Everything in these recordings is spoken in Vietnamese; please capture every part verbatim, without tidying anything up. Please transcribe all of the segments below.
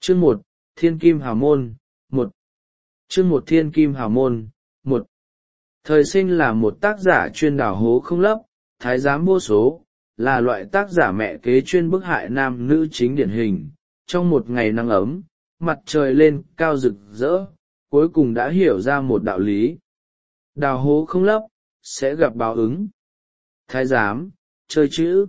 Chương một, Thiên Kim Hào Môn, một. Chương một Thiên Kim Hào Môn, một. Thời Sinh là một tác giả chuyên đào hố không lấp, thái giám vô số, là loại tác giả mẹ kế chuyên bức hại nam nữ chính điển hình. Trong một ngày nắng ấm, mặt trời lên cao rực rỡ, cuối cùng đã hiểu ra một đạo lý. Đào hố không lấp, sẽ gặp báo ứng. Thái giám, chơi chữ.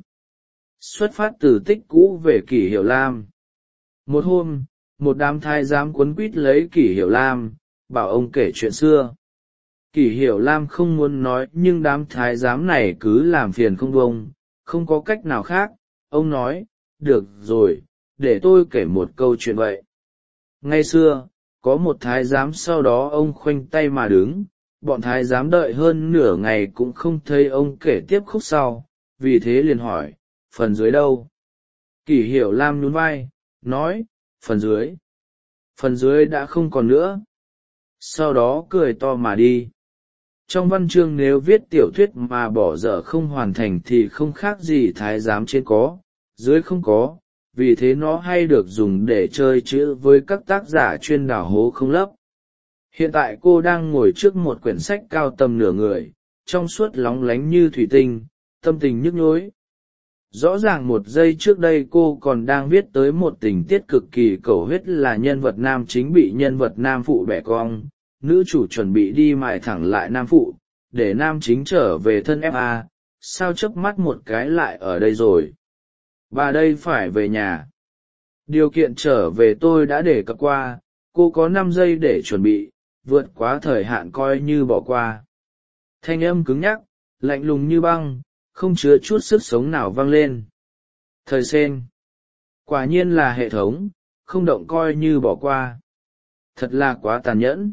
Xuất phát từ tích cũ về Kỷ Hiểu Lam. Một hôm, một đám thái giám quấn quýt lấy Kỷ Hiểu Lam, bảo ông kể chuyện xưa. Kỷ Hiểu Lam không muốn nói nhưng đám thái giám này cứ làm phiền không bông, không có cách nào khác. Ông nói, được rồi, để tôi kể một câu chuyện vậy. Ngày xưa, có một thái giám, sau đó ông khoanh tay mà đứng, bọn thái giám đợi hơn nửa ngày cũng không thấy ông kể tiếp khúc sau, vì thế liền hỏi, phần dưới đâu? Kỷ Hiểu Lam nhún vai, nói, phần dưới. Phần dưới đã không còn nữa. Sau đó cười to mà đi. Trong văn chương nếu viết tiểu thuyết mà bỏ dở không hoàn thành thì không khác gì thái giám trên có, dưới không có, vì thế nó hay được dùng để chơi chữ với các tác giả chuyên đào hố không lấp. Hiện tại cô đang ngồi trước một quyển sách cao tầm nửa người, trong suốt lóng lánh như thủy tinh, tâm tình nhức nhối. Rõ ràng một giây trước đây cô còn đang viết tới một tình tiết cực kỳ cầu huyết là nhân vật nam chính bị nhân vật nam phụ bẻ cong, nữ chủ chuẩn bị đi mài thẳng lại nam phụ, để nam chính trở về thân ép a, sao chớp mắt một cái lại ở đây rồi. Bà đây phải về nhà. Điều kiện trở về tôi đã đề cập qua, cô có năm giây để chuẩn bị, vượt quá thời hạn coi như bỏ qua. Thanh âm cứng nhắc, lạnh lùng như băng, không chứa chút sức sống nào vang lên. Thời Sen. Quả nhiên là hệ thống, không động coi như bỏ qua. Thật là quá tàn nhẫn.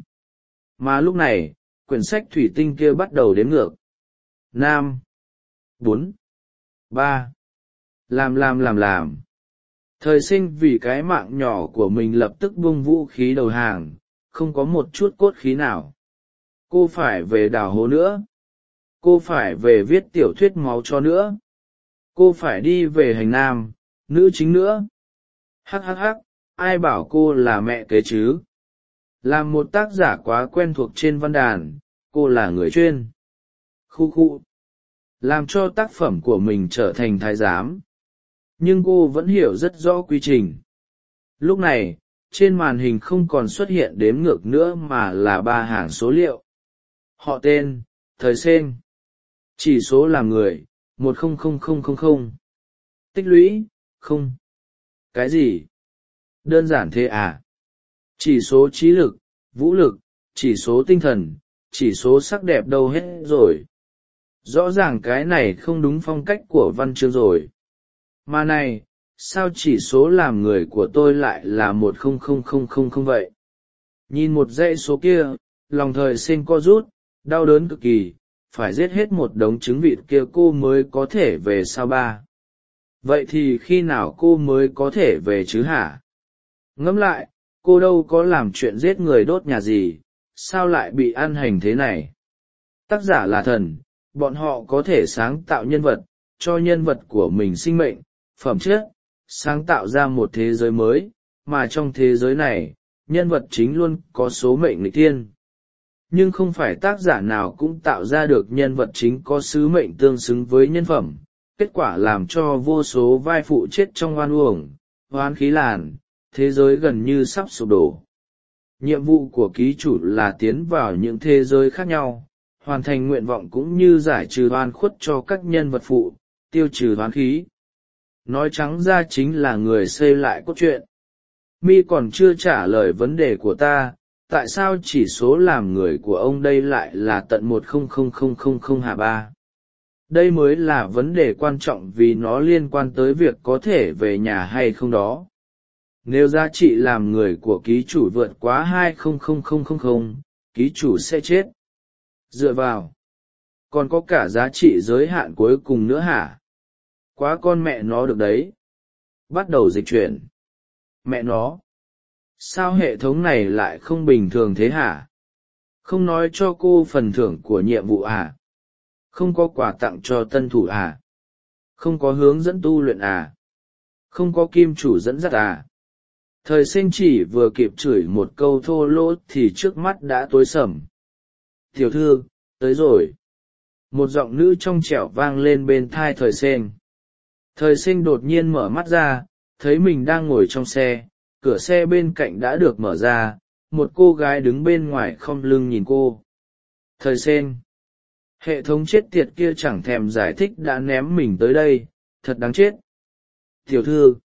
Mà lúc này, quyển sách thủy tinh kia bắt đầu đếm ngược. Năm. Bốn. Ba. Làm làm làm làm. Thời Sinh vì cái mạng nhỏ của mình lập tức buông vũ khí đầu hàng, không có một chút cốt khí nào. Cô phải về đào hố nữa. Cô phải về viết tiểu thuyết máu cho nữa. Cô phải đi về hành nam, nữ chính nữa. Hắc hắc hắc, ai bảo cô là mẹ kế chứ? Làm một tác giả quá quen thuộc trên văn đàn, cô là người chuyên. Khu khu. Làm cho tác phẩm của mình trở thành thái giám. Nhưng cô vẫn hiểu rất rõ quy trình. Lúc này, trên màn hình không còn xuất hiện đếm ngược nữa mà là ba hàng số liệu. Họ tên, Thời Sen. Chỉ số làm người, một không không không không không. Tích lũy, không. Cái gì? Đơn giản thế à? Chỉ số trí lực, vũ lực, chỉ số tinh thần, chỉ số sắc đẹp đâu hết rồi. Rõ ràng cái này không đúng phong cách của văn chương rồi. Mà này, sao chỉ số làm người của tôi lại là một không không không không không vậy? Nhìn một dãy số kia, lòng Thời Sinh co rút, đau đớn cực kỳ, phải giết hết một đống trứng vịt kia cô mới có thể về sao ba? Vậy thì khi nào cô mới có thể về chứ hả? Ngẫm lại, cô đâu có làm chuyện giết người đốt nhà gì, sao lại bị ăn hành thế này? Tác giả là thần, bọn họ có thể sáng tạo nhân vật, cho nhân vật của mình sinh mệnh, phẩm chất, sáng tạo ra một thế giới mới, mà trong thế giới này, nhân vật chính luôn có số mệnh nghịch thiên. Nhưng không phải tác giả nào cũng tạo ra được nhân vật chính có sứ mệnh tương xứng với nhân phẩm, kết quả làm cho vô số vai phụ chết trong oan uổng, oán khí làn, thế giới gần như sắp sụp đổ. Nhiệm vụ của ký chủ là tiến vào những thế giới khác nhau, hoàn thành nguyện vọng cũng như giải trừ oan khuất cho các nhân vật phụ, tiêu trừ oán khí. Nói trắng ra chính là người xây lại cốt truyện. Mi còn chưa trả lời vấn đề của ta, tại sao chỉ số làm người của ông đây lại là tận một không không không không không hả ba? Đây mới là vấn đề quan trọng vì nó liên quan tới việc có thể về nhà hay không đó. Nếu giá trị làm người của ký chủ vượt quá hai không không không không không, ký chủ sẽ chết. Dựa vào. Còn có cả giá trị giới hạn cuối cùng nữa hả? Quá con mẹ nó được đấy. Bắt đầu dịch chuyển. Mẹ nó. Sao hệ thống này lại không bình thường thế hả? Không nói cho cô phần thưởng của nhiệm vụ à? Không có quà tặng cho tân thủ à? Không có hướng dẫn tu luyện à? Không có kim chủ dẫn dắt à? Thời sinh chỉ vừa kịp chửi một câu thô lỗ thì trước mắt đã tối sầm. Tiểu thư, tới rồi. Một giọng nữ trong trẻo vang lên bên thai thời sinh. Thời sinh đột nhiên mở mắt ra, thấy mình đang ngồi trong xe, cửa xe bên cạnh đã được mở ra, một cô gái đứng bên ngoài khom lưng nhìn cô. Thời sinh. Hệ thống chết tiệt kia chẳng thèm giải thích đã ném mình tới đây, thật đáng chết. Tiểu thư,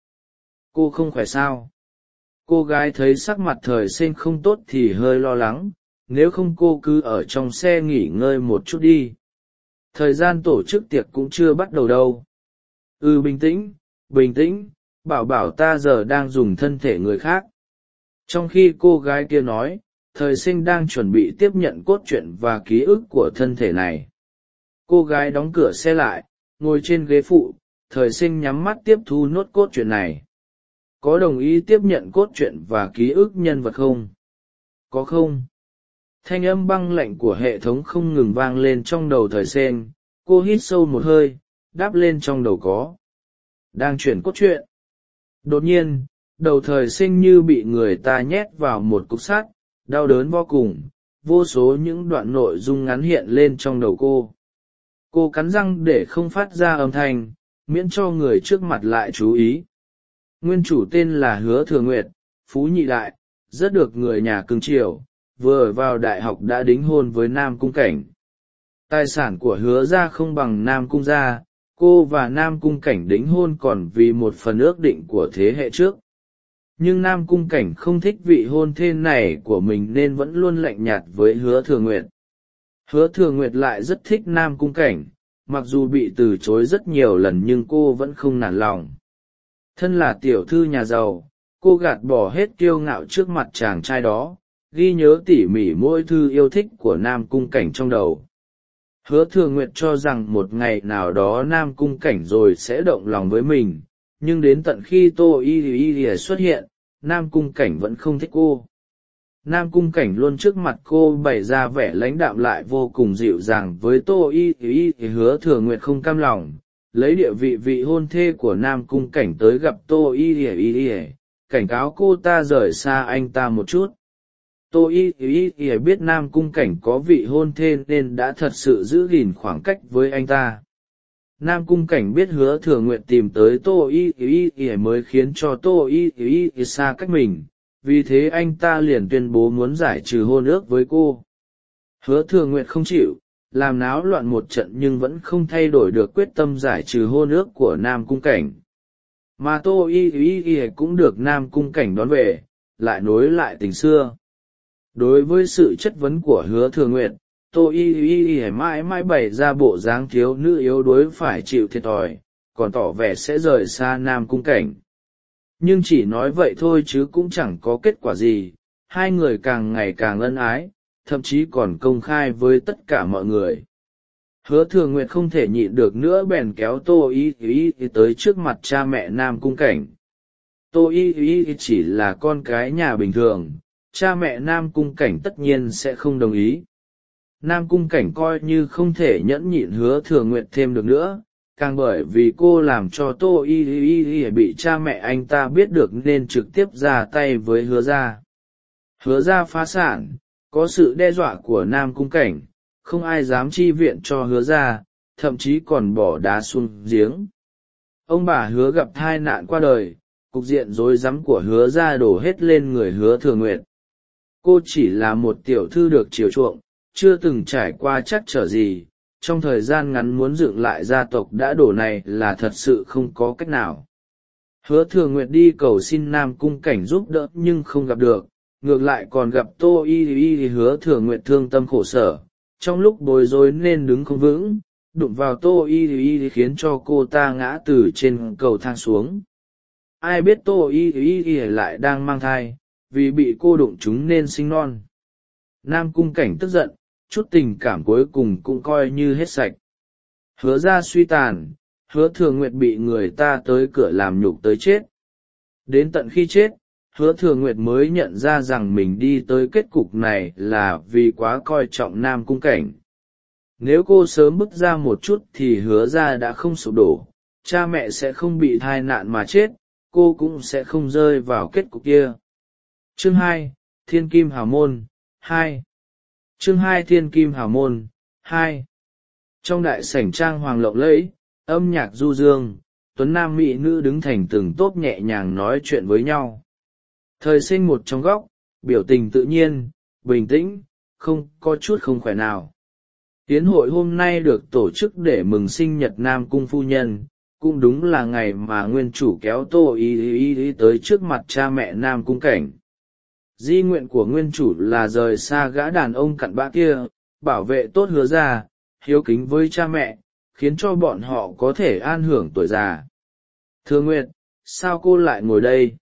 cô không khỏe sao? Cô gái thấy sắc mặt thời sinh không tốt thì hơi lo lắng, nếu không cô cứ ở trong xe nghỉ ngơi một chút đi. Thời gian tổ chức tiệc cũng chưa bắt đầu đâu. Ừ, bình tĩnh, bình tĩnh, bảo bảo ta giờ đang dùng thân thể người khác. Trong khi cô gái kia nói, thời sinh đang chuẩn bị tiếp nhận cốt truyện và ký ức của thân thể này. Cô gái đóng cửa xe lại, ngồi trên ghế phụ, thời sinh nhắm mắt tiếp thu nốt cốt truyện này. Có đồng ý tiếp nhận cốt truyện và ký ức nhân vật không? Có không? Thanh âm băng lạnh của hệ thống không ngừng vang lên trong đầu thời sinh, cô hít sâu một hơi, đáp lên trong đầu có. Đang chuyển cốt truyện. Đột nhiên, đầu thời sinh như bị người ta nhét vào một cục sắt, đau đớn vô cùng, vô số những đoạn nội dung ngắn hiện lên trong đầu cô. Cô cắn răng để không phát ra âm thanh, miễn cho người trước mặt lại chú ý. Nguyên chủ tên là Hứa Thừa Nguyệt, phú nhị đại, rất được người nhà cưng chiều, vừa vào đại học đã đính hôn với Nam Cung Cảnh. Tài sản của Hứa gia không bằng Nam Cung gia, cô và Nam Cung Cảnh đính hôn còn vì một phần ước định của thế hệ trước. Nhưng Nam Cung Cảnh không thích vị hôn thê này của mình nên vẫn luôn lạnh nhạt với Hứa Thừa Nguyệt. Hứa Thừa Nguyệt lại rất thích Nam Cung Cảnh, mặc dù bị từ chối rất nhiều lần nhưng cô vẫn không nản lòng. Thân là tiểu thư nhà giàu, cô gạt bỏ hết kiêu ngạo trước mặt chàng trai đó, ghi nhớ tỉ mỉ mỗi thư yêu thích của Nam Cung Cảnh trong đầu. Hứa Thừa Nguyệt cho rằng một ngày nào đó Nam Cung Cảnh rồi sẽ động lòng với mình, nhưng đến tận khi Tô Y Y Y xuất hiện, Nam Cung Cảnh vẫn không thích cô. Nam Cung Cảnh luôn trước mặt cô bày ra vẻ lãnh đạm lại vô cùng dịu dàng với Tô Y Y Y. Hứa Thừa Nguyệt không cam lòng, lấy địa vị vị hôn thê của Nam Cung Cảnh tới gặp Tô Y Y Y, cảnh cáo cô ta rời xa anh ta một chút. Tô Y Y Y biết Nam Cung Cảnh có vị hôn thê nên đã thật sự giữ gìn khoảng cách với anh ta. Nam Cung Cảnh biết Hứa Thừa Nguyệt tìm tới Tô Y Y Y mới khiến cho Tô Y Y Y xa cách mình, vì thế anh ta liền tuyên bố muốn giải trừ hôn ước với cô. Hứa Thừa Nguyệt không chịu, làm náo loạn một trận nhưng vẫn không thay đổi được quyết tâm giải trừ hôn ước của Nam Cung Cảnh. Mà Tô Y Y Y cũng được Nam Cung Cảnh đón về, lại nối lại tình xưa. Đối với sự chất vấn của Hứa Thừa Nguyệt, Tô Y Y Y mãi mãi bày ra bộ dáng thiếu nữ yếu đuối phải chịu thiệt thòi, còn tỏ vẻ sẽ rời xa Nam Cung Cảnh. Nhưng chỉ nói vậy thôi chứ cũng chẳng có kết quả gì, hai người càng ngày càng ân ái, thậm chí còn công khai với tất cả mọi người. Hứa Thừa Nguyệt không thể nhịn được nữa bèn kéo Tô Y Y tới trước mặt cha mẹ Nam Cung Cảnh. Tô Y Y chỉ là con cái nhà bình thường, cha mẹ Nam Cung Cảnh tất nhiên sẽ không đồng ý. Nam Cung Cảnh coi như không thể nhẫn nhịn Hứa Thừa Nguyệt thêm được nữa, càng bởi vì cô làm cho Tô Y Y Y bị cha mẹ anh ta biết được nên trực tiếp ra tay với Hứa gia. Hứa gia phá sản, có sự đe dọa của Nam Cung Cảnh, không ai dám chi viện cho Hứa gia, thậm chí còn bỏ đá xuống giếng. Ông bà Hứa gặp tai nạn qua đời, cục diện rối rắm của Hứa gia đổ hết lên người Hứa Thừa Nguyệt. Cô chỉ là một tiểu thư được chiều chuộng, chưa từng trải qua trắc trở gì, trong thời gian ngắn muốn dựng lại gia tộc đã đổ này là thật sự không có cách nào. Hứa Thừa Nguyệt đi cầu xin Nam Cung Cảnh giúp đỡ nhưng không gặp được, ngược lại còn gặp Tô Y Y. Hứa Thừa Nguyệt thương tâm khổ sở, trong lúc bối rối nên đứng không vững, đụng vào Tô Y Y khiến cho cô ta ngã từ trên cầu thang xuống. Ai biết Tô Y Y lại đang mang thai, vì bị cô đụng trúng nên sinh non. Nam Cung Cảnh tức giận, chút tình cảm cuối cùng cũng coi như hết sạch. Hứa gia suy tàn, Hứa Thừa Nguyệt bị người ta tới cửa làm nhục tới chết. Đến tận khi chết, Hứa Thừa Nguyệt mới nhận ra rằng mình đi tới kết cục này là vì quá coi trọng Nam Cung Cảnh. Nếu cô sớm bước ra một chút thì Hứa gia đã không sụp đổ, cha mẹ sẽ không bị tai nạn mà chết, cô cũng sẽ không rơi vào kết cục kia. Chương hai, Thiên Kim Hào Môn hai. Chương hai Thiên Kim Hào Môn hai. Trong đại sảnh trang hoàng lộng lẫy, âm nhạc du dương, tuấn nam mỹ nữ đứng thành từng tốp nhẹ nhàng nói chuyện với nhau. Thời sinh một trong góc, biểu tình tự nhiên, bình tĩnh, không có chút không khỏe nào. Yến hội hôm nay được tổ chức để mừng sinh nhật Nam Cung phu nhân, cũng đúng là ngày mà nguyên chủ kéo Tô Y Y Y tới trước mặt cha mẹ Nam Cung Cảnh. Di nguyện của nguyên chủ là rời xa gã đàn ông cặn bã kia, bảo vệ tốt Hứa gia, hiếu kính với cha mẹ, khiến cho bọn họ có thể an hưởng tuổi già. Thưa Nguyệt, sao cô lại ngồi đây?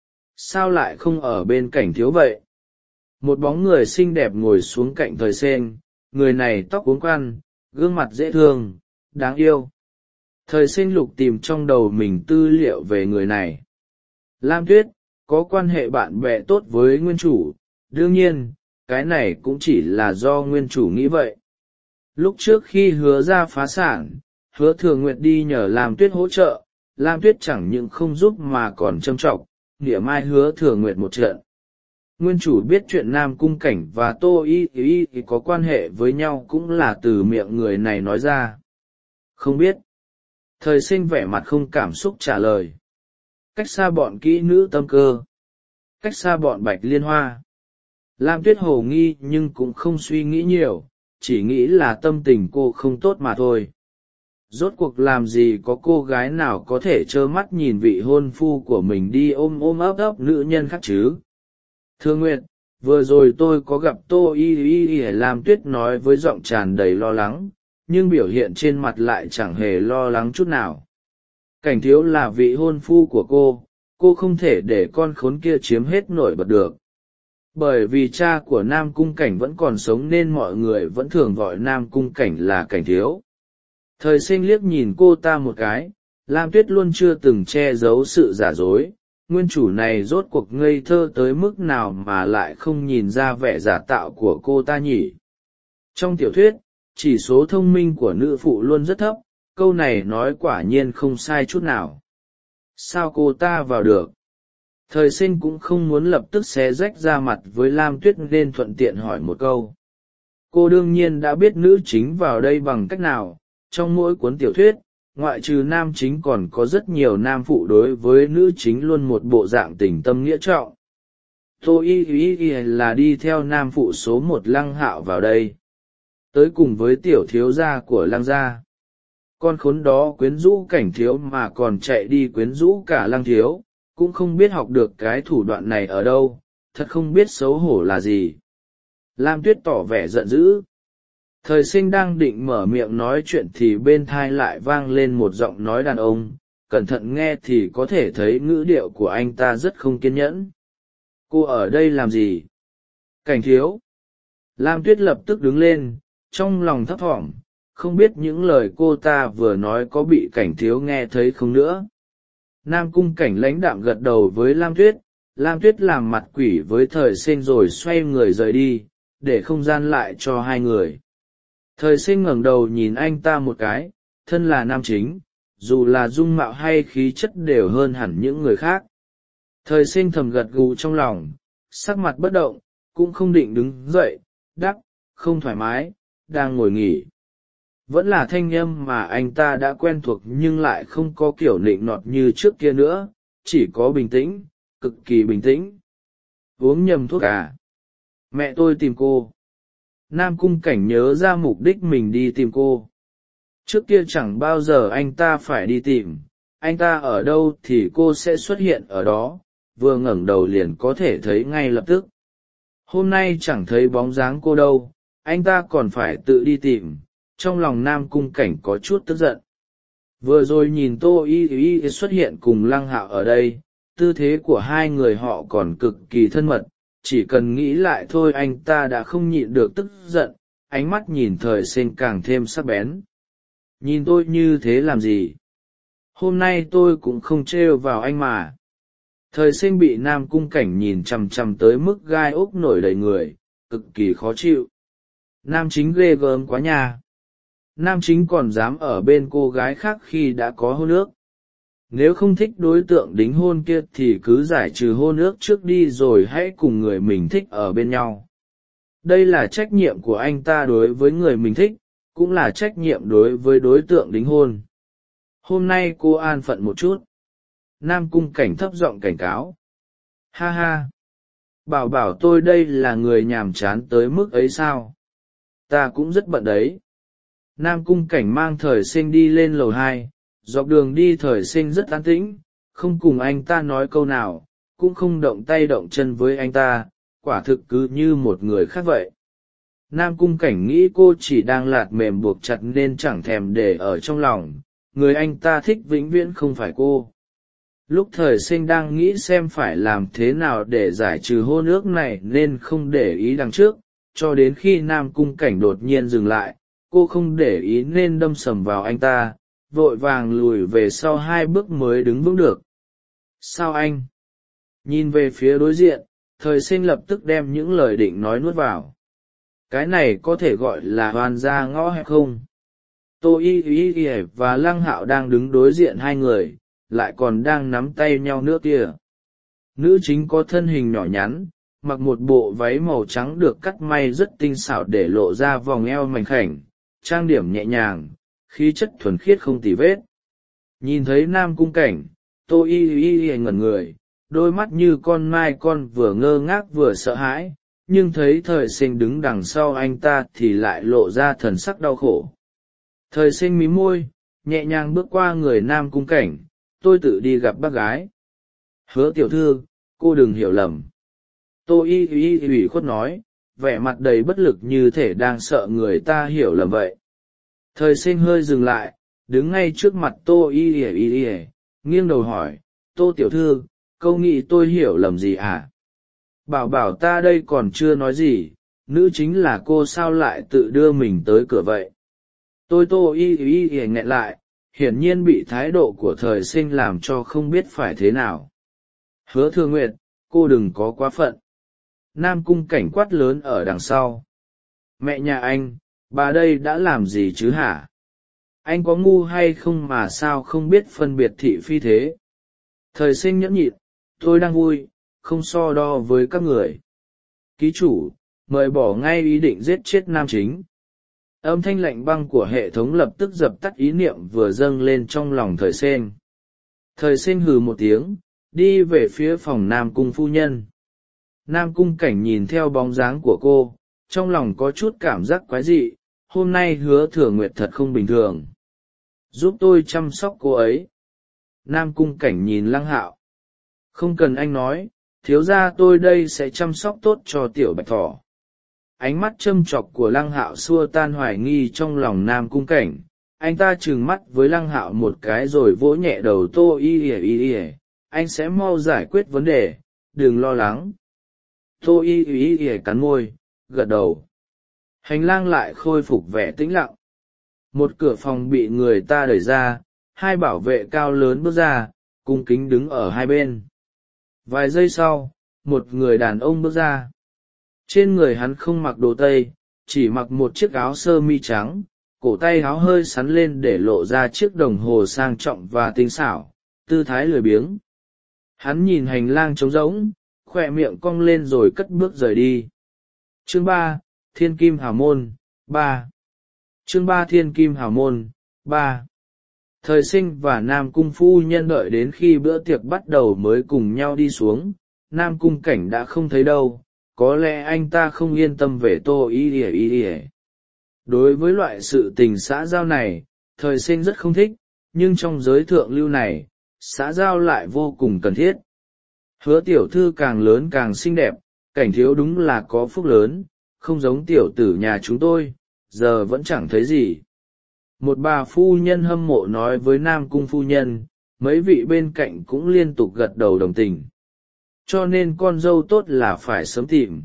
Sao lại không ở bên Cảnh thiếu vậy? Một bóng người xinh đẹp ngồi xuống cạnh Thời Sên, người này tóc uốn quăn, gương mặt dễ thương, đáng yêu. Thời Sinh lục tìm trong đầu mình tư liệu về người này. Lam Tuyết, có quan hệ bạn bè tốt với nguyên chủ, đương nhiên, cái này cũng chỉ là do nguyên chủ nghĩ vậy. Lúc trước khi Hứa ra phá sản, Hứa Thường Nguyệt đi nhờ Lam Tuyết hỗ trợ, Lam Tuyết chẳng những không giúp mà còn châm trọng, nghĩa mai Hứa Thường Nguyệt một trận. Nguyên chủ biết chuyện Nam Cung Cảnh và Tô Y Y Y có quan hệ với nhau cũng là từ miệng người này nói ra. Không biết. Thời Sinh vẻ mặt không cảm xúc trả lời. Cách xa bọn kỹ nữ tâm cơ. Cách xa bọn Bạch Liên Hoa. Lam Tuyết hồ nghi nhưng cũng không suy nghĩ nhiều, chỉ nghĩ là tâm tình cô không tốt mà thôi. Rốt cuộc làm gì có cô gái nào có thể trơ mắt nhìn vị hôn phu của mình đi ôm ôm ấp ấp nữ nhân khác chứ. Thưa Nguyệt, vừa rồi tôi có gặp Tô Y Y Y. Lam Tuyết nói với giọng tràn đầy lo lắng, nhưng biểu hiện trên mặt lại chẳng hề lo lắng chút nào. Cảnh thiếu là vị hôn phu của cô, cô không thể để con khốn kia chiếm hết nổi bật được. Bởi vì cha của Nam Cung Cảnh vẫn còn sống nên mọi người vẫn thường gọi Nam Cung Cảnh là Cảnh thiếu. Thời Sinh liếc nhìn cô ta một cái, Lam Tuyết luôn chưa từng che giấu sự giả dối, nguyên chủ này rốt cuộc ngây thơ tới mức nào mà lại không nhìn ra vẻ giả tạo của cô ta nhỉ. Trong tiểu thuyết, chỉ số thông minh của nữ phụ luôn rất thấp, câu này nói quả nhiên không sai chút nào. Sao cô ta vào được? Thời Sinh cũng không muốn lập tức xé rách ra mặt với Lam Tuyết nên thuận tiện hỏi một câu. Cô đương nhiên đã biết nữ chính vào đây bằng cách nào, trong mỗi cuốn tiểu thuyết, ngoại trừ nam chính còn có rất nhiều nam phụ đối với nữ chính luôn một bộ dạng tình tâm nghĩa trọng. Tô Y Y Y là đi theo nam phụ số một Lăng Hạo vào đây, tới cùng với tiểu thiếu gia của Lăng gia. Con khốn đó quyến rũ Cảnh thiếu mà còn chạy đi quyến rũ cả Lăng thiếu, cũng không biết học được cái thủ đoạn này ở đâu, thật không biết xấu hổ là gì. Lam Tuyết tỏ vẻ giận dữ. Thời Sinh đang định mở miệng nói chuyện thì bên thai lại vang lên một giọng nói đàn ông, cẩn thận nghe thì có thể thấy ngữ điệu của anh ta rất không kiên nhẫn. Cô ở đây làm gì? Cảnh thiếu. Lam Tuyết lập tức đứng lên, trong lòng thấp thỏm, không biết những lời cô ta vừa nói có bị Cảnh thiếu nghe thấy không nữa. Nam Cung Cảnh lãnh đạm gật đầu với Lam Tuyết, Lam Tuyết làm mặt quỷ với Thời Sinh rồi xoay người rời đi, để không gian lại cho hai người. Thời Sinh ngẩng đầu nhìn anh ta một cái, thân là nam chính, dù là dung mạo hay khí chất đều hơn hẳn những người khác. Thời Sinh thầm gật gù trong lòng, sắc mặt bất động, cũng không định đứng dậy, đáp, không thoải mái, đang ngồi nghỉ. Vẫn là thanh âm mà anh ta đã quen thuộc nhưng lại không có kiểu nịnh nọt như trước kia nữa, chỉ có bình tĩnh, cực kỳ bình tĩnh. Uống nhầm thuốc à? Mẹ tôi tìm cô. Nam Cung Cảnh nhớ ra mục đích mình đi tìm cô. Trước kia chẳng bao giờ anh ta phải đi tìm, anh ta ở đâu thì cô sẽ xuất hiện ở đó, vừa ngẩng đầu liền có thể thấy ngay lập tức. Hôm nay chẳng thấy bóng dáng cô đâu, anh ta còn phải tự đi tìm, trong lòng Nam Cung Cảnh có chút tức giận. Vừa rồi nhìn Tô Y Y xuất hiện cùng Lăng Hạo ở đây, tư thế của hai người họ còn cực kỳ thân mật, chỉ cần nghĩ lại thôi anh ta đã không nhịn được tức giận, ánh mắt nhìn Thời Sinh càng thêm sắc bén. Nhìn tôi như thế làm gì? Hôm nay tôi cũng không trêu vào anh mà. Thời Sinh bị Nam Cung Cảnh nhìn chằm chằm tới mức gai ốc nổi đầy người, cực kỳ khó chịu. Nam chính ghê gớm quá nhà. Nam chính còn dám ở bên cô gái khác khi đã có hôn ước. nếu không thích đối tượng đính hôn kia thì cứ giải trừ hôn ước trước đi rồi hãy cùng người mình thích ở bên nhau. Đây là trách nhiệm của anh ta đối với người mình thích, cũng là trách nhiệm đối với đối tượng đính hôn. Hôm nay cô an phận một chút. Nam Cung Cảnh thấp giọng cảnh cáo. Ha ha! Bảo bảo tôi đây là người nhàm chán tới mức ấy sao? Ta cũng rất bận đấy. Nam Cung Cảnh mang Thời Sinh đi lên lầu hai, dọc đường đi Thời Sinh rất an tĩnh, không cùng anh ta nói câu nào, cũng không động tay động chân với anh ta, quả thực cứ như một người khác vậy. Nam Cung Cảnh nghĩ cô chỉ đang lạt mềm buộc chặt nên chẳng thèm để ở trong lòng, người anh ta thích vĩnh viễn không phải cô. Lúc Thời Sinh đang nghĩ xem phải làm thế nào để giải trừ hôn ước này nên không để ý đằng trước, cho đến khi Nam Cung Cảnh đột nhiên dừng lại, cô không để ý nên đâm sầm vào anh ta, vội vàng lùi về sau hai bước mới đứng vững được. Sao anh? Nhìn về phía đối diện, Thời Sinh lập tức đem những lời định nói nuốt vào. Cái này có thể gọi là hoàn ra ngõ hẹp không? Tô Y Y Y và Lăng Hạo đang đứng đối diện hai người, lại còn đang nắm tay nhau nữa kìa. Nữ chính có thân hình nhỏ nhắn, mặc một bộ váy màu trắng được cắt may rất tinh xảo để lộ ra vòng eo mảnh khảnh, trang điểm nhẹ nhàng, khí chất thuần khiết không tì vết. Nhìn thấy Nam Cung Cảnh, Tô Y Y Y ngẩn người, đôi mắt như con mai con vừa ngơ ngác vừa sợ hãi, nhưng thấy Thời Sinh đứng đằng sau anh ta thì lại lộ ra thần sắc đau khổ. Thời Sinh mím môi, nhẹ nhàng bước qua người Nam Cung Cảnh, tôi tự đi gặp bác gái. Hứa tiểu thư, cô đừng hiểu lầm. Tô Y Y ủy khuất nói, vẻ mặt đầy bất lực như thể đang sợ người ta hiểu lầm vậy. Thời Sinh hơi dừng lại, đứng ngay trước mặt Tô Y Y Y, nghiêng đầu hỏi, Tô tiểu thư, câu nghĩ tôi hiểu lầm gì à? Bảo bảo ta đây còn chưa nói gì, nữ chính là cô sao lại tự đưa mình tới cửa vậy? Tôi Tô Y Y Y nghẹn lại, hiển nhiên bị thái độ của Thời Sinh làm cho không biết phải thế nào. Hứa Thừa Nguyệt, cô đừng có quá phận. Nam Cung Cảnh quát lớn ở đằng sau. Mẹ nhà anh, bà đây đã làm gì chứ hả? Anh có ngu hay không mà sao không biết phân biệt thị phi thế? Thời Sinh nhẫn nhịn, tôi đang vui, không so đo với các người. Ký chủ, mời bỏ ngay ý định giết chết nam chính. Âm thanh lạnh băng của hệ thống lập tức dập tắt ý niệm vừa dâng lên trong lòng Thời Sinh. Thời Sinh hừ một tiếng, đi về phía phòng Nam Cung phu nhân. Nam Cung Cảnh nhìn theo bóng dáng của cô, trong lòng có chút cảm giác quái dị, hôm nay Hứa Thừa Nguyệt thật không bình thường. Giúp tôi chăm sóc cô ấy. Nam Cung Cảnh nhìn Lăng Hạo. Không cần anh nói, thiếu gia tôi đây sẽ chăm sóc tốt cho tiểu bạch thỏ. Ánh mắt châm chọc của Lăng Hạo xua tan hoài nghi trong lòng Nam Cung Cảnh, anh ta trừng mắt với Lăng Hạo một cái rồi vỗ nhẹ đầu Tô Y Y Y, anh sẽ mau giải quyết vấn đề, đừng lo lắng. Tô Y Y Y cắn môi, gật đầu. Hành lang lại khôi phục vẻ tĩnh lặng. Một cửa phòng bị người ta đẩy ra, hai bảo vệ cao lớn bước ra, cung kính đứng ở hai bên. Vài giây sau, một người đàn ông bước ra. Trên người hắn không mặc đồ tây, chỉ mặc một chiếc áo sơ mi trắng, cổ tay áo hơi sắn lên để lộ ra chiếc đồng hồ sang trọng và tinh xảo, tư thái lười biếng. Hắn nhìn hành lang trống rỗng, khỏe miệng cong lên rồi cất bước rời đi. Chương ba, Thiên Kim Hào Môn, ba. Chương ba Thiên Kim Hào Môn, ba. Thời Sinh và Nam Cung phu nhân đợi đến khi bữa tiệc bắt đầu mới cùng nhau đi xuống, Nam Cung Cảnh đã không thấy đâu, có lẽ anh ta không yên tâm về Tô Y Y Y. Đối với loại sự tình xã giao này, Thời Sinh rất không thích, nhưng trong giới thượng lưu này, xã giao lại vô cùng cần thiết. Hứa tiểu thư càng lớn càng xinh đẹp, Cảnh thiếu đúng là có phúc lớn, không giống tiểu tử nhà chúng tôi, giờ vẫn chẳng thấy gì. Một bà phu nhân hâm mộ nói với Nam Cung phu nhân, mấy vị bên cạnh cũng liên tục gật đầu đồng tình. Cho nên con dâu tốt là phải sớm tìm.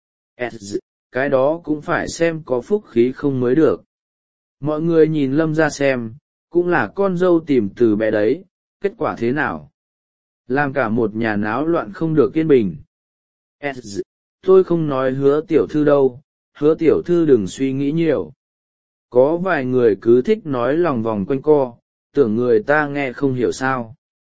Cái đó cũng phải xem có phúc khí không mới được. Mọi người nhìn Lâm ra xem, cũng là con dâu tìm từ bé đấy, kết quả thế nào? Làm cả một nhà náo loạn không được yên bình. Tôi không nói Hứa tiểu thư đâu, Hứa tiểu thư đừng suy nghĩ nhiều. Có vài người cứ thích nói lòng vòng quanh co, tưởng người ta nghe không hiểu sao.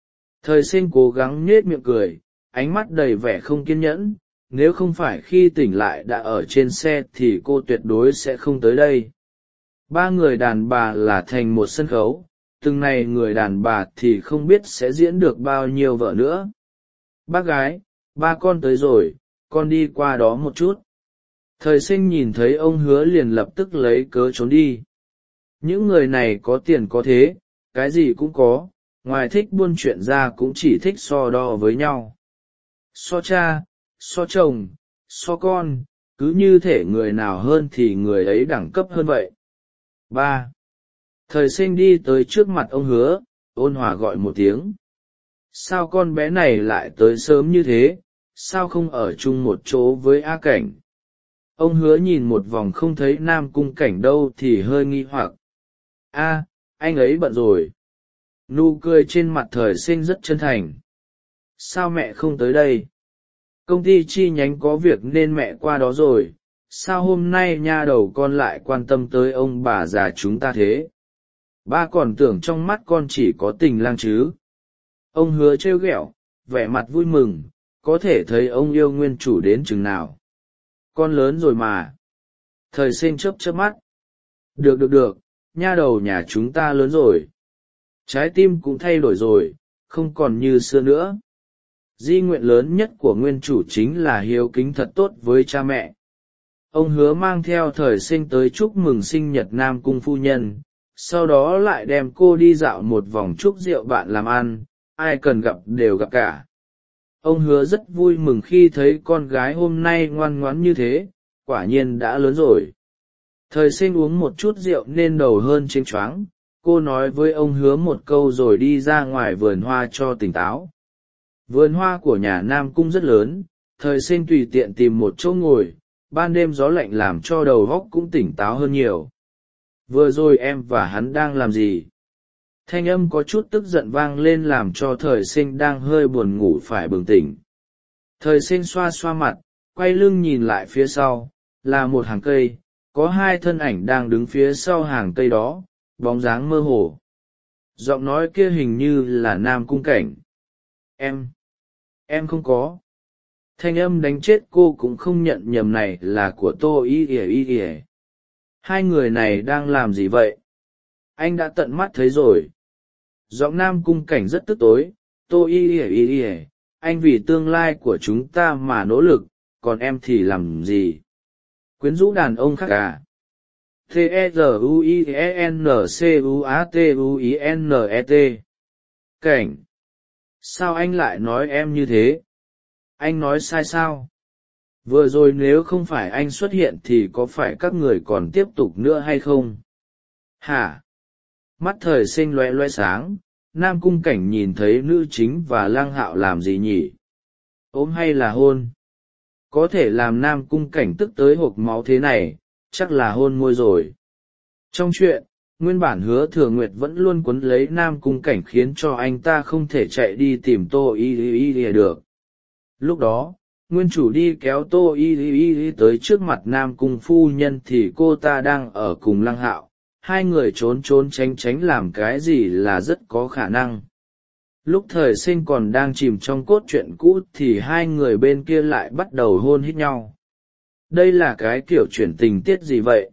Thời sinh cố gắng nhết miệng cười, ánh mắt đầy vẻ không kiên nhẫn, nếu không phải khi tỉnh lại đã ở trên xe thì cô tuyệt đối sẽ không tới đây. Ba người đàn bà là thành một sân khấu, từng này người đàn bà thì không biết sẽ diễn được bao nhiêu vở nữa. Bác gái, ba con tới rồi, con đi qua đó một chút. Thời sinh nhìn thấy ông Hứa liền lập tức lấy cớ trốn đi. Những người này có tiền có thế, cái gì cũng có, ngoài thích buôn chuyện ra cũng chỉ thích so đo với nhau. So cha, so chồng, so con, cứ như thể người nào hơn thì người ấy đẳng cấp hơn vậy. Ba. Thời sinh đi tới trước mặt ông Hứa, ôn hòa gọi một tiếng. Sao con bé này lại tới sớm như thế, sao không ở chung một chỗ với A Cảnh? Ông Hứa nhìn một vòng không thấy Nam Cung Cảnh đâu thì hơi nghi hoặc. A, anh ấy bận rồi. Nụ cười trên mặt thời sinh rất chân thành. Sao mẹ không tới đây? Công ty chi nhánh có việc nên mẹ qua đó rồi, sao hôm nay nha đầu con lại quan tâm tới ông bà già chúng ta thế? Ba còn tưởng trong mắt con chỉ có tình lang chứ. Ông Hứa trêu ghẹo, vẻ mặt vui mừng, có thể thấy ông yêu nguyên chủ đến chừng nào. Con lớn rồi mà. Thời sinh chớp chớp mắt. Được được được, nha đầu nhà chúng ta lớn rồi. Trái tim cũng thay đổi rồi, không còn như xưa nữa. Di nguyện lớn nhất của nguyên chủ chính là hiếu kính thật tốt với cha mẹ. Ông Hứa mang theo thời sinh tới chúc mừng sinh nhật Nam Cung phu nhân, sau đó lại đem cô đi dạo một vòng chúc rượu bạn làm ăn, ai cần gặp đều gặp cả. Ông Hứa rất vui mừng khi thấy con gái hôm nay ngoan ngoãn như thế, quả nhiên đã lớn rồi. Thời sinh uống một chút rượu nên đầu hơn chênh choáng, cô nói với ông Hứa một câu rồi đi ra ngoài vườn hoa cho tỉnh táo. Vườn hoa của nhà Nam Cung rất lớn, thời sinh tùy tiện tìm một chỗ ngồi, ban đêm gió lạnh làm cho đầu óc cũng tỉnh táo hơn nhiều. Vừa rồi em và hắn đang làm gì? Thanh âm có chút tức giận vang lên làm cho thời sinh đang hơi buồn ngủ phải bừng tỉnh. Thời sinh xoa xoa mặt, quay lưng nhìn lại phía sau, là một hàng cây, có hai thân ảnh đang đứng phía sau hàng cây đó, bóng dáng mơ hồ. Giọng nói kia hình như là Nam Cung Cảnh. Em, em không có. Thanh âm đánh chết cô cũng không nhận nhầm này là của Tô Y ỉa Y ỉa. Hai người này đang làm gì vậy? Anh đã tận mắt thấy rồi. Giọng Nam Cung Cảnh rất tức tối. Tô Y ỉa Y ỉa, anh vì tương lai của chúng ta mà nỗ lực, còn em thì làm gì? Quyến rũ đàn ông khác à? T E R U I E N C U A T U I N E T. Cảnh. Sao anh lại nói em như thế? Anh nói sai sao? Vừa rồi nếu không phải anh xuất hiện thì có phải các người còn tiếp tục nữa hay không? Hả? Mắt thời sinh loe loe sáng, Nam Cung Cảnh nhìn thấy nữ chính và Lăng Hạo làm gì nhỉ? Ốm hay là hôn? Có thể làm Nam Cung Cảnh tức tới hộc máu thế này, chắc là hôn môi rồi. Trong chuyện, nguyên bản Hứa Thừa Nguyệt vẫn luôn quấn lấy Nam Cung Cảnh khiến cho anh ta không thể chạy đi tìm Tô Y Y Y được. Lúc đó, nguyên chủ đi kéo Tô Y Y Y tới trước mặt Nam Cung phu nhân thì cô ta đang ở cùng Lăng Hạo, hai người trốn trốn tránh tránh làm cái gì là rất có khả năng. Lúc thời sinh còn đang chìm trong cốt truyện cũ thì hai người bên kia lại bắt đầu hôn hít nhau. Đây là cái kiểu chuyển tình tiết gì vậy?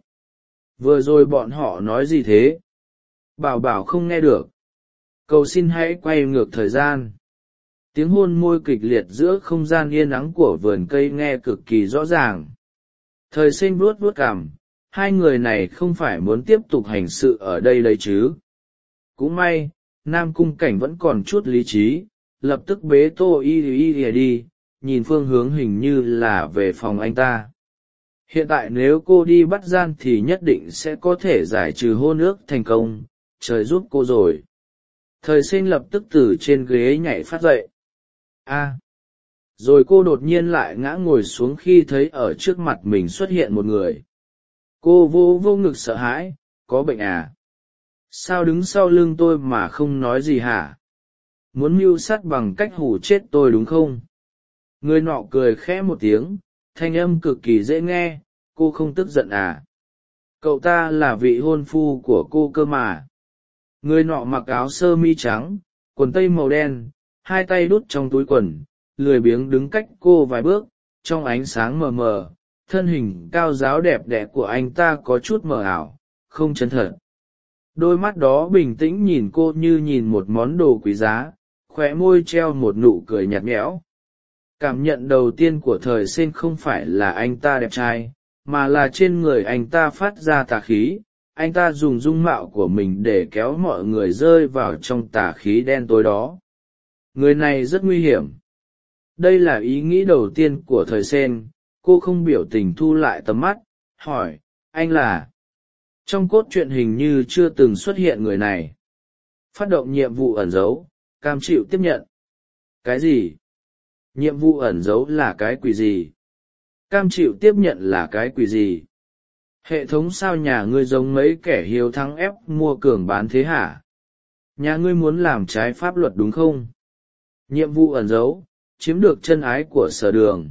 Vừa rồi bọn họ nói gì thế? Bảo bảo không nghe được. Cầu xin hãy quay ngược thời gian. Tiếng hôn môi kịch liệt giữa không gian yên ắng của vườn cây nghe cực kỳ rõ ràng. Thời sinh vuốt vuốt cằm, hai người này không phải muốn tiếp tục hành sự ở đây đấy chứ. Cũng may, Nam Cung Cảnh vẫn còn chút lý trí, lập tức bế Tô Y Y Y đi, nhìn phương hướng hình như là về phòng anh ta. Hiện tại nếu cô đi bắt gian thì nhất định sẽ có thể giải trừ hôn ước thành công, trời giúp cô rồi. Thời sinh lập tức từ trên ghế nhảy phát dậy. A. Rồi cô đột nhiên lại ngã ngồi xuống khi thấy ở trước mặt mình xuất hiện một người. Cô vô vô ngực sợ hãi, có bệnh à? Sao đứng sau lưng tôi mà không nói gì hả? Muốn mưu sát bằng cách hù chết tôi đúng không? Người nọ cười khẽ một tiếng, thanh âm cực kỳ dễ nghe, cô không tức giận à? Cậu ta là vị hôn phu của cô cơ mà. Người nọ mặc áo sơ mi trắng, quần tây màu đen, hai tay đút trong túi quần, lười biếng đứng cách cô vài bước, trong ánh sáng mờ mờ, thân hình cao ráo đẹp đẽ của anh ta có chút mờ ảo, không chân thật. Đôi mắt đó bình tĩnh nhìn cô như nhìn một món đồ quý giá, khóe môi treo một nụ cười nhạt nhẽo. Cảm nhận đầu tiên của thời sinh không phải là anh ta đẹp trai, mà là trên người anh ta phát ra tà khí. Anh ta dùng dung mạo của mình để kéo mọi người rơi vào trong tà khí đen tối đó. Người này rất nguy hiểm. Đây là ý nghĩ đầu tiên của thời sen. Cô không biểu tình thu lại tầm mắt, hỏi, anh là... Trong cốt truyện hình như chưa từng xuất hiện người này. Phát động nhiệm vụ ẩn giấu, cam chịu tiếp nhận. Cái gì? Nhiệm vụ ẩn giấu là cái quỷ gì? Cam chịu tiếp nhận là cái quỷ gì? Hệ thống sao nhà ngươi giống mấy kẻ hiếu thắng ép mua cường bán thế hả? Nhà ngươi muốn làm trái pháp luật đúng không? Nhiệm vụ ẩn giấu, chiếm được chân ái của Sở Đường.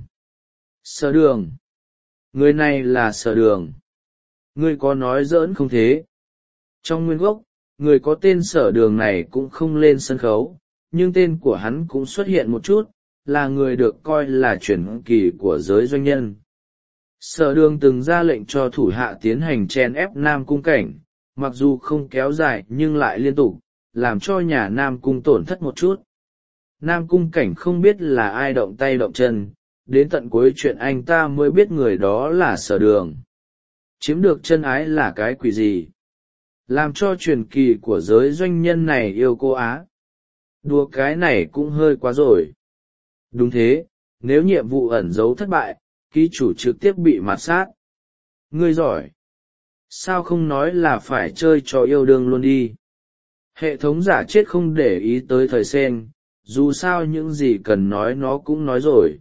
Sở Đường? Người này là Sở Đường. Ngươi có nói giỡn không thế? Trong nguyên gốc, người có tên Sở Đường này cũng không lên sân khấu, nhưng tên của hắn cũng xuất hiện một chút, là người được coi là truyền kỳ của giới doanh nhân. Sở Đường từng ra lệnh cho thủ hạ tiến hành chèn ép Nam Cung Cảnh, mặc dù không kéo dài nhưng lại liên tục, làm cho nhà Nam Cung tổn thất một chút. Nam Cung Cảnh không biết là ai động tay động chân, đến tận cuối chuyện anh ta mới biết người đó là Sở Đường. Chiếm được chân ái là cái quỷ gì? Làm cho truyền kỳ của giới doanh nhân này yêu cô á. Đùa cái này cũng hơi quá rồi. Đúng thế, nếu nhiệm vụ ẩn giấu thất bại, ký chủ trực tiếp bị mạt sát. Ngươi giỏi. Sao không nói là phải chơi trò yêu đương luôn đi? Hệ thống giả chết không để ý tới thời sen, dù sao những gì cần nói nó cũng nói rồi.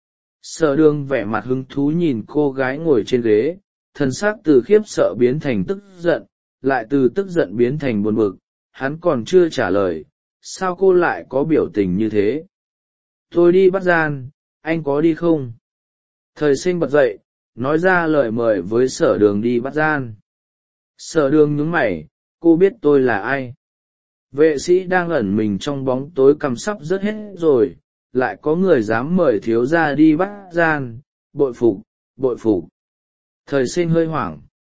Sở Đường vẻ mặt hứng thú nhìn cô gái ngồi trên ghế, thân xác từ khiếp sợ biến thành tức giận, lại từ tức giận biến thành buồn bực. Hắn còn chưa trả lời, sao cô lại có biểu tình như thế? Tôi đi bắt gian, anh có đi không? Thời sinh bật dậy, nói ra lời mời với Sở Đường đi bắt gian. Sở Đường nhướng mày, cô biết tôi là ai? Vệ sĩ đang ẩn mình trong bóng tối cằm sắp rớt hết rồi, lại có người dám mời thiếu gia đi bắt gian, bội phục, bội phục. Thời sinh hơi hoảng.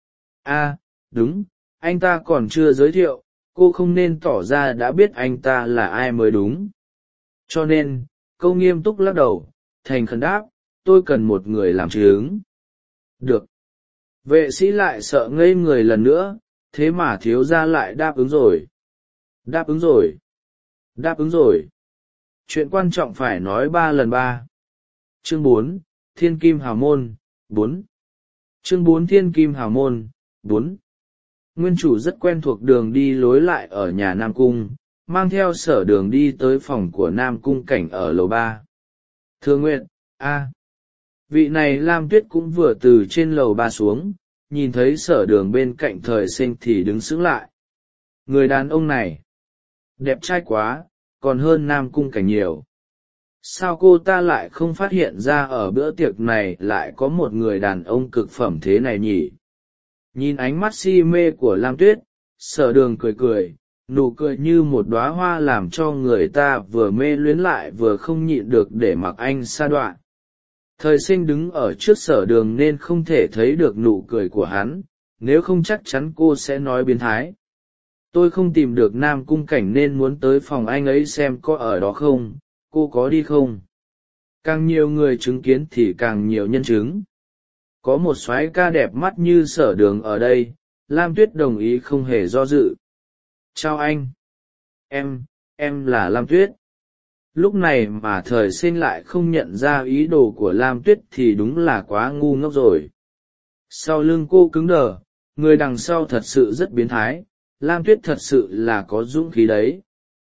A, đúng, anh ta còn chưa giới thiệu, cô không nên tỏ ra đã biết anh ta là ai mới đúng. Cho nên, câu nghiêm túc lắc đầu, thành khẩn đáp, tôi cần một người làm chứng. Được. Vệ sĩ lại sợ ngây người lần nữa, thế mà thiếu gia lại đáp ứng rồi. Đáp ứng rồi. Đáp ứng rồi. Chuyện quan trọng phải nói ba lần ba. Chương bốn, Thiên Kim Hào Môn, bốn. Chương bốn Thiên Kim Hào Môn, bốn. Nguyên chủ rất quen thuộc đường đi lối lại ở nhà Nam Cung, mang theo Sở Đường đi tới phòng của Nam Cung Cảnh ở lầu ba. Thưa Nguyện, a, vị này Lam Tuyết cũng vừa từ trên lầu ba xuống, nhìn thấy Sở Đường bên cạnh thời sinh thì đứng sững lại. Người đàn ông này, đẹp trai quá, còn hơn Nam Cung Cảnh nhiều. Sao cô ta lại không phát hiện ra ở bữa tiệc này lại có một người đàn ông cực phẩm thế này nhỉ? Nhìn ánh mắt si mê của Lam Tuyết, Sở Đường cười cười, nụ cười như một đóa hoa làm cho người ta vừa mê luyến lại vừa không nhịn được để mặc anh sa đoạn. Thời sinh đứng ở trước Sở Đường nên không thể thấy được nụ cười của hắn, nếu không chắc chắn cô sẽ nói biến thái. Tôi không tìm được Nam Cung Cảnh nên muốn tới phòng anh ấy xem có ở đó không, cô có đi không? Càng nhiều người chứng kiến thì càng nhiều nhân chứng. Có một soái ca đẹp mắt như Sở Đường ở đây, Lam Tuyết đồng ý không hề do dự. Chào anh. Em, em là Lam Tuyết. Lúc này mà thời sinh lại không nhận ra ý đồ của Lam Tuyết thì đúng là quá ngu ngốc rồi. Sau lưng cô cứng đờ, người đằng sau thật sự rất biến thái, Lam Tuyết thật sự là có dũng khí đấy.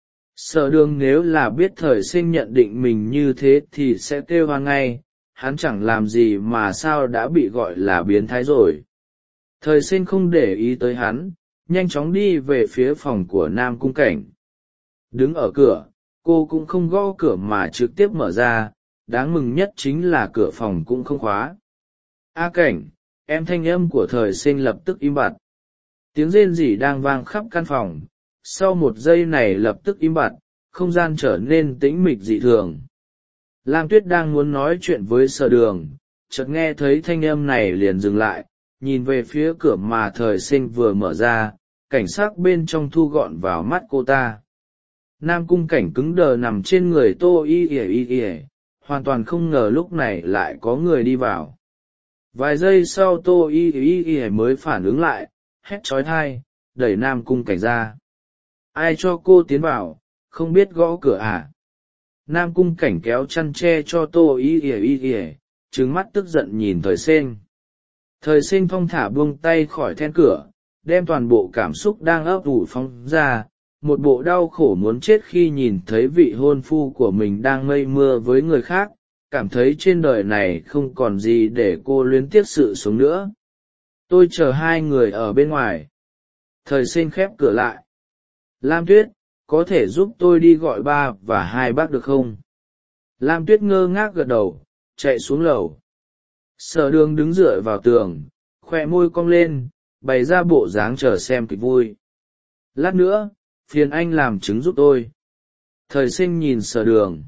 Sở Đường nếu là biết thời sinh nhận định mình như thế thì sẽ kêu hoan ngay, hắn chẳng làm gì mà sao đã bị gọi là biến thái rồi. Thời sinh không để ý tới hắn, nhanh chóng đi về phía phòng của Nam Cung Cảnh. Đứng ở cửa, cô cũng không gõ cửa mà trực tiếp mở ra, đáng mừng nhất chính là cửa phòng cũng không khóa. A Cảnh, em thanh âm của thời sinh lập tức im bặt. Tiếng rên rỉ đang vang khắp căn phòng, sau một giây này lập tức im bặt, không gian trở nên tĩnh mịch dị thường. Lam Tuyết đang muốn nói chuyện với Sở Đường, chợt nghe thấy thanh âm này liền dừng lại, nhìn về phía cửa mà Thời Sinh vừa mở ra, cảnh sắc bên trong thu gọn vào mắt cô ta. Nam Cung Cảnh cứng đờ nằm trên người Tô Y ỉa y ỉa, hoàn toàn không ngờ lúc này lại có người đi vào. Vài giây sau Tô Y y y mới phản ứng lại, hét trói thai, đẩy Nam Cung Cảnh ra. Ai cho cô tiến vào, không biết gõ cửa à? Nam Cung Cảnh kéo chăn che cho Tô Y y y y, trừng mắt tức giận nhìn Thời Sinh. Thời Sinh thong thả buông tay khỏi then cửa, đem toàn bộ cảm xúc đang ấp ủ phóng ra, một bộ đau khổ muốn chết khi nhìn thấy vị hôn phu của mình đang mây mưa với người khác, cảm thấy trên đời này không còn gì để cô luyến tiếc sự sống nữa. Tôi chờ hai người ở bên ngoài. Thời Sinh khép cửa lại. Lam Tuyết, có thể giúp tôi đi gọi ba và hai bác được không? Lam Tuyết ngơ ngác gật đầu, chạy xuống lầu. Sở Đường đứng dựa vào tường, khoe môi cong lên, bày ra bộ dáng chờ xem kịch vui. Lát nữa, phiền anh làm chứng giúp tôi. Thời Sinh nhìn Sở Đường.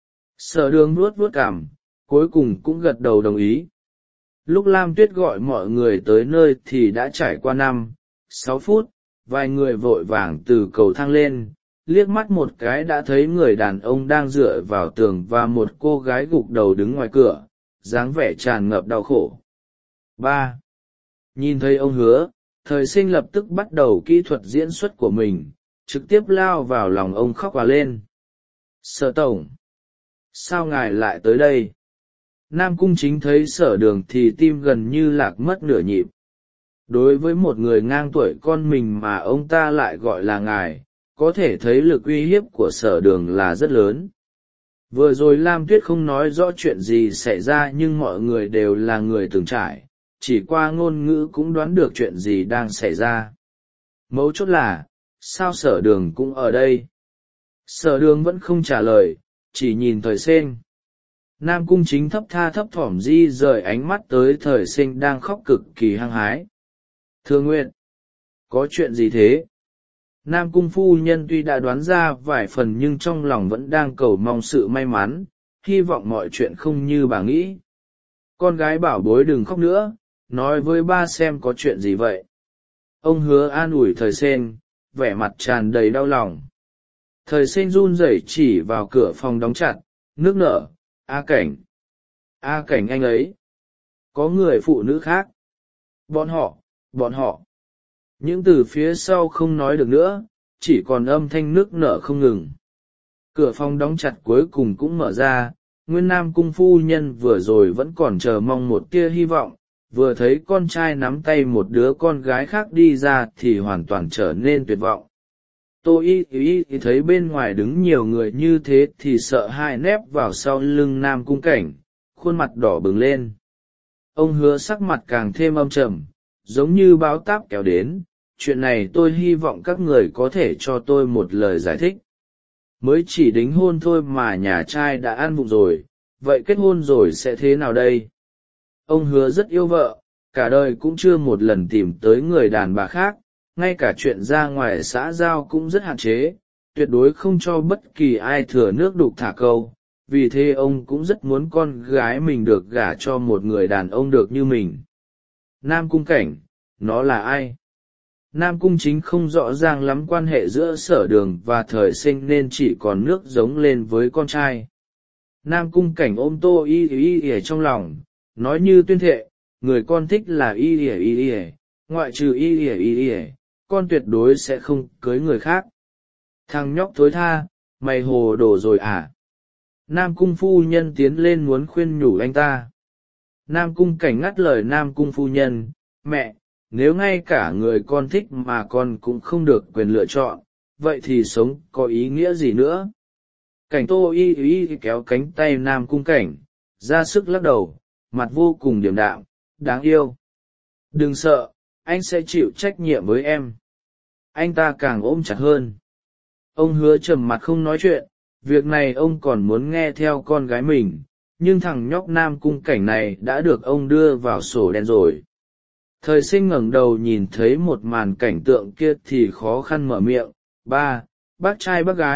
Sở Đường nuốt vuốt cằm, cuối cùng cũng gật đầu đồng ý. Lúc Lam Tuyết gọi mọi người tới nơi thì đã trải qua năm, sáu phút, vài người vội vàng từ cầu thang lên, liếc mắt một cái đã thấy người đàn ông đang dựa vào tường và một cô gái gục đầu đứng ngoài cửa, dáng vẻ tràn ngập đau khổ. Ba. Nhìn thấy ông Hứa, Thời Sinh lập tức bắt đầu kỹ thuật diễn xuất của mình, trực tiếp lao vào lòng ông khóc òa lên. Sở tổng, sao ngài lại tới đây? Nam Cung Chính thấy Sở Đường thì tim gần như lạc mất nửa nhịp. Đối với một người ngang tuổi con mình mà ông ta lại gọi là ngài, có thể thấy lực uy hiếp của Sở Đường là rất lớn. Vừa rồi Lam Tuyết không nói rõ chuyện gì xảy ra, nhưng mọi người đều là người từng trải, chỉ qua ngôn ngữ cũng đoán được chuyện gì đang xảy ra. Mấu chốt là, sao Sở Đường cũng ở đây? Sở Đường vẫn không trả lời, chỉ nhìn Thời Sinh. Nam Cung Chính thấp tha thấp thỏm di rời ánh mắt tới Thời Sinh đang khóc cực kỳ hăng hái. Thưa Nguyệt, có chuyện gì thế? Nam Cung phu nhân tuy đã đoán ra vài phần nhưng trong lòng vẫn đang cầu mong sự may mắn, hy vọng mọi chuyện không như bà nghĩ. Con gái bảo bối đừng khóc nữa, nói với ba xem có chuyện gì vậy. Ông Hứa an ủi Thời Sinh, vẻ mặt tràn đầy đau lòng. Thời Sinh run rẩy chỉ vào cửa phòng đóng chặt, nước nở, A Cảnh. A Cảnh anh ấy. Có người phụ nữ khác. Bọn họ, bọn họ. Những từ phía sau không nói được nữa, chỉ còn âm thanh nước nở không ngừng. Cửa phòng đóng chặt cuối cùng cũng mở ra, Nguyên Nam Cung phu nhân vừa rồi vẫn còn chờ mong một tia hy vọng, vừa thấy con trai nắm tay một đứa con gái khác đi ra thì hoàn toàn trở nên tuyệt vọng. Tô Y Y Y thấy bên ngoài đứng nhiều người như thế thì sợ hãi nép vào sau lưng Nam Cung Cảnh, khuôn mặt đỏ bừng lên. Ông Hứa sắc mặt càng thêm âm trầm, giống như bão táp kéo đến. Chuyện này tôi hy vọng các người có thể cho tôi một lời giải thích. Mới chỉ đính hôn thôi mà nhà trai đã ăn vụng rồi, vậy kết hôn rồi sẽ thế nào đây? Ông Hứa rất yêu vợ, cả đời cũng chưa một lần tìm tới người đàn bà khác, ngay cả chuyện ra ngoài xã giao cũng rất hạn chế, tuyệt đối không cho bất kỳ ai thừa nước đục thả câu, vì thế ông cũng rất muốn con gái mình được gả cho một người đàn ông được như mình. Nam Cung Cảnh, nó là ai? Nam Cung Chính không rõ ràng lắm quan hệ giữa Sở Đường và Thời Sinh nên chỉ còn nước giống lên với con trai. Nam Cung Cảnh ôm Tô Y Y Y trong lòng, nói như tuyên thệ, người con thích là Y Y Y Y, ngoại trừ Y Y Y Y, con tuyệt đối sẽ không cưới người khác. Thằng nhóc thối tha, mày hồ đồ rồi à? Nam Cung phu nhân tiến lên muốn khuyên nhủ anh ta. Nam Cung Cảnh ngắt lời Nam Cung phu nhân, mẹ, nếu ngay cả người con thích mà con cũng không được quyền lựa chọn, vậy thì sống có ý nghĩa gì nữa? Cảnh Tô Y Y kéo cánh tay Nam Cung Cảnh, ra sức lắc đầu, mặt vô cùng điềm đạm, đáng yêu. Đừng sợ, anh sẽ chịu trách nhiệm với em. Anh ta càng ôm chặt hơn. Ông Hứa trầm mặt không nói chuyện, việc này ông còn muốn nghe theo con gái mình, nhưng thằng nhóc Nam Cung Cảnh này đã được ông đưa vào sổ đen rồi. Thời Sinh ngẩng đầu nhìn thấy một màn cảnh tượng kia thì khó khăn mở miệng, ba, bác trai bác gái,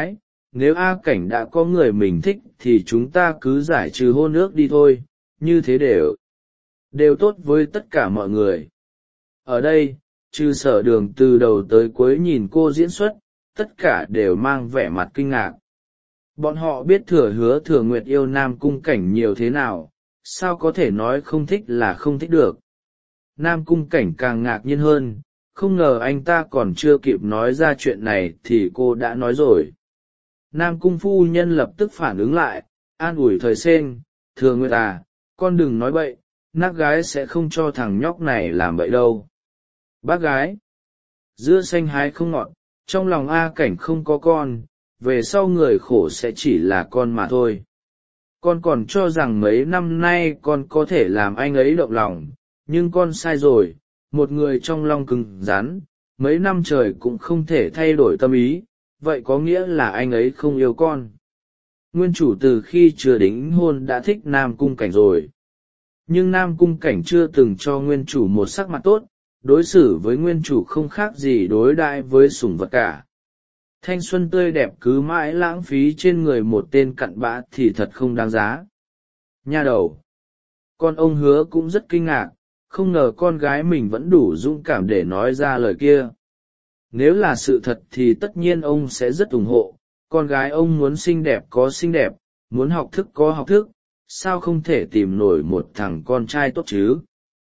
nếu A Cảnh đã có người mình thích thì chúng ta cứ giải trừ hôn ước đi thôi, như thế đều đều tốt với tất cả mọi người. Ở đây, trừ Sở Đường từ đầu tới cuối nhìn cô diễn xuất, tất cả đều mang vẻ mặt kinh ngạc. Bọn họ biết Thừa Hứa Thừa Nguyệt yêu Nam Cung Cảnh nhiều thế nào, sao có thể nói không thích là không thích được. Nam Cung Cảnh càng ngạc nhiên hơn, không ngờ anh ta còn chưa kịp nói ra chuyện này thì cô đã nói rồi. Nam Cung phu nhân lập tức phản ứng lại, an ủi Thời Sên, Thừa Nguyệt à, con đừng nói bậy, nát gái sẽ không cho thằng nhóc này làm bậy đâu. Bác gái, dưa xanh hái không ngọt, trong lòng A Cảnh không có con, về sau người khổ sẽ chỉ là con mà thôi. Con còn cho rằng mấy năm nay con có thể làm anh ấy động lòng, nhưng con sai rồi, một người trong lòng cứng rắn, mấy năm trời cũng không thể thay đổi tâm ý, vậy có nghĩa là anh ấy không yêu con. Nguyên chủ từ khi chưa đính hôn đã thích Nam Cung Cảnh rồi. Nhưng Nam Cung Cảnh chưa từng cho nguyên chủ một sắc mặt tốt, đối xử với nguyên chủ không khác gì đối đãi với sủng vật cả. Thanh xuân tươi đẹp cứ mãi lãng phí trên người một tên cặn bã thì thật không đáng giá. Nha đầu, con ông Hứa cũng rất kinh ngạc, không ngờ con gái mình vẫn đủ dũng cảm để nói ra lời kia. Nếu là sự thật thì tất nhiên ông sẽ rất ủng hộ, con gái ông muốn xinh đẹp có xinh đẹp, muốn học thức có học thức, sao không thể tìm nổi một thằng con trai tốt chứ?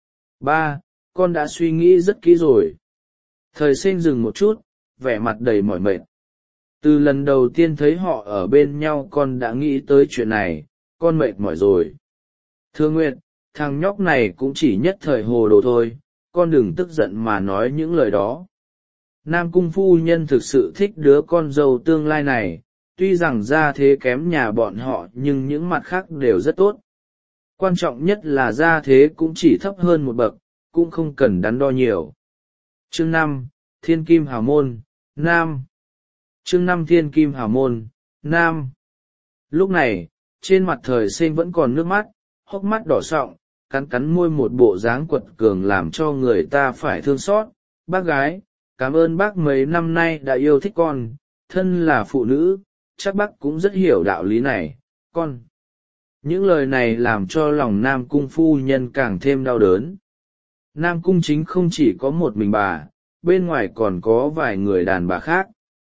Ba, con đã suy nghĩ rất kỹ rồi. Thời Sinh dừng một chút, vẻ mặt đầy mỏi mệt. Từ lần đầu tiên thấy họ ở bên nhau con đã nghĩ tới chuyện này, con mệt mỏi rồi. Thưa Nguyệt, thằng nhóc này cũng chỉ nhất thời hồ đồ thôi, con đừng tức giận mà nói những lời đó. Nam Cung phu nhân thực sự thích đứa con dâu tương lai này, tuy rằng gia thế kém nhà bọn họ nhưng những mặt khác đều rất tốt. Quan trọng nhất là gia thế cũng chỉ thấp hơn một bậc, cũng không cần đắn đo nhiều. Chương năm, Thiên Kim Hào Môn, Nam. Chương năm Thiên Kim Hào Môn, Nam. Lúc này, trên mặt Thời Sinh vẫn còn nước mắt, hốc mắt đỏ sọng, cắn cắn môi một bộ dáng quật cường làm cho người ta phải thương xót. Bác gái, cảm ơn bác mấy năm nay đã yêu thích con, thân là phụ nữ, chắc bác cũng rất hiểu đạo lý này, con. Những lời này làm cho lòng Nam Cung phu nhân càng thêm đau đớn. Nam Cung Chính không chỉ có một mình bà, bên ngoài còn có vài người đàn bà khác.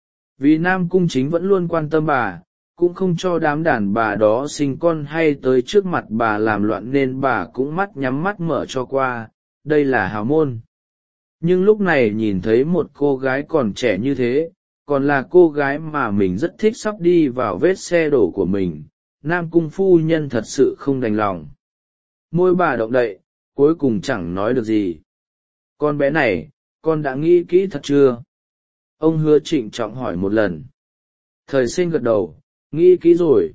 Vì Nam Cung Chính vẫn luôn quan tâm bà, cũng không cho đám đàn bà đó sinh con hay tới trước mặt bà làm loạn nên bà cũng mắt nhắm mắt mở cho qua, đây là hào môn. Nhưng lúc này nhìn thấy một cô gái còn trẻ như thế, còn là cô gái mà mình rất thích sắp đi vào vết xe đổ của mình, Nam Cung phu nhân thật sự không đành lòng. Môi bà động đậy, cuối cùng chẳng nói được gì. Con bé này, con đã nghĩ kỹ thật chưa? Ông Hứa trịnh trọng hỏi một lần. Thời Sinh gật đầu, nghĩ kỹ rồi.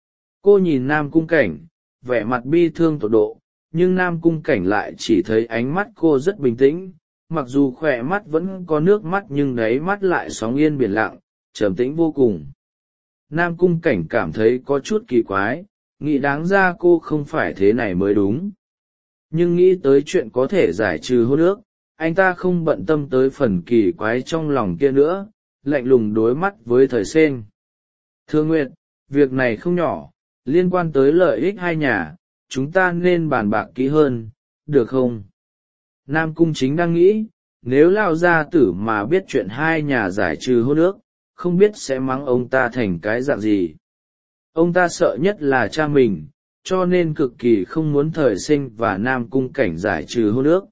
Cô nhìn Nam Cung Cảnh, vẻ mặt bi thương tột độ, nhưng Nam Cung Cảnh lại chỉ thấy ánh mắt cô rất bình tĩnh, mặc dù khỏe mắt vẫn có nước mắt nhưng đáy mắt lại sóng yên biển lặng, trầm tĩnh vô cùng. Nam Cung Cảnh cảm thấy có chút kỳ quái, nghĩ đáng ra cô không phải thế này mới đúng. Nhưng nghĩ tới chuyện có thể giải trừ hôn ước, anh ta không bận tâm tới phần kỳ quái trong lòng kia nữa, lạnh lùng đối mắt với Thời Sinh. Thưa Nguyệt, việc này không nhỏ, liên quan tới lợi ích hai nhà, chúng ta nên bàn bạc kỹ hơn, được không? Nam Cung Chính đang nghĩ, nếu Lao gia tử mà biết chuyện hai nhà giải trừ hôn ước, không biết sẽ mắng ông ta thành cái dạng gì. Ông ta sợ nhất là cha mình, cho nên cực kỳ không muốn Thời Sinh và Nam Cung Cảnh giải trừ hôn ước.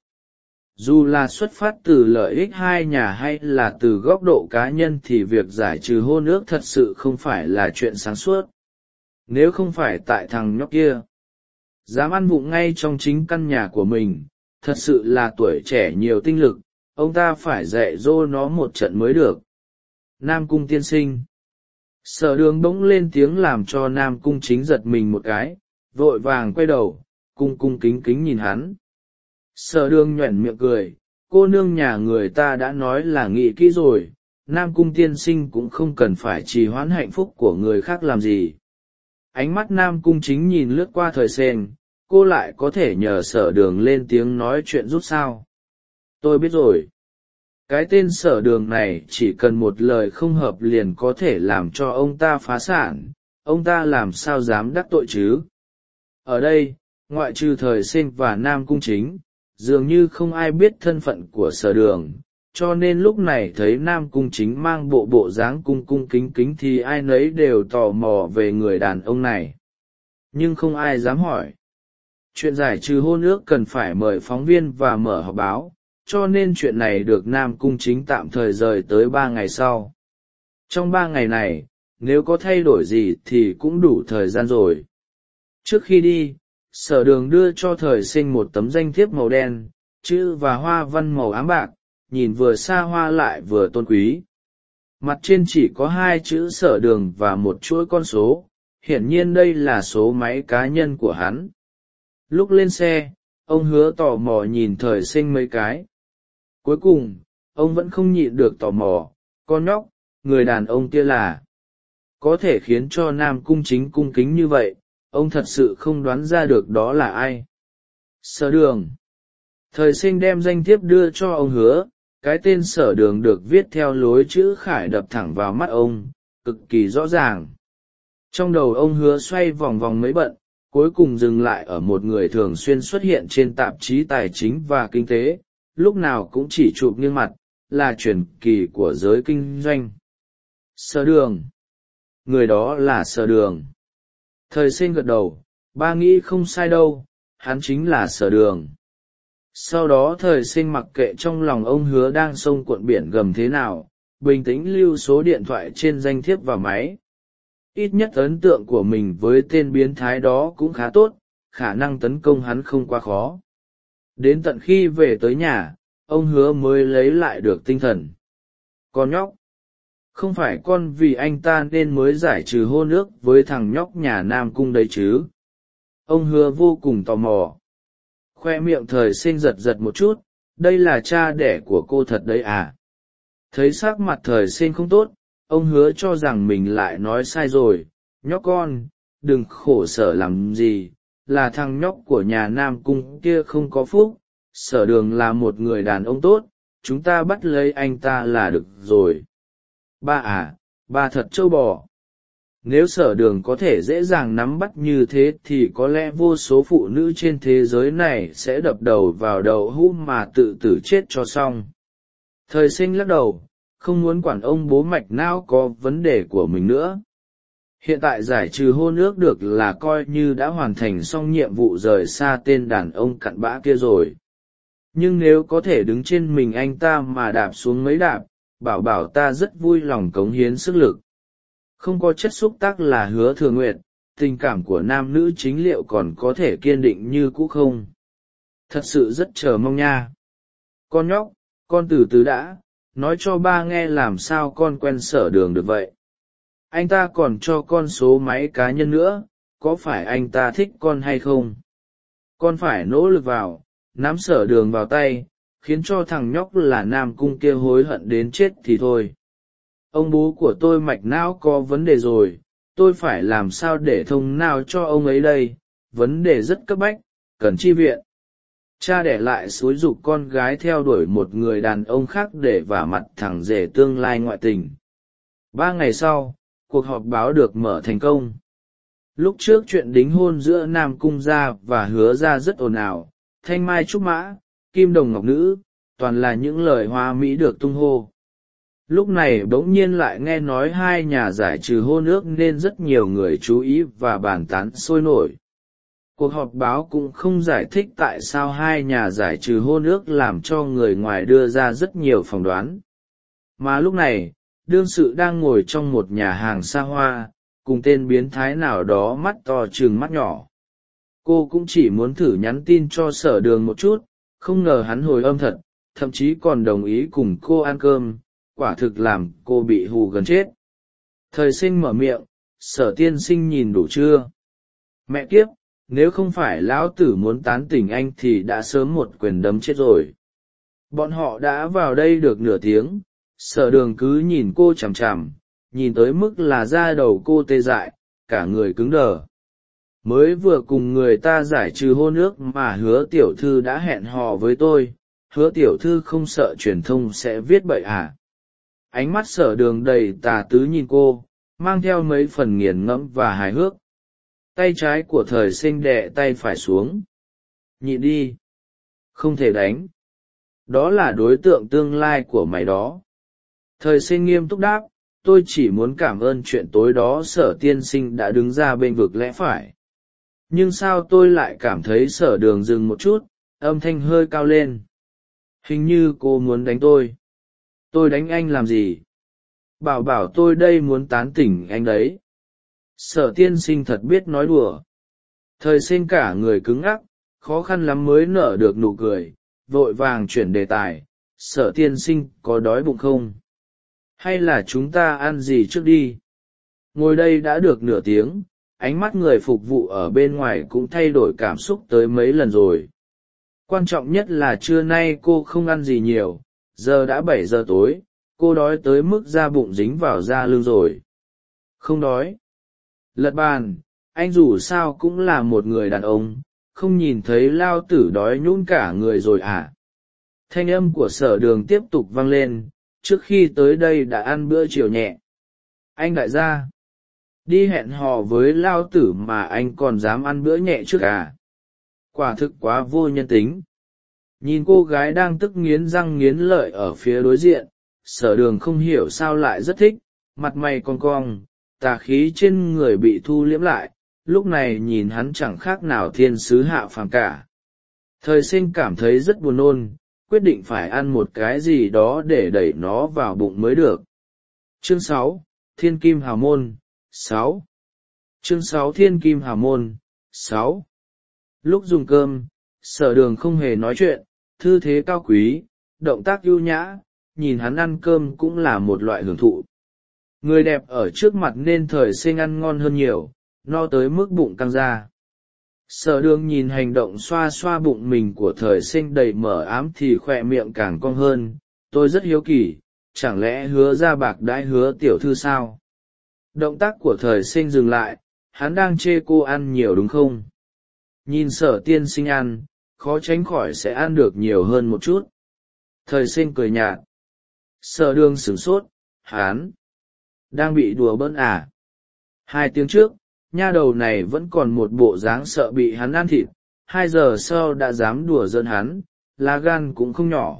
Dù là xuất phát từ lợi ích hai nhà hay là từ góc độ cá nhân thì việc giải trừ hôn ước thật sự không phải là chuyện sáng suốt. Nếu không phải tại thằng nhóc kia dám ăn vụng ngay trong chính căn nhà của mình, thật sự là tuổi trẻ nhiều tinh lực, ông ta phải dạy dỗ nó một trận mới được. Nam Cung tiên sinh. Sở Đường bỗng lên tiếng làm cho Nam Cung Chính giật mình một cái, vội vàng quay đầu, cung cung kính kính nhìn hắn. Sở Đường nhoẻn miệng cười, cô nương nhà người ta đã nói là nghĩ kỹ rồi, Nam Cung tiên sinh cũng không cần phải trì hoãn hạnh phúc của người khác làm gì. Ánh mắt Nam Cung Chính nhìn lướt qua Thời Sinh, cô lại có thể nhờ Sở Đường lên tiếng nói chuyện giúp sao. Tôi biết rồi. cái tên Sở Đường này chỉ cần một lời không hợp liền có thể làm cho ông ta phá sản, ông ta làm sao dám đắc tội chứ. Ở đây, ngoại trừ Thời Sinh và Nam Cung Chính, dường như không ai biết thân phận của Sở Đường, cho nên lúc này thấy Nam Cung Chính mang bộ bộ dáng cung cung kính kính thì ai nấy đều tò mò về người đàn ông này. Nhưng không ai dám hỏi. Chuyện giải trừ hôn ước cần phải mời phóng viên và mở họp báo, cho nên chuyện này được Nam Cung Chính tạm thời rời tới ba ngày sau. Trong ba ngày này, nếu có thay đổi gì thì cũng đủ thời gian rồi. Trước khi đi, Sở Đường đưa cho Thời Sinh một tấm danh thiếp màu đen, chữ và hoa văn màu ám bạc, nhìn vừa xa hoa lại vừa tôn quý. Mặt trên chỉ có hai chữ Sở Đường và một chuỗi con số, hiển nhiên đây là số máy cá nhân của hắn. Lúc lên xe, ông Hứa tò mò nhìn Thời Sinh mấy cái. Cuối cùng, ông vẫn không nhịn được tò mò, con nhóc, người đàn ông kia là có thể khiến cho Nam Cung Chính cung kính như vậy, ông thật sự không đoán ra được đó là ai. Sở Đường. Thời Sinh đem danh thiếp đưa cho ông Hứa, cái tên Sở Đường được viết theo lối chữ khải đập thẳng vào mắt ông, cực kỳ rõ ràng. Trong đầu ông Hứa xoay vòng vòng mấy bận, cuối cùng dừng lại ở một người thường xuyên xuất hiện trên tạp chí tài chính và kinh tế, lúc nào cũng chỉ chụp nghiêng mặt, là truyền kỳ của giới kinh doanh. Sở Đường. Người đó là Sở Đường. Thời Sinh gật đầu, ba nghĩ không sai đâu, hắn chính là Sở Đường. Sau đó Thời Sinh mặc kệ trong lòng ông Hứa đang sông cuộn biển gầm thế nào, bình tĩnh lưu số điện thoại trên danh thiếp vào máy. Ít nhất ấn tượng của mình với tên biến thái đó cũng khá tốt, khả năng tấn công hắn không quá khó. Đến tận khi về tới nhà, ông Hứa mới lấy lại được tinh thần. Con nhóc, không phải con vì anh ta nên mới giải trừ hôn ước với thằng nhóc nhà Nam Cung đấy chứ? Ông Hứa vô cùng tò mò. Khoe miệng Thời Sinh giật giật một chút, đây là cha đẻ của cô thật đấy à? Thấy sắc mặt Thời Sinh không tốt, ông Hứa cho rằng mình lại nói sai rồi. Nhóc con, đừng khổ sở làm gì, là thằng nhóc của nhà Nam Cung kia không có phúc, Sở Đường là một người đàn ông tốt, chúng ta bắt lấy anh ta là được rồi. Ba à, ba thật trâu bò. Nếu Sở Đường có thể dễ dàng nắm bắt như thế thì có lẽ vô số phụ nữ trên thế giới này sẽ đập đầu vào đầu hũ mà tự tử chết cho xong. Thời Sinh lắc đầu, không muốn quản ông bố mạch não có vấn đề của mình nữa. Hiện tại giải trừ hôn ước được là coi như đã hoàn thành xong nhiệm vụ rời xa tên đàn ông cặn bã kia rồi. Nhưng nếu có thể đứng trên mình anh ta mà đạp xuống mấy đạp, bảo bảo ta rất vui lòng cống hiến sức lực. Không có chất xúc tác là Hứa Thừa Nguyệt, tình cảm của nam nữ chính liệu còn có thể kiên định như cũ không? Thật sự rất chờ mong nha. Con nhóc, con từ từ đã, nói cho ba nghe làm sao con quen Sở Đường được vậy. Anh ta còn cho con số máy cá nhân nữa, có phải anh ta thích con hay không? Con phải nỗ lực vào, nắm Sở Đường vào tay, khiến cho thằng nhóc là Nam Cung kia hối hận đến chết thì thôi. Ông bố của tôi mạch não có vấn đề rồi, tôi phải làm sao để thông nào cho ông ấy đây, vấn đề rất cấp bách, cần chi viện. Cha đẻ lại xúi giục con gái theo đuổi một người đàn ông khác để vả mặt thằng rể tương lai ngoại tình. Ba ngày sau, cuộc họp báo được mở thành công. Lúc trước chuyện đính hôn giữa Nam Cung gia và Hứa gia rất ồn ào, thanh mai trúc mã, kim đồng ngọc nữ, toàn là những lời hoa mỹ được tung hô. Lúc này bỗng nhiên lại nghe nói hai nhà giải trừ hôn ước nên rất nhiều người chú ý và bàn tán sôi nổi. Cuộc họp báo cũng không giải thích tại sao hai nhà giải trừ hôn ước làm cho người ngoài đưa ra rất nhiều phỏng đoán. Mà lúc này, đương sự đang ngồi trong một nhà hàng xa hoa, cùng tên biến thái nào đó mắt to trừng mắt nhỏ. Cô cũng chỉ muốn thử nhắn tin cho Sở Đường một chút, không ngờ hắn hồi âm thật, thậm chí còn đồng ý cùng cô ăn cơm, quả thực làm cô bị hù gần chết. Thời Sinh mở miệng, Sở tiên sinh nhìn đủ chưa? Mẹ kiếp, nếu không phải lão tử muốn tán tỉnh anh thì đã sớm một quyền đấm chết rồi. Bọn họ đã vào đây được nửa tiếng, Sở Đường cứ nhìn cô chằm chằm, nhìn tới mức là da đầu cô tê dại, cả người cứng đờ. Mới vừa cùng người ta giải trừ hôn ước mà Hứa tiểu thư đã hẹn hò với tôi, hứa tiểu thư không sợ truyền thông sẽ viết bậy à? Ánh mắt Sở Đường đầy tà tứ nhìn cô, mang theo mấy phần nghiền ngẫm và hài hước. Tay trái của Thời Sinh đè tay phải xuống. Nhịn đi. Không thể đánh. Đó là đối tượng tương lai của mày đó. Thời Sinh nghiêm túc đáp, tôi chỉ muốn cảm ơn chuyện tối đó Sở tiên sinh đã đứng ra bênh vực lẽ phải. Nhưng sao tôi lại cảm thấy Sở Đường dừng một chút, âm thanh hơi cao lên. Hình như cô muốn đánh tôi. Tôi đánh anh làm gì? Bảo bảo tôi đây muốn tán tỉnh anh đấy. Sở tiên sinh thật biết nói đùa. Thời Sinh cả người cứng ngắc, khó khăn lắm mới nở được nụ cười, vội vàng chuyển đề tài. Sở tiên sinh có đói bụng không? Hay là chúng ta ăn gì trước đi? Ngồi đây đã được nửa tiếng, ánh mắt người phục vụ ở bên ngoài cũng thay đổi cảm xúc tới mấy lần rồi. Quan trọng nhất là trưa nay cô không ăn gì nhiều, giờ đã bảy giờ tối, cô đói tới mức da bụng dính vào da lưng rồi. Không đói. Lật bàn, anh dù sao cũng là một người đàn ông, không nhìn thấy lao tử đói nhũn cả người rồi à? Thanh âm của Sở Đường tiếp tục vang lên, trước khi tới đây đã ăn bữa chiều nhẹ. Anh đại gia, đi hẹn hò với lao tử mà anh còn dám ăn bữa nhẹ trước à? Quả thực quá vô nhân tính. Nhìn cô gái đang tức nghiến răng nghiến lợi ở phía đối diện, Sở Đường không hiểu sao lại rất thích, mặt mày cong cong, tà khí trên người bị thu liễm lại, lúc này nhìn hắn chẳng khác nào thiên sứ hạ phàm cả. Thời Sinh cảm thấy rất buồn nôn, quyết định phải ăn một cái gì đó để đẩy nó vào bụng mới được. Chương sáu, Thiên Kim Hào Môn, sáu. Chương sáu Thiên Kim Hào Môn, sáu. Lúc dùng cơm, Sở Đường không hề nói chuyện, thư thế cao quý, động tác ưu nhã, nhìn hắn ăn cơm cũng là một loại hưởng thụ. Người đẹp ở trước mặt nên Thời Sinh ăn ngon hơn nhiều, no tới mức bụng căng ra. Sở Đường nhìn hành động xoa xoa bụng mình của Thời Sinh đầy mở ám thì khỏe miệng càng cong hơn. Tôi rất hiếu kỳ, chẳng lẽ hứa ra bạc đãi hứa tiểu thư sao? Động tác của Thời Sinh dừng lại, hắn đang chê cô ăn nhiều đúng không? Nhìn Sở tiên sinh ăn, khó tránh khỏi sẽ ăn được nhiều hơn một chút. Thời Sinh cười nhạt. Sở Đường sửng sốt, hắn đang bị đùa bỡn à? Hai tiếng trước, nha đầu này vẫn còn một bộ dáng sợ bị hắn ăn thịt, hai giờ sau đã dám đùa giỡn hắn, lá gan cũng không nhỏ.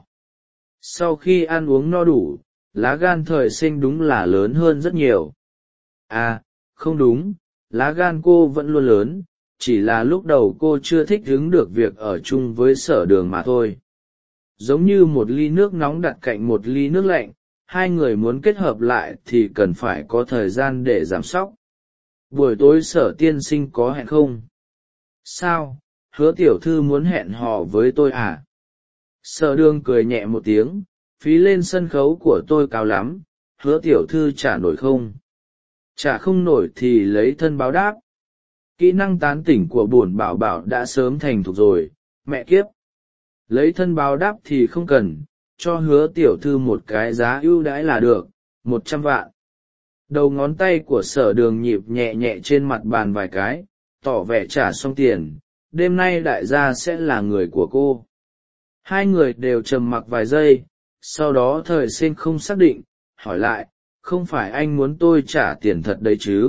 Sau khi ăn uống no đủ, lá gan Thời Sinh đúng là lớn hơn rất nhiều. À, không đúng, lá gan cô vẫn luôn lớn, chỉ là lúc đầu cô chưa thích hứng được việc ở chung với Sở Đường mà thôi. Giống như một ly nước nóng đặt cạnh một ly nước lạnh, hai người muốn kết hợp lại thì cần phải có thời gian để giảm sóc. Buổi tối Sở tiên sinh có hẹn không? Sao, hứa tiểu thư muốn hẹn hò với tôi à? Sở Đường cười nhẹ một tiếng, phí lên sân khấu của tôi cao lắm, hứa tiểu thư trả nổi không? Trả không nổi thì lấy thân báo đáp. Kỹ năng tán tỉnh của bổn bảo bảo đã sớm thành thục rồi, mẹ kiếp. Lấy thân báo đáp thì không cần, cho hứa tiểu thư một cái giá ưu đãi là được, một trăm vạn. Đầu ngón tay của Sở Đường nhịp nhẹ nhẹ trên mặt bàn vài cái, tỏ vẻ trả xong tiền, đêm nay đại gia sẽ là người của cô. Hai người đều trầm mặc vài giây, sau đó Thời Sinh không xác định, hỏi lại, không phải anh muốn tôi trả tiền thật đấy chứ?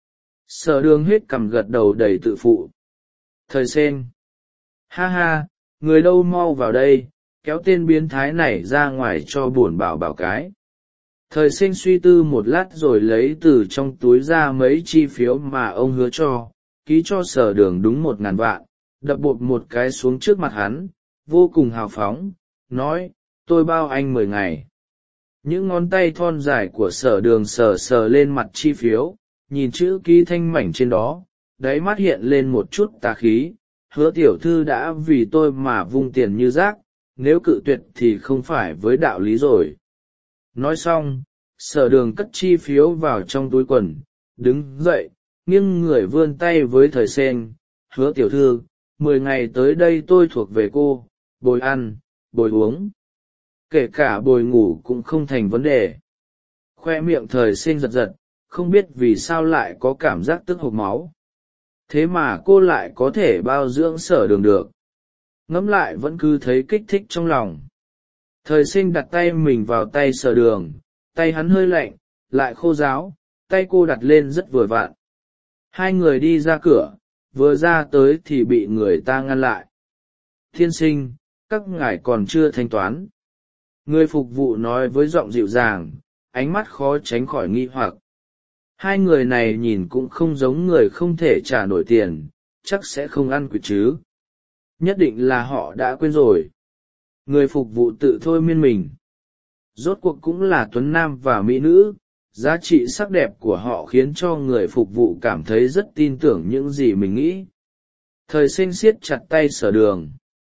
Sở Đường hết cằm gật đầu đầy tự phụ. Thời Sinh, ha ha, người đâu mau vào đây, kéo tên biến thái này ra ngoài cho bổn bảo bảo cái. Thời Sinh suy tư một lát rồi lấy từ trong túi ra mấy chi phiếu mà ông hứa cho, ký cho Sở Đường đúng một ngàn vạn, đập bột một cái xuống trước mặt hắn, vô cùng hào phóng, nói, tôi bao anh mười ngày. Những ngón tay thon dài của Sở Đường sờ sờ lên mặt chi phiếu, nhìn chữ ký thanh mảnh trên đó, đáy mắt hiện lên một chút tà khí, hứa tiểu thư đã vì tôi mà vung tiền như rác, nếu cự tuyệt thì không phải với đạo lý rồi. Nói xong, Sở Đường cất chi phiếu vào trong túi quần, đứng dậy, nghiêng người vươn tay với Thời Sinh, hứa tiểu thư, mười ngày tới đây tôi thuộc về cô, bồi ăn, bồi uống. Kể cả bồi ngủ cũng không thành vấn đề. Khoe miệng Thời Sinh giật giật, không biết vì sao lại có cảm giác tức hộc máu. Thế mà cô lại có thể bao dưỡng Sở Đường được. ngẫm lại vẫn cứ thấy kích thích trong lòng. Thời sinh đặt tay mình vào tay Sở Đường, tay hắn hơi lạnh, lại khô ráo, tay cô đặt lên rất vừa vặn. Hai người đi ra cửa, vừa ra tới thì bị người ta ngăn lại. Tiên sinh, các ngài còn chưa thanh toán. Người phục vụ nói với giọng dịu dàng, ánh mắt khó tránh khỏi nghi hoặc. Hai người này nhìn cũng không giống người không thể trả nổi tiền, chắc sẽ không ăn quỵt chứ. Nhất định là họ đã quên rồi. Người phục vụ tự thôi miên mình. Rốt cuộc cũng là tuấn nam và mỹ nữ, giá trị sắc đẹp của họ khiến cho người phục vụ cảm thấy rất tin tưởng những gì mình nghĩ. Thời sinh siết chặt tay Sở Đường.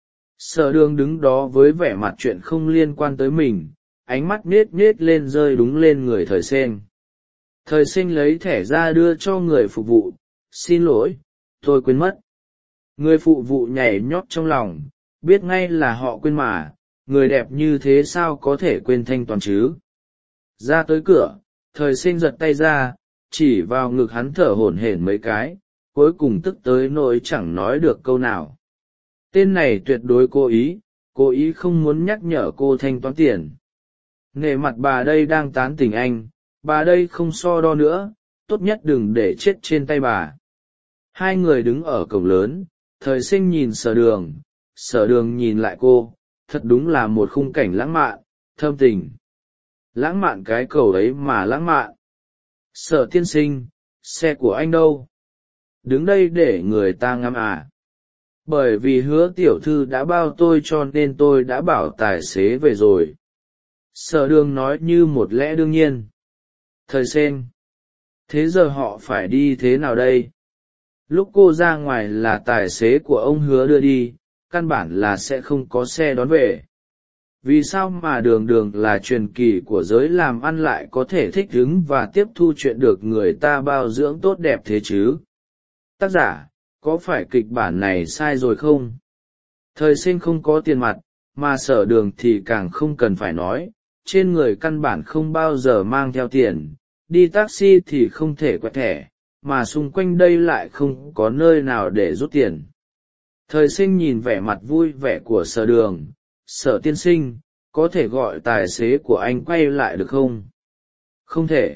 Sở Đường đứng đó với vẻ mặt chuyện không liên quan tới mình, ánh mắt nết nết lên rơi đúng lên người thời sinh. Thời sinh lấy thẻ ra đưa cho người phục vụ. Xin lỗi, tôi quên mất. Người phục vụ nhảy nhót trong lòng, biết ngay là họ quên mà, người đẹp như thế sao có thể quên thanh toán chứ. Ra tới cửa, thời sinh giật tay ra, chỉ vào ngực hắn thở hổn hển mấy cái, cuối cùng tức tới nỗi chẳng nói được câu nào. Tên này tuyệt đối cố ý, cố ý không muốn nhắc nhở cô thanh toán tiền. Nể mặt bà đây đang tán tỉnh anh, bà đây không so đo nữa, tốt nhất đừng để chết trên tay bà. Hai người đứng ở cổng lớn, thời sinh nhìn Sở Đường, Sở Đường nhìn lại cô, thật đúng là một khung cảnh lãng mạn, thâm tình. Lãng mạn cái cầu ấy mà lãng mạn. Sở tiên sinh, xe của anh đâu? Đứng đây để người ta ngắm à? Bởi vì Hứa tiểu thư đã bao tôi cho nên tôi đã bảo tài xế về rồi. Sở Đường nói như một lẽ đương nhiên. Thời sinh, thế giờ họ phải đi thế nào đây? Lúc cô ra ngoài là tài xế của ông Hứa đưa đi, căn bản là sẽ không có xe đón về. Vì sao mà Đường Đường là truyền kỳ của giới làm ăn lại có thể thích ứng và tiếp thu chuyện được người ta bao dưỡng tốt đẹp thế chứ? Tác giả, có phải kịch bản này sai rồi không? Thời sinh không có tiền mặt, mà Sở Đường thì càng không cần phải nói, trên người căn bản không bao giờ mang theo tiền, đi taxi thì không thể quẹt thẻ, mà xung quanh đây lại không có nơi nào để rút tiền. Thời sinh nhìn vẻ mặt vui vẻ của Sở Đường. Sở tiên sinh, có thể gọi tài xế của anh quay lại được không? Không thể.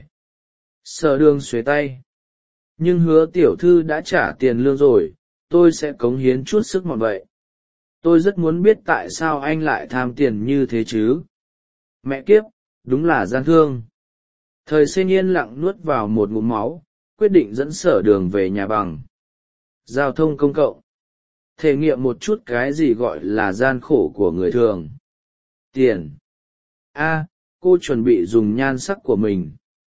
Sở Đường xuề tay. Nhưng Hứa tiểu thư đã trả tiền lương rồi, tôi sẽ cống hiến chút sức mọn vậy. Tôi rất muốn biết tại sao anh lại tham tiền như thế chứ. Mẹ kiếp, đúng là gian thương. Thời sinh yên lặng nuốt vào một ngụm máu, quyết định dẫn Sở Đường về nhà bằng giao thông công cộng. Thể nghiệm một chút cái gì gọi là gian khổ của người thường. Tiền. A, cô chuẩn bị dùng nhan sắc của mình.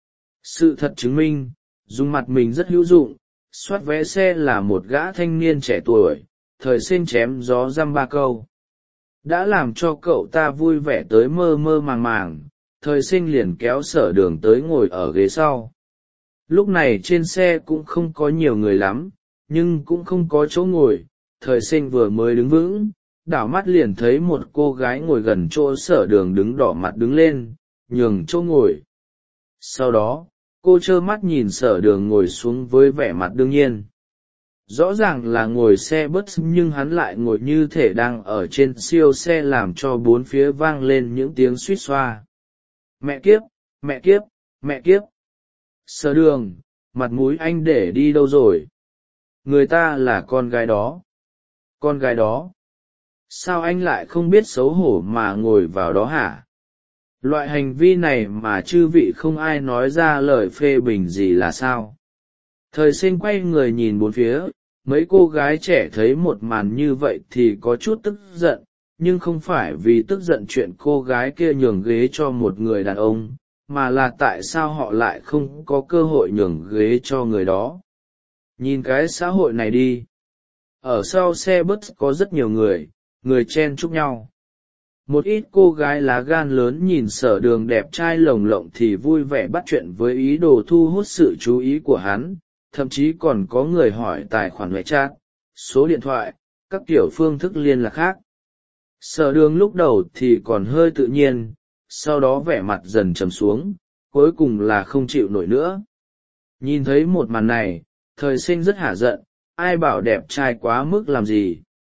Sự thật chứng minh, dùng mặt mình rất hữu dụng. Soát vé xe là một gã thanh niên trẻ tuổi, thời sinh chém gió dăm ba câu. Đã làm cho cậu ta vui vẻ tới mơ mơ màng màng, thời sinh liền kéo Sở Đường tới ngồi ở ghế sau. Lúc này trên xe cũng không có nhiều người lắm, nhưng cũng không có chỗ ngồi. Thời sinh vừa mới đứng vững, đảo mắt liền thấy một cô gái ngồi gần chỗ Sở Đường đứng đỏ mặt đứng lên, nhường chỗ ngồi. Sau đó, cô trơ mắt nhìn Sở Đường ngồi xuống với vẻ mặt đương nhiên. Rõ ràng là ngồi xe bus nhưng hắn lại ngồi như thể đang ở trên siêu xe làm cho bốn phía vang lên những tiếng suýt xoa. Mẹ kiếp, mẹ kiếp, mẹ kiếp. Sở Đường, mặt mũi anh để đi đâu rồi? Người ta là con gái đó. Con gái đó? Sao anh lại không biết xấu hổ mà ngồi vào đó hả? Loại hành vi này mà chư vị không ai nói ra lời phê bình gì là sao? Thời sinh quay người nhìn bốn phía, mấy cô gái trẻ thấy một màn như vậy thì có chút tức giận, nhưng không phải vì tức giận chuyện cô gái kia nhường ghế cho một người đàn ông, mà là tại sao họ lại không có cơ hội nhường ghế cho người đó. Nhìn cái xã hội này đi. Ở sau xe bus có rất nhiều người, người chen chúc nhau. Một ít cô gái lá gan lớn nhìn Sở Đường đẹp trai lồng lộng thì vui vẻ bắt chuyện với ý đồ thu hút sự chú ý của hắn, thậm chí còn có người hỏi tài khoản WeChat, số điện thoại, các kiểu phương thức liên lạc khác. Sở Đường lúc đầu thì còn hơi tự nhiên, sau đó vẻ mặt dần trầm xuống, cuối cùng là không chịu nổi nữa. Nhìn thấy một màn này, thời sinh rất hả giận, ai bảo đẹp trai quá mức làm gì.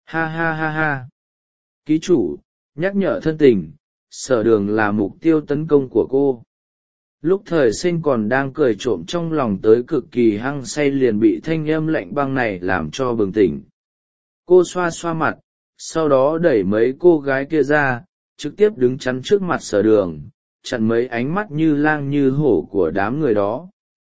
Ha ha ha ha. Ký chủ, nhắc nhở thân tình, Sở Đường là mục tiêu tấn công của cô. Lúc Thời Sinh còn đang cười trộm trong lòng tới cực kỳ hăng say liền bị thanh âm lạnh băng này làm cho bừng tỉnh. Cô xoa xoa mặt, sau đó đẩy mấy cô gái kia ra, trực tiếp đứng chắn trước mặt Sở Đường, chặn mấy ánh mắt như lang như hổ của đám người đó.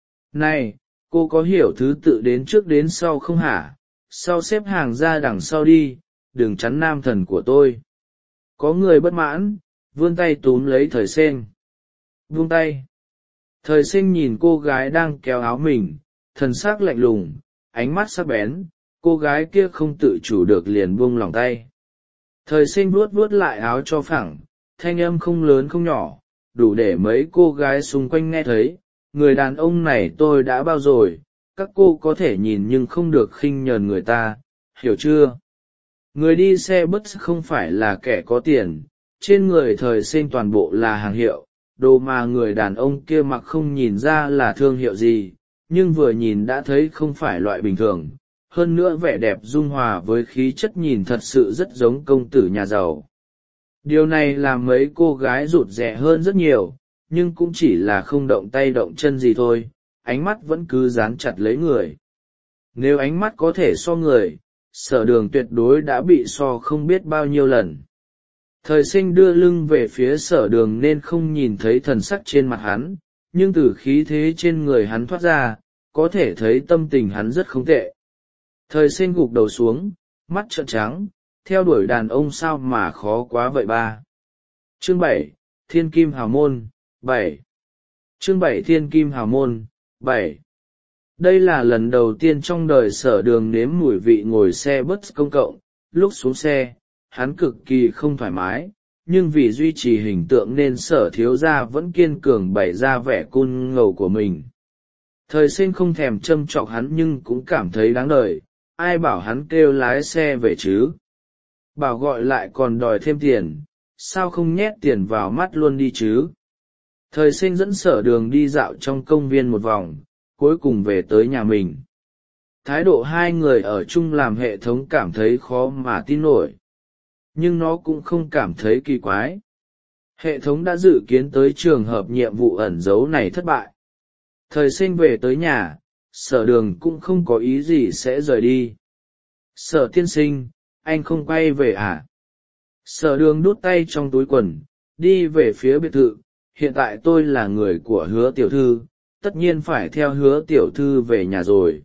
Này, cô có hiểu thứ tự đến trước đến sau không hả? Sau xếp hàng ra đằng sau đi, đừng chắn nam thần của tôi. Có người bất mãn, vươn tay túm lấy Thời Sinh. Vung tay. Thời Sinh nhìn cô gái đang kéo áo mình, thần sắc lạnh lùng, ánh mắt sắc bén, cô gái kia không tự chủ được liền buông lòng tay. Thời Sinh vuốt vuốt lại áo cho phẳng, thanh âm không lớn không nhỏ, đủ để mấy cô gái xung quanh nghe thấy. Người đàn ông này tôi đã bao rồi, các cô có thể nhìn nhưng không được khinh nhờn người ta, hiểu chưa? Người đi xe bus không phải là kẻ có tiền, trên người Thời Sinh toàn bộ là hàng hiệu, đồ mà người đàn ông kia mặc không nhìn ra là thương hiệu gì, nhưng vừa nhìn đã thấy không phải loại bình thường. Hơn nữa vẻ đẹp dung hòa với khí chất nhìn thật sự rất giống công tử nhà giàu. Điều này làm mấy cô gái rụt rè hơn rất nhiều, nhưng cũng chỉ là không động tay động chân gì thôi, ánh mắt vẫn cứ dán chặt lấy người. Nếu ánh mắt có thể so người, Sở Đường tuyệt đối đã bị so không biết bao nhiêu lần. Thời Sinh đưa lưng về phía Sở Đường nên không nhìn thấy thần sắc trên mặt hắn, nhưng từ khí thế trên người hắn thoát ra, có thể thấy tâm tình hắn rất không tệ. Thời Sinh gục đầu xuống, mắt trợn trắng, theo đuổi đàn ông sao mà khó quá vậy ba. Chương bảy, Thiên Kim Hào Môn, bảy. Chương bảy Thiên Kim Hào Môn, bảy. Đây là lần đầu tiên trong đời Sở Đường nếm mùi vị ngồi xe bus công cộng. Lúc xuống xe, hắn cực kỳ không thoải mái, nhưng vì duy trì hình tượng nên Sở thiếu gia vẫn kiên cường bày ra vẻ cun ngầu của mình. Thời Sinh không thèm châm chọc hắn nhưng cũng cảm thấy đáng đời, ai bảo hắn kêu lái xe về chứ? Bảo gọi lại còn đòi thêm tiền, sao không nhét tiền vào mắt luôn đi chứ? Thời Sinh dẫn Sở Đường đi dạo trong công viên một vòng, cuối cùng về tới nhà mình. Thái độ hai người ở chung làm hệ thống cảm thấy khó mà tin nổi. Nhưng nó cũng không cảm thấy kỳ quái. Hệ thống đã dự kiến tới trường hợp nhiệm vụ ẩn giấu này thất bại. Thời Sinh về tới nhà, Sở Đường cũng không có ý gì sẽ rời đi. Sở tiên sinh, anh không quay về à? Sở Đường đút tay trong túi quần, đi về phía biệt thự. Hiện tại tôi là người của Hứa tiểu thư, tất nhiên phải theo Hứa tiểu thư về nhà rồi.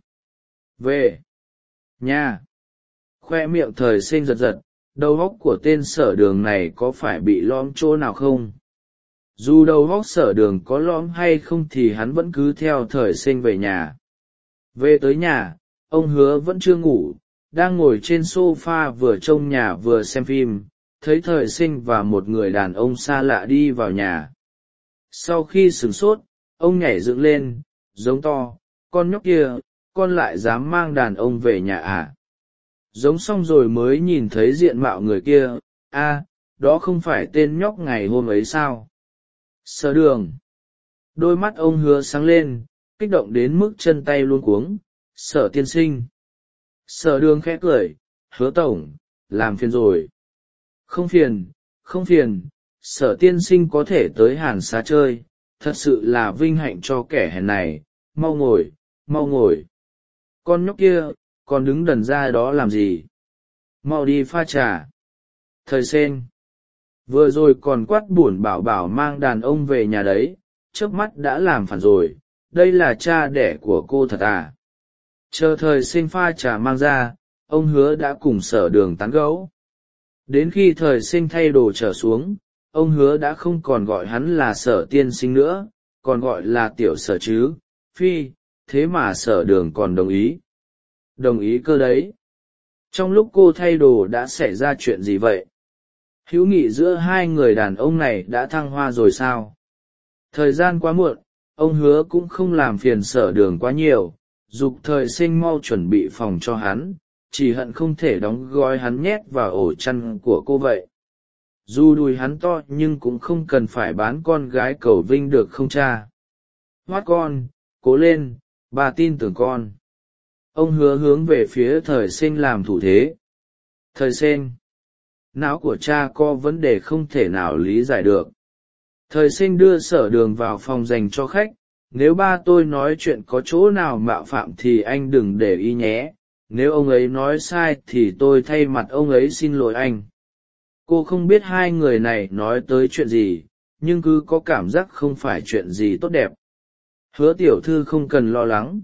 Về nhà. Khoe miệng Thời Sinh giật giật, đầu óc của tên Sở Đường này có phải bị lõm chỗ nào không? Dù đầu óc Sở Đường có lõm hay không thì hắn vẫn cứ theo Thời Sinh về nhà. Về tới nhà, ông Hứa vẫn chưa ngủ, đang ngồi trên sofa vừa trông nhà vừa xem phim, thấy Thời Sinh và một người đàn ông xa lạ đi vào nhà. Sau khi sửng sốt, ông nhảy dựng lên, giống to, con nhóc kia, con lại dám mang đàn ông về nhà à? Giống xong rồi mới nhìn thấy diện mạo người kia, a, đó không phải tên nhóc ngày hôm ấy sao? Sở Đường. Đôi mắt ông Hứa sáng lên, kích động đến mức chân tay luống cuống. Sở tiên sinh. Sở Đường khẽ cười, Hứa tổng, làm phiền rồi. Không phiền, không phiền, Sở tiên sinh có thể tới Hàn Xá chơi, thật sự là vinh hạnh cho kẻ hèn này, mau ngồi, mau ngồi. Con nhóc kia, còn đứng đần ra đó làm gì? Mau đi pha trà. Thời Sinh. Vừa rồi còn quát buồn bảo bảo mang đàn ông về nhà đấy, chớp mắt đã làm phản rồi, đây là cha đẻ của cô thật à? Chờ Thời Sinh pha trà mang ra, ông Hứa đã cùng Sở Đường tán gẫu. Đến khi Thời Sinh thay đồ trở xuống, ông Hứa đã không còn gọi hắn là Sở tiên sinh nữa, còn gọi là tiểu Sở chứ, phi, thế mà Sở Đường còn đồng ý. Đồng ý cơ đấy. Trong lúc cô thay đồ đã xảy ra chuyện gì vậy? Hữu nghị giữa hai người đàn ông này đã thăng hoa rồi sao? Thời gian quá muộn, ông Hứa cũng không làm phiền Sở Đường quá nhiều, giục Thời Sinh mau chuẩn bị phòng cho hắn, chỉ hận không thể đóng gói hắn nhét vào ổ chăn của cô vậy. Dù đùi hắn to nhưng cũng không cần phải bán con gái cầu vinh được không cha? Hoát con, cố lên, bà tin tưởng con. Ông Hứa hướng về phía Thời Sinh làm thủ thế. Thời sinh, não của cha có vấn đề không thể nào lý giải được. Thời sinh đưa Sở Đường vào phòng dành cho khách. Nếu ba tôi nói chuyện có chỗ nào mạo phạm thì anh đừng để ý nhé, nếu ông ấy nói sai thì tôi thay mặt ông ấy xin lỗi anh. Cô không biết hai người này nói tới chuyện gì, nhưng cứ có cảm giác không phải chuyện gì tốt đẹp. Hứa tiểu thư không cần lo lắng.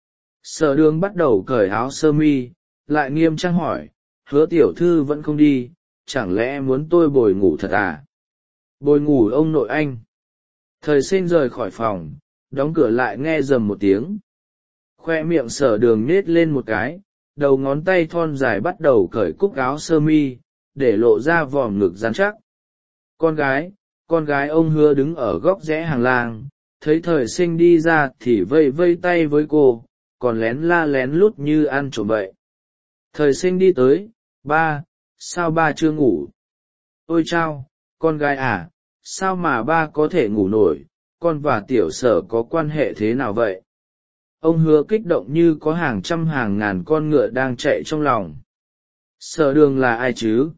Sở Đường bắt đầu cởi áo sơ mi, lại nghiêm trang hỏi, hứa tiểu thư vẫn không đi, chẳng lẽ muốn tôi bồi ngủ thật à? Bồi ngủ ông nội anh. Thời sinh rời khỏi phòng, đóng cửa lại nghe rầm một tiếng. Khoe miệng Sở Đường nết lên một cái, đầu ngón tay thon dài bắt đầu cởi cúc áo sơ mi, để lộ ra vòm ngực rắn chắc. Con gái, con gái ông Hứa đứng ở góc rẽ hàng lang, thấy thời sinh đi ra thì vây vây tay với cô, còn lén la lén lút như ăn trộm vậy. Thời sinh đi tới, ba, sao ba chưa ngủ? Ôi chao, con gái à, sao mà ba có thể ngủ nổi, con và tiểu Sở có quan hệ thế nào vậy? Ông Hứa kích động như có hàng trăm hàng ngàn con ngựa đang chạy trong lòng. Sở Đường là ai chứ?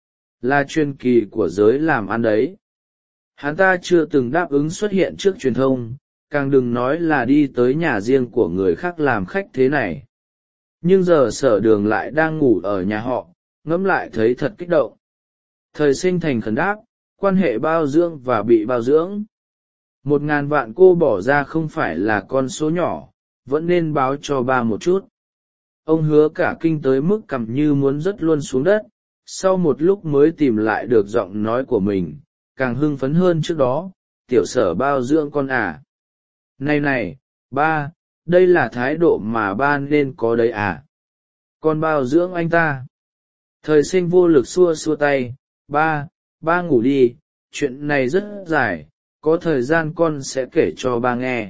Là truyền kỳ của giới làm ăn đấy. Hắn ta chưa từng đáp ứng xuất hiện trước truyền thông, càng đừng nói là đi tới nhà riêng của người khác làm khách thế này. Nhưng giờ Sở Đường lại đang ngủ ở nhà họ, ngẫm lại thấy thật kích động. Thời sinh thành khẩn đáp, quan hệ bao dưỡng và bị bao dưỡng. Một ngàn vạn cô bỏ ra không phải là con số nhỏ, vẫn nên báo cho ba một chút. Ông Hứa cả kinh tới mức cằm như muốn rớt luôn xuống đất, sau một lúc mới tìm lại được giọng nói của mình, càng hưng phấn hơn trước đó, tiểu Sở bao dưỡng con à. Này này, ba, đây là thái độ mà ba nên có đấy à. Con bao dưỡng anh ta. Thời sinh vô lực xua xua tay, ba, ba ngủ đi, chuyện này rất dài, có thời gian con sẽ kể cho ba nghe.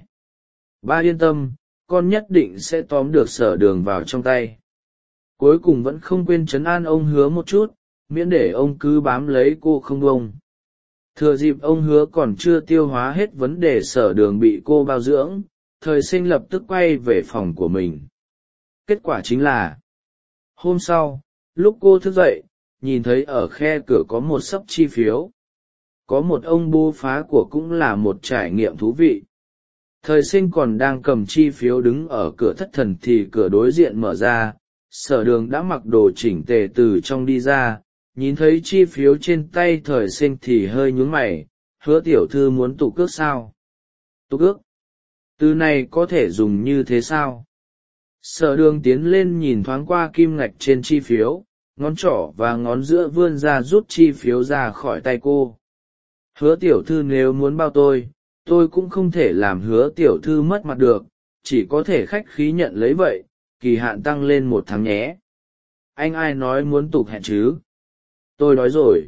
Ba yên tâm, con nhất định sẽ tóm được Sở Đường vào trong tay. Cuối cùng vẫn không quên trấn an ông Hứa một chút, miễn để ông cứ bám lấy cô không bông. Thừa dịp ông Hứa còn chưa tiêu hóa hết vấn đề Sở Đường bị cô bao dưỡng, thời sinh lập tức quay về phòng của mình. Kết quả chính là, hôm sau, lúc cô thức dậy, nhìn thấy ở khe cửa có một xấp chi phiếu. Có một ông bố phá của cũng là một trải nghiệm thú vị. Thời sinh còn đang cầm chi phiếu đứng ở cửa thất thần thì cửa đối diện mở ra, Sở Đường đã mặc đồ chỉnh tề từ trong đi ra, nhìn thấy chi phiếu trên tay thời sinh thì hơi nhướng mày, hứa tiểu thư muốn tụ cước sao? Tụ cước? Từ này có thể dùng như thế sao? Sở Đường tiến lên nhìn thoáng qua kim ngạch trên chi phiếu, ngón trỏ và ngón giữa vươn ra rút chi phiếu ra khỏi tay cô. Hứa tiểu thư nếu muốn bao tôi, tôi cũng không thể làm hứa tiểu thư mất mặt được, chỉ có thể khách khí nhận lấy vậy, kỳ hạn tăng lên một tháng nhé. Anh ai nói muốn tục hẹn chứ? Tôi nói rồi.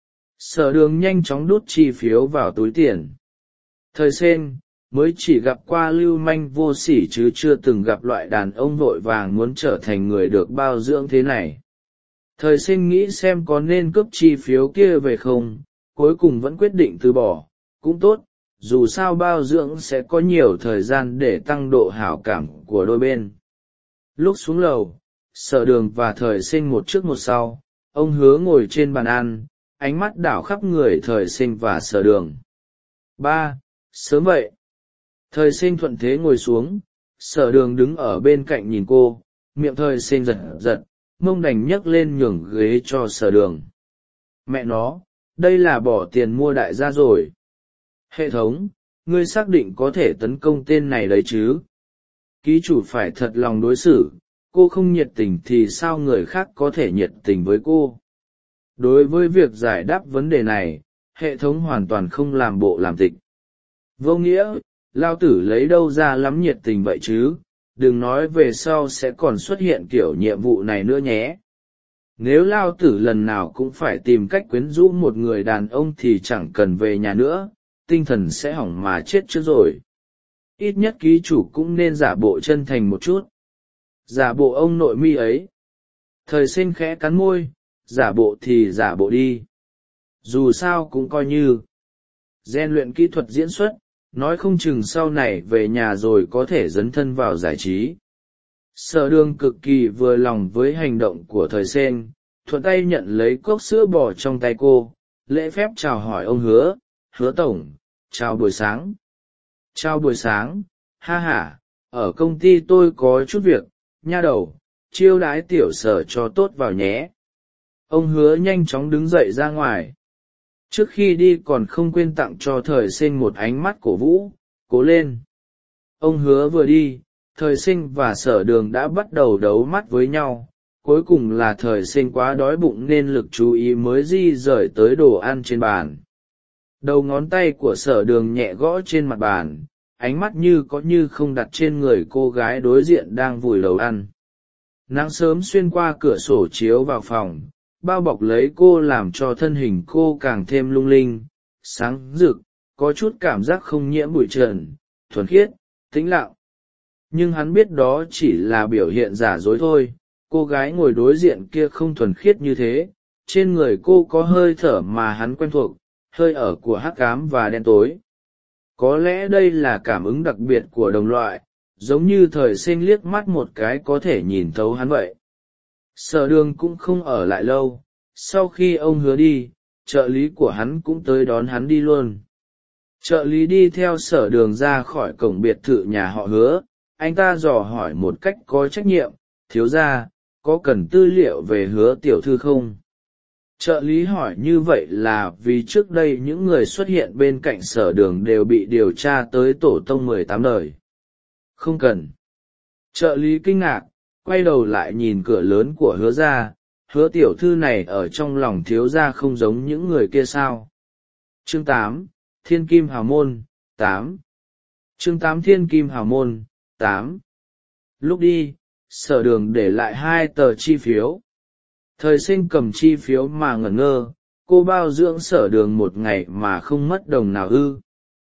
Sở Đường nhanh chóng đút chi phiếu vào túi tiền. Thời sen, mới chỉ gặp qua lưu manh vô sỉ chứ chưa từng gặp loại đàn ông vội vàng muốn trở thành người được bao dưỡng thế này. Thời sinh nghĩ xem có nên cướp chi phiếu kia về không, cuối cùng vẫn quyết định từ bỏ, cũng tốt, dù sao bao dưỡng sẽ có nhiều thời gian để tăng độ hảo cảm của đôi bên. Lúc xuống lầu, Sở Đường và thời sinh một trước một sau, ông Hứa ngồi trên bàn ăn, ánh mắt đảo khắp người thời sinh và Sở Đường. Ba, sớm vậy. Thời sinh thuận thế ngồi xuống, Sở Đường đứng ở bên cạnh nhìn cô, miệng thời sinh giật giật, mông đành nhấc lên nhường ghế cho Sở Đường. Mẹ nó, đây là bỏ tiền mua đại gia rồi. Hệ thống, ngươi xác định có thể tấn công tên này đấy chứ? Ký chủ phải thật lòng đối xử, cô không nhiệt tình thì sao người khác có thể nhiệt tình với cô? Đối với việc giải đáp vấn đề này, hệ thống hoàn toàn không làm bộ làm tịch. Vô nghĩa, lao tử lấy đâu ra lắm nhiệt tình vậy chứ, đừng nói về sau sẽ còn xuất hiện kiểu nhiệm vụ này nữa nhé. Nếu lao tử lần nào cũng phải tìm cách quyến rũ một người đàn ông thì chẳng cần về nhà nữa, tinh thần sẽ hỏng mà chết trước rồi. Ít nhất ký chủ cũng nên giả bộ chân thành một chút. Giả bộ ông nội mi ấy. Thời sinh khẽ cắn môi, giả bộ thì giả bộ đi. Dù sao cũng coi như rèn luyện kỹ thuật diễn xuất, nói không chừng sau này về nhà rồi có thể dấn thân vào giải trí. Sở Đường cực kỳ vừa lòng với hành động của thời sen, thuận tay nhận lấy cốc sữa bò trong tay cô, lễ phép chào hỏi ông Hứa. Hứa tổng, chào buổi sáng. Chào buổi sáng, ha ha, ở công ty tôi có chút việc, nha đầu, chiêu đãi tiểu Sở cho tốt vào nhé. Ông Hứa nhanh chóng đứng dậy ra ngoài. Trước khi đi còn không quên tặng cho Thời Sinh một ánh mắt cổ vũ, cố lên. Ông Hứa vừa đi, Thời Sinh và Sở Đường đã bắt đầu đấu mắt với nhau. Cuối cùng là Thời Sinh quá đói bụng nên lực chú ý mới di rời tới đồ ăn trên bàn. Đầu ngón tay của Sở Đường nhẹ gõ trên mặt bàn, ánh mắt như có như không đặt trên người cô gái đối diện đang vùi đầu ăn. Nắng sớm xuyên qua cửa sổ chiếu vào phòng, bao bọc lấy cô làm cho thân hình cô càng thêm lung linh, sáng rực, có chút cảm giác không nhiễm bụi trần, thuần khiết, tĩnh lặng. Nhưng hắn biết đó chỉ là biểu hiện giả dối thôi, cô gái ngồi đối diện kia không thuần khiết như thế, trên người cô có hơi thở mà hắn quen thuộc, hơi ở của hắc ám và đen tối. Có lẽ đây là cảm ứng đặc biệt của đồng loại, giống như Thời Sinh liếc mắt một cái có thể nhìn thấu hắn vậy. Sở Đường cũng không ở lại lâu, sau khi ông Hứa đi, trợ lý của hắn cũng tới đón hắn đi luôn. Trợ lý đi theo Sở Đường ra khỏi cổng biệt thự nhà họ Hứa, anh ta dò hỏi một cách có trách nhiệm, thiếu gia, có cần tư liệu về Hứa tiểu thư không? Trợ lý hỏi như vậy là vì trước đây những người xuất hiện bên cạnh Sở Đường đều bị điều tra tới tổ tông mười tám đời. Không cần. Trợ lý kinh ngạc, quay đầu lại nhìn cửa lớn của Hứa gia, Hứa tiểu thư này ở trong lòng thiếu gia không giống những người kia sao? Chương tám, Thiên Kim Hào Môn, tám. Chương tám Thiên Kim Hào Môn, tám. Lúc đi, Sở Đường để lại hai tờ chi phiếu. Thời Sinh cầm chi phiếu mà ngẩn ngơ, cô bao dưỡng Sở Đường một ngày mà không mất đồng nào ư?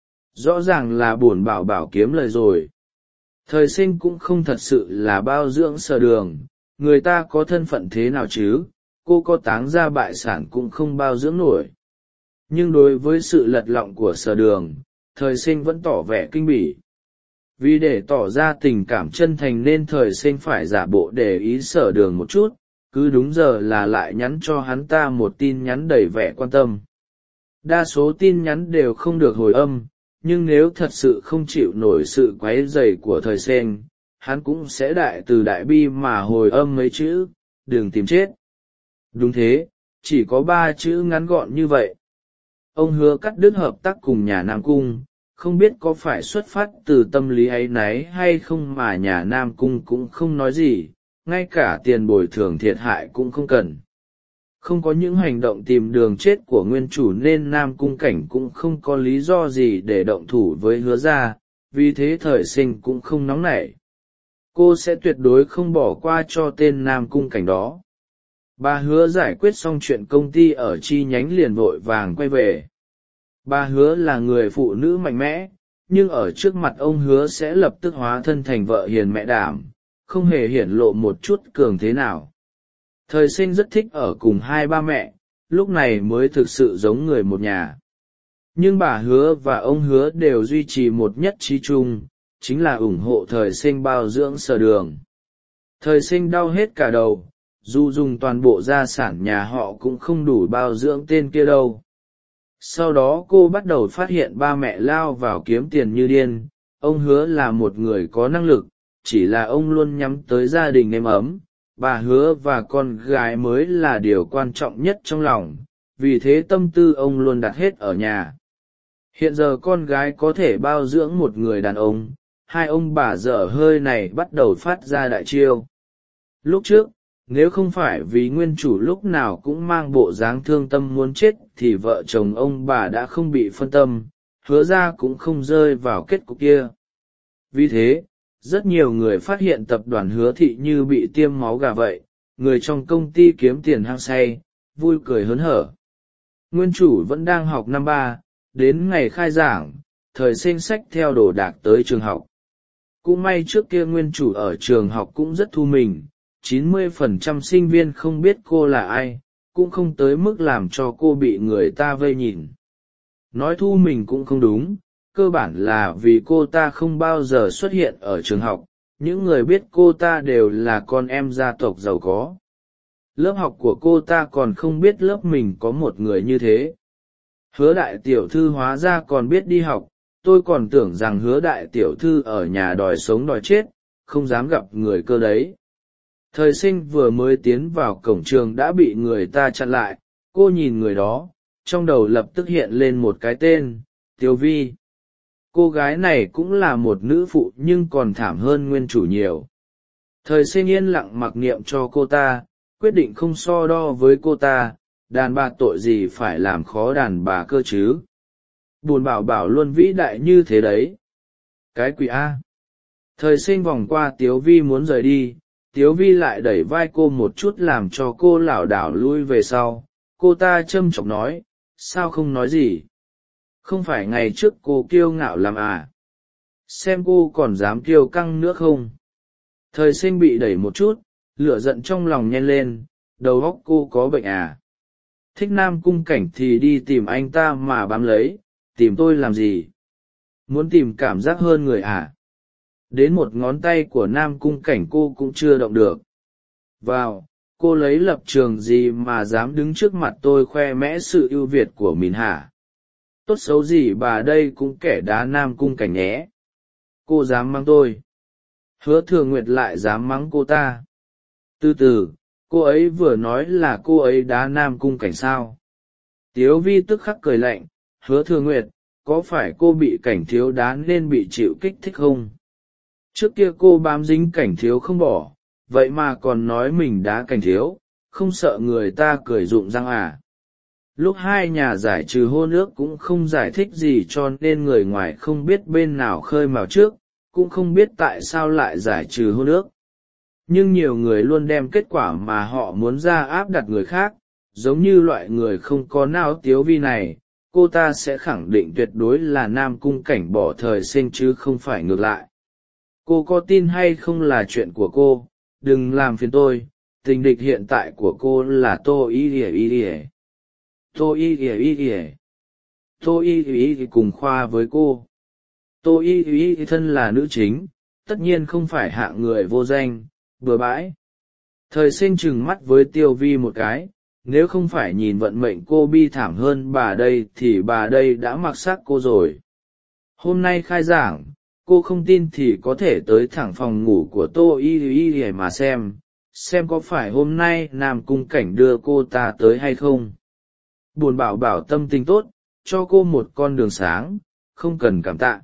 Rõ ràng là buồn bảo bảo kiếm lời rồi. Thời Sinh cũng không thật sự là bao dưỡng Sở Đường, người ta có thân phận thế nào chứ, cô có táng ra bại sản cũng không bao dưỡng nổi. Nhưng đối với sự lật lọng của Sở Đường, Thời Sinh vẫn tỏ vẻ kinh bỉ. Vì để tỏ ra tình cảm chân thành nên Thời Sinh phải giả bộ để ý Sở Đường một chút, cứ đúng giờ là lại nhắn cho hắn ta một tin nhắn đầy vẻ quan tâm. Đa số tin nhắn đều không được hồi âm, nhưng nếu thật sự không chịu nổi sự quấy rầy của Thời Sinh, hắn cũng sẽ đại từ đại bi mà hồi âm mấy chữ, đừng tìm chết. Đúng thế, chỉ có ba chữ ngắn gọn như vậy. Ông Hứa cắt đứt hợp tác cùng nhà Nam Cung, không biết có phải xuất phát từ tâm lý áy náy hay không mà nhà Nam Cung cũng không nói gì, ngay cả tiền bồi thường thiệt hại cũng không cần. Không có những hành động tìm đường chết của nguyên chủ nên Nam Cung Cảnh cũng không có lý do gì để động thủ với Hứa gia, vì thế Thời Sinh cũng không nóng nảy. Cô sẽ tuyệt đối không bỏ qua cho tên Nam Cung Cảnh đó. Bà Hứa giải quyết xong chuyện công ty ở chi nhánh liền vội vàng quay về. Bà Hứa là người phụ nữ mạnh mẽ, nhưng ở trước mặt ông Hứa sẽ lập tức hóa thân thành vợ hiền mẹ đảm, không hề hiển lộ một chút cường thế nào. Thời Sinh rất thích ở cùng hai ba mẹ, lúc này mới thực sự giống người một nhà. Nhưng bà Hứa và ông Hứa đều duy trì một nhất trí chung, chính là ủng hộ Thời Sinh bao dưỡng Sở Đường. Thời Sinh đau hết cả đầu, dù dùng toàn bộ gia sản nhà họ cũng không đủ bao dưỡng tên kia đâu. Sau đó cô bắt đầu phát hiện ba mẹ lao vào kiếm tiền như điên, ông Hứa là một người có năng lực, chỉ là ông luôn nhắm tới gia đình êm ấm, bà Hứa và con gái mới là điều quan trọng nhất trong lòng, vì thế tâm tư ông luôn đặt hết ở nhà. Hiện giờ con gái có thể bao dưỡng một người đàn ông, hai ông bà dở hơi này bắt đầu phát ra đại chiêu. Lúc trước, nếu không phải vì nguyên chủ lúc nào cũng mang bộ dáng thương tâm muốn chết thì vợ chồng ông bà đã không bị phân tâm, Hứa ra cũng không rơi vào kết cục kia. Vì thế, rất nhiều người phát hiện tập đoàn Hứa thị như bị tiêm máu gà vậy, người trong công ty kiếm tiền hăng say, vui cười hớn hở. Nguyên chủ vẫn đang học năm ba, đến ngày khai giảng, Thời Sinh xách theo đồ đạc tới trường học. Cũng may trước kia nguyên chủ ở trường học cũng rất thu mình, chín mươi phần trăm sinh viên không biết cô là ai, cũng không tới mức làm cho cô bị người ta vây nhìn. Nói thu mình cũng không đúng, cơ bản là vì cô ta không bao giờ xuất hiện ở trường học, những người biết cô ta đều là con em gia tộc giàu có. lớp học của cô ta còn không biết lớp mình có một người như thế. Hứa đại tiểu thư hóa ra còn biết đi học, tôi còn tưởng rằng hứa đại tiểu thư ở nhà đòi sống đòi chết, không dám gặp người cơ đấy. Thời sinh vừa mới tiến vào cổng trường đã bị người ta chặn lại, cô nhìn người đó, trong đầu lập tức hiện lên một cái tên, Tiếu Vi. Cô gái này cũng là một nữ phụ nhưng còn thảm hơn nguyên chủ nhiều. Thời sinh yên lặng mặc niệm cho cô ta, quyết định không so đo với cô ta, đàn bà tội gì phải làm khó đàn bà cơ chứ. Buồn bảo bảo luôn vĩ đại như thế đấy. Cái quỷ A. Thời sinh vòng qua Tiếu Vi muốn rời đi, Tiếu Vi lại đẩy vai cô một chút làm cho cô lảo đảo lui về sau. Cô ta châm chọc nói, sao không nói gì? Không phải ngày trước cô kiêu ngạo làm à? Xem cô còn dám kiêu căng nữa không? Thời sinh bị đẩy một chút, lửa giận trong lòng nhen lên, đầu óc cô có bệnh à? Thích Nam Cung Cảnh thì đi tìm anh ta mà bám lấy, tìm tôi làm gì? Muốn tìm cảm giác hơn người à? Đến một ngón tay của Nam Cung Cảnh cô cũng chưa động được. Vào, cô lấy lập trường gì mà dám đứng trước mặt tôi khoe mẽ sự ưu việt của mình hả? Tốt xấu gì bà đây cũng kẻ đá Nam Cung Cảnh nhé. Cô dám mắng tôi. Hứa Thường Nguyệt lại dám mắng cô ta. Từ từ, cô ấy vừa nói là cô ấy đá Nam Cung Cảnh sao? Tiếu Vi tức khắc cười lạnh, Hứa Thường Nguyệt, có phải cô bị Cảnh thiếu đá nên bị chịu kích thích không? Trước kia cô bám dính Cảnh thiếu không bỏ, vậy mà còn nói mình đá Cảnh thiếu, không sợ người ta cười rụng răng à? Lúc hai nhà giải trừ hôn ước cũng không giải thích gì cho nên người ngoài không biết bên nào khơi mào trước, cũng không biết tại sao lại giải trừ hôn ước. Nhưng nhiều người luôn đem kết quả mà họ muốn ra áp đặt người khác, giống như loại người không có não Tiếu Vi này, cô ta sẽ khẳng định tuyệt đối là Nam Cung Cảnh bỏ thời sinh chứ không phải ngược lại. Cô có tin hay không là chuyện của cô, đừng làm phiền tôi, tình địch hiện tại của cô là Tô Y Y Y Y. Tô Y Y Y Y. Tô Y Y Y cùng khoa với cô. Tô Y Y Y thân là nữ chính, tất nhiên không phải hạng người vô danh, bừa bãi. Thời sinh trừng mắt với Tiêu Vi một cái, nếu không phải nhìn vận mệnh cô bi thảm hơn bà đây thì bà đây đã mặc xác cô rồi. Hôm nay khai giảng, cô không tin thì có thể tới thẳng phòng ngủ của Tô Y Y Y mà xem, xem có phải hôm nay Nam Cung Cảnh đưa cô ta tới hay không. Buồn bảo bảo tâm tình tốt, cho cô một con đường sáng, không cần cảm tạ.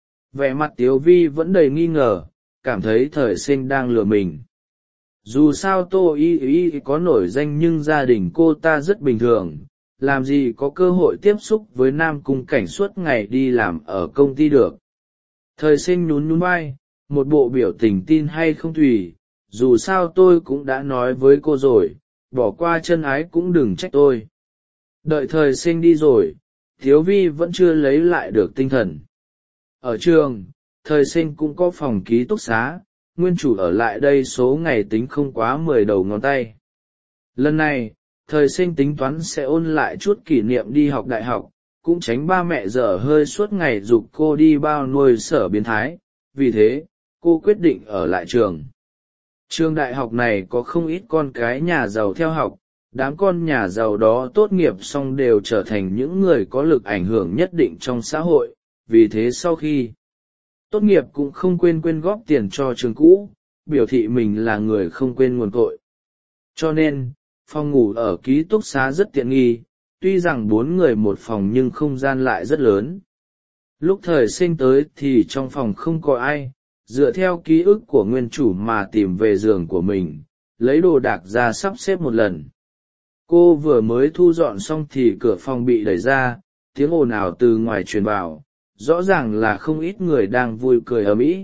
Vẻ mặt Tiếu Vi vẫn đầy nghi ngờ, cảm thấy thời sinh đang lừa mình. Dù sao Tô Y Y có nổi danh nhưng gia đình cô ta rất bình thường, làm gì có cơ hội tiếp xúc với Nam Cung Cảnh suốt ngày đi làm ở công ty được. Thời sinh nhún nhún vai, một bộ biểu tình tin hay không tùy, dù sao tôi cũng đã nói với cô rồi, bỏ qua chân ái cũng đừng trách tôi. Đợi thời sinh đi rồi, Tiếu Vi vẫn chưa lấy lại được tinh thần. Ở trường, thời sinh cũng có phòng ký túc xá, nguyên chủ ở lại đây số ngày tính không quá mười đầu ngón tay. Lần này, thời sinh tính toán sẽ ôn lại chút kỷ niệm đi học đại học, cũng tránh ba mẹ dở hơi suốt ngày giục cô đi bao nuôi sở biến thái, vì thế, cô quyết định ở lại trường. Trường đại học này có không ít con cái nhà giàu theo học, đám con nhà giàu đó tốt nghiệp xong đều trở thành những người có lực ảnh hưởng nhất định trong xã hội, vì thế sau khi tốt nghiệp cũng không quên quyên góp tiền cho trường cũ, biểu thị mình là người không quên nguồn cội. Cho nên, phòng ngủ ở ký túc xá rất tiện nghi, tuy rằng bốn người một phòng nhưng không gian lại rất lớn. Lúc thời sinh tới thì trong phòng không có ai, dựa theo ký ức của nguyên chủ mà tìm về giường của mình, lấy đồ đạc ra sắp xếp một lần. Cô vừa mới thu dọn xong thì cửa phòng bị đẩy ra, tiếng ồn ào từ ngoài truyền vào, rõ ràng là không ít người đang vui cười ầm ĩ.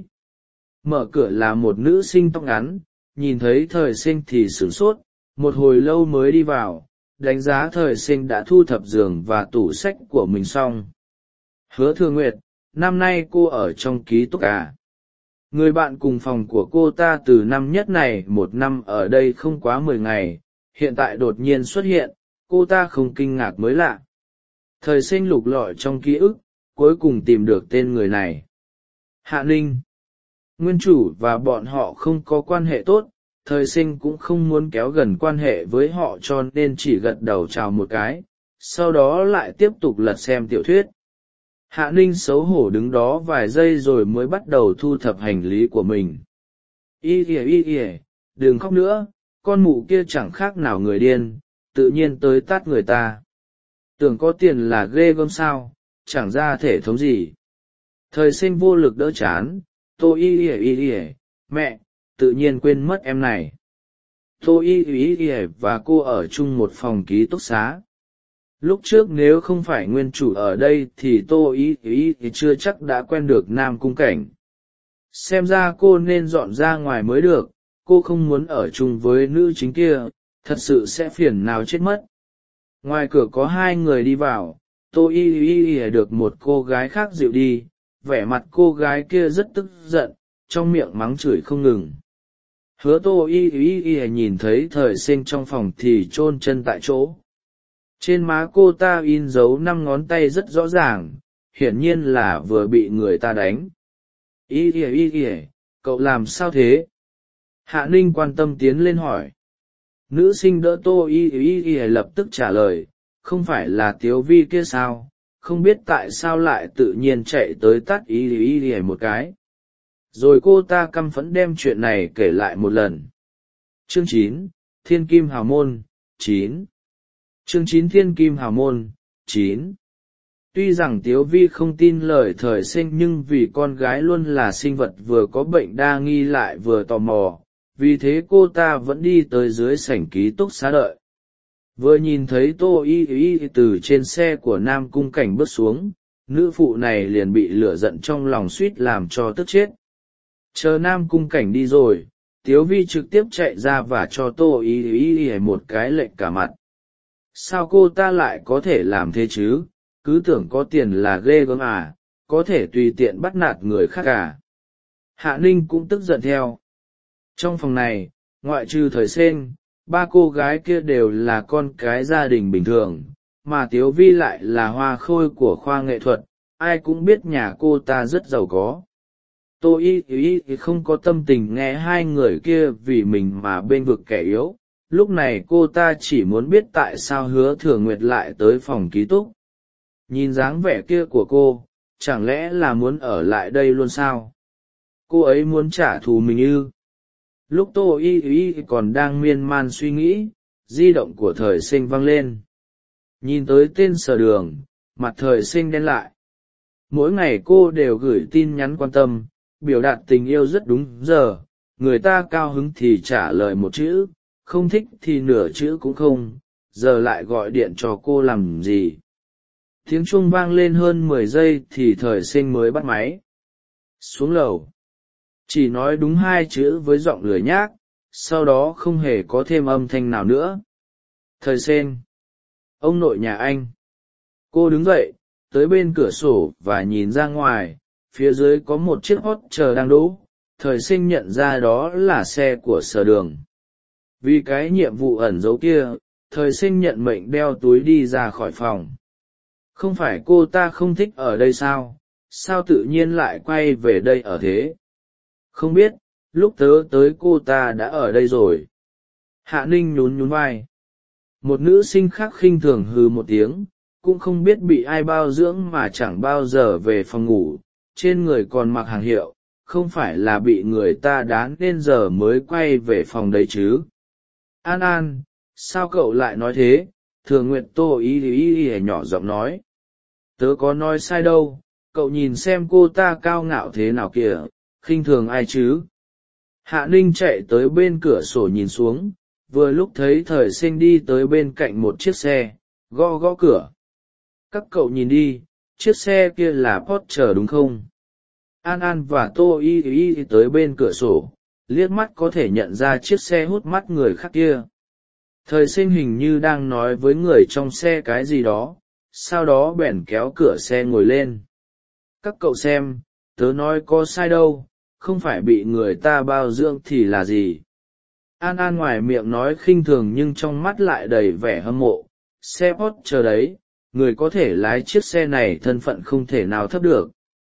Mở cửa là một nữ sinh tóc ngắn, nhìn thấy thời sinh thì sửng sốt, một hồi lâu mới đi vào, đánh giá thời sinh đã thu thập giường và tủ sách của mình xong. Hứa Thường Nguyệt, năm nay cô ở trong ký túc à? Người bạn cùng phòng của cô ta từ năm nhất này một năm ở đây không quá mười ngày, hiện tại đột nhiên xuất hiện, cô ta không kinh ngạc mới lạ. Thời sinh lục lọi trong ký ức, cuối cùng tìm được tên người này. Hạ Ninh. Nguyên chủ và bọn họ không có quan hệ tốt, thời sinh cũng không muốn kéo gần quan hệ với họ cho nên chỉ gật đầu chào một cái, sau đó lại tiếp tục lật xem tiểu thuyết. Hạ Ninh xấu hổ đứng đó vài giây rồi mới bắt đầu thu thập hành lý của mình. Y ỉa y ỉa, đừng khóc nữa, con mụ kia chẳng khác nào người điên, tự nhiên tới tát người ta. Tưởng có tiền là ghê gớm sao, chẳng ra thể thống gì. Thời sinh vô lực đỡ chán, tô y ỉa y ỉa, mẹ, tự nhiên quên mất em này. Tô y ỉa ỉa và cô ở chung một phòng ký túc xá. Lúc trước nếu không phải nguyên chủ ở đây thì tô y ỉa chưa chắc đã quen được Nam Cung Cảnh. Xem ra cô nên dọn ra ngoài mới được, cô không muốn ở chung với nữ chính kia, thật sự sẽ phiền nào chết mất. Ngoài cửa có hai người đi vào, tô y y được một cô gái khác dịu đi, vẻ mặt cô gái kia rất tức giận, trong miệng mắng chửi không ngừng. Hứa tô y y nhìn thấy thời sinh trong phòng thì chôn chân tại chỗ. Trên má cô ta in dấu năm ngón tay rất rõ ràng, hiển nhiên là vừa bị người ta đánh. Y y y y, cậu làm sao thế? Hạ Ninh quan tâm tiến lên hỏi. Nữ sinh đỡ tô y y y lập tức trả lời, không phải là Tiếu Vi kia sao, không biết tại sao lại tự nhiên chạy tới tát y y y một cái. Rồi cô ta căm phẫn đem chuyện này kể lại một lần. Chương chín, Thiên Kim Hào Môn, chín. Chương chín Thiên Kim Hào Môn, chín. Tuy rằng Tiếu Vi không tin lời thời sinh nhưng vì con gái luôn là sinh vật vừa có bệnh đa nghi lại vừa tò mò, vì thế cô ta vẫn đi tới dưới sảnh ký túc xá đợi. Vừa nhìn thấy tô y y từ trên xe của Nam Cung Cảnh bước xuống, nữ phụ này liền bị lửa giận trong lòng suýt làm cho tức chết. Chờ Nam Cung Cảnh đi rồi, Tiếu Vi trực tiếp chạy ra và cho tô y y một cái lệnh cả mặt. Sao cô ta lại có thể làm thế chứ, cứ tưởng có tiền là ghê gớm à, có thể tùy tiện bắt nạt người khác à. Hạ Ninh cũng tức giận theo. Trong phòng này, ngoại trừ thời sen, ba cô gái kia đều là con cái gia đình bình thường, mà Tiếu Vi lại là hoa khôi của khoa nghệ thuật, ai cũng biết nhà cô ta rất giàu có. Tô y y không có tâm tình nghe hai người kia vì mình mà bênh vực kẻ yếu, lúc này cô ta chỉ muốn biết tại sao Hứa Thừa Nguyệt lại tới phòng ký túc. Nhìn dáng vẻ kia của cô, chẳng lẽ là muốn ở lại đây luôn sao? Cô ấy muốn trả thù mình ư? Lúc tô y y còn đang miên man suy nghĩ, di động của thời sinh vang lên. Nhìn tới tên Sở Đường, mặt thời sinh đen lại. Mỗi ngày cô đều gửi tin nhắn quan tâm, biểu đạt tình yêu rất đúng giờ, người ta cao hứng thì trả lời một chữ, không thích thì nửa chữ cũng không, giờ lại gọi điện cho cô làm gì. Tiếng chuông vang lên hơn mười giây thì thời sinh mới bắt máy. Xuống lầu. Chỉ nói đúng hai chữ với giọng lười nhác, sau đó không hề có thêm âm thanh nào nữa. Thời sinh. Ông nội nhà anh. Cô đứng dậy, tới bên cửa sổ và nhìn ra ngoài, phía dưới có một chiếc hot chờ đang đỗ. Thời sinh nhận ra đó là xe của Sở Đường. Vì cái nhiệm vụ ẩn giấu kia, thời sinh nhận mệnh đeo túi đi ra khỏi phòng. Không phải cô ta không thích ở đây sao, sao tự nhiên lại quay về đây ở thế? Không biết, lúc tớ tới cô ta đã ở đây rồi. Hạ Ninh nhún nhún vai. Một nữ sinh khác khinh thường hừ một tiếng, cũng không biết bị ai bao dưỡng mà chẳng bao giờ về phòng ngủ, trên người còn mặc hàng hiệu, không phải là bị người ta đá nên giờ mới quay về phòng đấy chứ. An An, sao cậu lại nói thế? Thường Nguyệt Tô y y y nhỏ giọng nói. Tớ có nói sai đâu, cậu nhìn xem cô ta cao ngạo thế nào kìa, khinh thường ai chứ? Hạ Ninh chạy tới bên cửa sổ nhìn xuống, vừa lúc thấy thời sinh đi tới bên cạnh một chiếc xe, gõ gõ cửa. Các cậu nhìn đi, chiếc xe kia là Porsche đúng không? An An và Tô y y tới bên cửa sổ, liếc mắt có thể nhận ra chiếc xe hút mắt người khác kia. Thời sinh hình như đang nói với người trong xe cái gì đó, sau đó bèn kéo cửa xe ngồi lên. Các cậu xem, tớ nói có sai đâu, không phải bị người ta bao dưỡng thì là gì. An An ngoài miệng nói khinh thường nhưng trong mắt lại đầy vẻ hâm mộ. Xe Porsche đấy, người có thể lái chiếc xe này thân phận không thể nào thấp được.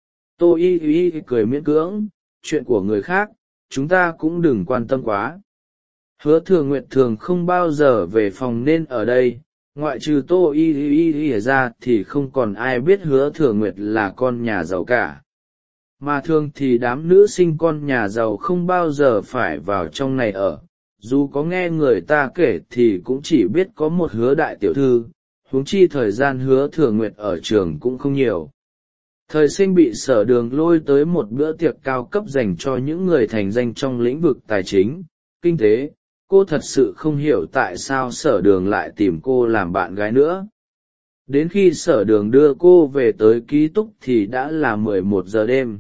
Tô y y cười miễn cưỡng, chuyện của người khác, chúng ta cũng đừng quan tâm quá. Hứa Thừa Nguyệt thường không bao giờ về phòng nên ở đây, ngoại trừ Tô Y Y Y ra thì không còn ai biết Hứa Thừa Nguyệt là con nhà giàu cả. Mà thường thì đám nữ sinh con nhà giàu không bao giờ phải vào trong này ở, dù có nghe người ta kể thì cũng chỉ biết có một Hứa đại tiểu thư, huống chi thời gian Hứa Thừa Nguyệt ở trường cũng không nhiều. Thời sinh bị Sở Đường lôi tới một bữa tiệc cao cấp dành cho những người thành danh trong lĩnh vực tài chính, kinh tế. Cô thật sự không hiểu tại sao Sở Đường lại tìm cô làm bạn gái nữa. Đến khi Sở Đường đưa cô về tới ký túc thì đã là mười một giờ đêm.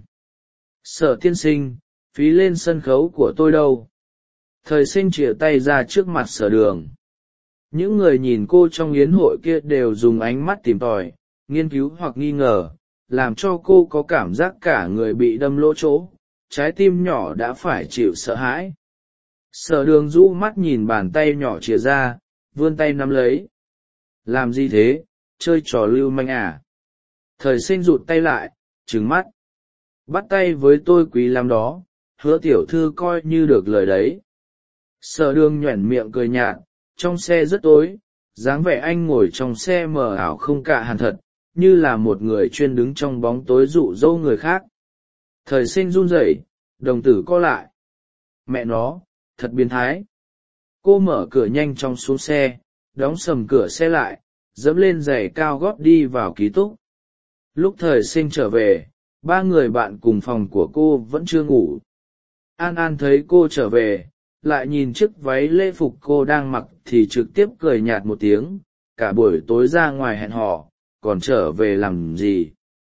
Sở tiên sinh, phí lên sân khấu của tôi đâu? Thời sinh chìa tay ra trước mặt Sở Đường. Những người nhìn cô trong yến hội kia đều dùng ánh mắt tìm tòi, nghiên cứu hoặc nghi ngờ, làm cho cô có cảm giác cả người bị đâm lỗ chỗ, trái tim nhỏ đã phải chịu sợ hãi. Sở Đường rũ mắt nhìn bàn tay nhỏ chìa ra, vươn tay nắm lấy. Làm gì thế, chơi trò lưu manh à? Thời sinh rụt tay lại, trừng mắt. Bắt tay với tôi quý lắm đó, Hứa tiểu thư coi như được lời đấy. Sở Đường nhoẻn miệng cười nhạt, trong xe rất tối, dáng vẻ anh ngồi trong xe mờ ảo không cả hẳn thật, như là một người chuyên đứng trong bóng tối dụ dỗ người khác. Thời sinh run rẩy, đồng tử co lại. Mẹ nó, thật biến thái. Cô mở cửa nhanh chóng xuống xe, đóng sầm cửa xe lại, dẫm lên giày cao gót đi vào ký túc. Lúc thời sinh trở về, ba người bạn cùng phòng của cô vẫn chưa ngủ. An An thấy cô trở về, lại nhìn chiếc váy lễ phục cô đang mặc thì trực tiếp cười nhạt một tiếng, cả buổi tối ra ngoài hẹn hò, còn trở về làm gì?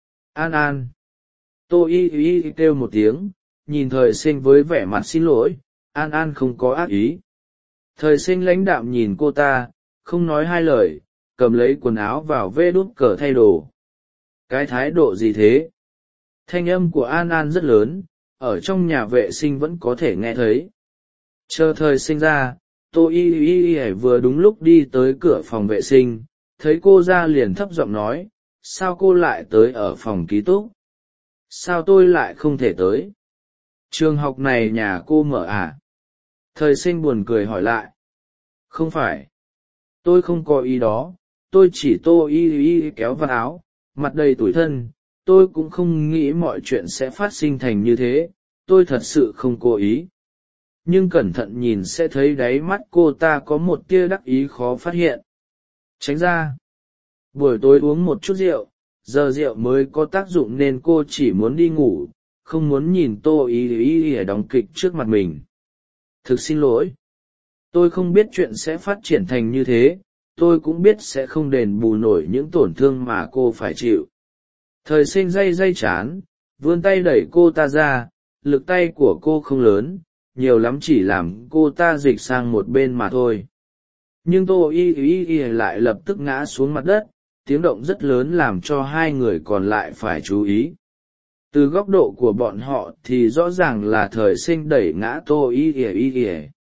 An An. Tô Y Y kêu một tiếng, nhìn thời sinh với vẻ mặt xin lỗi. An An không có ác ý. Thời sinh lãnh đạm nhìn cô ta, không nói hai lời, cầm lấy quần áo vào vê đút cờ thay đồ. Cái thái độ gì thế? Thanh âm của An An rất lớn, ở trong nhà vệ sinh vẫn có thể nghe thấy. Chờ thời sinh ra, Tô Y Y Y vừa đúng lúc đi tới cửa phòng vệ sinh, thấy cô ra liền thấp giọng nói, sao cô lại tới ở phòng ký túc? Sao tôi lại không thể tới? Trường học này nhà cô mở à? Thời sinh buồn cười hỏi lại. Không phải. Tôi không có ý đó, tôi chỉ Tô Y Y kéo vào áo, mặt đầy tủi thân, tôi cũng không nghĩ mọi chuyện sẽ phát sinh thành như thế, tôi thật sự không cố ý. Nhưng cẩn thận nhìn sẽ thấy đáy mắt cô ta có một tia đắc ý khó phát hiện. Tránh ra. Buổi tối uống một chút rượu, giờ rượu mới có tác dụng nên cô chỉ muốn đi ngủ, không muốn nhìn Tô Y Y Y đóng kịch trước mặt mình. Thực xin lỗi. Tôi không biết chuyện sẽ phát triển thành như thế, tôi cũng biết sẽ không đền bù nổi những tổn thương mà cô phải chịu. Thời sinh day day chán, vươn tay đẩy cô ta ra, lực tay của cô không lớn, nhiều lắm chỉ làm cô ta dịch sang một bên mà thôi. Nhưng Tô Y Y Y lại lập tức ngã xuống mặt đất, tiếng động rất lớn làm cho hai người còn lại phải chú ý. Từ góc độ của bọn họ thì rõ ràng là thời sinh đẩy ngã Tô Y Y Y.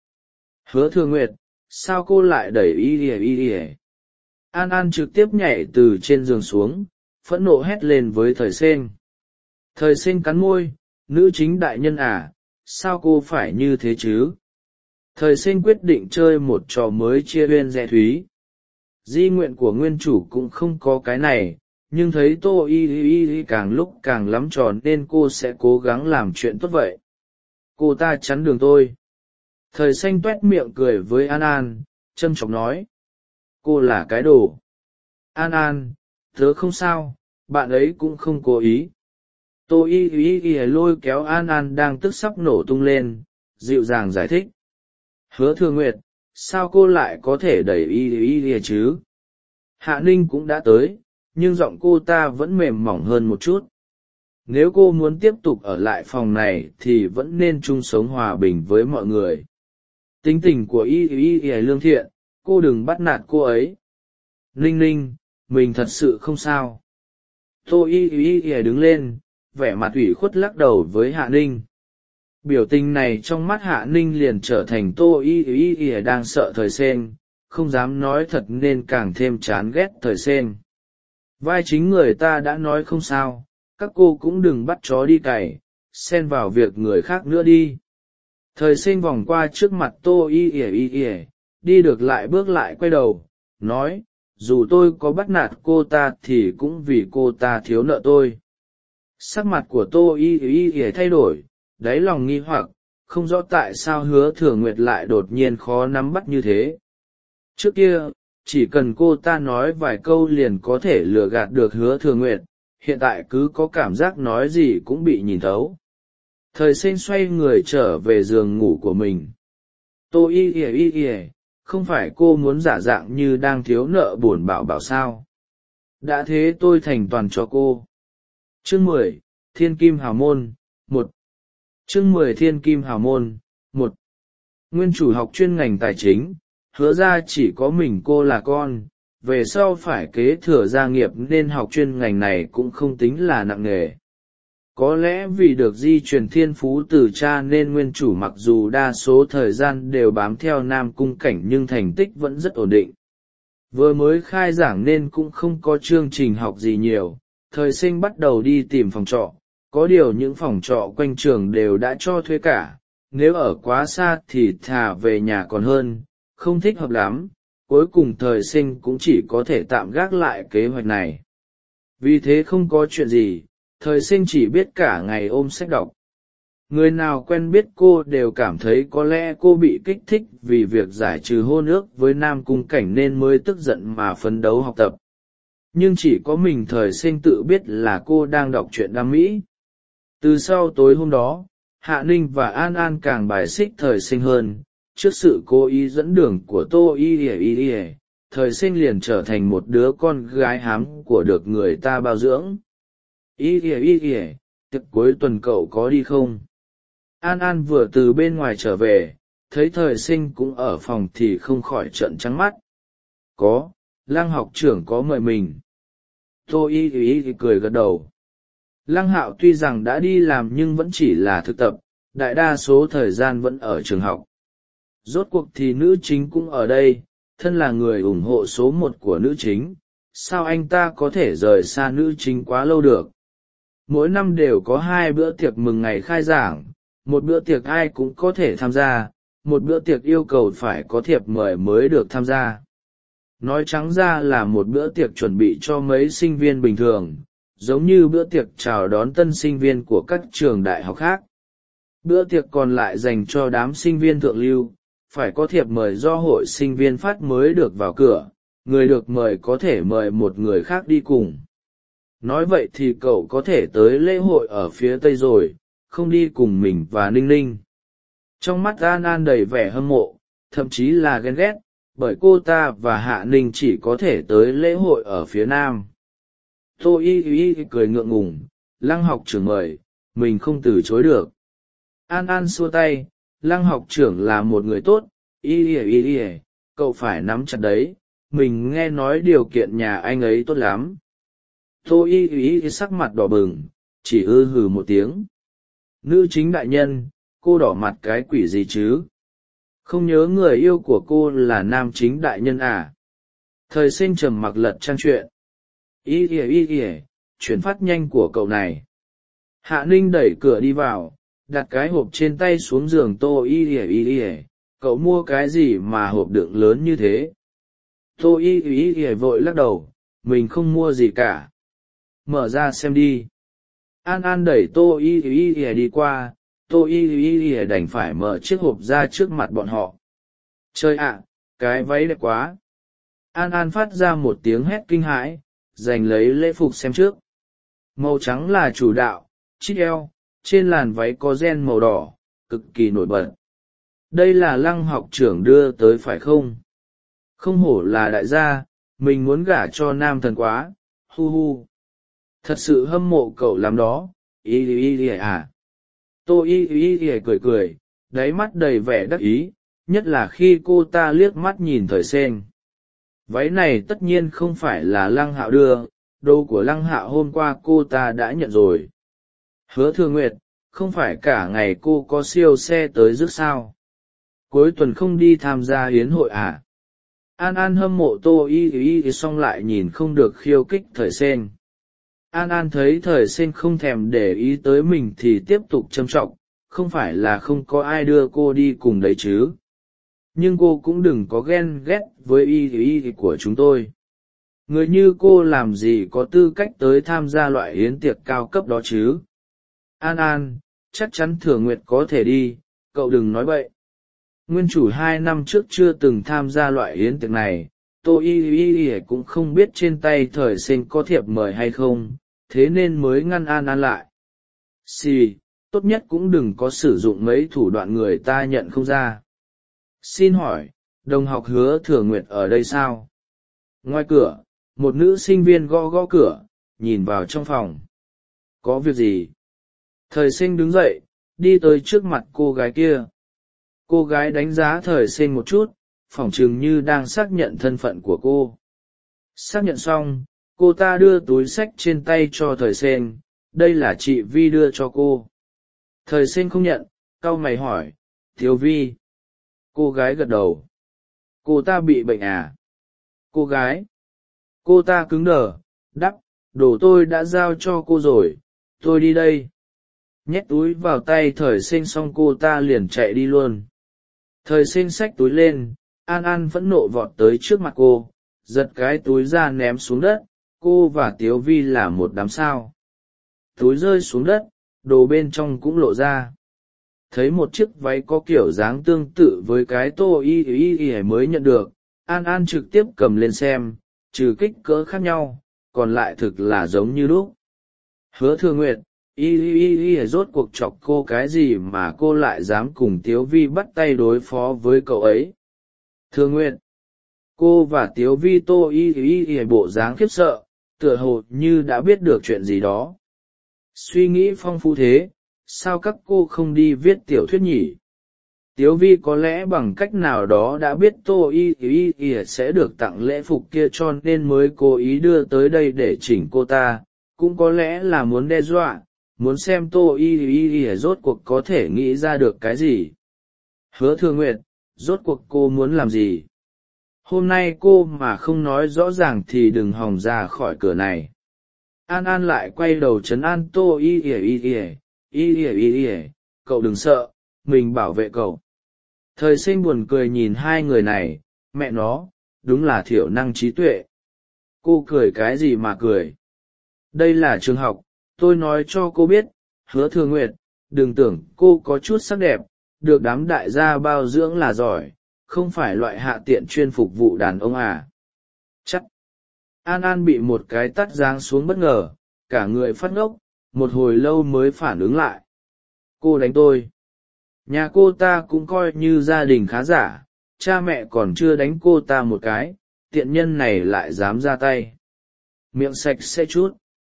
Hứa Thừa Nguyệt, sao cô lại đẩy Y Y Y? An An trực tiếp nhảy từ trên giường xuống, phẫn nộ hét lên với thời sinh. Thời sinh cắn môi, nữ chính đại nhân à, sao cô phải như thế chứ? Thời sinh quyết định chơi một trò mới chia uyên rẽ thúy. Di nguyện của nguyên chủ cũng không có cái này, nhưng thấy Tô Y Y Y càng lúc càng lắm trò nên cô sẽ cố gắng làm chuyện tốt vậy. Cô ta chắn đường tôi. Thời xanh toét miệng cười với An An, châm chọc nói. Cô là cái đồ. An An, tớ không sao, bạn ấy cũng không cố ý. Tô Y Y Y lôi kéo An An đang tức sắp nổ tung lên, dịu dàng giải thích. Hứa Thừa Nguyệt, sao cô lại có thể đẩy Y Y Y chứ? Hạ Ninh cũng đã tới, nhưng giọng cô ta vẫn mềm mỏng hơn một chút. Nếu cô muốn tiếp tục ở lại phòng này thì vẫn nên chung sống hòa bình với mọi người. Tính tình của Y Y Y lương thiện, cô đừng bắt nạt cô ấy. Ninh Ninh, mình thật sự không sao. Tô Y Y Y đứng lên, vẻ mặt ủy khuất lắc đầu với Hạ Ninh. Biểu tình này trong mắt Hạ Ninh liền trở thành Tô Y Y Y đang sợ thời sen, không dám nói thật nên càng thêm chán ghét thời sen. Vai chính người ta đã nói không sao, các cô cũng đừng bắt chó đi cày, xen vào việc người khác nữa đi. Thời sinh vòng qua trước mặt tô y ỉa y ỉa, đi được lại bước lại quay đầu nói, dù tôi có bắt nạt cô ta thì cũng vì cô ta thiếu nợ tôi. Sắc mặt của tô y y ỉa thay đổi, đáy lòng nghi hoặc, không rõ tại sao hứa thừa nguyệt lại đột nhiên khó nắm bắt như thế. Trước kia chỉ cần cô ta nói vài câu liền có thể lừa gạt được hứa thừa nguyệt, hiện tại cứ có cảm giác nói gì cũng bị nhìn thấu. Thời sinh xoay người trở về giường ngủ của mình. Tô y ỉa y ỉa, không phải cô muốn giả dạng như đang thiếu nợ bổn bảo bảo sao? Đã thế tôi thành toàn cho cô. Chương mười, Thiên Kim Hào Môn, một. Chương mười Thiên Kim Hào Môn, một. Nguyên chủ học chuyên ngành tài chính, hứa ra chỉ có mình cô là con, về sau phải kế thừa gia nghiệp nên học chuyên ngành này cũng không tính là nặng nề. Có lẽ vì được di truyền thiên phú từ cha nên nguyên chủ mặc dù đa số thời gian đều bám theo Nam Cung Cảnh nhưng thành tích vẫn rất ổn định. Vừa mới khai giảng nên cũng không có chương trình học gì nhiều, thời sinh bắt đầu đi tìm phòng trọ, có điều những phòng trọ quanh trường đều đã cho thuê cả, nếu ở quá xa thì thà về nhà còn hơn, không thích hợp lắm, cuối cùng thời sinh cũng chỉ có thể tạm gác lại kế hoạch này. Vì thế không có chuyện gì, thời sinh chỉ biết cả ngày ôm sách đọc. Người nào quen biết cô đều cảm thấy có lẽ cô bị kích thích vì việc giải trừ hôn ước với Nam Cung Cảnh nên mới tức giận mà phấn đấu học tập. Nhưng chỉ có mình thời sinh tự biết là cô đang đọc truyện đam mỹ. Từ sau tối hôm đó, Hạ Ninh và An An càng bài xích thời sinh hơn, trước sự cố ý dẫn đường của Tô Y Y Y Y, thời sinh liền trở thành một đứa con gái hám của được người ta bao dưỡng. Y Y Y Y, tiệc cuối tuần cậu có đi không? An An vừa từ bên ngoài trở về, thấy thời sinh cũng ở phòng thì không khỏi trợn trắng mắt. Có, Lăng học trưởng có mời mình. Tô Y Y Y cười gật đầu. Lăng Hạo tuy rằng đã đi làm nhưng vẫn chỉ là thực tập, đại đa số thời gian vẫn ở trường học. Rốt cuộc thì nữ chính cũng ở đây, thân là người ủng hộ số một của nữ chính, sao anh ta có thể rời xa nữ chính quá lâu được. Mỗi năm đều có hai bữa tiệc mừng ngày khai giảng, một bữa tiệc ai cũng có thể tham gia, một bữa tiệc yêu cầu phải có thiệp mời mới được tham gia. Nói trắng ra là một bữa tiệc chuẩn bị cho mấy sinh viên bình thường, giống như bữa tiệc chào đón tân sinh viên của các trường đại học khác. Bữa tiệc còn lại dành cho đám sinh viên thượng lưu, phải có thiệp mời do hội sinh viên phát mới được vào cửa, người được mời có thể mời một người khác đi cùng. Nói vậy thì cậu có thể tới lễ hội ở phía tây rồi, không đi cùng mình và Ninh Ninh. Trong mắt An An đầy vẻ hâm mộ, thậm chí là ghen ghét, bởi cô ta và Hạ Ninh chỉ có thể tới lễ hội ở phía nam. Tô Y Y cười ngượng ngùng, Lăng học trưởng mời, mình không từ chối được. An An xua tay, Lăng học trưởng là một người tốt, Y Y Y, cậu phải nắm chặt đấy, mình nghe nói điều kiện nhà anh ấy tốt lắm. Tô Y Y sắc mặt đỏ bừng, chỉ ư hừ một tiếng. Nữ chính đại nhân, cô đỏ mặt cái quỷ gì chứ? Không nhớ người yêu của cô là nam chính đại nhân à? Thời sinh trầm mặc lật trang chuyện. Y Y Y Y, chuyển phát nhanh của cậu này. Hạ Ninh đẩy cửa đi vào, đặt cái hộp trên tay xuống giường Tô Y Y Y Y, cậu mua cái gì mà hộp đựng lớn như thế? Tô Y Y Y vội lắc đầu, mình không mua gì cả. Mở ra xem đi. An An đẩy Tô Y Y Y đi qua, Tô Y Y Y đành phải mở chiếc hộp ra trước mặt bọn họ. Trời ạ, cái váy đẹp quá. An An phát ra một tiếng hét kinh hãi, giành lấy lễ phục xem trước. Màu trắng là chủ đạo, chít eo, trên làn váy có ren màu đỏ, cực kỳ nổi bật. Đây là Lăng học trưởng đưa tới phải không? Không hổ là đại gia, mình muốn gả cho nam thần quá, hu hu. Thật sự hâm mộ cậu lắm đó, y y y à. Tô y y y cười cười, đáy mắt đầy vẻ đắc ý, nhất là khi cô ta liếc mắt nhìn thời sen. Váy này tất nhiên không phải là Lăng Hạo đưa, đồ của Lăng Hạo hôm qua cô ta đã nhận rồi. Hứa Thừa Nguyệt, không phải cả ngày cô có siêu xe tới rước sao? Cuối tuần không đi tham gia hiến hội à? An An hâm mộ Tô y y y xong lại nhìn không được khiêu kích thời sen. An An thấy thời sen không thèm để ý tới mình thì tiếp tục châm trọng, không phải là không có ai đưa cô đi cùng đấy chứ. Nhưng cô cũng đừng có ghen ghét với y y của chúng tôi. Người như cô làm gì có tư cách tới tham gia loại yến tiệc cao cấp đó chứ. An An, chắc chắn Thừa Nguyệt có thể đi, cậu đừng nói bậy. Nguyên chủ hai năm trước chưa từng tham gia loại yến tiệc này, tô y y y cũng không biết trên tay Thời Sinh có thiệp mời hay không, thế nên mới ngăn An An lại. Xì, tốt nhất cũng đừng có sử dụng mấy thủ đoạn người ta nhận không ra. Xin hỏi, đồng học Hứa Thừa Nguyệt ở đây sao? Ngoài cửa, một nữ sinh viên gõ gõ cửa, nhìn vào trong phòng. Có việc gì? Thời Sinh đứng dậy, đi tới trước mặt cô gái kia. Cô gái đánh giá Thời Sinh một chút, phỏng chừng như đang xác nhận thân phận của cô. Xác nhận xong, cô ta đưa túi xách trên tay cho Thời Sinh, đây là chị Vi đưa cho cô. Thời Sinh không nhận, cau mày hỏi, Thiếu Vi. Cô gái gật đầu. Cô ta bị bệnh à? Cô gái. Cô ta cứng đờ, đắp, đồ tôi đã giao cho cô rồi, tôi đi đây. Nhét túi vào tay Thời Sinh xong cô ta liền chạy đi luôn. Thời Sinh xách túi lên, An An phẫn nộ vọt tới trước mặt cô, giật cái túi ra ném xuống đất, cô và Tiếu Vi là một đám sao. Túi rơi xuống đất, đồ bên trong cũng lộ ra. Thấy một chiếc váy có kiểu dáng tương tự với cái tô y y y mới nhận được, An An trực tiếp cầm lên xem, trừ kích cỡ khác nhau, còn lại thực là giống như lúc. Hứa Thừa Nguyệt, y y y rốt cuộc chọc cô cái gì mà cô lại dám cùng Tiếu Vi bắt tay đối phó với cậu ấy. Thừa Nguyệt, cô và Tiếu Vi tô y y y bộ dáng khiếp sợ, tựa hồ như đã biết được chuyện gì đó. Suy nghĩ phong phú thế, sao các cô không đi viết tiểu thuyết nhỉ? Tiếu Vi có lẽ bằng cách nào đó đã biết tô y y y sẽ được tặng lễ phục kia cho nên mới cố ý đưa tới đây để chỉnh cô ta, cũng có lẽ là muốn đe dọa, muốn xem tô y y y rốt cuộc có thể nghĩ ra được cái gì. Hứa Thừa Nguyệt, rốt cuộc cô muốn làm gì? Hôm nay cô mà không nói rõ ràng thì đừng hòng ra khỏi cửa này. An An lại quay đầu trấn an tô y y y y y y y y, cậu đừng sợ, mình bảo vệ cậu. Thời Sinh buồn cười nhìn hai người này, mẹ nó, đúng là thiểu năng trí tuệ. Cô cười cái gì mà cười? Đây là trường học, tôi nói cho cô biết, Hứa Thừa Nguyệt, đừng tưởng cô có chút sắc đẹp, được đám đại gia bao dưỡng là giỏi, không phải loại hạ tiện chuyên phục vụ đàn ông à. Chắc. An An bị một cái tát giáng xuống bất ngờ, cả người phát ngốc, một hồi lâu mới phản ứng lại. Cô đánh tôi. Nhà cô ta cũng coi như gia đình khá giả, cha mẹ còn chưa đánh cô ta một cái, tiện nhân này lại dám ra tay. Miệng sạch sẽ chút.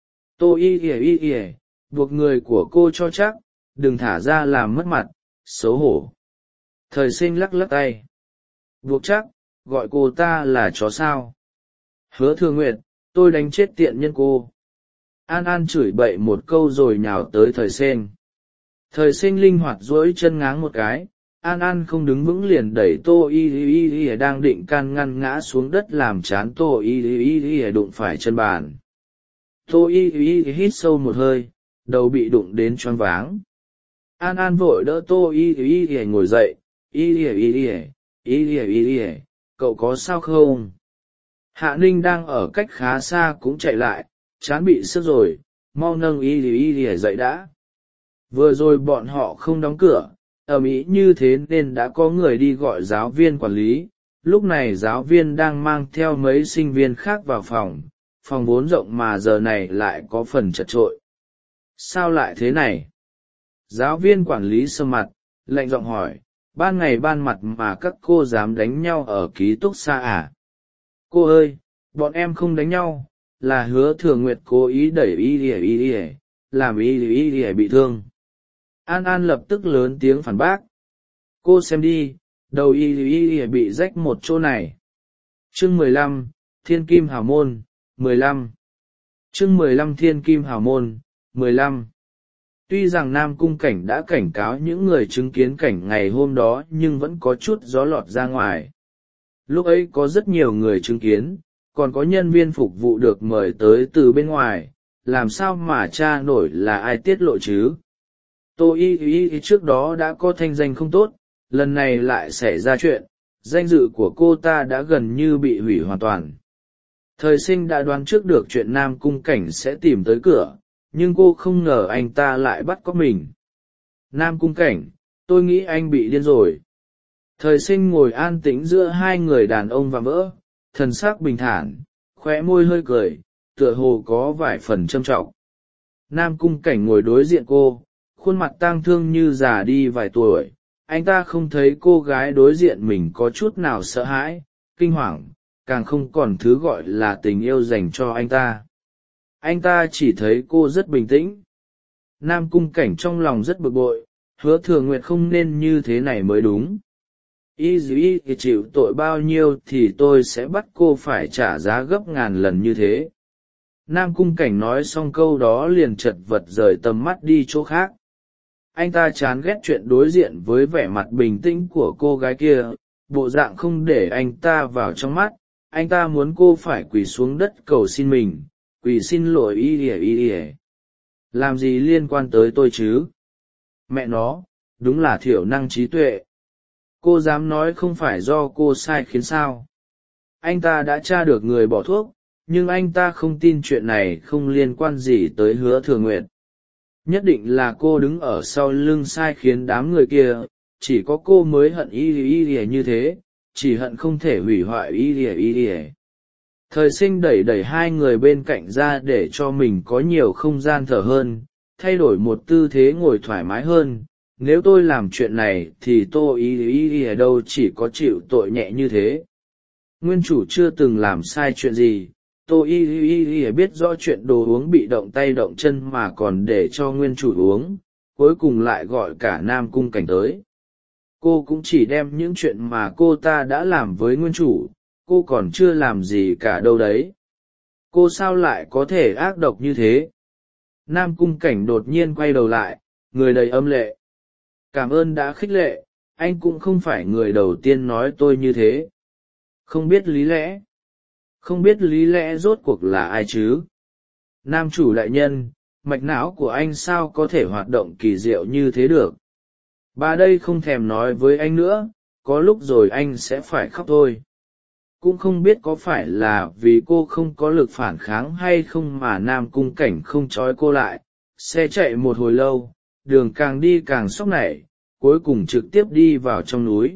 Tô y ỉa y ỉa, buộc người của cô cho chắc, đừng thả ra làm mất mặt, xấu hổ. Thời Sinh lắc lắc tay. Buộc chắc, gọi cô ta là chó sao. Hứa Thừa Nguyệt, tôi đánh chết tiện nhân cô. An An chửi bậy một câu rồi nhào tới Thời Sinh. Thời Sinh linh hoạt duỗi chân ngáng một cái, An An không đứng vững liền đẩy tô y y y đang định can ngăn ngã xuống đất làm chán tô y y y đụng phải chân bàn. Tô y y hít sâu một hơi, đầu bị đụng đến choáng váng. An An vội đỡ tô y y y ngồi dậy, y y y y y y y, cậu có sao không? Hạ Ninh đang ở cách khá xa cũng chạy lại, chán bị sức rồi, mau nâng y y y dậy đã. Vừa rồi bọn họ không đóng cửa, ầm ĩ như thế nên đã có người đi gọi giáo viên quản lý. Lúc này giáo viên đang mang theo mấy sinh viên khác vào phòng, phòng vốn rộng mà giờ này lại có phần chật trội. Sao lại thế này? Giáo viên quản lý sầm mặt, lạnh giọng hỏi, ban ngày ban mặt mà các cô dám đánh nhau ở ký túc xá à? Cô ơi, bọn em không đánh nhau, là Hứa Thừa Nguyệt cố ý đẩy y y y y, làm y y y bị thương. An An lập tức lớn tiếng phản bác. Cô xem đi, đầu y y y bị rách một chỗ này. Chương mười lăm, Thiên Kim Hào Môn, mười lăm. Chương mười lăm Thiên Kim Hào Môn, mười lăm. Tuy rằng Nam Cung Cảnh đã cảnh cáo những người chứng kiến cảnh ngày hôm đó nhưng vẫn có chút gió lọt ra ngoài. Lúc ấy có rất nhiều người chứng kiến, còn có nhân viên phục vụ được mời tới từ bên ngoài, làm sao mà tra nổi là ai tiết lộ chứ? Tô y y trước đó đã có thanh danh không tốt, lần này lại xảy ra chuyện, danh dự của cô ta đã gần như bị hủy hoàn toàn. Thời sinh đã đoán trước được chuyện Nam Cung Cảnh sẽ tìm tới cửa, nhưng cô không ngờ anh ta lại bắt cóc mình. Nam Cung Cảnh, tôi nghĩ anh bị điên rồi. Thời sinh ngồi an tĩnh giữa hai người đàn ông và vỡ, thần sắc bình thản, khóe môi hơi cười, tựa hồ có vài phần trâm trọng. Nam Cung Cảnh ngồi đối diện cô, khuôn mặt tang thương như già đi vài tuổi. Anh ta không thấy cô gái đối diện mình có chút nào sợ hãi, kinh hoàng, càng không còn thứ gọi là tình yêu dành cho anh ta. Anh ta chỉ thấy cô rất bình tĩnh. Nam Cung Cảnh trong lòng rất bực bội, Hứa Thừa Nguyệt không nên như thế này mới đúng. Y dĩ chịu tội bao nhiêu thì tôi sẽ bắt cô phải trả giá gấp ngàn lần như thế. Nam Cung Cảnh nói xong câu đó liền chật vật rời tầm mắt đi chỗ khác. Anh ta chán ghét chuyện đối diện với vẻ mặt bình tĩnh của cô gái kia, bộ dạng không để anh ta vào trong mắt. Anh ta muốn cô phải quỳ xuống đất cầu xin mình, quỳ xin lỗi y ỉa y ỉa. Làm gì liên quan tới tôi chứ? Mẹ nó, đúng là thiểu năng trí tuệ. Cô dám nói không phải do cô sai khiến sao? Anh ta đã tra được người bỏ thuốc, nhưng anh ta không tin chuyện này không liên quan gì tới Hứa Thừa Nguyệt. Nhất định là cô đứng ở sau lưng sai khiến đám người kia, chỉ có cô mới hận y y y như thế, chỉ hận không thể hủy hoại y y y y. Thời sinh đẩy đẩy hai người bên cạnh ra để cho mình có nhiều không gian thở hơn, thay đổi một tư thế ngồi thoải mái hơn. Nếu tôi làm chuyện này thì tôi y y y ở đâu chỉ có chịu tội nhẹ như thế. Nguyên chủ chưa từng làm sai chuyện gì, tôi y y y biết rõ chuyện đồ uống bị động tay động chân mà còn để cho nguyên chủ uống, cuối cùng lại gọi cả Nam Cung Cảnh tới. Cô cũng chỉ đem những chuyện mà cô ta đã làm với nguyên chủ, cô còn chưa làm gì cả đâu đấy. Cô sao lại có thể ác độc như thế? Nam Cung Cảnh đột nhiên quay đầu lại, người đầy âm lệ. Cảm ơn đã khích lệ, anh cũng không phải người đầu tiên nói tôi như thế. Không biết lý lẽ. Không biết lý lẽ rốt cuộc là ai chứ? Nam chủ đại nhân, mạch não của anh sao có thể hoạt động kỳ diệu như thế được? Bà đây không thèm nói với anh nữa, có lúc rồi anh sẽ phải khóc thôi. Cũng không biết có phải là vì cô không có lực phản kháng hay không mà Nam Cung Cảnh không trói cô lại. Xe chạy một hồi lâu, đường càng đi càng sóc nảy, cuối cùng trực tiếp đi vào trong núi.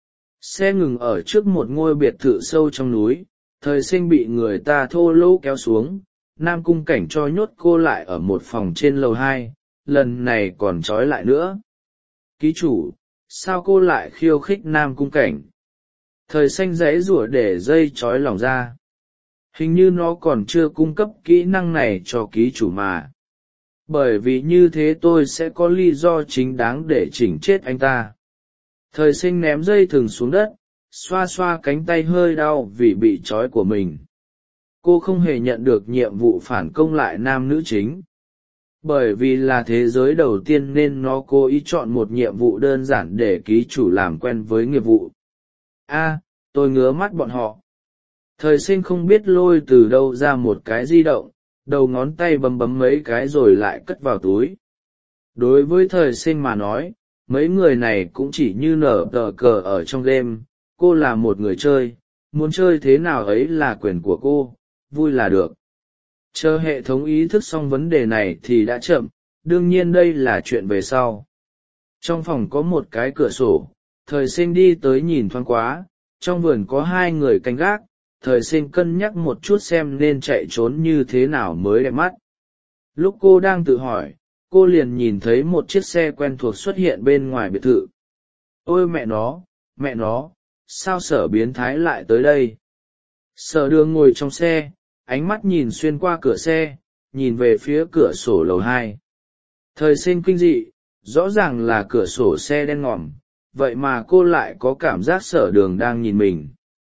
Xe ngừng ở trước một ngôi biệt thự sâu trong núi, thời sinh bị người ta thô lỗ kéo xuống, Nam Cung Cảnh cho nhốt cô lại ở một phòng trên lầu hai, lần này còn trói lại nữa. Ký chủ, sao cô lại khiêu khích Nam Cung Cảnh? Thời xanh giãy giụa để dây trói lỏng ra. Hình như nó còn chưa cung cấp kỹ năng này cho ký chủ mà. Bởi vì như thế tôi sẽ có lý do chính đáng để chỉnh chết anh ta. Thời sinh ném dây thừng xuống đất, xoa xoa cánh tay hơi đau vì bị trói của mình. Cô không hề nhận được nhiệm vụ phản công lại nam nữ chính. Bởi vì là thế giới đầu tiên nên nó cố ý chọn một nhiệm vụ đơn giản để ký chủ làm quen với nghiệp vụ. A, tôi ngứa mắt bọn họ. Thời sinh không biết lôi từ đâu ra một cái di động, đầu ngón tay bấm bấm mấy cái rồi lại cất vào túi. Đối với thời sinh mà nói, mấy người này cũng chỉ như nở tờ cờ ở trong game, cô là một người chơi, muốn chơi thế nào ấy là quyền của cô, vui là được. Chờ hệ thống ý thức xong vấn đề này thì đã chậm, đương nhiên đây là chuyện về sau. Trong phòng có một cái cửa sổ, thời sinh đi tới nhìn thoáng quá, trong vườn có hai người canh gác, thời sinh cân nhắc một chút xem nên chạy trốn như thế nào mới đẹp mắt. Lúc cô đang tự hỏi, cô liền nhìn thấy một chiếc xe quen thuộc xuất hiện bên ngoài biệt thự. Ôi mẹ nó, mẹ nó, sao Sở biến thái lại tới đây? Sở Đường ngồi trong xe, ánh mắt nhìn xuyên qua cửa xe, nhìn về phía cửa sổ lầu hai. Thời sinh kinh dị, rõ ràng là cửa sổ xe đen ngòm, vậy mà cô lại có cảm giác Sở Đường đang nhìn mình.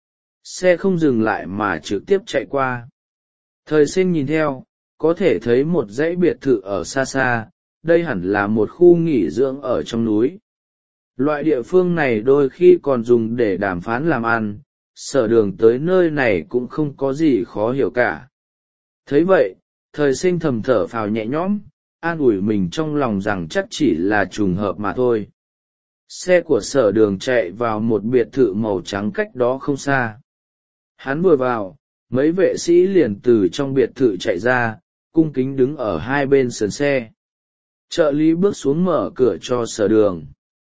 Xe không dừng lại mà trực tiếp chạy qua. Thời sinh nhìn theo, có thể thấy một dãy biệt thự ở xa xa, đây hẳn là một khu nghỉ dưỡng ở trong núi. Loại địa phương này đôi khi còn dùng để đàm phán làm ăn, Sở Đường tới nơi này cũng không có gì khó hiểu cả. Thấy vậy, thời sinh thầm thở phào nhẹ nhõm, an ủi mình trong lòng rằng chắc chỉ là trùng hợp mà thôi. Xe của Sở Đường chạy vào một biệt thự màu trắng cách đó không xa. Hắn vừa vào, mấy vệ sĩ liền từ trong biệt thự chạy ra, cung kính đứng ở hai bên sườn xe. Trợ lý bước xuống mở cửa cho Sở Đường.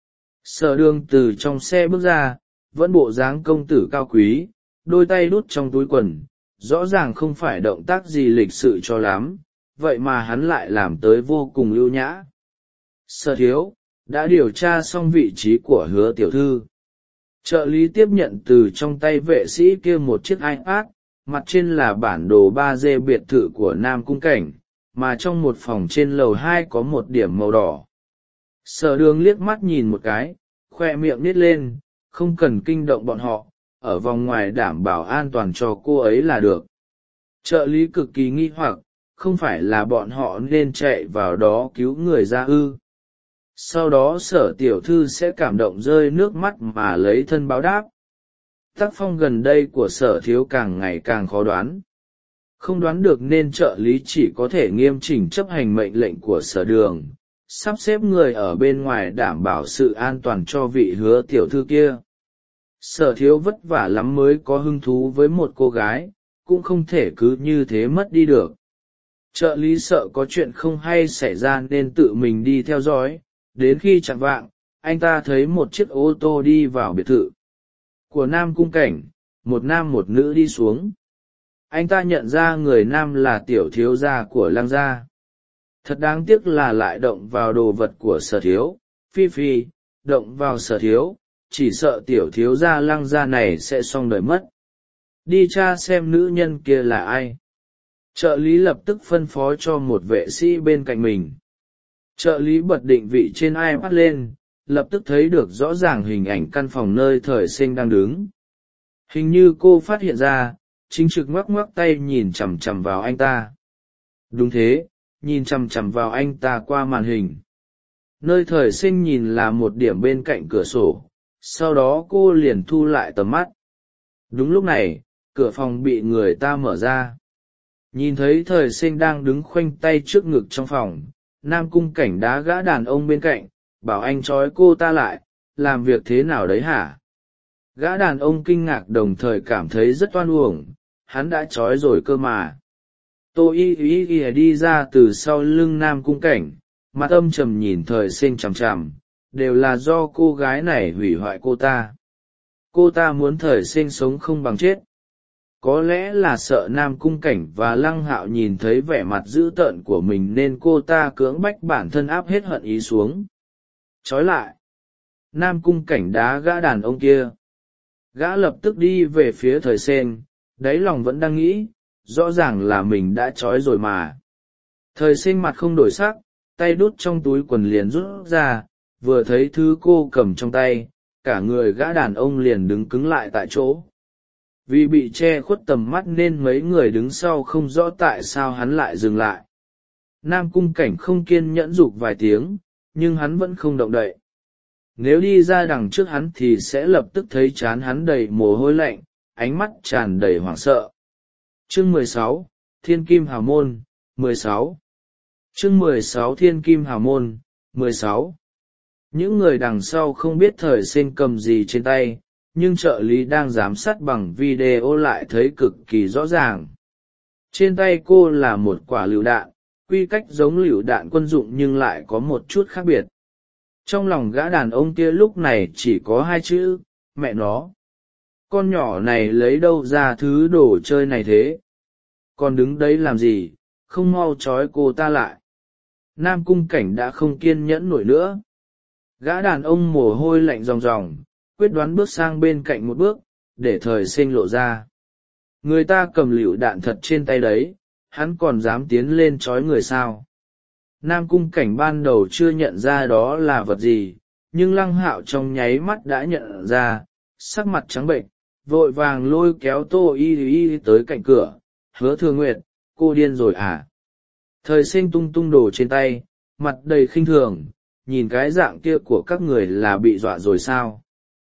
Sở Đường từ trong xe bước ra, vẫn bộ dáng công tử cao quý, đôi tay đút trong túi quần, rõ ràng không phải động tác gì lịch sự cho lắm, vậy mà hắn lại làm tới vô cùng ưu nhã. Sở thiếu, đã điều tra xong vị trí của Hứa tiểu thư. Trợ lý tiếp nhận từ trong tay vệ sĩ kia một chiếc iPad, mặt trên là bản đồ ba D biệt thự của Nam Cung Cảnh, mà trong một phòng trên lầu hai có một điểm màu đỏ. Sở Đường liếc mắt nhìn một cái, khoe miệng nít lên, không cần kinh động bọn họ, ở vòng ngoài đảm bảo an toàn cho cô ấy là được. Trợ lý cực kỳ nghi hoặc, không phải là bọn họ nên chạy vào đó cứu người ra ư? Sau đó Sở tiểu thư sẽ cảm động rơi nước mắt mà lấy thân báo đáp. Tác phong gần đây của Sở thiếu càng ngày càng khó đoán. Không đoán được nên trợ lý chỉ có thể nghiêm chỉnh chấp hành mệnh lệnh của Sở Đường, sắp xếp người ở bên ngoài đảm bảo sự an toàn cho vị Hứa tiểu thư kia. Sở thiếu vất vả lắm mới có hứng thú với một cô gái, cũng không thể cứ như thế mất đi được. Trợ lý sợ có chuyện không hay xảy ra nên tự mình đi theo dõi, đến khi chạng vạng, anh ta thấy một chiếc ô tô đi vào biệt thự của Nam Cung Cảnh, một nam một nữ đi xuống. Anh ta nhận ra người nam là tiểu thiếu gia của Lăng gia. Thật đáng tiếc là lại động vào đồ vật của Sở thiếu, phi phi, động vào Sở thiếu, chỉ sợ tiểu thiếu gia Lăng gia này sẽ xong đời mất. Đi tra xem nữ nhân kia là ai. Trợ lý lập tức phân phó cho một vệ sĩ bên cạnh mình. Trợ lý bật định vị trên iPad lên, lập tức thấy được rõ ràng hình ảnh căn phòng nơi Thời Sinh đang đứng. Hình như cô phát hiện ra, chính trực ngoắc ngoắc tay nhìn chằm chằm vào anh ta. Đúng thế, nhìn chằm chằm vào anh ta qua màn hình. Nơi Thời Sinh nhìn là một điểm bên cạnh cửa sổ, sau đó cô liền thu lại tầm mắt. Đúng lúc này, cửa phòng bị người ta mở ra. Nhìn thấy Thời Sinh đang đứng khoanh tay trước ngực trong phòng, Nam Cung Cảnh đá gã đàn ông bên cạnh, bảo anh trói cô ta lại, làm việc thế nào đấy hả? Gã đàn ông kinh ngạc đồng thời cảm thấy rất oan uổng, hắn đã trói rồi cơ mà. Tô y y y đi ra từ sau lưng Nam Cung Cảnh, mặt âm trầm nhìn Thời Sinh chằm chằm, đều là do cô gái này hủy hoại cô ta. Cô ta muốn Thời Sinh sống không bằng chết. Có lẽ là sợ Nam Cung Cảnh và Lăng Hạo nhìn thấy vẻ mặt dữ tợn của mình nên cô ta cưỡng bách bản thân áp hết hận ý xuống. Trói lại. Nam Cung Cảnh đá gã đàn ông kia. Gã lập tức đi về phía Thời Sinh, đáy lòng vẫn đang nghĩ, rõ ràng là mình đã trói rồi mà. Thời Sinh mặt không đổi sắc, tay đút trong túi quần liền rút ra, vừa thấy thứ cô cầm trong tay, cả người gã đàn ông liền đứng cứng lại tại chỗ. Vì bị che khuất tầm mắt nên mấy người đứng sau không rõ tại sao hắn lại dừng lại. Nam Cung Cảnh không kiên nhẫn giục vài tiếng, nhưng hắn vẫn không động đậy. Nếu đi ra đằng trước hắn thì sẽ lập tức thấy trán hắn đầy mồ hôi lạnh, ánh mắt tràn đầy hoảng sợ. Chương mười sáu, Thiên Kim Hào Môn, mười sáu. Chương mười sáu Thiên Kim Hào Môn, mười sáu. Những người đằng sau không biết Thời Sinh cầm gì trên tay, nhưng trợ lý đang giám sát bằng video lại thấy cực kỳ rõ ràng. Trên tay cô là một quả lựu đạn, quy cách giống lựu đạn quân dụng nhưng lại có một chút khác biệt. Trong lòng gã đàn ông kia lúc này chỉ có hai chữ, mẹ nó. Con nhỏ này lấy đâu ra thứ đồ chơi này thế? Còn đứng đấy làm gì, không mau trói cô ta lại. Nam Cung Cảnh đã không kiên nhẫn nổi nữa. Gã đàn ông mồ hôi lạnh ròng ròng, quyết đoán bước sang bên cạnh một bước, để Thời Sinh lộ ra. Người ta cầm lựu đạn thật trên tay đấy, hắn còn dám tiến lên trói người sao? Nam Cung Cảnh ban đầu chưa nhận ra đó là vật gì, nhưng Lăng Hạo trong nháy mắt đã nhận ra, sắc mặt trắng bệnh, vội vàng lôi kéo Tô Y Y tới cạnh cửa. Hứa Thừa Nguyệt, cô điên rồi à? Thời Sinh tung tung đồ trên tay, mặt đầy khinh thường, nhìn cái dạng kia của các người là bị dọa rồi sao?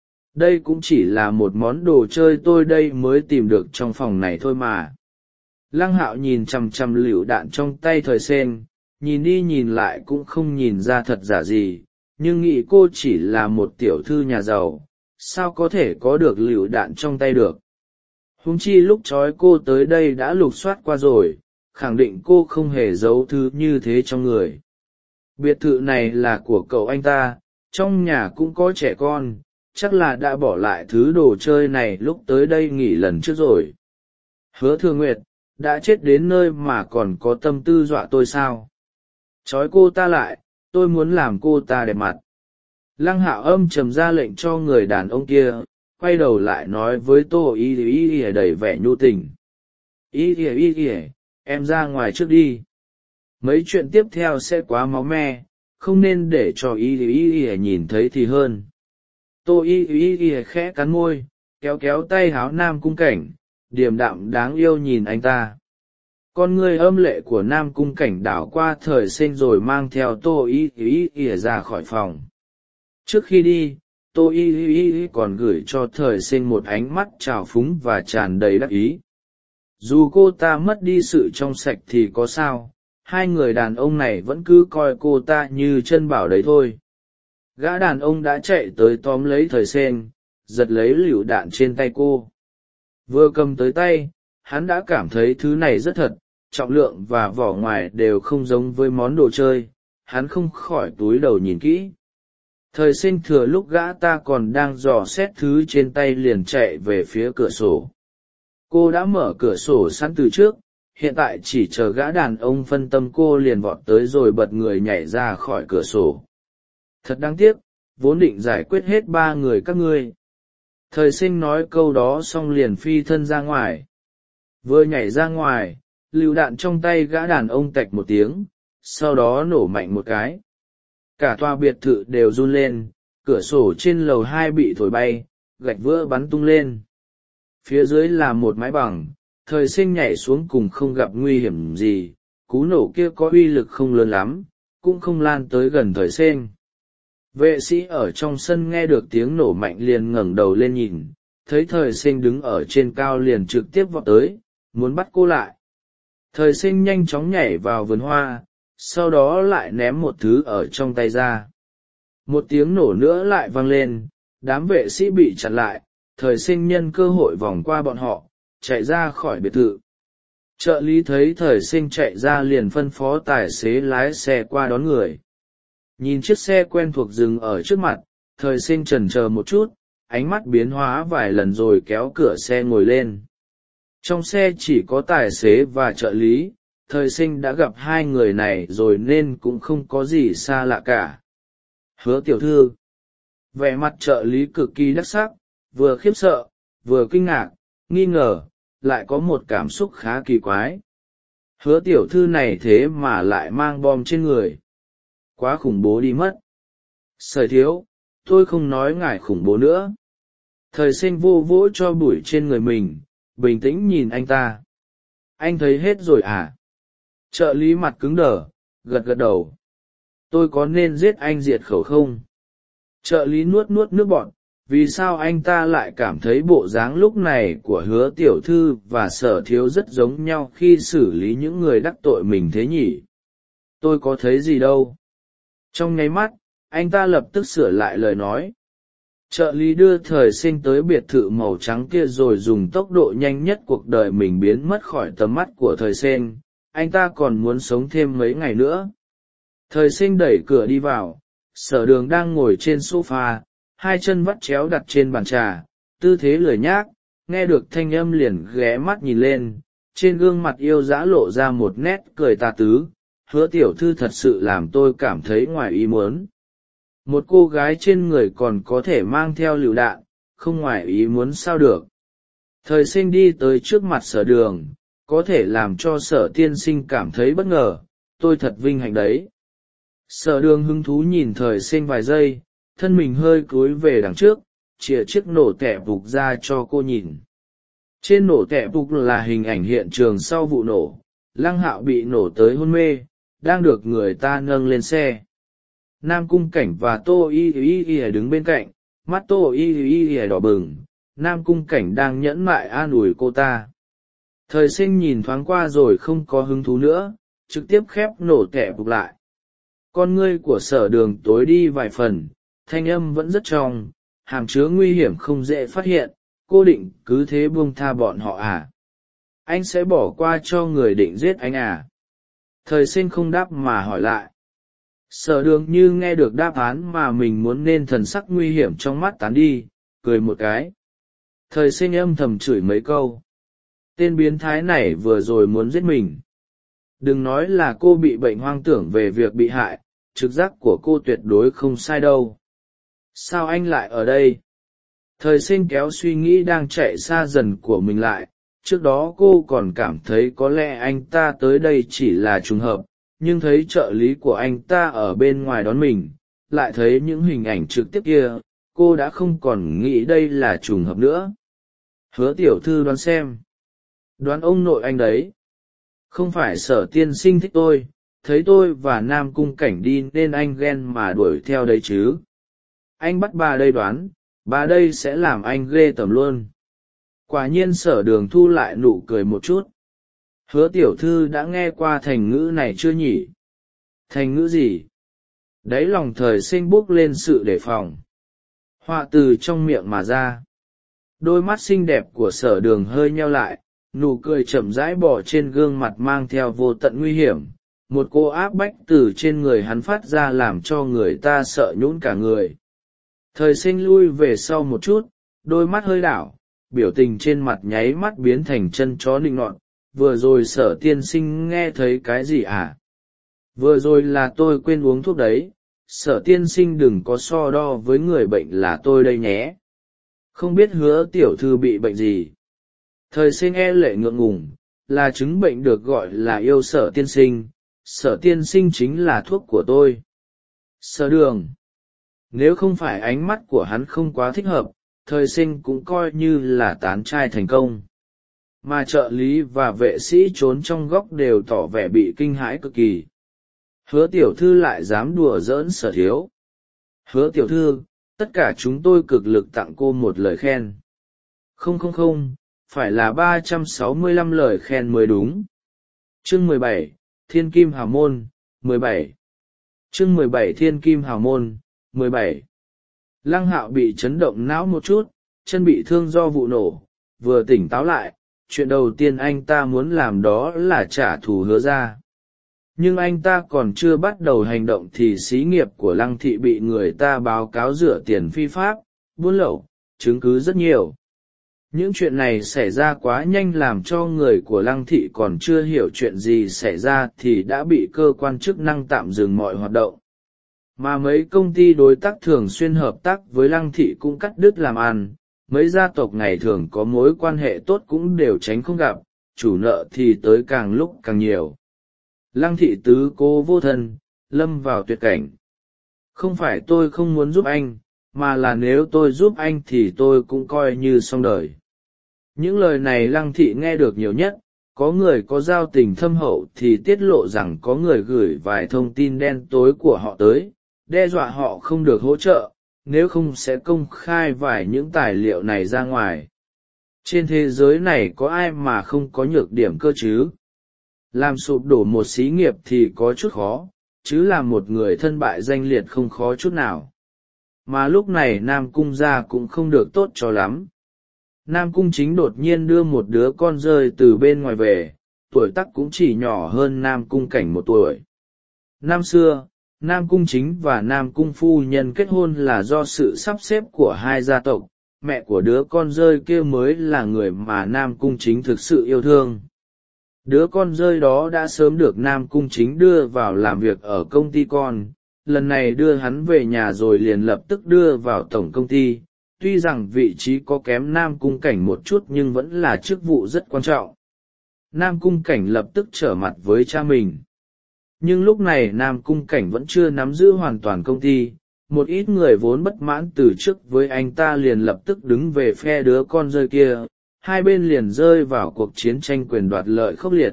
Đây cũng chỉ là một món đồ chơi tôi đây mới tìm được trong phòng này thôi mà. Lăng Hạo nhìn chằm chằm lựu đạn trong tay Thời Sinh, nhìn đi nhìn lại cũng không nhìn ra thật giả gì, nhưng nghĩ cô chỉ là một tiểu thư nhà giàu, sao có thể có được lựu đạn trong tay được. Huống chi lúc trói cô tới đây đã lục soát qua rồi, khẳng định cô không hề giấu thứ như thế trong người. Biệt thự này là của cậu anh ta, trong nhà cũng có trẻ con, chắc là đã bỏ lại thứ đồ chơi này lúc tới đây nghỉ lần trước rồi. Hứa Thừa Nguyệt, đã chết đến nơi mà còn có tâm tư dọa tôi sao? Trói cô ta lại, tôi muốn làm cô ta đẹp mặt. Lăng Hạo âm trầm ra lệnh cho người đàn ông kia, quay đầu lại nói với Tô Y Y Y đầy vẻ nhu tình. Y Y Y Y, em ra ngoài trước đi. Mấy chuyện tiếp theo sẽ quá máu me, không nên để cho Y Y Y nhìn thấy thì hơn. Tô Y Y Y khẽ cắn môi, kéo kéo tay háo Nam Cung Cảnh, điềm đạm đáng yêu nhìn anh ta. Con người âm lệ của Nam Cung Cảnh đảo qua Thời Sinh rồi mang theo Tô Y Y Y ra khỏi phòng. Trước khi đi, Tô Y Y còn gửi cho Thời Sinh một ánh mắt trào phúng và tràn đầy đắc ý. Dù cô ta mất đi sự trong sạch thì có sao, hai người đàn ông này vẫn cứ coi cô ta như chân bảo đấy thôi. Gã đàn ông đã chạy tới tóm lấy Thời Sinh, giật lấy lựu đạn trên tay cô. Vừa cầm tới tay, hắn đã cảm thấy thứ này rất thật, trọng lượng và vỏ ngoài đều không giống với món đồ chơi, hắn không khỏi túi đầu nhìn kỹ. Thời Sinh thừa lúc gã ta còn đang dò xét thứ trên tay liền chạy về phía cửa sổ. Cô đã mở cửa sổ sẵn từ trước, hiện tại chỉ chờ gã đàn ông phân tâm cô liền vọt tới rồi bật người nhảy ra khỏi cửa sổ. Thật đáng tiếc, vốn định giải quyết hết ba người các ngươi. Thời Sinh nói câu đó xong liền phi thân ra ngoài. Vừa nhảy ra ngoài, lựu đạn trong tay gã đàn ông tạch một tiếng, sau đó nổ mạnh một cái. Cả tòa biệt thự đều run lên, cửa sổ trên lầu hai bị thổi bay, gạch vỡ bắn tung lên. Phía dưới là một mái bằng, Thời Sinh nhảy xuống cùng không gặp nguy hiểm gì, cú nổ kia có uy lực không lớn lắm, cũng không lan tới gần Thời Sinh. Vệ sĩ ở trong sân nghe được tiếng nổ mạnh liền ngẩng đầu lên nhìn, thấy Thời Sinh đứng ở trên cao liền trực tiếp vọt tới, muốn bắt cô lại. Thời Sinh nhanh chóng nhảy vào vườn hoa, sau đó lại ném một thứ ở trong tay ra. Một tiếng nổ nữa lại vang lên, đám vệ sĩ bị chặn lại, Thời Sinh nhân cơ hội vòng qua bọn họ, chạy ra khỏi biệt thự. Trợ lý thấy Thời Sinh chạy ra liền phân phó tài xế lái xe qua đón người. Nhìn chiếc xe quen thuộc dừng ở trước mặt, Thời Sinh chần chờ một chút, ánh mắt biến hóa vài lần rồi kéo cửa xe ngồi lên. Trong xe chỉ có tài xế và trợ lý, Thời Sinh đã gặp hai người này rồi nên cũng không có gì xa lạ cả. Hứa tiểu thư. Vẻ mặt trợ lý cực kỳ đắc sắc, vừa khiếp sợ, vừa kinh ngạc, nghi ngờ, lại có một cảm xúc khá kỳ quái. Hứa tiểu thư này thế mà lại mang bom trên người. Quá khủng bố đi mất. Sởi thiếu, tôi không nói ngài khủng bố nữa. Thời Sinh vô vỗ cho bụi trên người mình, bình tĩnh nhìn anh ta. Anh thấy hết rồi à? Trợ lý mặt cứng đờ, gật gật đầu. Tôi có nên giết anh diệt khẩu không? Trợ lý nuốt nuốt nước bọt, vì sao anh ta lại cảm thấy bộ dáng lúc này của Hứa tiểu thư và Sở thiếu rất giống nhau khi xử lý những người đắc tội mình thế nhỉ? Tôi có thấy gì đâu. Trong nháy mắt, anh ta lập tức sửa lại lời nói. Trợ lý đưa Thời Sinh tới biệt thự màu trắng kia rồi dùng tốc độ nhanh nhất cuộc đời mình biến mất khỏi tầm mắt của Thời Sinh, anh ta còn muốn sống thêm mấy ngày nữa. Thời Sinh đẩy cửa đi vào, Sở Đường đang ngồi trên sofa, hai chân vắt chéo đặt trên bàn trà, tư thế lười nhác, nghe được thanh âm liền ghé mắt nhìn lên, trên gương mặt yêu dã lộ ra một nét cười tà tứ. Hứa tiểu thư thật sự làm tôi cảm thấy ngoài ý muốn. Một cô gái trên người còn có thể mang theo lựu đạn, không ngoài ý muốn sao được. Thời Sinh đi tới trước mặt Sở Đường, có thể làm cho Sở tiên sinh cảm thấy bất ngờ, tôi thật vinh hạnh đấy. Sở Đường hứng thú nhìn Thời Sinh vài giây, thân mình hơi cúi về đằng trước, chìa chiếc nổ tẻ vục ra cho cô nhìn. Trên nổ tẻ vục là hình ảnh hiện trường sau vụ nổ, Lăng Hạo bị nổ tới hôn mê, đang được người ta nâng lên xe. Nam Cung Cảnh và Tô Y Y Y đứng bên cạnh, mắt Tô Y Y Y đỏ bừng, Nam Cung Cảnh đang nhẫn mại an ủi cô ta. Thời Sinh nhìn thoáng qua rồi không có hứng thú nữa, trực tiếp khép nổ kẻ bục lại. Con ngươi của Sở Đường tối đi vài phần, thanh âm vẫn rất trong, hàm chứa nguy hiểm không dễ phát hiện. Cô định cứ thế buông tha bọn họ à? Anh sẽ bỏ qua cho người định giết anh à? Thời Sinh không đáp mà hỏi lại. Sở Đường như nghe được đáp án mà mình muốn nên thần sắc nguy hiểm trong mắt tán đi, cười một cái. Thời Sinh âm thầm chửi mấy câu. Tên biến thái này vừa rồi muốn giết mình. Đừng nói là cô bị bệnh hoang tưởng về việc bị hại, trực giác của cô tuyệt đối không sai đâu. Sao anh lại ở đây? Thời Sinh kéo suy nghĩ đang chạy xa dần của mình lại. Trước đó cô còn cảm thấy có lẽ anh ta tới đây chỉ là trùng hợp, nhưng thấy trợ lý của anh ta ở bên ngoài đón mình, lại thấy những hình ảnh trực tiếp kia, cô đã không còn nghĩ đây là trùng hợp nữa. Hứa tiểu thư đoán xem. Đoán ông nội anh đấy. Không phải Sở tiên sinh thích tôi, thấy tôi và Nam Cung Cảnh đi nên anh ghen mà đuổi theo đấy chứ. Anh bắt bà đây đoán, bà đây sẽ làm anh ghê tởm luôn. Quả nhiên Sở Đường thu lại nụ cười một chút. Hứa tiểu thư đã nghe qua thành ngữ này chưa nhỉ? Thành ngữ gì? Đấy lòng Thời Sinh bốc lên sự đề phòng. Họa từ trong miệng mà ra. Đôi mắt xinh đẹp của Sở Đường hơi nheo lại, nụ cười chậm rãi bỏ trên gương mặt mang theo vô tận nguy hiểm. Một cô áp bách từ trên người hắn phát ra làm cho người ta sợ nhũn cả người. Thời Sinh lui về sau một chút, đôi mắt hơi đảo, biểu tình trên mặt nháy mắt biến thành chân chó nịnh nọt. Vừa rồi Sở tiên sinh nghe thấy cái gì à? Vừa rồi là tôi quên uống thuốc đấy, Sở tiên sinh đừng có so đo với người bệnh là tôi đây nhé. Không biết Hứa tiểu thư bị bệnh gì? Thời Sinh e lệ ngượng ngùng, là chứng bệnh được gọi là yêu Sở tiên sinh, Sở tiên sinh chính là thuốc của tôi. Sở Đường. Nếu không phải ánh mắt của hắn không quá thích hợp, Thời Sinh cũng coi như là tán trai thành công. Mà trợ lý và vệ sĩ trốn trong góc đều tỏ vẻ bị kinh hãi cực kỳ. Hứa tiểu thư lại dám đùa giỡn Sở thiếu. Hứa tiểu thư, tất cả chúng tôi cực lực tặng cô một lời khen. Không không không, phải là ba trăm sáu mươi lăm lời khen mới đúng. Chương mười bảy, Thiên Kim Hào Môn, mười bảy. Chương mười bảy Thiên Kim Hào Môn, mười bảy. Lăng Hạo bị chấn động não một chút, chân bị thương do vụ nổ, vừa tỉnh táo lại, chuyện đầu tiên anh ta muốn làm đó là trả thù Hứa ra. Nhưng anh ta còn chưa bắt đầu hành động thì xí nghiệp của Lăng thị bị người ta báo cáo rửa tiền phi pháp, buôn lậu, chứng cứ rất nhiều. Những chuyện này xảy ra quá nhanh làm cho người của Lăng thị còn chưa hiểu chuyện gì xảy ra thì đã bị cơ quan chức năng tạm dừng mọi hoạt động. Mà mấy công ty đối tác thường xuyên hợp tác với Lăng thị cũng cắt đứt làm ăn, mấy gia tộc ngày thường có mối quan hệ tốt cũng đều tránh không gặp, chủ nợ thì tới càng lúc càng nhiều. Lăng thị tứ cố vô thân, lâm vào tuyệt cảnh. Không phải tôi không muốn giúp anh, mà là nếu tôi giúp anh thì tôi cũng coi như xong đời. Những lời này Lăng thị nghe được nhiều nhất, có người có giao tình thâm hậu thì tiết lộ rằng có người gửi vài thông tin đen tối của họ tới, đe dọa họ không được hỗ trợ, nếu không sẽ công khai vài những tài liệu này ra ngoài. Trên thế giới này có ai mà không có nhược điểm cơ chứ? Làm sụp đổ một xí nghiệp thì có chút khó, chứ làm một người thân bại danh liệt không khó chút nào. Mà lúc này Nam Cung gia cũng không được tốt cho lắm. Nam Cung Chính đột nhiên đưa một đứa con rơi từ bên ngoài về, tuổi tác cũng chỉ nhỏ hơn Nam Cung Cảnh một tuổi. Năm xưa, Nam Cung Chính và Nam Cung Phu Nhân kết hôn là do sự sắp xếp của hai gia tộc, mẹ của đứa con rơi kia mới là người mà Nam Cung Chính thực sự yêu thương. Đứa con rơi đó đã sớm được Nam Cung Chính đưa vào làm việc ở công ty con, lần này đưa hắn về nhà rồi liền lập tức đưa vào tổng công ty, tuy rằng vị trí có kém Nam Cung Cảnh một chút nhưng vẫn là chức vụ rất quan trọng. Nam Cung Cảnh lập tức trở mặt với cha mình. Nhưng lúc này Nam Cung Cảnh vẫn chưa nắm giữ hoàn toàn công ty, một ít người vốn bất mãn từ trước với anh ta liền lập tức đứng về phe đứa con rơi kia, hai bên liền rơi vào cuộc chiến tranh quyền đoạt lợi khốc liệt.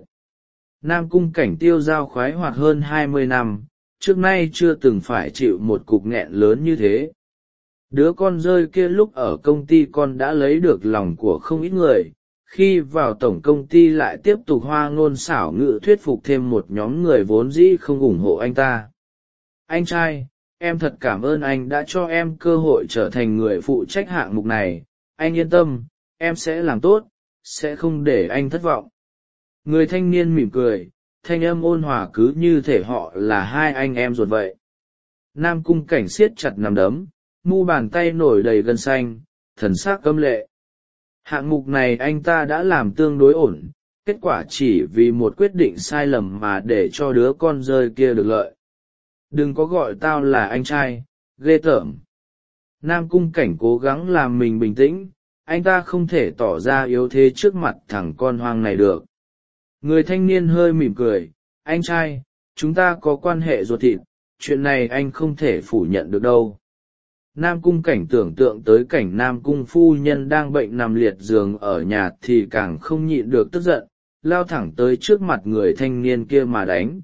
Nam Cung Cảnh tiêu dao khoái hoạt hơn hai mươi năm, trước nay chưa từng phải chịu một cục nghẹn lớn như thế. Đứa con rơi kia lúc ở công ty con đã lấy được lòng của không ít người, khi vào tổng công ty lại tiếp tục hoa ngôn xảo ngữ thuyết phục thêm một nhóm người vốn dĩ không ủng hộ anh ta. Anh trai, em thật cảm ơn anh đã cho em cơ hội trở thành người phụ trách hạng mục này, anh yên tâm, em sẽ làm tốt, sẽ không để anh thất vọng. Người thanh niên mỉm cười, thanh âm ôn hòa cứ như thể họ là hai anh em ruột vậy. Nam Cung Cảnh siết chặt nắm đấm, mu bàn tay nổi đầy gân xanh, thần sắc câm lệ. Hạng mục này anh ta đã làm tương đối ổn, kết quả chỉ vì một quyết định sai lầm mà để cho đứa con rơi kia được lợi. Đừng có gọi tao là anh trai, ghê tởm. Nam Cung Cảnh cố gắng làm mình bình tĩnh, anh ta không thể tỏ ra yếu thế trước mặt thằng con hoang này được. Người thanh niên hơi mỉm cười, anh trai, chúng ta có quan hệ ruột thịt, chuyện này anh không thể phủ nhận được đâu. Nam Cung Cảnh tưởng tượng tới cảnh Nam Cung phu nhân đang bệnh nằm liệt giường ở nhà thì càng không nhịn được tức giận, lao thẳng tới trước mặt người thanh niên kia mà đánh.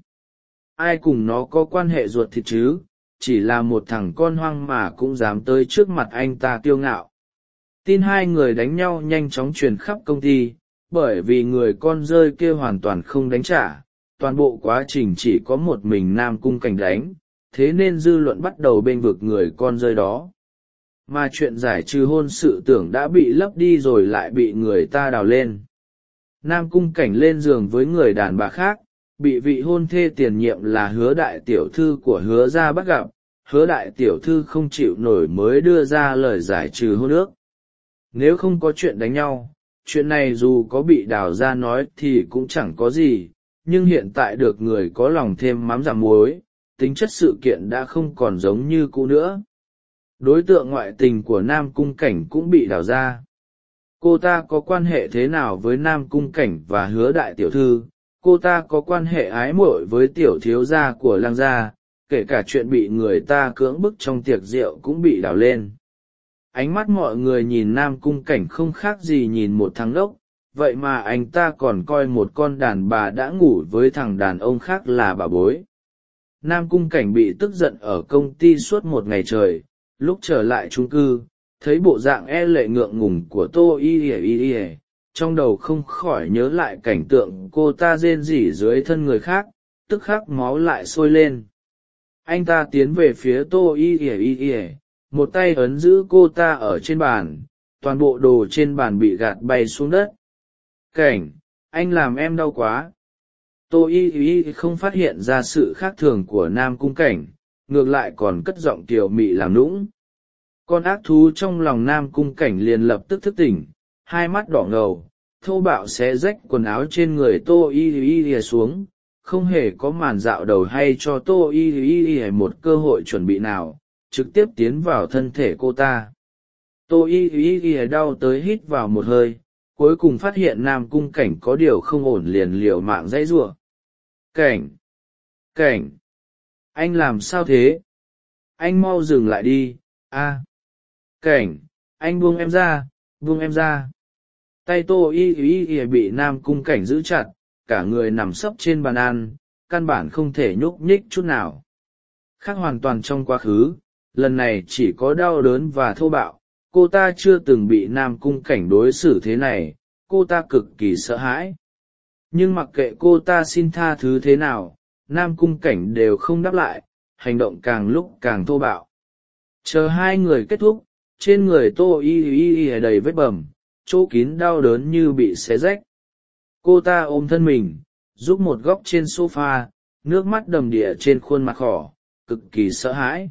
Ai cùng nó có quan hệ ruột thịt chứ, chỉ là một thằng con hoang mà cũng dám tới trước mặt anh ta kiêu ngạo. Tin hai người đánh nhau nhanh chóng truyền khắp công ty, bởi vì người con rơi kia hoàn toàn không đánh trả, toàn bộ quá trình chỉ có một mình Nam Cung Cảnh đánh, thế nên dư luận bắt đầu bênh vực người con rơi đó. Mà chuyện giải trừ hôn sự tưởng đã bị lấp đi rồi lại bị người ta đào lên. Nam Cung Cảnh lên giường với người đàn bà khác, bị vị hôn thê tiền nhiệm là Hứa đại tiểu thư của Hứa gia bắt gặp, Hứa đại tiểu thư không chịu nổi mới đưa ra lời giải trừ hôn ước. Nếu không có chuyện đánh nhau, chuyện này dù có bị đào ra nói thì cũng chẳng có gì, nhưng hiện tại được người có lòng thêm mắm giảm muối, tính chất sự kiện đã không còn giống như cũ nữa. Đối tượng ngoại tình của Nam Cung Cảnh cũng bị đào ra. Cô ta có quan hệ thế nào với Nam Cung Cảnh và Hứa đại tiểu thư, cô ta có quan hệ ái muội với tiểu thiếu gia của Lang gia, kể cả chuyện bị người ta cưỡng bức trong tiệc rượu cũng bị đào lên. Ánh mắt mọi người nhìn Nam Cung Cảnh không khác gì nhìn một thằng ngốc, vậy mà anh ta còn coi một con đàn bà đã ngủ với thằng đàn ông khác là bà bối. Nam Cung Cảnh bị tức giận ở công ty suốt một ngày trời, lúc trở lại chung cư, thấy bộ dạng e lệ ngượng ngùng của Tô Y Y Y Y, trong đầu không khỏi nhớ lại cảnh tượng cô ta rên rỉ dưới thân người khác, tức khắc máu lại sôi lên. Anh ta tiến về phía Tô Y Y Y Y, một tay ấn giữ cô ta ở trên bàn, toàn bộ đồ trên bàn bị gạt bay xuống đất. Cảnh, anh làm em đau quá. Tô Y Y không phát hiện ra sự khác thường của Nam Cung Cảnh, ngược lại còn cất giọng tiểu mị làm nũng. Con ác thú trong lòng Nam Cung Cảnh liền lập tức thức tỉnh, hai mắt đỏ ngầu, thô bạo xé rách quần áo trên người Tô Y Y xuống, không hề có màn dạo đầu hay cho Tô Y Y một cơ hội chuẩn bị nào, trực tiếp tiến vào thân thể cô ta. Tô Y Y đau tới hít vào một hơi, cuối cùng phát hiện Nam Cung Cảnh có điều không ổn liền liều mạng dãy giụa. Cảnh! Cảnh! Anh làm sao thế? Anh mau dừng lại đi, a! Cảnh! Anh buông em ra, buông em ra! Tay Tô Y Y Y bị Nam Cung Cảnh giữ chặt, cả người nằm sấp trên bàn ăn, căn bản không thể nhúc nhích chút nào. Khác hoàn toàn trong quá khứ, lần này chỉ có đau đớn và thô bạo, cô ta chưa từng bị Nam Cung Cảnh đối xử thế này, cô ta cực kỳ sợ hãi. Nhưng mặc kệ cô ta xin tha thứ thế nào, Nam Cung Cảnh đều không đáp lại, hành động càng lúc càng thô bạo. Chờ hai người kết thúc, trên người Tô Y Y Y đầy vết bầm, chỗ kín đau đớn như bị xé rách. Cô ta ôm thân mình, giúp một góc trên sofa, nước mắt đầm đìa trên khuôn mặt khỏ, cực kỳ sợ hãi.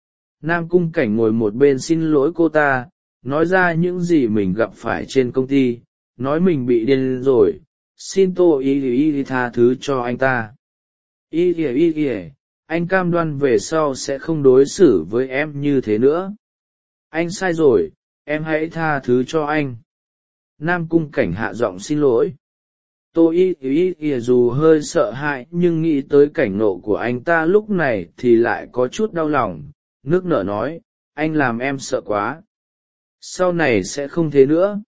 Nam Cung Cảnh ngồi một bên xin lỗi cô ta, nói ra những gì mình gặp phải trên công ty, nói mình bị điên rồi, xin Tô Y Y Y tha thứ cho anh ta. Y Y Y Y, anh cam đoan về sau sẽ không đối xử với em như thế nữa. Anh sai rồi, em hãy tha thứ cho anh. Nam Cung Cảnh hạ giọng xin lỗi. Tô Y Y Y dù hơi sợ hãi nhưng nghĩ tới cảnh nộ của anh ta lúc này thì lại có chút đau lòng, nước nở nói, anh làm em sợ quá. Sau này sẽ không thế nữa.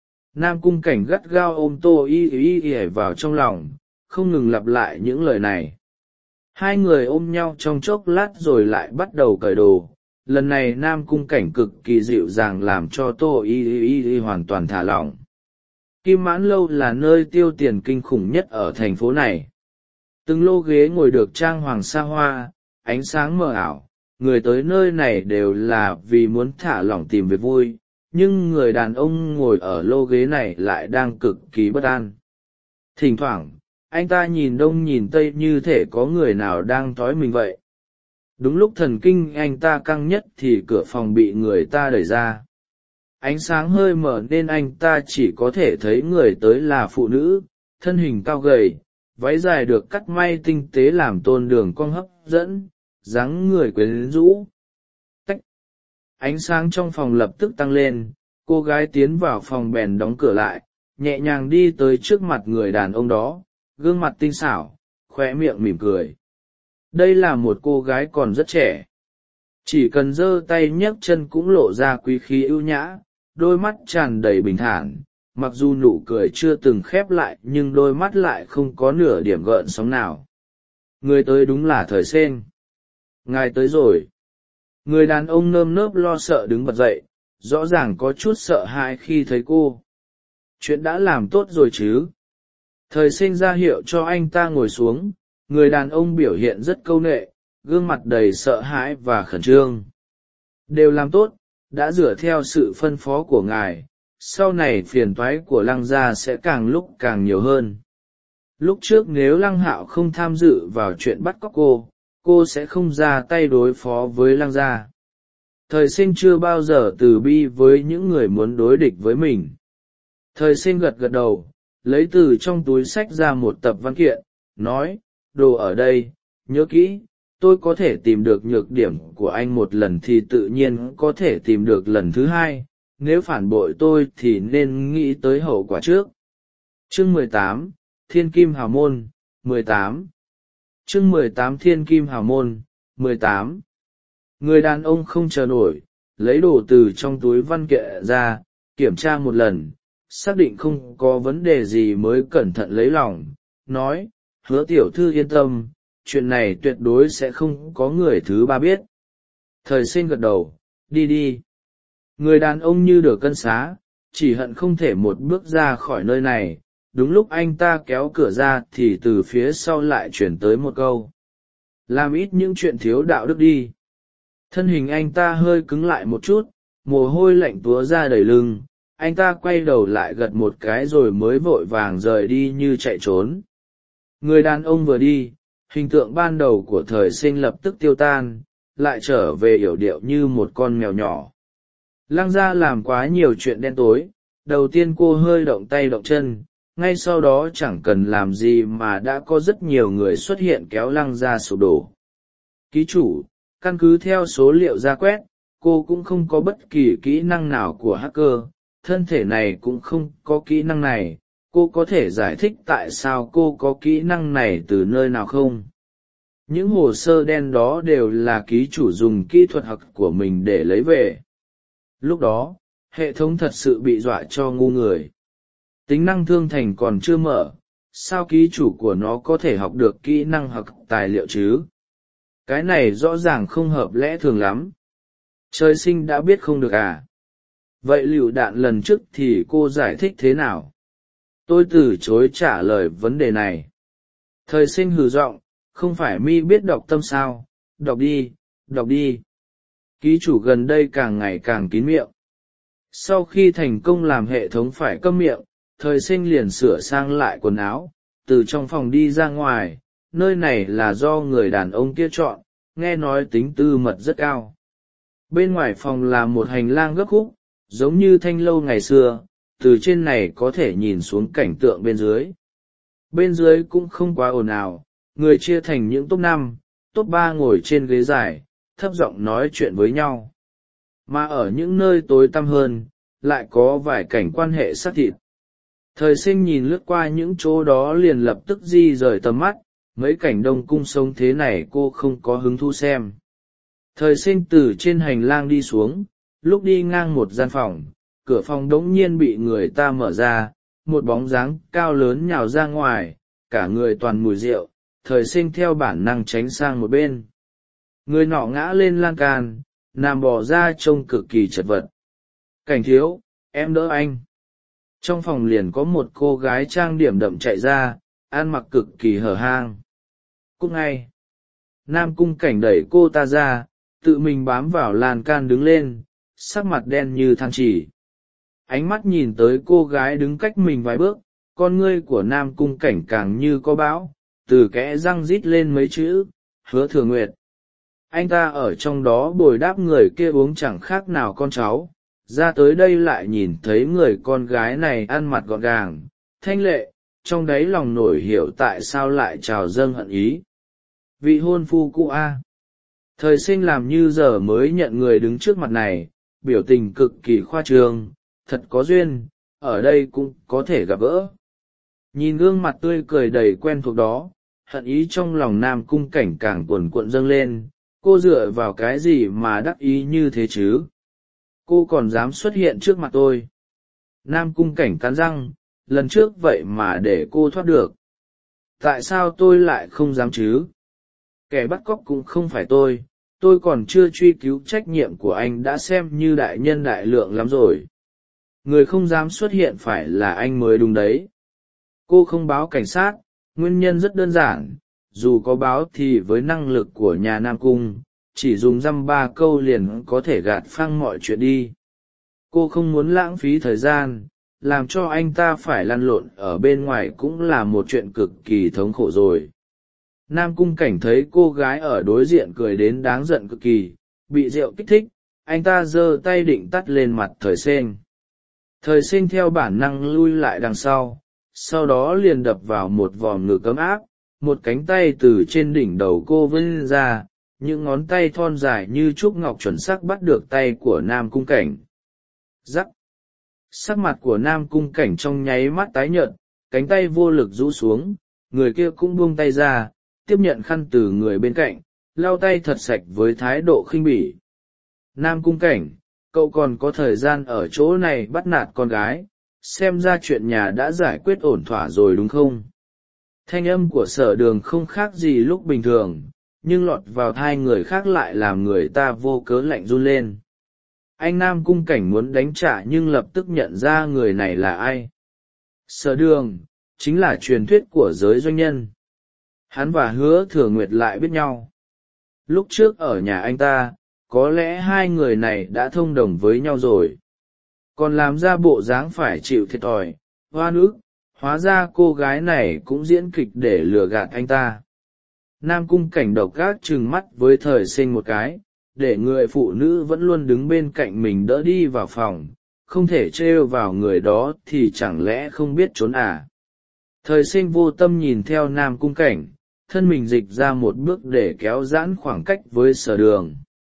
Nam Cung Cảnh gắt gao ôm Tô Y Y Y vào trong lòng, không ngừng lặp lại những lời này. Hai người ôm nhau trong chốc lát rồi lại bắt đầu cởi đồ. Lần này Nam Cung Cảnh cực kỳ dịu dàng làm cho Tô Y Y Y hoàn toàn thả lỏng. Kim Mãn Lâu là nơi tiêu tiền kinh khủng nhất ở thành phố này. Từng lô ghế ngồi được trang hoàng xa hoa, ánh sáng mờ ảo, người tới nơi này đều là vì muốn thả lỏng tìm việc vui, nhưng người đàn ông ngồi ở lô ghế này lại đang cực kỳ bất an. Thỉnh thoảng, anh ta nhìn đông nhìn tây như thể có người nào đang tói mình vậy. Đúng lúc thần kinh anh ta căng nhất thì cửa phòng bị người ta đẩy ra. Ánh sáng hơi mở nên anh ta chỉ có thể thấy người tới là phụ nữ, thân hình cao gầy, váy dài được cắt may tinh tế làm tôn đường cong hấp dẫn, dáng người quyến rũ. Tách. Ánh sáng trong phòng lập tức tăng lên, cô gái tiến vào phòng bèn đóng cửa lại, nhẹ nhàng đi tới trước mặt người đàn ông đó, gương mặt tinh xảo, khóe miệng mỉm cười. Đây là một cô gái còn rất trẻ. Chỉ cần giơ tay nhấc chân cũng lộ ra quý khí ưu nhã, đôi mắt tràn đầy bình thản, mặc dù nụ cười chưa từng khép lại nhưng đôi mắt lại không có nửa điểm gợn sóng nào. Người tới đúng là Thời Sên. Ngài tới rồi. Người đàn ông nơm nớp lo sợ đứng bật dậy, rõ ràng có chút sợ hãi khi thấy cô. Chuyện đã làm tốt rồi chứ? Thời Sên ra hiệu cho anh ta ngồi xuống. Người đàn ông biểu hiện rất câu nệ, gương mặt đầy sợ hãi và khẩn trương. Đều làm tốt, đã dựa theo sự phân phó của ngài, sau này phiền toái của Lăng gia sẽ càng lúc càng nhiều hơn. Lúc trước nếu Lăng Hạo không tham dự vào chuyện bắt cóc cô, cô sẽ không ra tay đối phó với Lăng gia. Thời Sinh chưa bao giờ từ bi với những người muốn đối địch với mình. Thời Sinh gật gật đầu, lấy từ trong túi xách ra một tập văn kiện, nói, đồ ở đây, nhớ kỹ, tôi có thể tìm được nhược điểm của anh một lần thì tự nhiên có thể tìm được lần thứ hai, nếu phản bội tôi thì nên nghĩ tới hậu quả trước. Chương mười tám, Thiên Kim Hào Môn, mười tám. Chương mười tám Thiên Kim Hào Môn, mười tám. Người đàn ông không chờ nổi, lấy đồ từ trong túi văn kiện ra, kiểm tra một lần, xác định không có vấn đề gì mới cẩn thận lấy lòng, nói, Hứa tiểu thư yên tâm, chuyện này tuyệt đối sẽ không có người thứ ba biết. Thời Sinh gật đầu, đi đi. Người đàn ông như được cân xá, chỉ hận không thể một bước ra khỏi nơi này. Đúng lúc anh ta kéo cửa ra thì từ phía sau lại chuyển tới một câu. Làm ít những chuyện thiếu đạo đức đi. Thân hình anh ta hơi cứng lại một chút, mồ hôi lạnh túa ra đầy lưng. Anh ta quay đầu lại gật một cái rồi mới vội vàng rời đi như chạy trốn. Người đàn ông vừa đi, hình tượng ban đầu của Thời Sinh lập tức tiêu tan, lại trở về yểu điệu như một con mèo nhỏ. Lăng gia làm quá nhiều chuyện đen tối, đầu tiên cô hơi động tay động chân, ngay sau đó chẳng cần làm gì mà đã có rất nhiều người xuất hiện kéo Lăng gia sụp đổ. Ký chủ, căn cứ theo số liệu ra quét, cô cũng không có bất kỳ kỹ năng nào của hacker, thân thể này cũng không có kỹ năng này. Cô có thể giải thích tại sao cô có kỹ năng này từ nơi nào không? Những hồ sơ đen đó đều là ký chủ dùng kỹ thuật học của mình để lấy về. Lúc đó, hệ thống thật sự bị dọa cho ngu người. Tính năng thương thành còn chưa mở, sao ký chủ của nó có thể học được kỹ năng học tài liệu chứ? Cái này rõ ràng không hợp lẽ thường lắm. Trời sinh đã biết không được à? Vậy lựu đạn lần trước thì cô giải thích thế nào? Tôi từ chối trả lời vấn đề này. Thời Sinh hừ giọng, không phải mi biết đọc tâm sao, đọc đi, đọc đi. Ký chủ gần đây càng ngày càng kín miệng. Sau khi thành công làm hệ thống phải câm miệng, Thời Sinh liền sửa sang lại quần áo, từ trong phòng đi ra ngoài, nơi này là do người đàn ông kia chọn, nghe nói tính tư mật rất cao. Bên ngoài phòng là một hành lang gấp khúc, giống như thanh lâu ngày xưa. Từ trên này có thể nhìn xuống cảnh tượng bên dưới. Bên dưới cũng không quá ồn ào, người chia thành những top năm, top ba ngồi trên ghế dài, thấp giọng nói chuyện với nhau. Mà ở những nơi tối tăm hơn, lại có vài cảnh quan hệ xác thịt. Thời Sinh nhìn lướt qua những chỗ đó liền lập tức di rời tầm mắt, mấy cảnh đông cung sống thế này cô không có hứng thú xem. Thời Sinh từ trên hành lang đi xuống, lúc đi ngang một gian phòng, cửa phòng đống nhiên bị người ta mở ra, một bóng dáng cao lớn nhào ra ngoài, cả người toàn mùi rượu. Thời Sinh theo bản năng tránh sang một bên. Người nọ ngã lên lan can, nằm bò ra trông cực kỳ chật vật. Cảnh thiếu, em đỡ anh. Trong phòng liền có một cô gái trang điểm đậm chạy ra, ăn mặc cực kỳ hở hang. Cút ngay! Nam Cung Cảnh đẩy cô ta ra, tự mình bám vào lan can đứng lên, sắc mặt đen như than chỉ. Ánh mắt nhìn tới cô gái đứng cách mình vài bước, con ngươi của Nam Cung Cảnh càng như có bão, từ kẽ răng rít lên mấy chữ, Hứa Thừa Nguyệt. Anh ta ở trong đó bồi đáp người kia uống chẳng khác nào con cháu, ra tới đây lại nhìn thấy người con gái này ăn mặc gọn gàng, thanh lệ, trong đáy lòng nổi hiểu tại sao lại trào dâng hận ý. Vị hôn phu cũ A. Thời Sinh làm như giờ mới nhận người đứng trước mặt này, biểu tình cực kỳ khoa trương, thật có duyên, ở đây cũng có thể gặp gỡ. Nhìn gương mặt tươi cười đầy quen thuộc đó, hận ý trong lòng Nam Cung Cảnh càng cuồn cuộn dâng lên, cô dựa vào cái gì mà đắc ý như thế chứ? Cô còn dám xuất hiện trước mặt tôi. Nam Cung Cảnh cắn răng, lần trước vậy mà để cô thoát được. Tại sao tôi lại không dám chứ? Kẻ bắt cóc cũng không phải tôi, tôi còn chưa truy cứu trách nhiệm của anh đã xem như đại nhân đại lượng lắm rồi. Người không dám xuất hiện phải là anh mới đúng đấy. Cô không báo cảnh sát, nguyên nhân rất đơn giản, dù có báo thì với năng lực của nhà Nam Cung, chỉ dùng dăm ba câu liền có thể gạt phăng mọi chuyện đi. Cô không muốn lãng phí thời gian, làm cho anh ta phải lăn lộn ở bên ngoài cũng là một chuyện cực kỳ thống khổ rồi. Nam Cung Cảnh thấy cô gái ở đối diện cười đến đáng giận cực kỳ, bị rượu kích thích, anh ta giơ tay định tắt lên mặt Thời Sinh. Thời Sinh theo bản năng lui lại đằng sau, sau đó liền đập vào một vòm ngực ấm áp, một cánh tay từ trên đỉnh đầu cô vươn ra, những ngón tay thon dài như trúc ngọc chuẩn xác bắt được tay của Nam Cung Cảnh. Rắc! Sắc mặt của Nam Cung Cảnh trong nháy mắt tái nhợt, cánh tay vô lực rũ xuống, người kia cũng buông tay ra, tiếp nhận khăn từ người bên cạnh, lau tay thật sạch với thái độ khinh bỉ. Nam Cung Cảnh, cậu còn có thời gian ở chỗ này bắt nạt con gái, xem ra chuyện nhà đã giải quyết ổn thỏa rồi đúng không? Thanh âm của Sở Đường không khác gì lúc bình thường, nhưng lọt vào tai người khác lại làm người ta vô cớ lạnh run lên. Anh Nam Cung Cảnh muốn đánh trả nhưng lập tức nhận ra người này là ai. Sở Đường, chính là truyền thuyết của giới doanh nhân. Hắn và Hứa Thừa Nguyệt lại biết nhau. Lúc trước ở nhà anh ta, có lẽ hai người này đã thông đồng với nhau rồi. Còn làm ra bộ dáng phải chịu thiệt thòi, oan ức, hóa ra cô gái này cũng diễn kịch để lừa gạt anh ta. Nam Cung Cảnh độc ác trừng mắt với Thời Sinh một cái, để người phụ nữ vẫn luôn đứng bên cạnh mình đỡ đi vào phòng, không thể trêu vào người đó thì chẳng lẽ không biết trốn à. Thời Sinh vô tâm nhìn theo Nam Cung Cảnh, thân mình dịch ra một bước để kéo giãn khoảng cách với Sở Đường.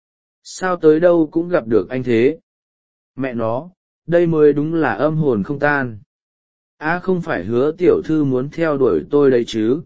Sao tới đâu cũng gặp được anh thế? Mẹ nó, đây mới đúng là âm hồn không tan. À không phải Hứa tiểu thư muốn theo đuổi tôi đấy chứ?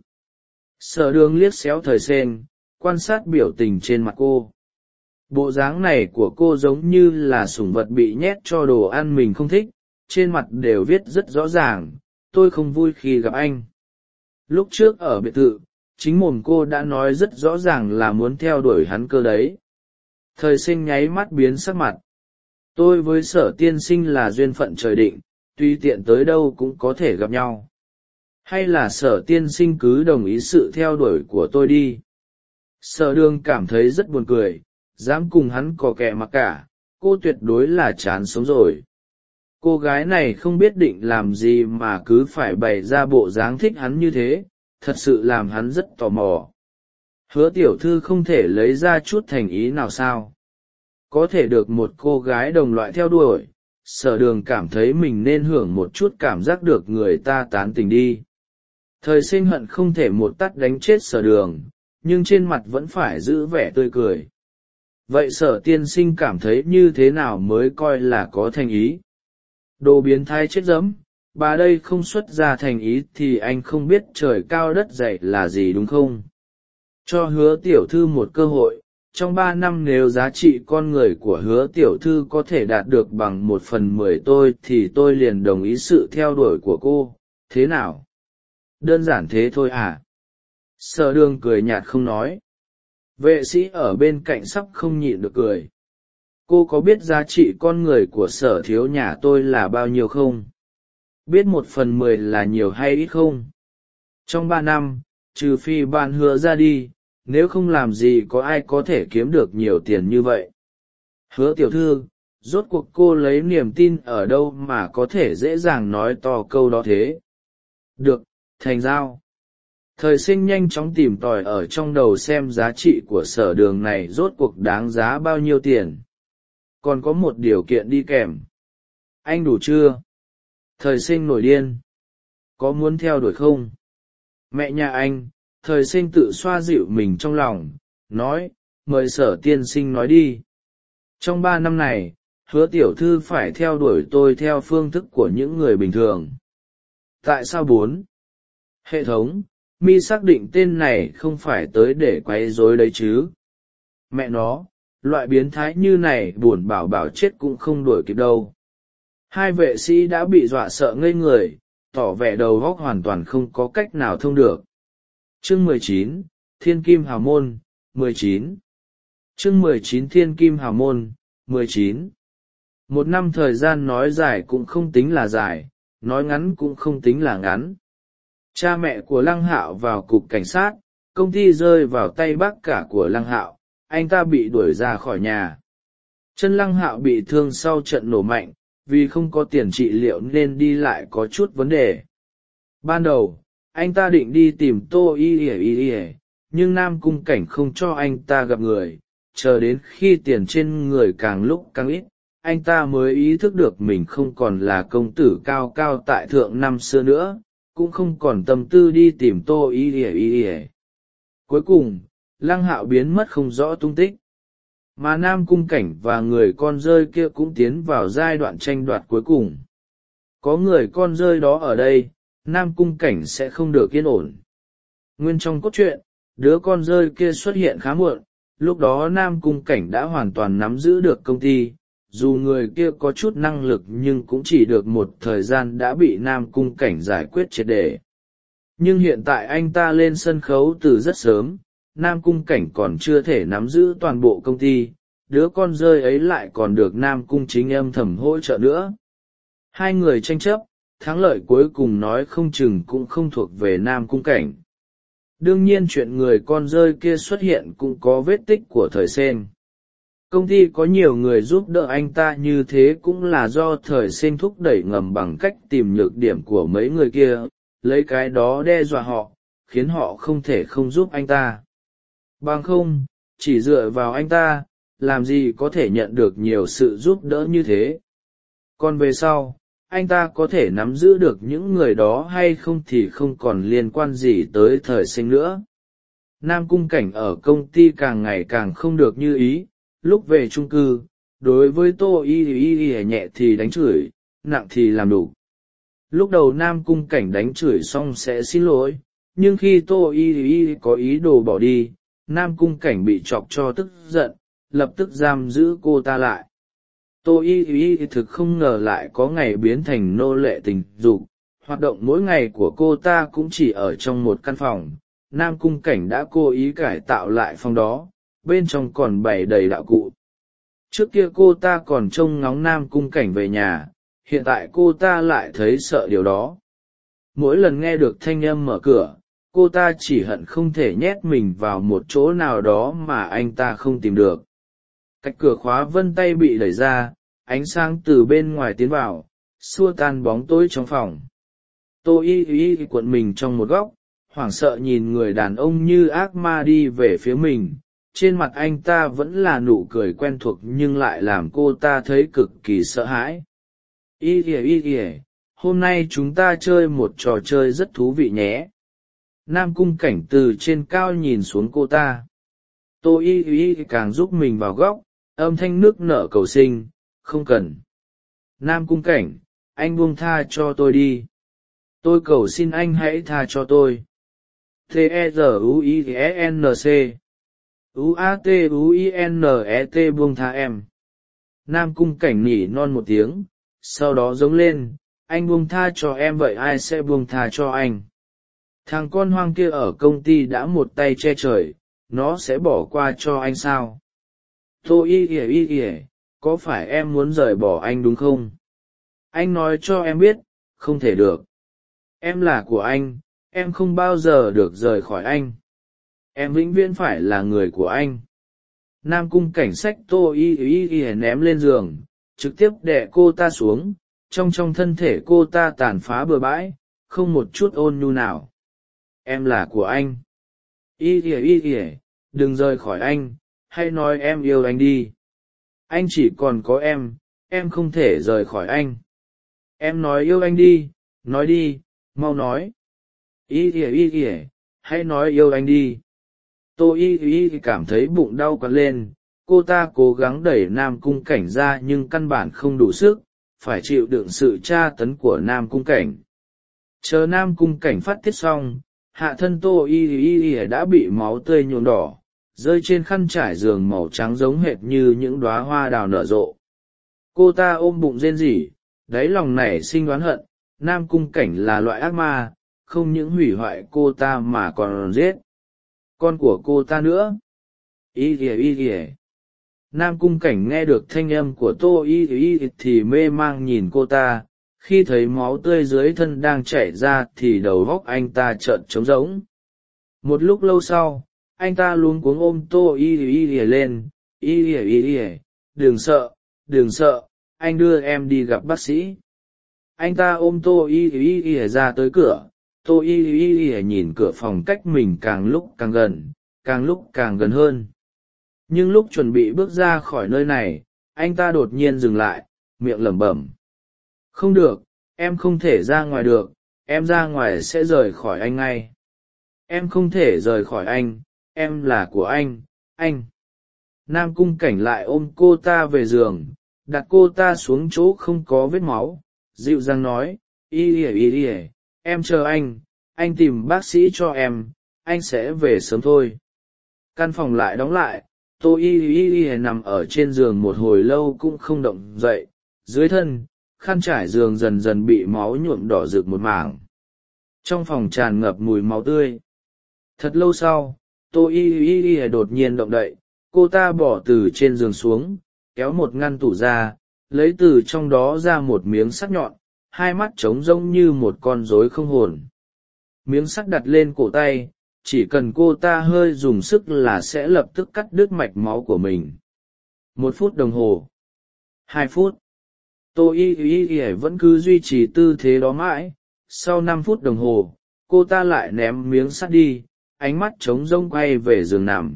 Sở Đường liếc xéo Thời Sinh, quan sát biểu tình trên mặt cô. Bộ dáng này của cô giống như là sủng vật bị nhét cho đồ ăn mình không thích, trên mặt đều viết rất rõ ràng, tôi không vui khi gặp anh. Lúc trước ở biệt thự, chính mồm cô đã nói rất rõ ràng là muốn theo đuổi hắn cơ đấy. Thời Sinh nháy mắt biến sắc mặt. Tôi với Sở tiên sinh là duyên phận trời định, tùy tiện tới đâu cũng có thể gặp nhau. Hay là Sở tiên sinh cứ đồng ý sự theo đuổi của tôi đi. Sở Đường cảm thấy rất buồn cười, dám cùng hắn cò kè mặc cả, cô tuyệt đối là chán sống rồi. Cô gái này không biết định làm gì mà cứ phải bày ra bộ dáng thích hắn như thế, thật sự làm hắn rất tò mò. Hứa tiểu thư không thể lấy ra chút thành ý nào sao? Có thể được một cô gái đồng loại theo đuổi, Sở Đường cảm thấy mình nên hưởng một chút cảm giác được người ta tán tình đi. Thời Sinh hận không thể một tát đánh chết Sở Đường, nhưng trên mặt vẫn phải giữ vẻ tươi cười. Vậy Sở tiên sinh cảm thấy như thế nào mới coi là có thành ý? Đồ biến thái chết dẫm, bà đây không xuất ra thành ý thì anh không biết trời cao đất dày là gì đúng không? Cho Hứa tiểu thư một cơ hội, trong ba năm nếu giá trị con người của Hứa tiểu thư có thể đạt được bằng một phần mười tôi thì tôi liền đồng ý sự theo đuổi của cô, thế nào? Đơn giản thế thôi à? Sở Đường cười nhạt không nói. Vệ sĩ ở bên cạnh sắp không nhịn được cười. Cô có biết giá trị con người của Sở thiếu nhà tôi là bao nhiêu không? biết một phần mười là nhiều hay ít không? Trong ba năm, trừ phi bạn hứa ra đi, nếu không làm gì có ai có thể kiếm được nhiều tiền như vậy. Hứa tiểu thư, rốt cuộc cô lấy niềm tin ở đâu mà có thể dễ dàng nói to câu đó thế? Được, thành giao. Thời sinh nhanh chóng tìm tòi ở trong đầu xem giá trị của sở đường này rốt cuộc đáng giá bao nhiêu tiền. Còn có một điều kiện đi kèm. Anh đủ chưa? Thời sinh nổi điên. Có muốn theo đuổi không? Mẹ nhà anh, thời sinh tự xoa dịu mình trong lòng, nói, mời sở tiên sinh nói đi. Trong ba năm này, hứa tiểu thư phải theo đuổi tôi theo phương thức của những người bình thường. Tại sao bốn? Hệ thống, mi xác định tên này không phải tới để quấy rối đấy chứ? Mẹ nó, loại biến thái như này buồn bảo bảo chết cũng không đuổi kịp đâu. Hai vệ sĩ đã bị dọa sợ ngây người, tỏ vẻ đầu óc hoàn toàn không có cách nào thông được. Chương mười chín, Thiên Kim Hào Môn, mười chín. Chương mười chín Thiên Kim Hào Môn, mười chín. Một năm thời gian nói dài cũng không tính là dài, nói ngắn cũng không tính là ngắn. Cha mẹ của Lăng Hạo vào cục cảnh sát, công ty rơi vào tay bác cả của Lăng Hạo, anh ta bị đuổi ra khỏi nhà. Chân Lăng Hạo bị thương sau trận nổ mạnh, vì không có tiền trị liệu nên đi lại có chút vấn đề. Ban đầu, anh ta định đi tìm Tô Y Y Y Y, nhưng Nam Cung Cảnh không cho anh ta gặp người, chờ đến khi tiền trên người càng lúc càng ít, anh ta mới ý thức được mình không còn là công tử cao cao tại thượng năm xưa nữa, cũng không còn tâm tư đi tìm Tô Y Y Y Y. Cuối cùng, Lăng Hạo biến mất không rõ tung tích. Mà Nam Cung Cảnh và người con rơi kia cũng tiến vào giai đoạn tranh đoạt cuối cùng. Có người con rơi đó ở đây, Nam Cung Cảnh sẽ không được yên ổn. Nguyên trong cốt truyện, đứa con rơi kia xuất hiện khá muộn, lúc đó Nam Cung Cảnh đã hoàn toàn nắm giữ được công ty, dù người kia có chút năng lực nhưng cũng chỉ được một thời gian đã bị Nam Cung Cảnh giải quyết triệt để. Nhưng hiện tại anh ta lên sân khấu từ rất sớm, Nam Cung Cảnh còn chưa thể nắm giữ toàn bộ công ty, đứa con rơi ấy lại còn được Nam Cung Chính âm thầm hỗ trợ nữa. Hai người tranh chấp, thắng lợi cuối cùng nói không chừng cũng không thuộc về Nam Cung Cảnh. Đương nhiên chuyện người con rơi kia xuất hiện cũng có vết tích của thời sen. Công ty có nhiều người giúp đỡ anh ta như thế cũng là do thời sen thúc đẩy ngầm bằng cách tìm nhược điểm của mấy người kia, lấy cái đó đe dọa họ, khiến họ không thể không giúp anh ta. Bằng không, chỉ dựa vào anh ta, làm gì có thể nhận được nhiều sự giúp đỡ như thế. Còn về sau, anh ta có thể nắm giữ được những người đó hay không thì không còn liên quan gì tới thời sinh nữa. Nam Cung Cảnh ở công ty càng ngày càng không được như ý, lúc về chung cư, đối với Tô Y Y Y nhẹ thì đánh chửi, nặng thì làm đủ. Lúc đầu Nam Cung Cảnh đánh chửi xong sẽ xin lỗi, nhưng khi Tô Y Y có ý đồ bỏ đi, Nam Cung Cảnh bị chọc cho tức giận, lập tức giam giữ cô ta lại. Tô Y Y thực không ngờ lại có ngày biến thành nô lệ tình dục, hoạt động mỗi ngày của cô ta cũng chỉ ở trong một căn phòng. Nam Cung Cảnh đã cố ý cải tạo lại phòng đó, bên trong còn bày đầy đạo cụ. Trước kia cô ta còn trông ngóng Nam Cung Cảnh về nhà, hiện tại cô ta lại thấy sợ điều đó. Mỗi lần nghe được thanh âm mở cửa, cô ta chỉ hận không thể nhét mình vào một chỗ nào đó mà anh ta không tìm được. Cách cửa khóa vân tay bị đẩy ra, ánh sáng từ bên ngoài tiến vào, xua tan bóng tối trong phòng. Tô Y Y cuộn mình trong một góc, hoảng sợ nhìn người đàn ông như ác ma đi về phía mình. Trên mặt anh ta vẫn là nụ cười quen thuộc nhưng lại làm cô ta thấy cực kỳ sợ hãi. Y Y Y Y, hôm nay chúng ta chơi một trò chơi rất thú vị nhé. Nam Cung Cảnh từ trên cao nhìn xuống cô ta. Tô Y Y càng giúp mình vào góc, âm thanh nước nở cầu xin, không cần. Nam Cung Cảnh, anh buông tha cho tôi đi. Tôi cầu xin anh hãy tha cho tôi. T E R U I E N C U A T U I N E T buông tha em. Nam Cung Cảnh nỉ non một tiếng, sau đó giống lên, anh buông tha cho em vậy ai sẽ buông tha cho anh? Thằng con hoang kia ở công ty đã một tay che trời, nó sẽ bỏ qua cho anh sao? Tô Y Y Y Y, có phải em muốn rời bỏ anh đúng không? Anh nói cho em biết, không thể được. Em là của anh, em không bao giờ được rời khỏi anh. Em vĩnh viễn phải là người của anh. Nam cung cảnh sách tô y y y ném lên giường, trực tiếp đè cô ta xuống, trong trong thân thể cô ta tàn phá bừa bãi, không một chút ôn nhu nào. Em là của anh. Y y y y, đừng rời khỏi anh, hãy nói em yêu anh đi. Anh chỉ còn có em, em không thể rời khỏi anh. Em nói yêu anh đi, nói đi, mau nói. Y y y y, hãy nói yêu anh đi. Tô y y cảm thấy bụng đau quặn lên, cô ta cố gắng đẩy Nam cung cảnh ra nhưng căn bản không đủ sức, phải chịu đựng sự tra tấn của Nam cung cảnh. Chờ Nam cung cảnh phát tiết xong, hạ thân Tô y y y đã bị máu tươi nhuộm đỏ, rơi trên khăn trải giường màu trắng giống hệt như những đóa hoa đào nở rộ. Cô ta ôm bụng rên rỉ, đáy lòng nảy sinh oán hận, Nam cung cảnh là loại ác ma, không những hủy hoại cô ta mà còn giết con của cô ta nữa. Y kìa y kìa. Nam cung cảnh nghe được thanh âm của Tô y y thì mê mang nhìn cô ta, khi thấy máu tươi dưới thân đang chảy ra thì đầu óc anh ta trợn trống rỗng. Một lúc lâu sau, anh ta luống cuống ôm Tô y y y lên. Y y y y, đừng sợ, đừng sợ, anh đưa em đi gặp bác sĩ. Anh ta ôm Tô y y y ra tới cửa. Tô y y y nhìn cửa phòng cách mình càng lúc càng gần, càng lúc càng gần hơn. Nhưng lúc chuẩn bị bước ra khỏi nơi này, anh ta đột nhiên dừng lại, miệng lẩm bẩm. Không được, em không thể ra ngoài được, em ra ngoài sẽ rời khỏi anh ngay. Em không thể rời khỏi anh, em là của anh, anh. Nam cung cảnh lại ôm cô ta về giường, đặt cô ta xuống chỗ không có vết máu, dịu dàng nói, y ỉa y ỉa, em chờ anh, anh tìm bác sĩ cho em, anh sẽ về sớm thôi. Căn phòng lại đóng lại, Tô y y y nằm ở trên giường một hồi lâu cũng không động dậy, dưới thân, khăn trải giường dần dần bị máu nhuộm đỏ rực một mảng. Trong phòng tràn ngập mùi máu tươi. Thật lâu sau, Tô y y y đột nhiên động đậy, cô ta bỏ từ trên giường xuống, kéo một ngăn tủ ra, lấy từ trong đó ra một miếng sắt nhọn, hai mắt trống rỗng như một con rối không hồn. Miếng sắt đặt lên cổ tay, chỉ cần cô ta hơi dùng sức là sẽ lập tức cắt đứt mạch máu của mình. Một phút đồng hồ. Hai phút. Tô y y y vẫn cứ duy trì tư thế đó mãi. Sau năm phút đồng hồ, cô ta lại ném miếng sắt đi, ánh mắt trống rỗng quay về giường nằm.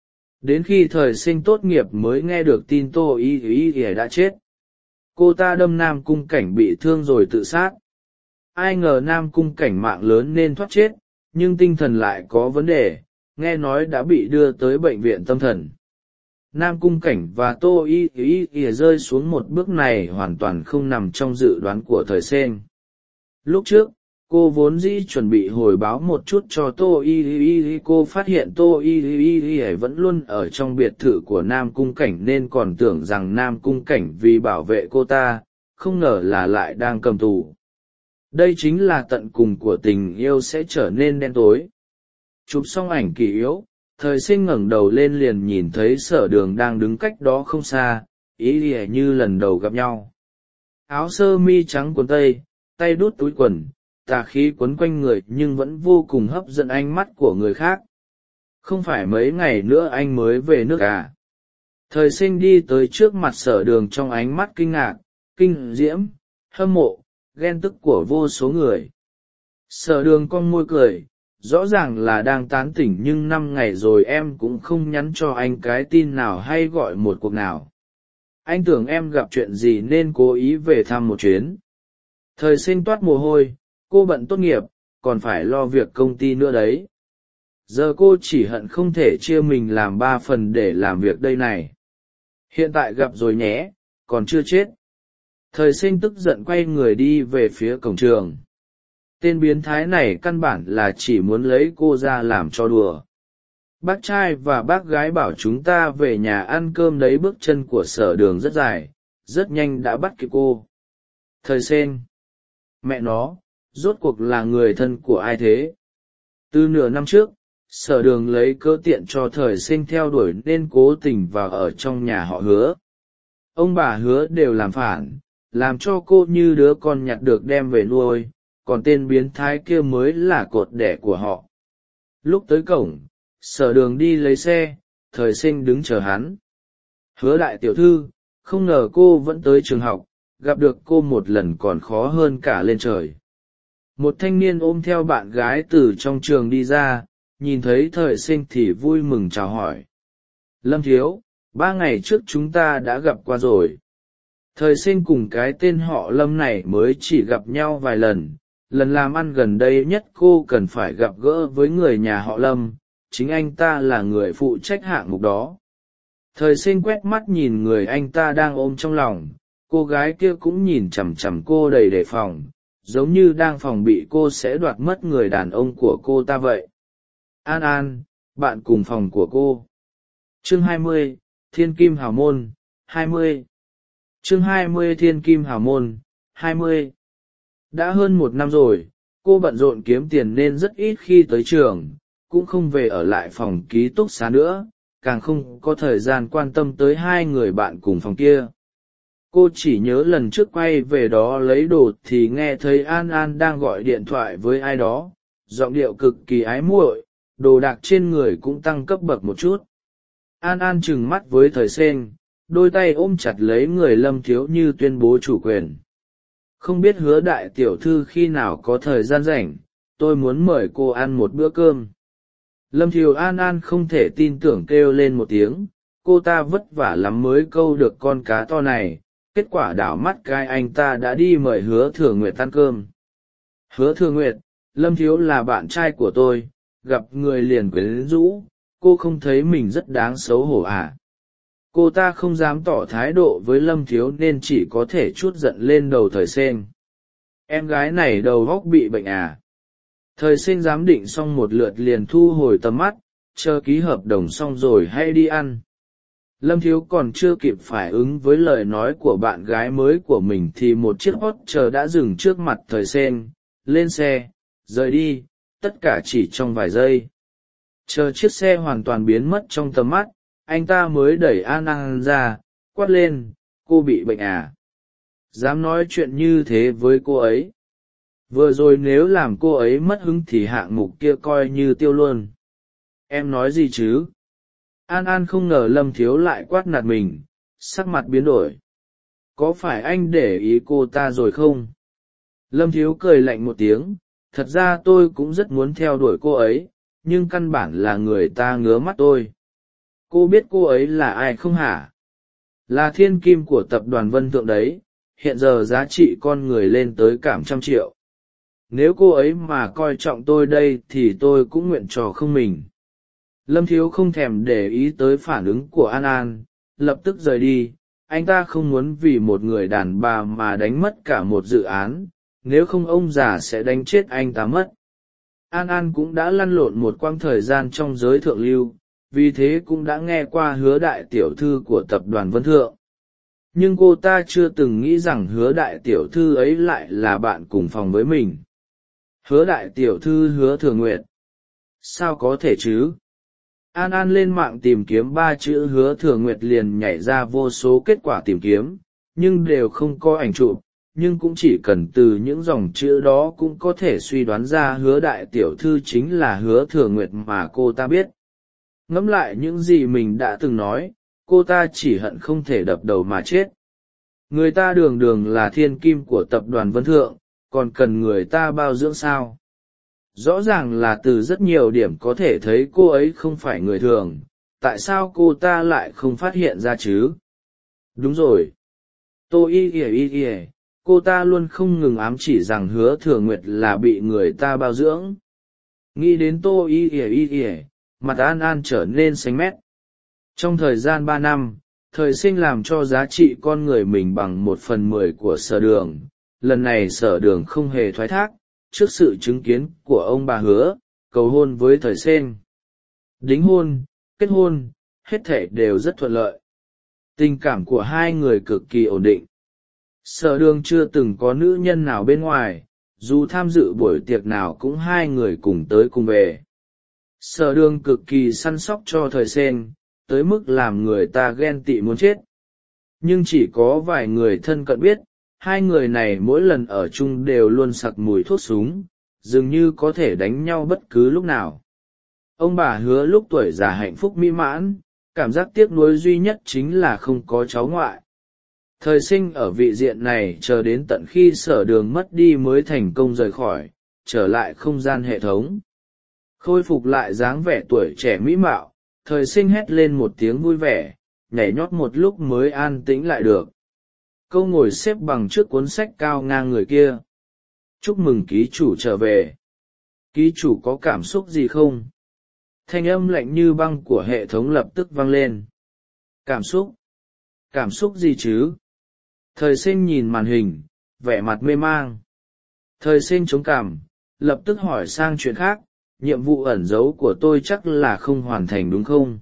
Đến khi thời sinh tốt nghiệp mới nghe được tin Tô y y y đã chết. Cô ta đâm Nam cung cảnh bị thương rồi tự sát. Ai ngờ Nam cung cảnh mạng lớn nên thoát chết, nhưng tinh thần lại có vấn đề, nghe nói đã bị đưa tới bệnh viện tâm thần. Nam cung cảnh và Tô y y y rơi xuống một bước này hoàn toàn không nằm trong dự đoán của thời sen. Lúc trước, cô vốn dĩ chuẩn bị hồi báo một chút cho Tô y y y, cô phát hiện Tô y y y vẫn luôn ở trong biệt thự của Nam cung cảnh nên còn tưởng rằng Nam cung cảnh vì bảo vệ cô ta, không ngờ là lại đang cầm tù. Đây chính là tận cùng của tình yêu sẽ trở nên đen tối. Chụp xong ảnh kỷ yếu, thời sinh ngẩng đầu lên liền nhìn thấy Sở Đường đang đứng cách đó không xa, ý ỉa như lần đầu gặp nhau. Áo sơ mi trắng quần tây, tay đút túi quần, tà khí quấn quanh người nhưng vẫn vô cùng hấp dẫn ánh mắt của người khác. Không phải mấy ngày nữa anh mới về nước à? Thời sinh đi tới trước mặt Sở Đường trong ánh mắt kinh ngạc, kinh diễm, hâm mộ, ghen tức của vô số người. Sở Đường cong môi cười, rõ ràng là đang tán tỉnh nhưng năm ngày rồi em cũng không nhắn cho anh cái tin nào hay gọi một cuộc nào. Anh tưởng em gặp chuyện gì nên cố ý về thăm một chuyến. Thời sinh toát mồ hôi, cô bận tốt nghiệp, còn phải lo việc công ty nữa đấy. Giờ cô chỉ hận không thể chia mình làm ba phần để làm việc đây này. Hiện tại gặp rồi nhé, còn chưa chết. Thời sinh tức giận quay người đi về phía cổng trường. Tên biến thái này căn bản là chỉ muốn lấy cô ra làm cho đùa. Bác trai và bác gái bảo chúng ta về nhà ăn cơm đấy, bước chân của Sở Đường rất dài, rất nhanh đã bắt kịp cô. Thời sinh. Mẹ nó, rốt cuộc là người thân của ai thế? Từ nửa năm trước, Sở Đường lấy cớ tiện cho thời sinh theo đuổi nên cố tình vào ở trong nhà họ Hứa. Ông bà Hứa đều làm phản, làm cho cô như đứa con nhặt được đem về nuôi, còn tên biến thái kia mới là cột đẻ của họ. Lúc tới cổng, Sở Đường đi lấy xe, Thời Sinh đứng chờ hắn. Hứa đại tiểu thư, không ngờ cô vẫn tới trường học, gặp được cô một lần còn khó hơn cả lên trời. Một thanh niên ôm theo bạn gái từ trong trường đi ra, nhìn thấy Thời Sinh thì vui mừng chào hỏi. Lâm thiếu, ba ngày trước chúng ta đã gặp qua rồi. Thời Sinh cùng cái tên họ Lâm này mới chỉ gặp nhau vài lần, lần làm ăn gần đây nhất cô cần phải gặp gỡ với người nhà họ Lâm, chính anh ta là người phụ trách hạng mục đó. Thời Sinh quét mắt nhìn người anh ta đang ôm trong lòng, cô gái kia cũng nhìn chằm chằm cô đầy đề phòng, giống như đang phòng bị cô sẽ đoạt mất người đàn ông của cô ta vậy. An An, bạn cùng phòng của cô. Chương hai mươi, Thiên Kim Hào Môn, hai mươi. Chương hai mươi Thiên Kim Hào Môn, hai mươi. Đã hơn một năm rồi, cô bận rộn kiếm tiền nên rất ít khi tới trường, cũng không về ở lại phòng ký túc xá nữa, càng không có thời gian quan tâm tới hai người bạn cùng phòng kia. Cô chỉ nhớ lần trước quay về đó lấy đồ thì nghe thấy An An đang gọi điện thoại với ai đó, giọng điệu cực kỳ ái muội, đồ đạc trên người cũng tăng cấp bậc một chút. An An trừng mắt với Thời Sinh, đôi tay ôm chặt lấy người Lâm thiếu như tuyên bố chủ quyền. Không biết Hứa đại tiểu thư khi nào có thời gian rảnh, tôi muốn mời cô ăn một bữa cơm. Lâm thiếu. An An không thể tin tưởng kêu lên một tiếng, cô ta vất vả lắm mới câu được con cá to này, kết quả đảo mắt cái anh ta đã đi mời Hứa Thừa Nguyệt ăn cơm. Hứa Thừa Nguyệt, Lâm thiếu là bạn trai của tôi, gặp người liền quyến rũ, cô không thấy mình rất đáng xấu hổ à? Cô ta không dám tỏ thái độ với Lâm thiếu nên chỉ có thể trút giận lên đầu Thời Sinh. Em gái này đầu óc bị bệnh à? Thời Sinh giám định xong một lượt liền thu hồi tầm mắt, chờ ký hợp đồng xong rồi hay đi ăn. Lâm thiếu còn chưa kịp phản ứng với lời nói của bạn gái mới của mình thì một chiếc hot chờ đã dừng trước mặt Thời Sinh, lên xe, rời đi, tất cả chỉ trong vài giây. Chờ chiếc xe hoàn toàn biến mất trong tầm mắt, anh ta mới đẩy An An ra, quát lên, cô bị bệnh à? Dám nói chuyện như thế với cô ấy. Vừa rồi nếu làm cô ấy mất hứng thì hạng mục kia coi như tiêu luôn. Em nói gì chứ? An An không ngờ Lâm thiếu lại quát nạt mình, sắc mặt biến đổi. Có phải anh để ý cô ta rồi không? Lâm thiếu cười lạnh một tiếng, thật ra tôi cũng rất muốn theo đuổi cô ấy, nhưng căn bản là người ta ngứa mắt tôi. Cô biết cô ấy là ai không hả? Là thiên kim của tập đoàn Vân Thượng đấy, hiện giờ giá trị con người lên tới cả trăm triệu. Nếu cô ấy mà coi trọng tôi đây thì tôi cũng nguyện trò không mình. Lâm thiếu không thèm để ý tới phản ứng của An An, lập tức rời đi. Anh ta không muốn vì một người đàn bà mà đánh mất cả một dự án, nếu không ông già sẽ đánh chết anh ta mất. An An cũng đã lăn lộn một quãng thời gian trong giới thượng lưu, vì thế cũng đã nghe qua Hứa đại tiểu thư của tập đoàn Vân Thượng. Nhưng cô ta chưa từng nghĩ rằng Hứa đại tiểu thư ấy lại là bạn cùng phòng với mình. Hứa đại tiểu thư Hứa Thừa Nguyệt. Sao có thể chứ? An An lên mạng tìm kiếm ba chữ Hứa Thừa Nguyệt liền nhảy ra vô số kết quả tìm kiếm, nhưng đều không có ảnh chụp, nhưng cũng chỉ cần từ những dòng chữ đó cũng có thể suy đoán ra Hứa đại tiểu thư chính là Hứa Thừa Nguyệt mà cô ta biết. Ngẫm lại những gì mình đã từng nói, cô ta chỉ hận không thể đập đầu mà chết. Người ta đường đường là thiên kim của tập đoàn Vân Thượng, còn cần người ta bao dưỡng sao? Rõ ràng là từ rất nhiều điểm có thể thấy cô ấy không phải người thường, tại sao cô ta lại không phát hiện ra chứ? Đúng rồi. Tô y y y y, cô ta luôn không ngừng ám chỉ rằng Hứa Thừa Nguyệt là bị người ta bao dưỡng. Nghĩ đến Tô y y y y, mặt An An trở nên xanh mét. Trong thời gian ba năm, Thời Sinh làm cho giá trị con người mình bằng một phần mười của Sở Đường. Lần này Sở Đường không hề thoái thác, trước sự chứng kiến của ông bà Hứa, cầu hôn với Thời Sinh. Đính hôn, kết hôn, hết thảy đều rất thuận lợi. Tình cảm của hai người cực kỳ ổn định. Sở Đường chưa từng có nữ nhân nào bên ngoài, dù tham dự buổi tiệc nào cũng hai người cùng tới cùng về. Sở Đường cực kỳ săn sóc cho Thời Sinh, tới mức làm người ta ghen tị muốn chết. Nhưng chỉ có vài người thân cận biết, hai người này mỗi lần ở chung đều luôn sặc mùi thuốc súng, dường như có thể đánh nhau bất cứ lúc nào. Ông bà Hứa lúc tuổi già hạnh phúc mỹ mãn, cảm giác tiếc nuối duy nhất chính là không có cháu ngoại. Thời sinh ở vị diện này chờ đến tận khi Sở Đường mất đi mới thành công rời khỏi, trở lại không gian hệ thống. Khôi phục lại dáng vẻ tuổi trẻ mỹ mạo, thời sinh hét lên một tiếng vui vẻ, nhảy nhót một lúc mới an tĩnh lại được. Câu ngồi xếp bằng trước cuốn sách cao ngang người kia. Chúc mừng ký chủ trở về. Ký chủ có cảm xúc gì không? Thanh âm lạnh như băng của hệ thống lập tức vang lên. Cảm xúc? Cảm xúc gì chứ? Thời sinh nhìn màn hình, vẻ mặt mê mang. Thời sinh chống cằm, lập tức hỏi sang chuyện khác, nhiệm vụ ẩn giấu của tôi chắc là không hoàn thành đúng không?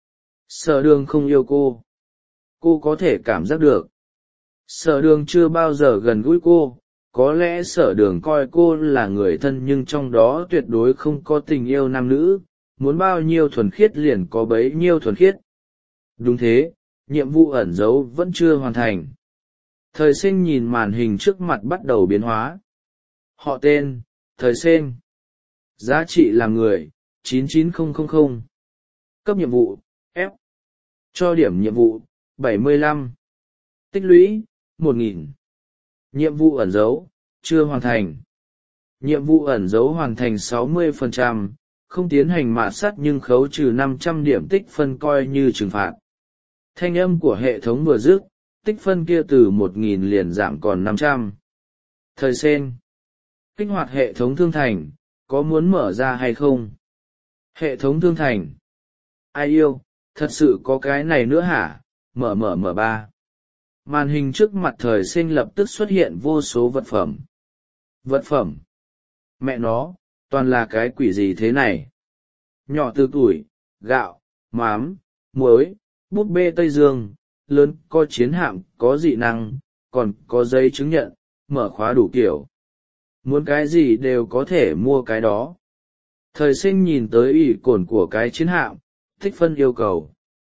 Sở Đường không yêu cô. Cô có thể cảm giác được. Sở Đường chưa bao giờ gần gũi cô, có lẽ Sở Đường coi cô là người thân nhưng trong đó tuyệt đối không có tình yêu nam nữ, muốn bao nhiêu thuần khiết liền có bấy nhiêu thuần khiết. Đúng thế, nhiệm vụ ẩn giấu vẫn chưa hoàn thành. Thời sinh nhìn màn hình trước mặt bắt đầu biến hóa. Họ tên, Thời sinh. Giá trị làm người, chín chín không không không. Cấp nhiệm vụ, F. Cho điểm nhiệm vụ, bảy mươi lăm. Tích lũy, một nghìn. Nhiệm vụ ẩn giấu, chưa hoàn thành. Nhiệm vụ ẩn giấu hoàn thành sáu mươi phần trăm, không tiến hành mạt sát nhưng khấu trừ năm trăm điểm tích phân coi như trừng phạt. Thanh âm của hệ thống vừa dứt, tích phân kia từ một nghìn liền giảm còn năm trăm. Thời sen. Kích hoạt hệ thống thương thành, có muốn mở ra hay không? Hệ thống thương thành. Ai yêu, thật sự có cái này nữa hả? Mở mở mở ba. Màn hình trước mặt thời sinh lập tức xuất hiện vô số vật phẩm. Vật phẩm? Mẹ nó, toàn là cái quỷ gì thế này? Nhỏ từ tuổi, gạo, mắm, muối, búp bê Tây Dương, lớn có chiến hạm, có dị năng, còn có giấy chứng nhận, mở khóa đủ kiểu. Muốn cái gì đều có thể mua cái đó. Thời sinh nhìn tới ủy cồn của cái chiến hạm, tích phân yêu cầu.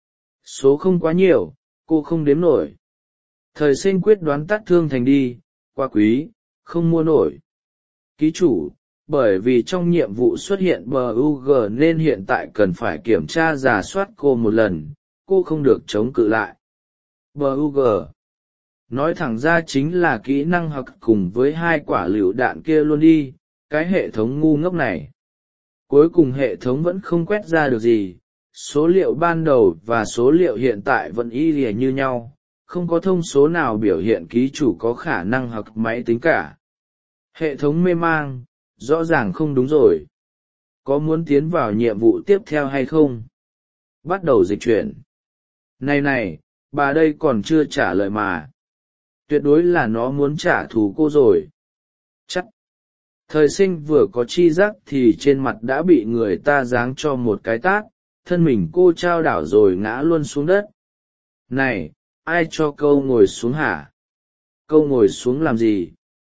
Số không quá nhiều, cô không đếm nổi. Thời sinh quyết đoán tắt thương thành đi, quá quý, không mua nổi. Ký chủ, bởi vì trong nhiệm vụ xuất hiện bug nên hiện tại cần phải kiểm tra rà soát cô một lần, cô không được chống cự lại. Bug. Nói thẳng ra chính là kỹ năng học cùng với hai quả lựu đạn kia luôn đi, cái hệ thống ngu ngốc này. Cuối cùng hệ thống vẫn không quét ra được gì, số liệu ban đầu và số liệu hiện tại vẫn y lìa như nhau, không có thông số nào biểu hiện ký chủ có khả năng học máy tính cả. Hệ thống mê mang, rõ ràng không đúng rồi. Có muốn tiến vào nhiệm vụ tiếp theo hay không? Bắt đầu dịch chuyển. Này này, bà đây còn chưa trả lời mà. Tuyệt đối là nó muốn trả thù cô rồi. Chắc. Thời sinh vừa có chi giác thì trên mặt đã bị người ta giáng cho một cái tát, thân mình cô trao đảo rồi ngã luôn xuống đất. Này, ai cho câu ngồi xuống hả? Câu ngồi xuống làm gì?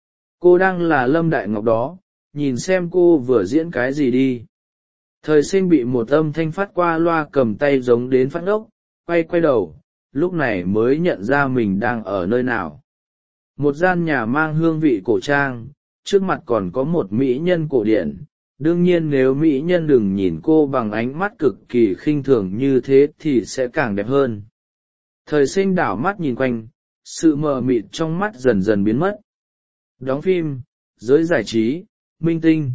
Cô đang là Lâm Đại Ngọc đó, nhìn xem cô vừa diễn cái gì đi. Thời sinh bị một âm thanh phát qua loa cầm tay giống đến phát ốc, quay quay đầu, lúc này mới nhận ra mình đang ở nơi nào. Một gian nhà mang hương vị cổ trang, trước mặt còn có một mỹ nhân cổ điển. Đương nhiên nếu mỹ nhân đừng nhìn cô bằng ánh mắt cực kỳ khinh thường như thế thì sẽ càng đẹp hơn. Thời sinh đảo mắt nhìn quanh, sự mờ mịt trong mắt dần dần biến mất. Đóng phim, giới giải trí, minh tinh.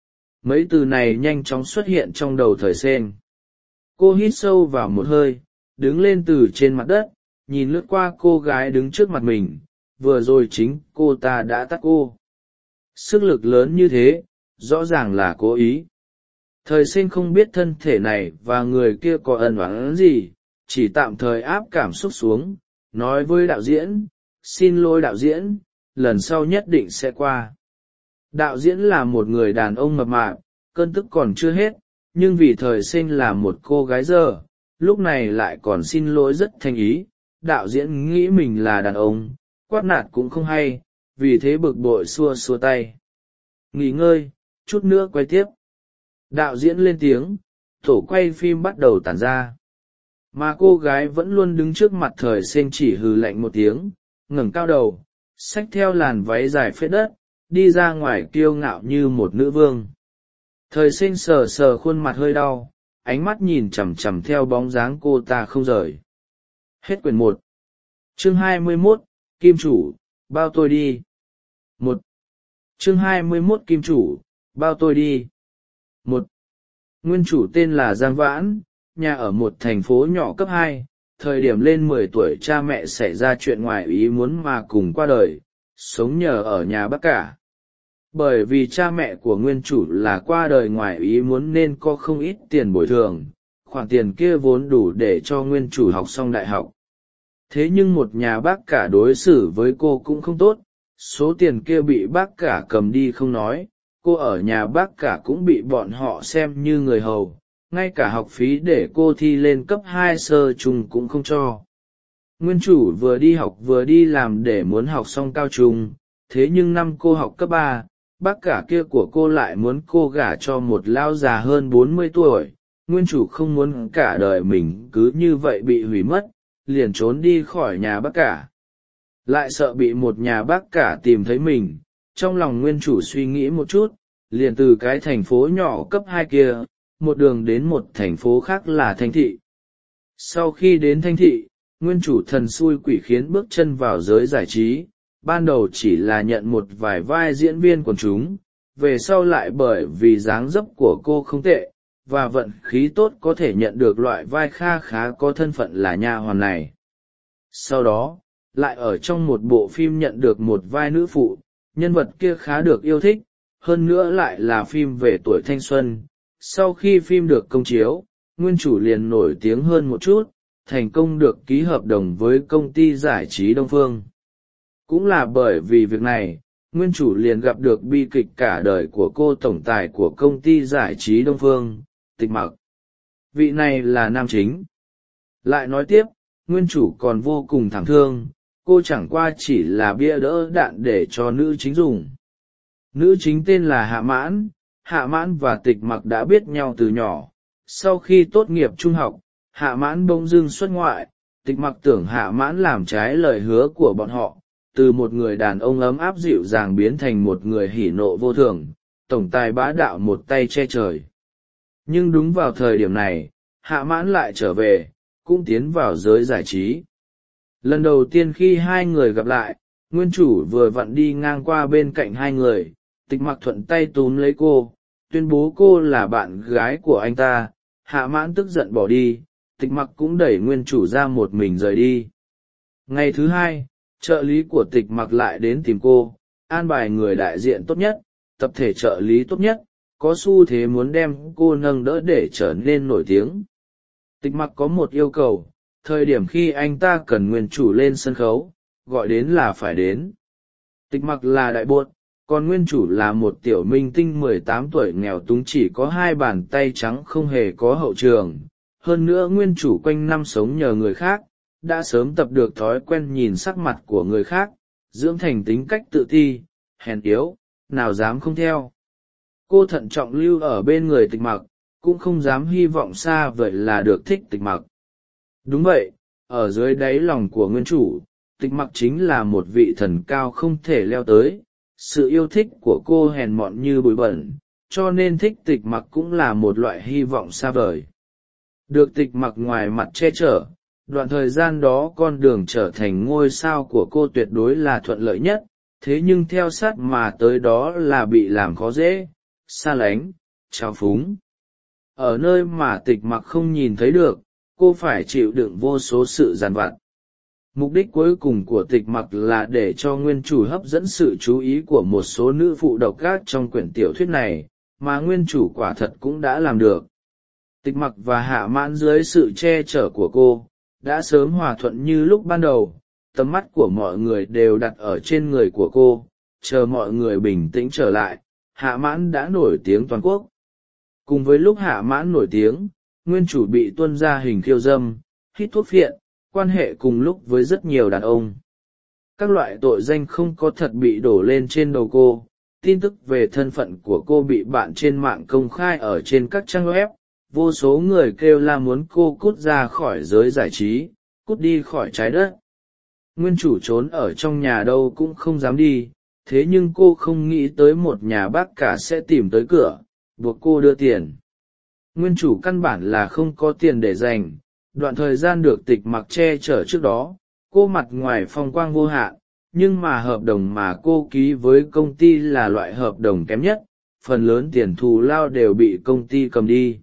Mấy từ này nhanh chóng xuất hiện trong đầu thời sinh. Cô hít sâu vào một hơi, đứng lên từ trên mặt đất, nhìn lướt qua cô gái đứng trước mặt mình, vừa rồi chính cô ta đã tắt cô. Sức lực lớn như thế, rõ ràng là cố ý. Thời sinh không biết thân thể này và người kia có ân oán gì, chỉ tạm thời áp cảm xúc xuống, nói với đạo diễn, xin lỗi đạo diễn, lần sau nhất định sẽ qua. Đạo diễn là một người đàn ông mập mạp, cơn tức còn chưa hết, nhưng vì thời sinh là một cô gái dơ, lúc này lại còn xin lỗi rất thành ý. Đạo diễn nghĩ mình là đàn ông, quát nạt cũng không hay, vì thế bực bội xua xua tay. Nghỉ ngơi, chút nữa quay tiếp. Đạo diễn lên tiếng, tổ quay phim bắt đầu tản ra. Mà cô gái vẫn luôn đứng trước mặt thời sinh chỉ hừ lạnh một tiếng, ngẩng cao đầu, xách theo làn váy dài phết đất, đi ra ngoài kiêu ngạo như một nữ vương. Thời sinh sờ sờ khuôn mặt hơi đau, ánh mắt nhìn chằm chằm theo bóng dáng cô ta không rời. Hết quyển một. Chương hai mươi mốt, Kim chủ, bao tôi đi. Một. Chương hai mươi mốt Kim chủ, bao tôi đi. Một. Nguyên chủ tên là Giang Vãn, nhà ở một thành phố nhỏ cấp hai. Thời điểm lên mười tuổi cha mẹ xảy ra chuyện ngoài ý muốn mà cùng qua đời, sống nhờ ở nhà bác cả. Bởi vì cha mẹ của nguyên chủ là qua đời ngoài ý muốn nên có không ít tiền bồi thường, khoản tiền kia vốn đủ để cho nguyên chủ học xong đại học. Thế nhưng một nhà bác cả đối xử với cô cũng không tốt, số tiền kia bị bác cả cầm đi không nói, cô ở nhà bác cả cũng bị bọn họ xem như người hầu, ngay cả học phí để cô thi lên cấp hai sơ trung cũng không cho. Nguyên chủ vừa đi học vừa đi làm để muốn học xong cao trung, thế nhưng năm cô học cấp ba, bác cả kia của cô lại muốn cô gả cho một lão già hơn bốn mươi tuổi. Nguyên chủ không muốn cả đời mình cứ như vậy bị hủy mất, liền trốn đi khỏi nhà bác cả. Lại sợ bị một nhà bác cả tìm thấy mình, trong lòng nguyên chủ suy nghĩ một chút, liền từ cái thành phố nhỏ cấp hai kia, một đường đến một thành phố khác là Thanh Thị. Sau khi đến Thanh Thị, nguyên chủ thần xui quỷ khiến bước chân vào giới giải trí, ban đầu chỉ là nhận một vài vai diễn viên quần chúng, về sau lại bởi vì dáng dấp của cô không tệ, và vận khí tốt có thể nhận được loại vai kha khá có thân phận là nha hoàn này. Sau đó, lại ở trong một bộ phim nhận được một vai nữ phụ, nhân vật kia khá được yêu thích, hơn nữa lại là phim về tuổi thanh xuân. Sau khi phim được công chiếu, nguyên chủ liền nổi tiếng hơn một chút, thành công được ký hợp đồng với công ty giải trí Đông Phương. Cũng là bởi vì việc này, nguyên chủ liền gặp được bi kịch cả đời của cô tổng tài của công ty giải trí Đông Phương, Tịch Mặc. Vị này là nam chính. Lại nói tiếp, nguyên chủ còn vô cùng thảm thương, cô chẳng qua chỉ là bia đỡ đạn để cho nữ chính dùng. Nữ chính tên là Hạ Mãn. Hạ Mãn và Tịch Mặc đã biết nhau từ nhỏ. Sau khi tốt nghiệp trung học, Hạ Mãn bỗng dưng xuất ngoại, Tịch Mặc tưởng Hạ Mãn làm trái lời hứa của bọn họ, từ một người đàn ông ấm áp dịu dàng biến thành một người hỉ nộ vô thường, tổng tài bá đạo một tay che trời. Nhưng đúng vào thời điểm này, Hạ Mãn lại trở về, cũng tiến vào giới giải trí. Lần đầu tiên khi hai người gặp lại, nguyên chủ vừa vặn đi ngang qua bên cạnh hai người, Tịch Mặc thuận tay túm lấy cô, tuyên bố cô là bạn gái của anh ta. Hạ Mãn tức giận bỏ đi, Tịch Mặc cũng đẩy nguyên chủ ra một mình rời đi. Ngày thứ hai, trợ lý của Tịch Mặc lại đến tìm cô, an bài người đại diện tốt nhất, tập thể trợ lý tốt nhất, có xu thế muốn đem cô nâng đỡ để trở nên nổi tiếng. Tịch Mặc có một yêu cầu, thời điểm khi anh ta cần nguyên chủ lên sân khấu, gọi đến là phải đến. Tịch Mặc là đại bột, còn nguyên chủ là một tiểu minh tinh mười tám tuổi nghèo túng chỉ có hai bàn tay trắng không hề có hậu trường. Hơn nữa nguyên chủ quanh năm sống nhờ người khác, đã sớm tập được thói quen nhìn sắc mặt của người khác, dưỡng thành tính cách tự ti, hèn yếu, nào dám không theo. Cô thận trọng lưu ở bên người Tịch Mặc, cũng không dám hy vọng xa vậy là được thích Tịch Mặc. Đúng vậy, ở dưới đáy lòng của nguyên chủ, Tịch Mặc chính là một vị thần cao không thể leo tới. Sự yêu thích của cô hèn mọn như bụi bẩn, cho nên thích Tịch Mặc cũng là một loại hy vọng xa vời. Được Tịch Mặc ngoài mặt che chở, đoạn thời gian đó con đường trở thành ngôi sao của cô tuyệt đối là thuận lợi nhất, thế nhưng theo sát mà tới đó là bị làm khó dễ, xa lánh, trao phúng. Ở nơi mà Tịch Mặc không nhìn thấy được, cô phải chịu đựng vô số sự dằn vặt. Mục đích cuối cùng của Tịch Mặc là để cho nguyên chủ hấp dẫn sự chú ý của một số nữ phụ độc ác trong quyển tiểu thuyết này, mà nguyên chủ quả thật cũng đã làm được. Tịch Mặc và Hạ Mãn dưới sự che chở của cô, đã sớm hòa thuận như lúc ban đầu, tầm mắt của mọi người đều đặt ở trên người của cô, chờ mọi người bình tĩnh trở lại, Hạ Mãn đã nổi tiếng toàn quốc. Cùng với lúc Hạ Mãn nổi tiếng, nguyên chủ bị tuân ra hình khiêu dâm, hít thuốc phiện, quan hệ cùng lúc với rất nhiều đàn ông. Các loại tội danh không có thật bị đổ lên trên đầu cô, tin tức về thân phận của cô bị bạn trên mạng công khai ở trên các trang web, vô số người kêu la muốn cô cút ra khỏi giới giải trí, cút đi khỏi trái đất. nguyên chủ trốn ở trong nhà đâu cũng không dám đi, thế nhưng cô không nghĩ tới một nhà bác cả sẽ tìm tới cửa buộc cô đưa tiền. Nguyên chủ căn bản là không có tiền để dành. Đoạn thời gian được tịch mặc che chở trước đó, cô mặt ngoài phong quang vô hạn, nhưng mà hợp đồng mà cô ký với công ty là loại hợp đồng kém nhất, phần lớn tiền thù lao đều bị công ty cầm đi.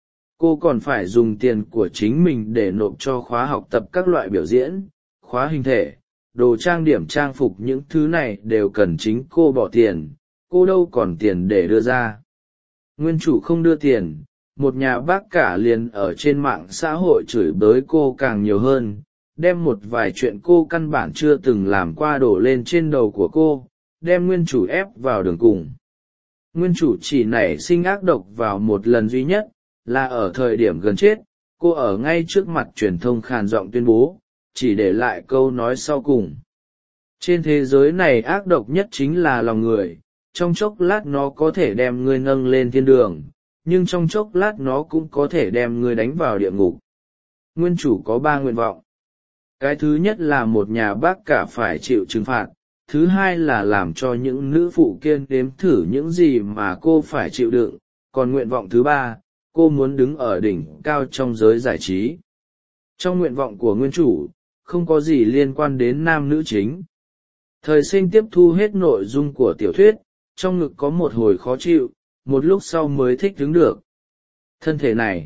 Cô còn phải dùng tiền của chính mình để nộp cho khóa học tập các loại biểu diễn, khóa hình thể, đồ trang điểm trang phục, những thứ này đều cần chính cô bỏ tiền, cô đâu còn tiền để đưa ra. Nguyên chủ không đưa tiền, một nhà bác cả liền ở trên mạng xã hội chửi bới cô càng nhiều hơn, đem một vài chuyện cô căn bản chưa từng làm qua đổ lên trên đầu của cô, đem nguyên chủ ép vào đường cùng. Nguyên chủ chỉ nảy sinh ác độc vào một lần duy nhất, là ở thời điểm gần chết, cô ở ngay trước mặt truyền thông khàn giọng tuyên bố, chỉ để lại câu nói sau cùng. Trên thế giới này ác độc nhất chính là lòng người, trong chốc lát nó có thể đem ngươi nâng lên thiên đường, nhưng trong chốc lát nó cũng có thể đem ngươi đánh vào địa ngục. Nguyên chủ có ba nguyện vọng. Cái thứ nhất là một nhà bác cả phải chịu trừng phạt, thứ hai là làm cho những nữ phụ kia nếm thử những gì mà cô phải chịu đựng, còn nguyện vọng thứ ba, cô muốn đứng ở đỉnh cao trong giới giải trí. Trong nguyện vọng của nguyên chủ, không có gì liên quan đến nam nữ chính. Thời sinh tiếp thu hết nội dung của tiểu thuyết, trong ngực có một hồi khó chịu, một lúc sau mới thích đứng được. Thân thể này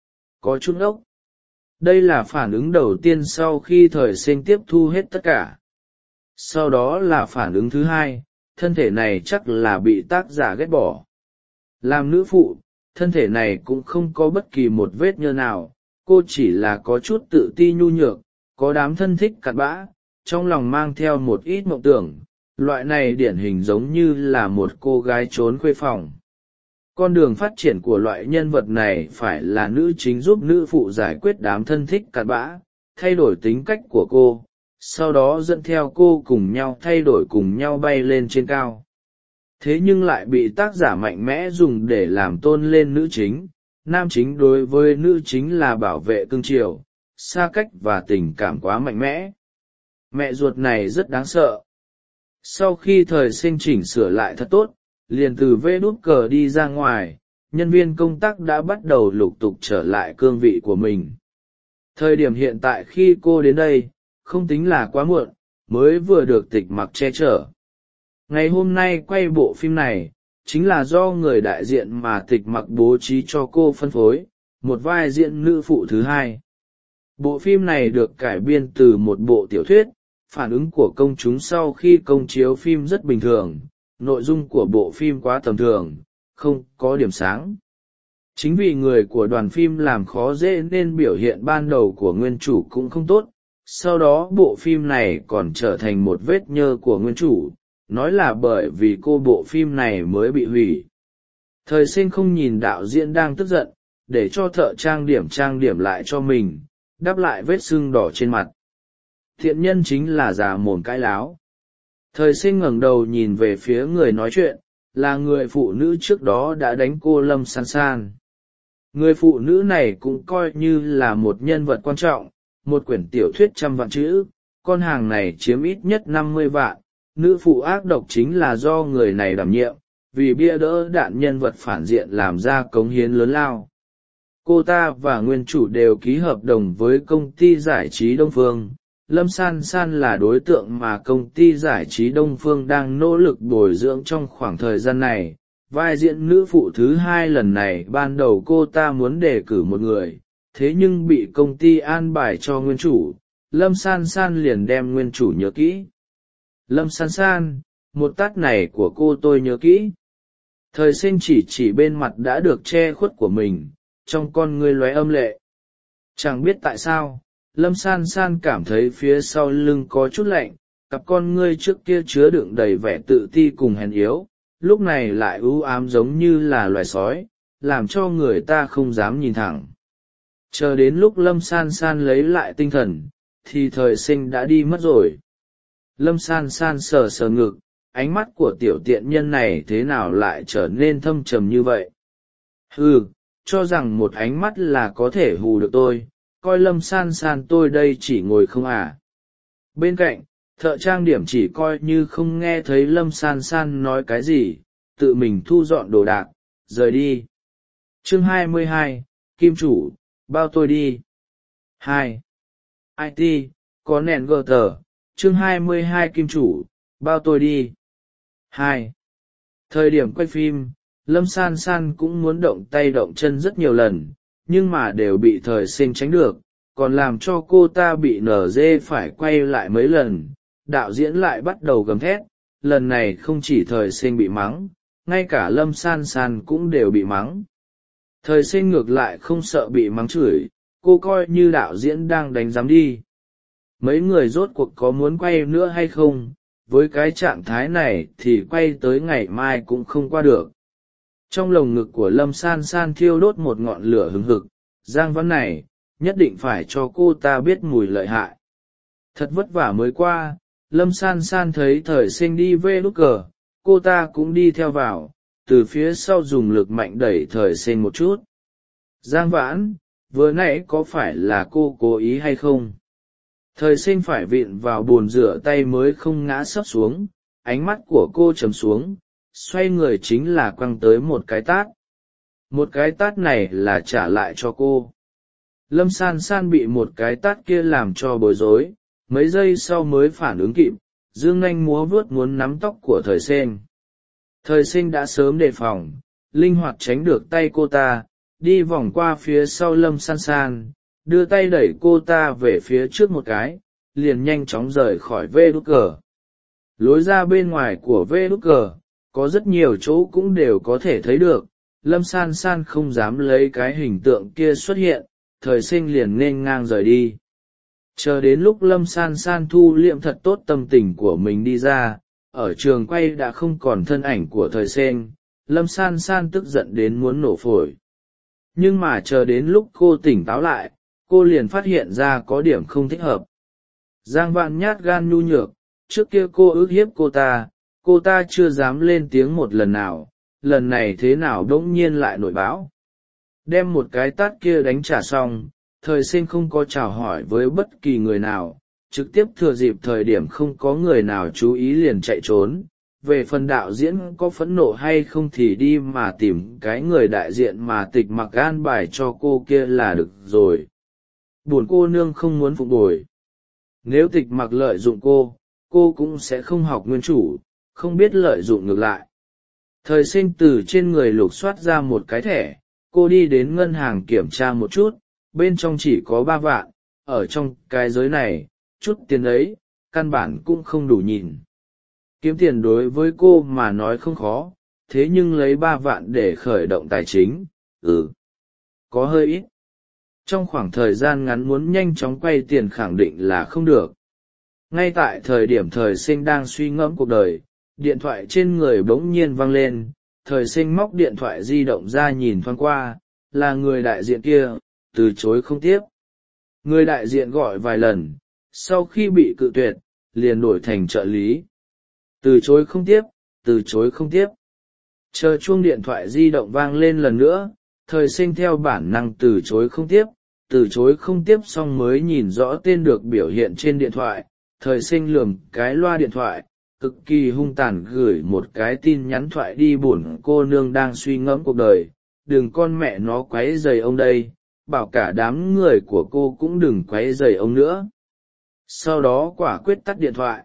có chút ốc. Đây là phản ứng đầu tiên sau khi thời sinh tiếp thu hết tất cả. Sau đó là phản ứng thứ hai, thân thể này chắc là bị tác giả ghét bỏ. Làm nữ phụ, thân thể này cũng không có bất kỳ một vết nhơ nào, cô chỉ là có chút tự ti nhu nhược, có đám thân thích cặn bã, trong lòng mang theo một ít mộng tưởng, loại này điển hình giống như là một cô gái trốn khuê phòng. Con đường phát triển của loại nhân vật này phải là nữ chính giúp nữ phụ giải quyết đám thân thích cặn bã, thay đổi tính cách của cô, sau đó dẫn theo cô cùng nhau thay đổi cùng nhau bay lên trên cao. Thế nhưng lại bị tác giả mạnh mẽ dùng để làm tôn lên nữ chính, nam chính đối với nữ chính là bảo vệ cưng chiều, xa cách và tình cảm quá mạnh mẽ. Mẹ ruột này rất đáng sợ. Sau khi thời sinh chỉnh sửa lại thật tốt, liền từ vê đút cờ đi ra ngoài, nhân viên công tác đã bắt đầu lục tục trở lại cương vị của mình. Thời điểm hiện tại khi cô đến đây, không tính là quá muộn, mới vừa được tịch mặc che chở. Ngày hôm nay quay bộ phim này, chính là do người đại diện mà tịch mặc bố trí cho cô phân phối, một vai diễn nữ phụ thứ hai. Bộ phim này được cải biên từ một bộ tiểu thuyết, phản ứng của công chúng sau khi công chiếu phim rất bình thường, nội dung của bộ phim quá tầm thường, không có điểm sáng. Chính vì người của đoàn phim làm khó dễ nên biểu hiện ban đầu của nguyên chủ cũng không tốt, sau đó bộ phim này còn trở thành một vết nhơ của nguyên chủ, nói là bởi vì cô bộ phim này mới bị hủy. Thời sinh không nhìn đạo diễn đang tức giận, để cho thợ trang điểm trang điểm lại cho mình, đắp lại vết sưng đỏ trên mặt. Thiện nhân chính là già mồm cãi láo. Thời sinh ngẩng đầu nhìn về phía người nói chuyện, là người phụ nữ trước đó đã đánh cô Lâm San San. Người phụ nữ này cũng coi như là một nhân vật quan trọng, một quyển tiểu thuyết trăm vạn chữ, con hàng này chiếm ít nhất năm mươi vạn, nữ phụ ác độc chính là do người này đảm nhiệm, vì bia đỡ đạn nhân vật phản diện làm ra cống hiến lớn lao. Cô ta và nguyên chủ đều ký hợp đồng với công ty giải trí Đông Phương. Lâm San San là đối tượng mà công ty giải trí Đông Phương đang nỗ lực bồi dưỡng trong khoảng thời gian này. Vai diễn nữ phụ thứ hai lần này ban đầu cô ta muốn đề cử một người, thế nhưng bị công ty an bài cho nguyên chủ, Lâm San San liền đem nguyên chủ nhớ kỹ. Lâm San San, một tát này của cô tôi nhớ kỹ. Thời sinh chỉ chỉ bên mặt đã được che khuất của mình, trong con ngươi lóe âm lệ. Chẳng biết tại sao, Lâm San San cảm thấy phía sau lưng có chút lạnh, cặp con ngươi trước kia chứa đựng đầy vẻ tự ti cùng hèn yếu, lúc này lại u ám giống như là loài sói, làm cho người ta không dám nhìn thẳng. Chờ đến lúc Lâm San San lấy lại tinh thần, thì thời sinh đã đi mất rồi. Lâm San San sờ sờ ngực, ánh mắt của tiểu tiện nhân này thế nào lại trở nên thâm trầm như vậy? Hừ, cho rằng một ánh mắt là có thể hù được tôi, coi Lâm San San tôi đây chỉ ngồi không à. Bên cạnh, thợ trang điểm chỉ coi như không nghe thấy Lâm San San nói cái gì, tự mình thu dọn đồ đạc, rời đi. Chương hai mươi hai, Kim chủ, bao tôi đi. hai. i tê, có nền gờ tờ, chương hai mươi hai Kim chủ, bao tôi đi. hai. Thời điểm quay phim, Lâm San San cũng muốn động tay động chân rất nhiều lần, nhưng mà đều bị thời sinh tránh được, còn làm cho cô ta bị nở dê phải quay lại mấy lần. Đạo diễn lại bắt đầu gầm thét, lần này không chỉ thời sinh bị mắng, ngay cả Lâm San San cũng đều bị mắng. Thời sinh ngược lại không sợ bị mắng chửi, cô coi như đạo diễn đang đánh giám đi. Mấy người rốt cuộc có muốn quay nữa hay không, với cái trạng thái này thì quay tới ngày mai cũng không qua được. Trong lồng ngực của Lâm San San thiêu đốt một ngọn lửa hừng hực, Giang Văn này, nhất định phải cho cô ta biết mùi lợi hại. Thật vất vả mới qua, Lâm San San thấy thời sinh đi về nút cờ, cô ta cũng đi theo vào, từ phía sau dùng lực mạnh đẩy thời sinh một chút. Giang Vãn, vừa nãy có phải là cô cố ý hay không? Thời sinh phải vịn vào bồn rửa tay mới không ngã sấp xuống, ánh mắt của cô trầm xuống, xoay người chính là quăng tới một cái tát. Một cái tát này là trả lại cho cô. Lâm San San bị một cái tát kia làm cho bối rối, mấy giây sau mới phản ứng kịp, dương nanh múa vuốt muốn nắm tóc của thời sinh. Thời sinh đã sớm đề phòng, linh hoạt tránh được tay cô ta, đi vòng qua phía sau Lâm San San, đưa tay đẩy cô ta về phía trước một cái, liền nhanh chóng rời khỏi vê đút cờ. Lối ra bên ngoài của vê đút cờ, có rất nhiều chỗ cũng đều có thể thấy được, Lâm San San không dám lấy cái hình tượng kia xuất hiện, thời sinh liền nên ngang rời đi. Chờ đến lúc Lâm San San thu liệm thật tốt tâm tình của mình đi ra, ở trường quay đã không còn thân ảnh của thời sinh, Lâm San San tức giận đến muốn nổ phổi. Nhưng mà chờ đến lúc cô tỉnh táo lại, cô liền phát hiện ra có điểm không thích hợp. Giang Vạn nhát gan nhu nhược, trước kia cô ức hiếp cô ta, cô ta chưa dám lên tiếng một lần nào, lần này thế nào đỗng nhiên lại nổi bão. Đem một cái tát kia đánh trả xong, thời sinh không có chào hỏi với bất kỳ người nào, trực tiếp thừa dịp thời điểm không có người nào chú ý liền chạy trốn. Về phần đạo diễn có phẫn nộ hay không thì đi mà tìm cái người đại diện mà tịch mặc an bài cho cô kia là được rồi. Buồn cô nương không muốn phục bồi. Nếu tịch mặc lợi dụng cô, cô cũng sẽ không học nguyên chủ, không biết lợi dụng ngược lại. Thời sinh từ trên người lục soát ra một cái thẻ, cô đi đến ngân hàng kiểm tra một chút, bên trong chỉ có ba vạn, ở trong cái giới này, chút tiền ấy, căn bản cũng không đủ nhìn. Kiếm tiền đối với cô mà nói không khó, thế nhưng lấy ba vạn để khởi động tài chính, ừ, có hơi ít. Trong khoảng thời gian ngắn muốn nhanh chóng quay tiền khẳng định là không được. Ngay tại thời điểm thời sinh đang suy ngẫm cuộc đời, điện thoại trên người bỗng nhiên vang lên, thời sinh móc điện thoại di động ra nhìn thoáng qua, là người đại diện kia, từ chối không tiếp. Người đại diện gọi vài lần, sau khi bị cự tuyệt, liền đổi thành trợ lý. Từ chối không tiếp, từ chối không tiếp. Chờ chuông điện thoại di động vang lên lần nữa, thời sinh theo bản năng từ chối không tiếp, từ chối không tiếp xong mới nhìn rõ tên được biểu hiện trên điện thoại, thời sinh lườm cái loa điện thoại, cực kỳ hung tàn gửi một cái tin nhắn thoại đi bổn cô nương đang suy ngẫm cuộc đời, đừng con mẹ nó quấy rầy ông đây, bảo cả đám người của cô cũng đừng quấy rầy ông nữa. Sau đó quả quyết tắt điện thoại.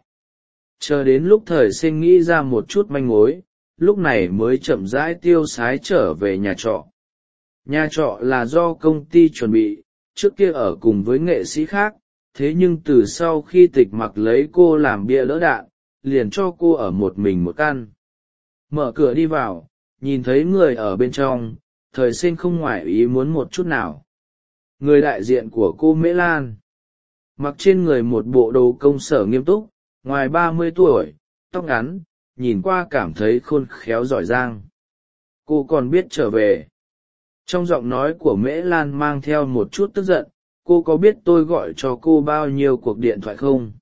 Chờ đến lúc thời sinh nghĩ ra một chút manh mối, lúc này mới chậm rãi tiêu sái trở về nhà trọ. Nhà trọ là do công ty chuẩn bị, trước kia ở cùng với nghệ sĩ khác, thế nhưng từ sau khi tịch mặc lấy cô làm bia lỡ đạn, liền cho cô ở một mình một căn. Mở cửa đi vào, nhìn thấy người ở bên trong, thời sinh không ngoại ý muốn một chút nào. Người đại diện của cô Mễ Lan, mặc trên người một bộ đồ công sở nghiêm túc, ngoài ba mươi tuổi, tóc ngắn, nhìn qua cảm thấy khôn khéo giỏi giang. Cô còn biết trở về. Trong giọng nói của Mễ Lan mang theo một chút tức giận, cô có biết tôi gọi cho cô bao nhiêu cuộc điện thoại không?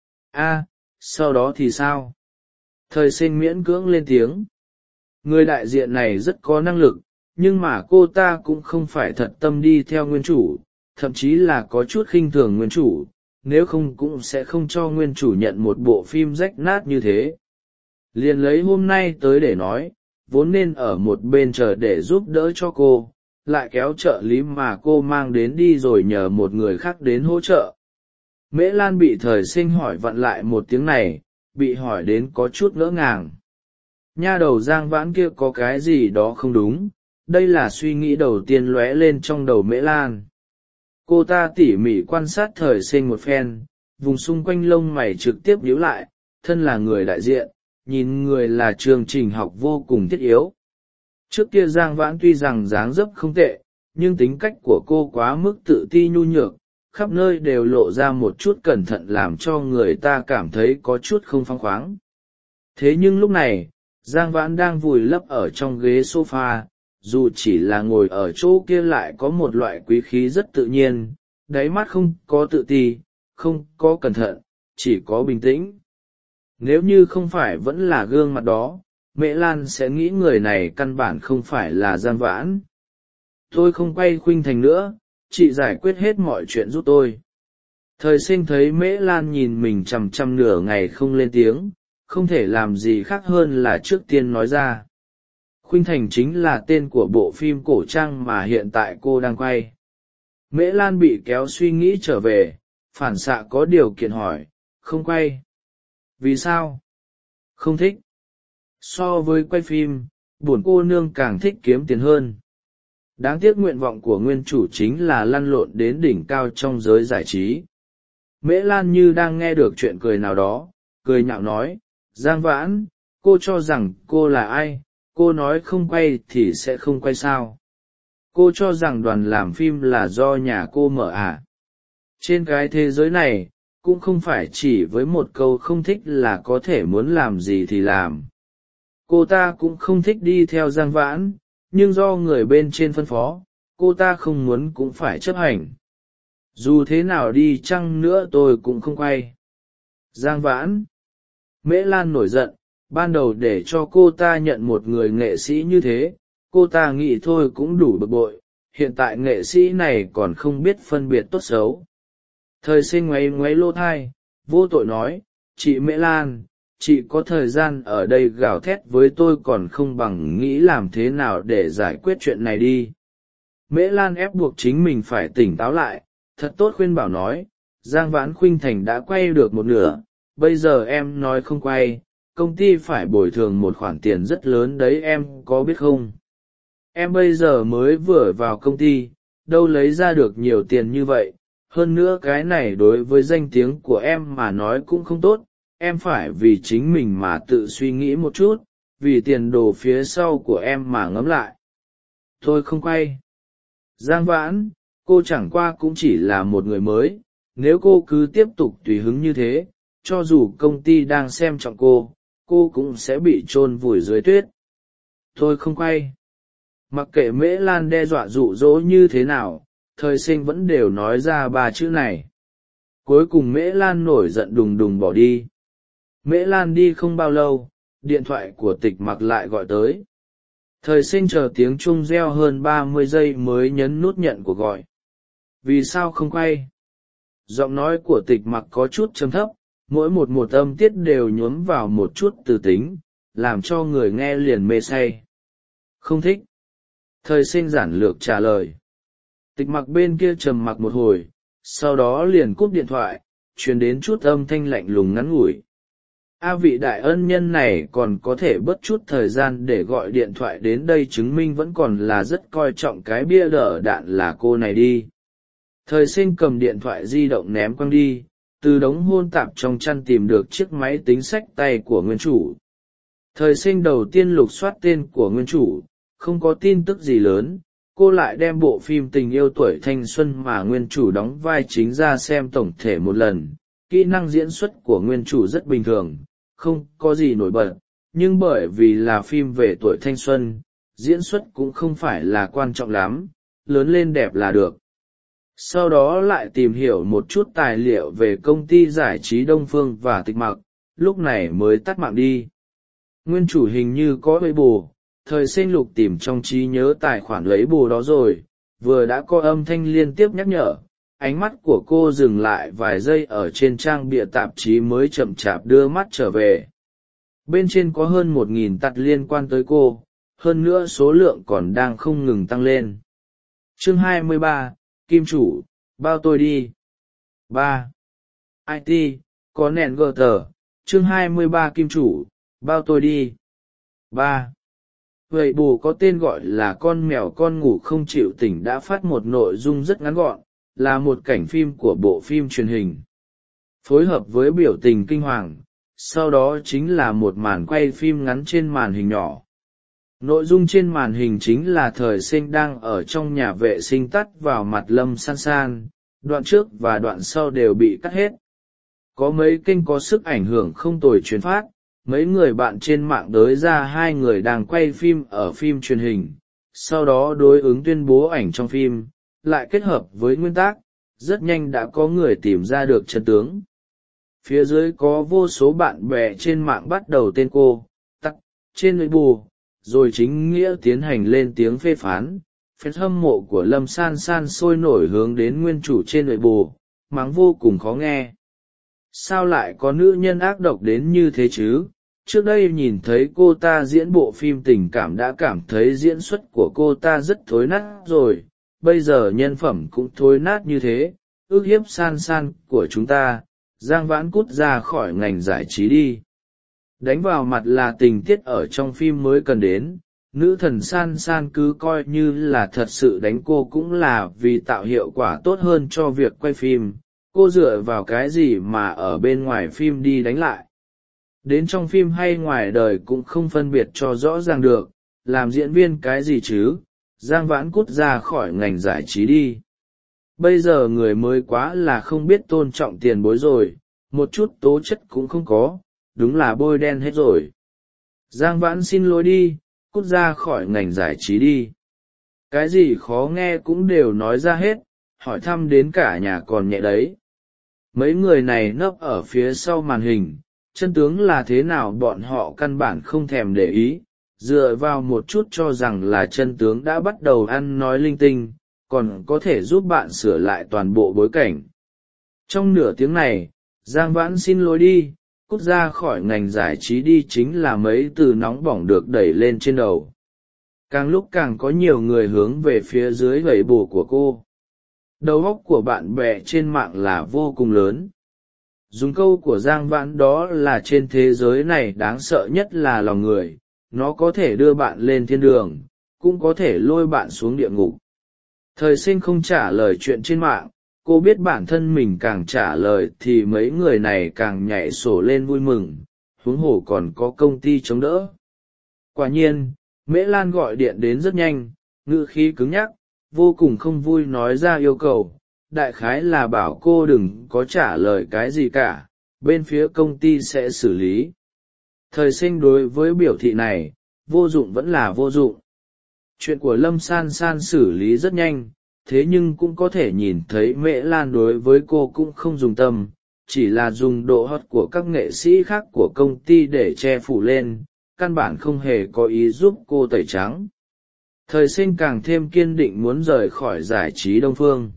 A, sau đó thì sao? Thời sinh miễn cưỡng lên tiếng. Người đại diện này rất có năng lực, nhưng mà cô ta cũng không phải thật tâm đi theo nguyên chủ, thậm chí là có chút khinh thường nguyên chủ, nếu không cũng sẽ không cho nguyên chủ nhận một bộ phim rách nát như thế. Liền lấy hôm nay tới để nói, vốn nên ở một bên chờ để giúp đỡ cho cô, lại kéo trợ lý mà cô mang đến đi rồi nhờ một người khác đến hỗ trợ. Mễ Lan bị Thời Sinh hỏi vặn lại một tiếng này, bị hỏi đến có chút ngỡ ngàng. Nha đầu Giang Vãn kia có cái gì đó không đúng, đây là suy nghĩ đầu tiên lóe lên trong đầu Mễ Lan. Cô ta tỉ mỉ quan sát Thời Sinh một phen, vùng xung quanh lông mày trực tiếp nhíu lại, thân là người đại diện, nhìn người là chương trình học vô cùng thiết yếu. Trước kia Giang Vãn tuy rằng dáng dấp không tệ, nhưng tính cách của cô quá mức tự ti nhu nhược, khắp nơi đều lộ ra một chút cẩn thận làm cho người ta cảm thấy có chút không phóng khoáng. Thế nhưng lúc này, Giang Vãn đang vùi lấp ở trong ghế sofa, dù chỉ là ngồi ở chỗ kia lại có một loại quý khí rất tự nhiên, đáy mắt không có tự ti, không có cẩn thận, chỉ có bình tĩnh. Nếu như không phải vẫn là gương mặt đó, Mễ Lan sẽ nghĩ người này căn bản không phải là Giang Vãn. Tôi không quay Khuynh Thành nữa, chị giải quyết hết mọi chuyện giúp tôi. Thời Sinh thấy Mễ Lan nhìn mình chằm chằm nửa ngày không lên tiếng, không thể làm gì khác hơn là trước tiên nói ra. Khuynh Thành chính là tên của bộ phim cổ trang mà hiện tại cô đang quay. Mễ Lan bị kéo suy nghĩ trở về, phản xạ có điều kiện hỏi, không quay. Vì sao? Không thích. So với quay phim, bổn cô nương càng thích kiếm tiền hơn. Đáng tiếc nguyện vọng của nguyên chủ chính là lăn lộn đến đỉnh cao trong giới giải trí. Mễ Lan như đang nghe được chuyện cười nào đó, cười nhạo nói, Giang Vãn, cô cho rằng cô là ai, cô nói không quay thì sẽ không quay sao. Cô cho rằng đoàn làm phim là do nhà cô mở à. Trên cái thế giới này, cũng không phải chỉ với một câu không thích là có thể muốn làm gì thì làm. Cô ta cũng không thích đi theo Giang Vãn, nhưng do người bên trên phân phó, cô ta không muốn cũng phải chấp hành. Dù thế nào đi chăng nữa tôi cũng không quay. Giang Vãn. Mễ Lan nổi giận, ban đầu để cho cô ta nhận một người nghệ sĩ như thế, cô ta nghĩ thôi cũng đủ bực bội, hiện tại nghệ sĩ này còn không biết phân biệt tốt xấu. Thời Sinh ngoáy ngoáy lô thai, vô tội nói, chị Mễ Lan, chị có thời gian ở đây gào thét với tôi còn không bằng nghĩ làm thế nào để giải quyết chuyện này đi. Mễ Lan ép buộc chính mình phải tỉnh táo lại, thật tốt khuyên bảo nói, Giang Vãn Khuynh Thành đã quay được một nửa, bây giờ em nói không quay, công ty phải bồi thường một khoản tiền rất lớn đấy em có biết không? Em bây giờ mới vừa vào công ty, đâu lấy ra được nhiều tiền như vậy, hơn nữa cái này đối với danh tiếng của em mà nói cũng không tốt, em phải vì chính mình mà tự suy nghĩ một chút, vì tiền đồ phía sau của em mà ngẫm lại. Thôi không quay. Giang Vãn, cô chẳng qua cũng chỉ là một người mới, nếu cô cứ tiếp tục tùy hứng như thế, cho dù công ty đang xem trọng cô, cô cũng sẽ bị chôn vùi dưới tuyết. Thôi không quay. Mặc kệ Mễ Lan đe dọa dụ dỗ như thế nào, Thời Sinh vẫn đều nói ra ba chữ này. Cuối cùng Mễ Lan nổi giận đùng đùng bỏ đi. Mễ Lan đi không bao lâu, điện thoại của Tịch Mặc lại gọi tới. Thời Sinh chờ tiếng chuông reo hơn ba mươi giây mới nhấn nút nhận cuộc gọi. Vì sao không quay? Giọng nói của Tịch Mặc có chút trầm thấp, mỗi một một âm tiết đều nhuốm vào một chút từ tính, làm cho người nghe liền mê say. Không thích. Thời Sinh giản lược trả lời. Tịch Mặc bên kia trầm mặc một hồi, sau đó liền cúp điện thoại, truyền đến chút âm thanh lạnh lùng ngắn ngủi. A vị đại ân nhân này còn có thể bớt chút thời gian để gọi điện thoại đến đây chứng minh vẫn còn là rất coi trọng cái bia đỡ đạn là cô này đi. Thời Sinh cầm điện thoại di động ném quăng đi, từ đống hôn tạp trong chăn tìm được chiếc máy tính xách tay của nguyên chủ. Thời Sinh đầu tiên lục soát tên của nguyên chủ, không có tin tức gì lớn, cô lại đem bộ phim Tình yêu tuổi thanh xuân mà nguyên chủ đóng vai chính ra xem tổng thể một lần. Kỹ năng diễn xuất của nguyên chủ rất bình thường, không có gì nổi bật, nhưng bởi vì là phim về tuổi thanh xuân, diễn xuất cũng không phải là quan trọng lắm, lớn lên đẹp là được. Sau đó lại tìm hiểu một chút tài liệu về công ty giải trí Đông Phương và Tịch Mặc, lúc này mới tắt mạng đi. Nguyên chủ hình như có lấy bù, Thời Sinh lục tìm trong trí nhớ tài khoản lấy bù đó rồi, vừa đã có âm thanh liên tiếp nhắc nhở, ánh mắt của cô dừng lại vài giây ở trên trang bìa tạp chí mới chậm chạp đưa mắt trở về. Bên trên có hơn một nghìn tật liên quan tới cô, hơn nữa số lượng còn đang không ngừng tăng lên. Chương hai mươi ba, Kim chủ, bao tôi đi. ba. i tê, có nền gờ tờ, chương hai mươi ba Kim chủ, bao tôi đi. ba. Vậy bù có tên gọi là Con mèo con ngủ không chịu tỉnh đã phát một nội dung rất ngắn gọn, là một cảnh phim của bộ phim truyền hình. Phối hợp với biểu tình kinh hoàng, sau đó chính là một màn quay phim ngắn trên màn hình nhỏ. Nội dung trên màn hình chính là Thời Sinh đang ở trong nhà vệ sinh tắt vào mặt Lâm San San, đoạn trước và đoạn sau đều bị cắt hết. Có mấy kênh có sức ảnh hưởng không tồi truyền phát, mấy người bạn trên mạng đới ra hai người đang quay phim ở phim truyền hình, sau đó đối ứng tuyên bố ảnh trong phim, lại kết hợp với nguyên tác, rất nhanh đã có người tìm ra được chân tướng. Phía dưới có vô số bạn bè trên mạng bắt đầu tên cô, tắc, trên nội bù, rồi chính nghĩa tiến hành lên tiếng phê phán. Fan hâm mộ của Lâm San San sôi nổi hướng đến nguyên chủ trên nội bù, mắng vô cùng khó nghe. Sao lại có nữ nhân ác độc đến như thế chứ? Trước đây nhìn thấy cô ta diễn bộ phim tình cảm đã cảm thấy diễn xuất của cô ta rất thối nát rồi, bây giờ nhân phẩm cũng thối nát như thế, ước hiếp San San của chúng ta. Giang Vãn cút ra khỏi ngành giải trí đi. Đánh vào mặt là tình tiết ở trong phim mới cần đến, nữ thần San San cứ coi như là thật sự đánh cô cũng là vì tạo hiệu quả tốt hơn cho việc quay phim, cô dựa vào cái gì mà ở bên ngoài phim đi đánh lại. Đến trong phim hay ngoài đời cũng không phân biệt cho rõ ràng được, làm diễn viên cái gì chứ. Giang Vãn cút ra khỏi ngành giải trí đi. Bây giờ người mới quá là không biết tôn trọng tiền bối rồi, một chút tố chất cũng không có, đúng là bôi đen hết rồi. Giang Vãn xin lỗi đi, cút ra khỏi ngành giải trí đi. Cái gì khó nghe cũng đều nói ra hết, hỏi thăm đến cả nhà còn nhẹ đấy. Mấy người này nấp ở phía sau màn hình, chân tướng là thế nào bọn họ căn bản không thèm để ý, dựa vào một chút cho rằng là chân tướng đã bắt đầu ăn nói linh tinh, còn có thể giúp bạn sửa lại toàn bộ bối cảnh. Trong nửa tiếng này, Giang Vãn xin lỗi đi, cút ra khỏi ngành giải trí đi chính là mấy từ nóng bỏng được đẩy lên trên đầu. Càng lúc càng có nhiều người hướng về phía dưới gậy bù của cô. Đầu óc của bạn bè trên mạng là vô cùng lớn. Dùng câu của Giang Vãn đó là trên thế giới này đáng sợ nhất là lòng người, nó có thể đưa bạn lên thiên đường, cũng có thể lôi bạn xuống địa ngục. Thời Sinh không trả lời chuyện trên mạng, cô biết bản thân mình càng trả lời thì mấy người này càng nhảy sổ lên vui mừng, huống hồ còn có công ty chống đỡ. Quả nhiên, Mễ Lan gọi điện đến rất nhanh, ngữ khí cứng nhắc, vô cùng không vui nói ra yêu cầu, đại khái là bảo cô đừng có trả lời cái gì cả, bên phía công ty sẽ xử lý. Thời Sinh đối với biểu thị này, vô dụng vẫn là vô dụng. Chuyện của Lâm San San xử lý rất nhanh, thế nhưng cũng có thể nhìn thấy Mễ Lan đối với cô cũng không dùng tâm, chỉ là dùng độ hot của các nghệ sĩ khác của công ty để che phủ lên, căn bản không hề có ý giúp cô tẩy trắng. Thời Sinh càng thêm kiên định muốn rời khỏi giải trí Đông Phương.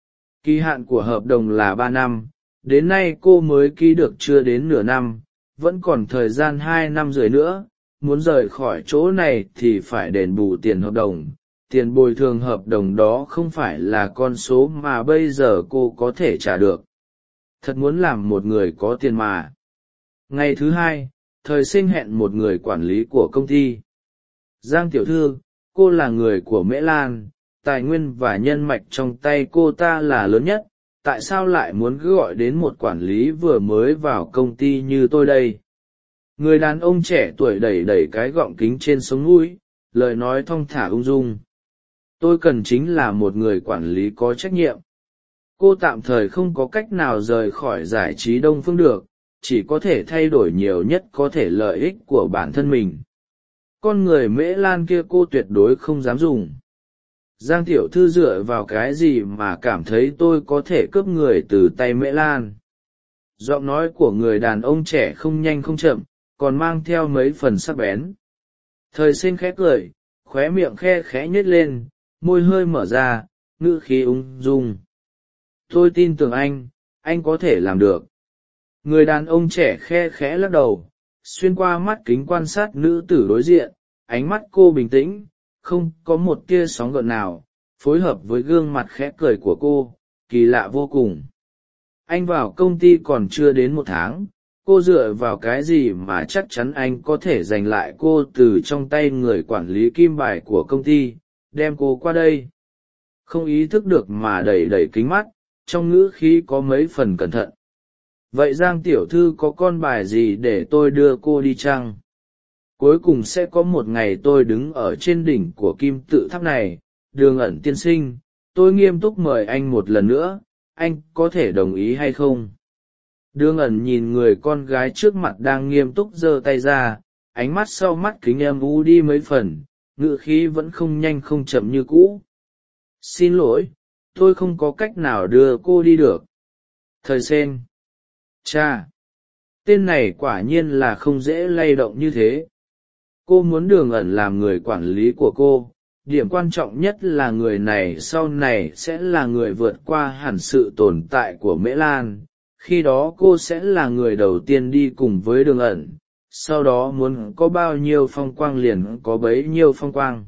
Kỳ hạn của hợp đồng là ba năm, đến nay cô mới ký được chưa đến nửa năm, vẫn còn thời gian hai năm rưỡi nữa, muốn rời khỏi chỗ này thì phải đền bù tiền hợp đồng. Tiền bồi thường hợp đồng đó không phải là con số mà bây giờ cô có thể trả được. Thật muốn làm một người có tiền mà. Ngày thứ hai, Thời Sinh hẹn một người quản lý của công ty. Giang tiểu thư, cô là người của Mễ Lan, tài nguyên và nhân mạch trong tay cô ta là lớn nhất, tại sao lại muốn cứ gọi đến một quản lý vừa mới vào công ty như tôi đây? Người đàn ông trẻ tuổi đẩy đẩy cái gọng kính trên sống mũi, lời nói thong thả ung dung. Tôi cần chính là một người quản lý có trách nhiệm. Cô tạm thời không có cách nào rời khỏi giải trí Đông Phương được, chỉ có thể thay đổi nhiều nhất có thể lợi ích của bản thân mình. Con người Mễ Lan kia cô tuyệt đối không dám dùng. Giang tiểu thư dựa vào cái gì mà cảm thấy tôi có thể cướp người từ tay Mễ Lan? Giọng nói của người đàn ông trẻ không nhanh không chậm, còn mang theo mấy phần sắc bén. Thời Sinh khẽ cười, khóe miệng khe khẽ nhếch lên, môi hơi mở ra, ngữ khí ung dung. tôi tin tưởng anh anh có thể làm được. Người đàn ông trẻ khe khẽ lắc đầu, xuyên qua mắt kính quan sát nữ tử đối diện, ánh mắt cô bình tĩnh, không có một tia sóng gợn nào, phối hợp với gương mặt khẽ cười của cô, kỳ lạ vô cùng. Anh vào công ty còn chưa đến một tháng, cô dựa vào cái gì mà chắc chắn anh có thể giành lại cô từ trong tay người quản lý kim bài của công ty, đem cô qua đây? Không ý thức được mà đẩy đẩy kính mắt, trong ngữ khí có mấy phần cẩn thận. Vậy Giang tiểu thư có con bài gì để tôi đưa cô đi chăng? Cuối cùng sẽ có một ngày tôi đứng ở trên đỉnh của kim tự tháp này. Đường Ẩn tiên sinh, tôi nghiêm túc mời anh một lần nữa, anh có thể đồng ý hay không? Đường Ẩn nhìn người con gái trước mặt đang nghiêm túc giơ tay ra, ánh mắt sau mắt kính em u đi mấy phần, ngữ khí vẫn không nhanh không chậm như cũ. Xin lỗi, tôi không có cách nào đưa cô đi được. Thời sen. Cha! Tên này quả nhiên là không dễ lay động như thế. Cô muốn Đường Ẩn làm người quản lý của cô, điểm quan trọng nhất là người này sau này sẽ là người vượt qua hẳn sự tồn tại của Mễ Lan, khi đó cô sẽ là người đầu tiên đi cùng với Đường Ẩn, sau đó muốn có bao nhiêu phong quang liền có bấy nhiêu phong quang.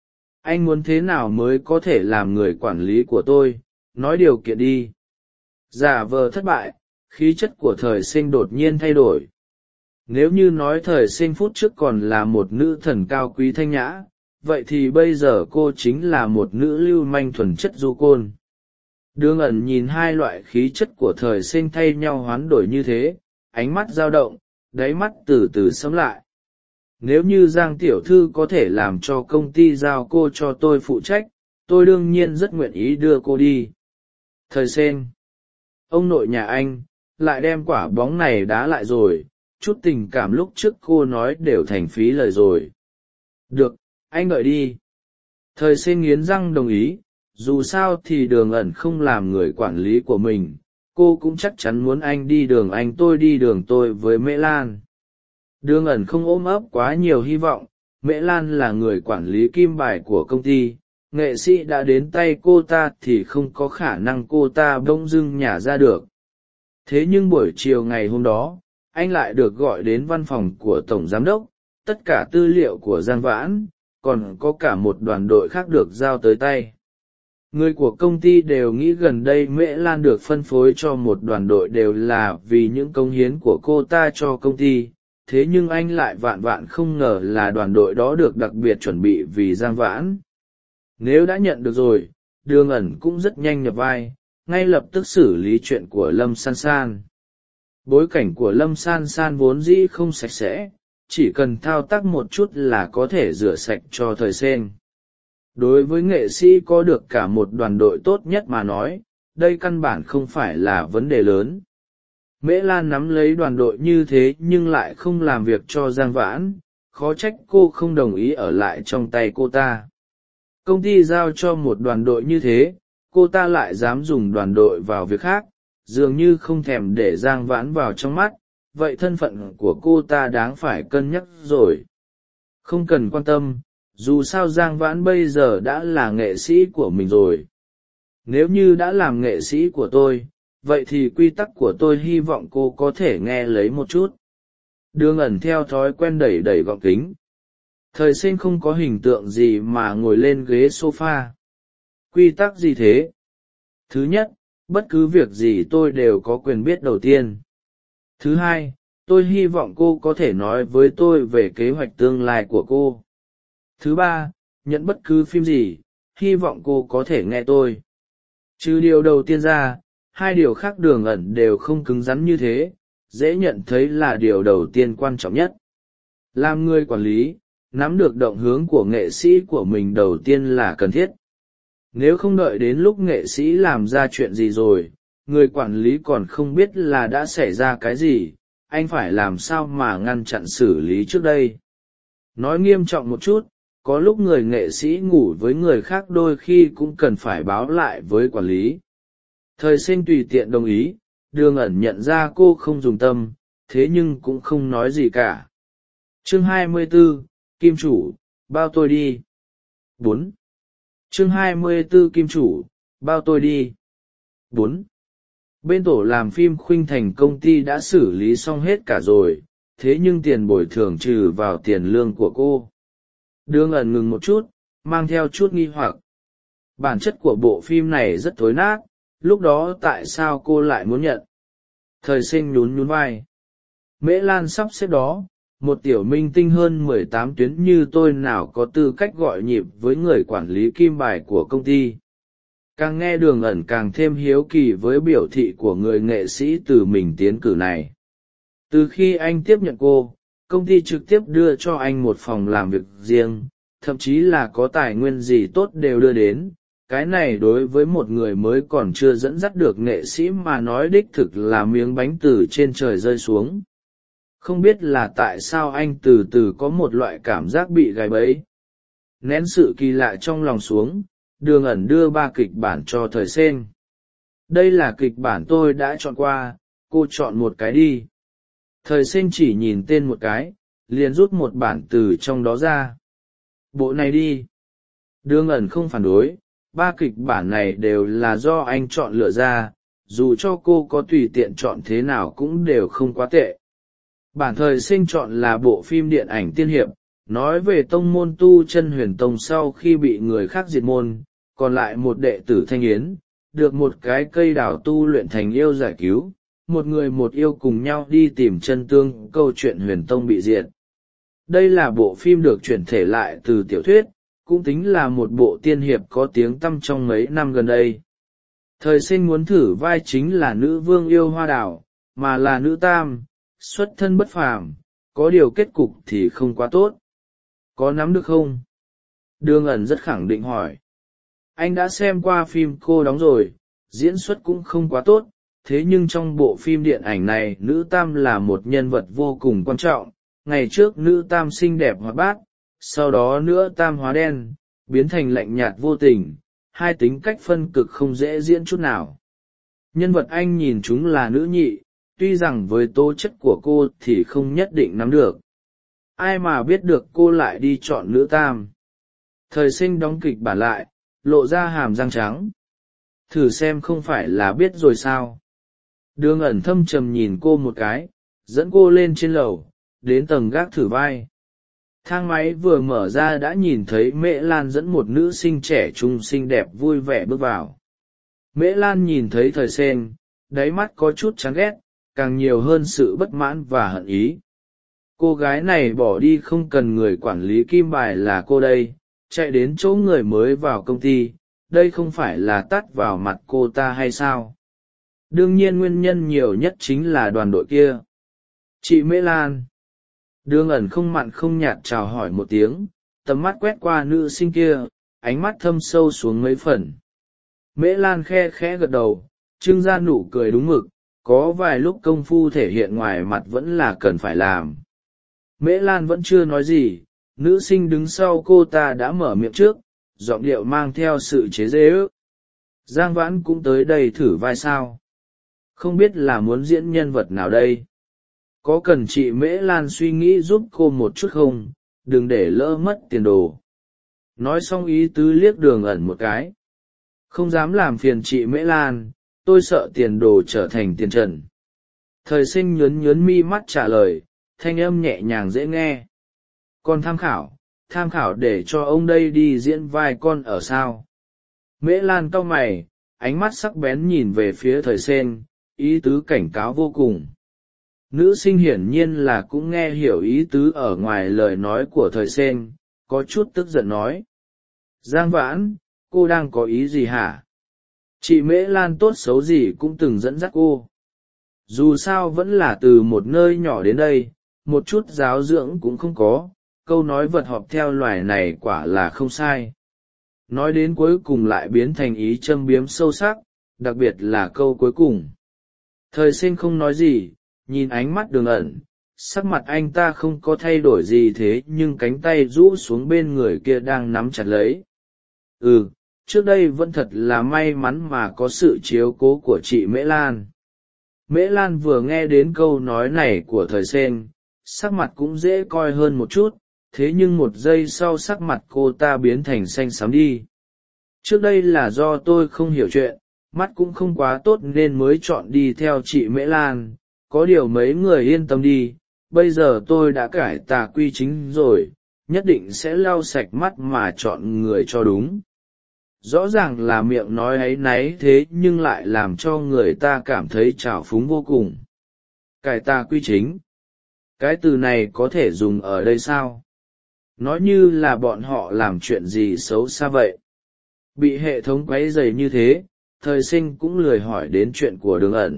Anh muốn thế nào mới có thể làm người quản lý của tôi, nói điều kiện đi. Giả vờ thất bại, khí chất của thời sinh đột nhiên thay đổi. Nếu như nói thời sinh phút trước còn là một nữ thần cao quý thanh nhã, vậy thì bây giờ cô chính là một nữ lưu manh thuần chất du côn. Đường Ẩn nhìn hai loại khí chất của thời sinh thay nhau hoán đổi như thế, ánh mắt dao động, đáy mắt từ từ sẫm lại. Nếu như Giang tiểu thư có thể làm cho công ty giao cô cho tôi phụ trách, tôi đương nhiên rất nguyện ý đưa cô đi. Thời sinh, ông nội nhà anh, lại đem quả bóng này đá lại rồi, chút tình cảm lúc trước cô nói đều thành phí lời rồi. Được, anh đợi đi. Thời sinh nghiến răng đồng ý, dù sao thì Đường Ẩn không làm người quản lý của mình, cô cũng chắc chắn muốn anh đi đường anh tôi đi đường tôi với Mễ Lan. Đường Ẩn không ôm ấp quá nhiều hy vọng, Mễ Lan là người quản lý kim bài của công ty, nghệ sĩ đã đến tay cô ta thì không có khả năng cô ta bỗng dưng nhả ra được. Thế nhưng buổi chiều ngày hôm đó, anh lại được gọi đến văn phòng của Tổng Giám đốc, tất cả tư liệu của Giang Vãn, còn có cả một đoàn đội khác được giao tới tay. Người của công ty đều nghĩ gần đây Mễ Lan được phân phối cho một đoàn đội đều là vì những công hiến của cô ta cho công ty, thế nhưng anh lại vạn vạn không ngờ là đoàn đội đó được đặc biệt chuẩn bị vì Giang Vãn. Nếu đã nhận được rồi, Đường Ẩn cũng rất nhanh nhập vai, ngay lập tức xử lý chuyện của Lâm San San. Bối cảnh của Lâm San San vốn dĩ không sạch sẽ, chỉ cần thao tác một chút là có thể rửa sạch cho thời sen. Đối với nghệ sĩ có được cả một đoàn đội tốt nhất mà nói, đây căn bản không phải là vấn đề lớn. Mễ Lan nắm lấy đoàn đội như thế nhưng lại không làm việc cho Giang Vãn, khó trách cô không đồng ý ở lại trong tay cô ta. Công ty giao cho một đoàn đội như thế, cô ta lại dám dùng đoàn đội vào việc khác, dường như không thèm để Giang Vãn vào trong mắt, vậy thân phận của cô ta đáng phải cân nhắc rồi. Không cần quan tâm, dù sao Giang Vãn bây giờ đã là nghệ sĩ của mình rồi. Nếu như đã làm nghệ sĩ của tôi, vậy thì quy tắc của tôi hy vọng cô có thể nghe lấy một chút. Đường Ẩn theo thói quen đẩy đẩy gọng kính. Thời sinh không có hình tượng gì mà ngồi lên ghế sofa. Quy tắc gì thế? Thứ nhất, bất cứ việc gì tôi đều có quyền biết đầu tiên. Thứ hai, tôi hy vọng cô có thể nói với tôi về kế hoạch tương lai của cô. Thứ ba, nhận bất cứ phim gì, hy vọng cô có thể nghe tôi. Trừ điều đầu tiên ra, hai điều khác Đường Ẩn đều không cứng rắn như thế, dễ nhận thấy là điều đầu tiên quan trọng nhất. Làm người quản lý, nắm được động hướng của nghệ sĩ của mình đầu tiên là cần thiết. Nếu không đợi đến lúc nghệ sĩ làm ra chuyện gì rồi, người quản lý còn không biết là đã xảy ra cái gì, anh phải làm sao mà ngăn chặn xử lý trước đây. Nói nghiêm trọng một chút, có lúc người nghệ sĩ ngủ với người khác đôi khi cũng cần phải báo lại với quản lý. Thời sinh tùy tiện đồng ý, Đường Ẩn nhận ra cô không dùng tâm, thế nhưng cũng không nói gì cả. Chương hai mươi tư, Kim Chủ, bao tôi đi. bốn. Chương hai mươi tư Kim Chủ, bao tôi đi. bốn. Bên tổ làm phim Khuynh Thành công ty đã xử lý xong hết cả rồi, thế nhưng tiền bồi thường trừ vào tiền lương của cô. Đường ẩn ngừng một chút, mang theo chút nghi hoặc. Bản chất của bộ phim này rất thối nát, lúc đó tại sao cô lại muốn nhận? Thời Sinh nhún nhún vai. Mễ Lan sắp xếp đó, một tiểu minh tinh hơn mười tám tuyến như tôi nào có tư cách gọi nhịp với người quản lý kim bài của công ty. Càng nghe Đường ẩn càng thêm hiếu kỳ với biểu thị của người nghệ sĩ từ mình tiến cử này. Từ khi anh tiếp nhận cô, công ty trực tiếp đưa cho anh một phòng làm việc riêng, thậm chí là có tài nguyên gì tốt đều đưa đến. Cái này đối với một người mới còn chưa dẫn dắt được nghệ sĩ mà nói đích thực là miếng bánh từ trên trời rơi xuống. Không biết là tại sao anh từ từ có một loại cảm giác bị gài bẫy. Nén sự kỳ lạ trong lòng xuống, Đường ẩn đưa ba kịch bản cho Thời Sinh. Đây là kịch bản tôi đã chọn qua, cô chọn một cái đi. Thời Sinh chỉ nhìn tên một cái, liền rút một bản từ trong đó ra. Bộ này đi. Đường ẩn không phản đối, ba kịch bản này đều là do anh chọn lựa ra, dù cho cô có tùy tiện chọn thế nào cũng đều không quá tệ. Bản Thời Sinh chọn là bộ phim điện ảnh tiên hiệp, nói về tông môn tu chân huyền tông sau khi bị người khác diệt môn, còn lại một đệ tử Thanh Yến, được một cái cây đào tu luyện thành yêu giải cứu, một người một yêu cùng nhau đi tìm chân tương câu chuyện huyền tông bị diệt. Đây là bộ phim được chuyển thể lại từ tiểu thuyết, cũng tính là một bộ tiên hiệp có tiếng tăm trong mấy năm gần đây. Thời Sinh muốn thử vai chính là nữ vương yêu hoa đào, mà là nữ tam, xuất thân bất phàm, có điều kết cục thì không quá tốt. Có nắm được không? Đường ẩn rất khẳng định hỏi. Anh đã xem qua phim cô đóng rồi, diễn xuất cũng không quá tốt, thế nhưng trong bộ phim điện ảnh này nữ tam là một nhân vật vô cùng quan trọng. Ngày trước nữ tam xinh đẹp hoạt bát, sau đó nữa tam hóa đen, biến thành lạnh nhạt vô tình, hai tính cách phân cực không dễ diễn chút nào. Nhân vật anh nhìn chúng là nữ nhị, tuy rằng với tố chất của cô thì không nhất định nắm được. Ai mà biết được cô lại đi chọn nữ tam. Thời Sinh đóng kịch bản lại, lộ ra hàm răng trắng. Thử xem không phải là biết rồi sao. Đường ẩn thâm trầm nhìn cô một cái, dẫn cô lên trên lầu, đến tầng gác thử vai. Thang máy vừa mở ra đã nhìn thấy Mễ Lan dẫn một nữ sinh trẻ trung xinh đẹp vui vẻ bước vào. Mễ Lan nhìn thấy Thời Sinh, đáy mắt có chút chán ghét, càng nhiều hơn sự bất mãn và hận ý. Cô gái này bỏ đi không cần người quản lý kim bài là cô đây, chạy đến chỗ người mới vào công ty, đây không phải là tát vào mặt cô ta hay sao? Đương nhiên nguyên nhân nhiều nhất chính là đoàn đội kia. Chị Mễ Lan. Đường ẩn không mặn không nhạt chào hỏi một tiếng, tầm mắt quét qua nữ sinh kia, ánh mắt thâm sâu xuống mấy phần. Mễ Lan khe khẽ gật đầu, trưng ra nụ cười đúng mực, có vài lúc công phu thể hiện ngoài mặt vẫn là cần phải làm. Mễ Lan vẫn chưa nói gì, nữ sinh đứng sau cô ta đã mở miệng trước, giọng điệu mang theo sự chế giễu ước. Giang Vãn cũng tới đây thử vai sao? Không biết là muốn diễn nhân vật nào đây? Có cần chị Mễ Lan suy nghĩ giúp cô một chút không, đừng để lỡ mất tiền đồ. Nói xong ý tứ liếc Đường ẩn một cái. Không dám làm phiền chị Mễ Lan, tôi sợ tiền đồ trở thành tiền trần. Thời Sinh nhớn nhớn mi mắt trả lời, thanh âm nhẹ nhàng dễ nghe. Còn tham khảo, tham khảo để cho ông đây đi diễn vai con ở sao? Mễ Lan cau mày, ánh mắt sắc bén nhìn về phía Thời Sinh, ý tứ cảnh cáo vô cùng. Nữ sinh hiển nhiên là cũng nghe hiểu ý tứ ở ngoài lời nói của Thời Sinh, có chút tức giận nói. Giang Vãn, cô đang có ý gì hả? Chị Mễ Lan tốt xấu gì cũng từng dẫn dắt cô. Dù sao vẫn là từ một nơi nhỏ đến đây, một chút giáo dưỡng cũng không có, câu nói vật họp theo loài này quả là không sai. Nói đến cuối cùng lại biến thành ý châm biếm sâu sắc, đặc biệt là câu cuối cùng. Thời Sinh không nói gì, nhìn ánh mắt Đường ẩn, sắc mặt anh ta không có thay đổi gì thế nhưng cánh tay rũ xuống bên người kia đang nắm chặt lấy. Ừ, trước đây vẫn thật là may mắn mà có sự chiếu cố của chị Mễ Lan. Mễ Lan vừa nghe đến câu nói này của Thời Sinh, sắc mặt cũng dễ coi hơn một chút, thế nhưng một giây sau sắc mặt cô ta biến thành xanh xám đi. Trước đây là do tôi không hiểu chuyện, mắt cũng không quá tốt nên mới chọn đi theo chị Mễ Lan, có điều mấy người yên tâm đi, bây giờ tôi đã cải tà quy chính rồi, nhất định sẽ lau sạch mắt mà chọn người cho đúng. Rõ ràng là miệng nói áy náy thế nhưng lại làm cho người ta cảm thấy trào phúng vô cùng. Cải tà quy chính, cái từ này có thể dùng ở đây sao? Nói như là bọn họ làm chuyện gì xấu xa vậy. Bị hệ thống quấy rầy như thế, thời sinh cũng lười hỏi đến chuyện của đường ẩn.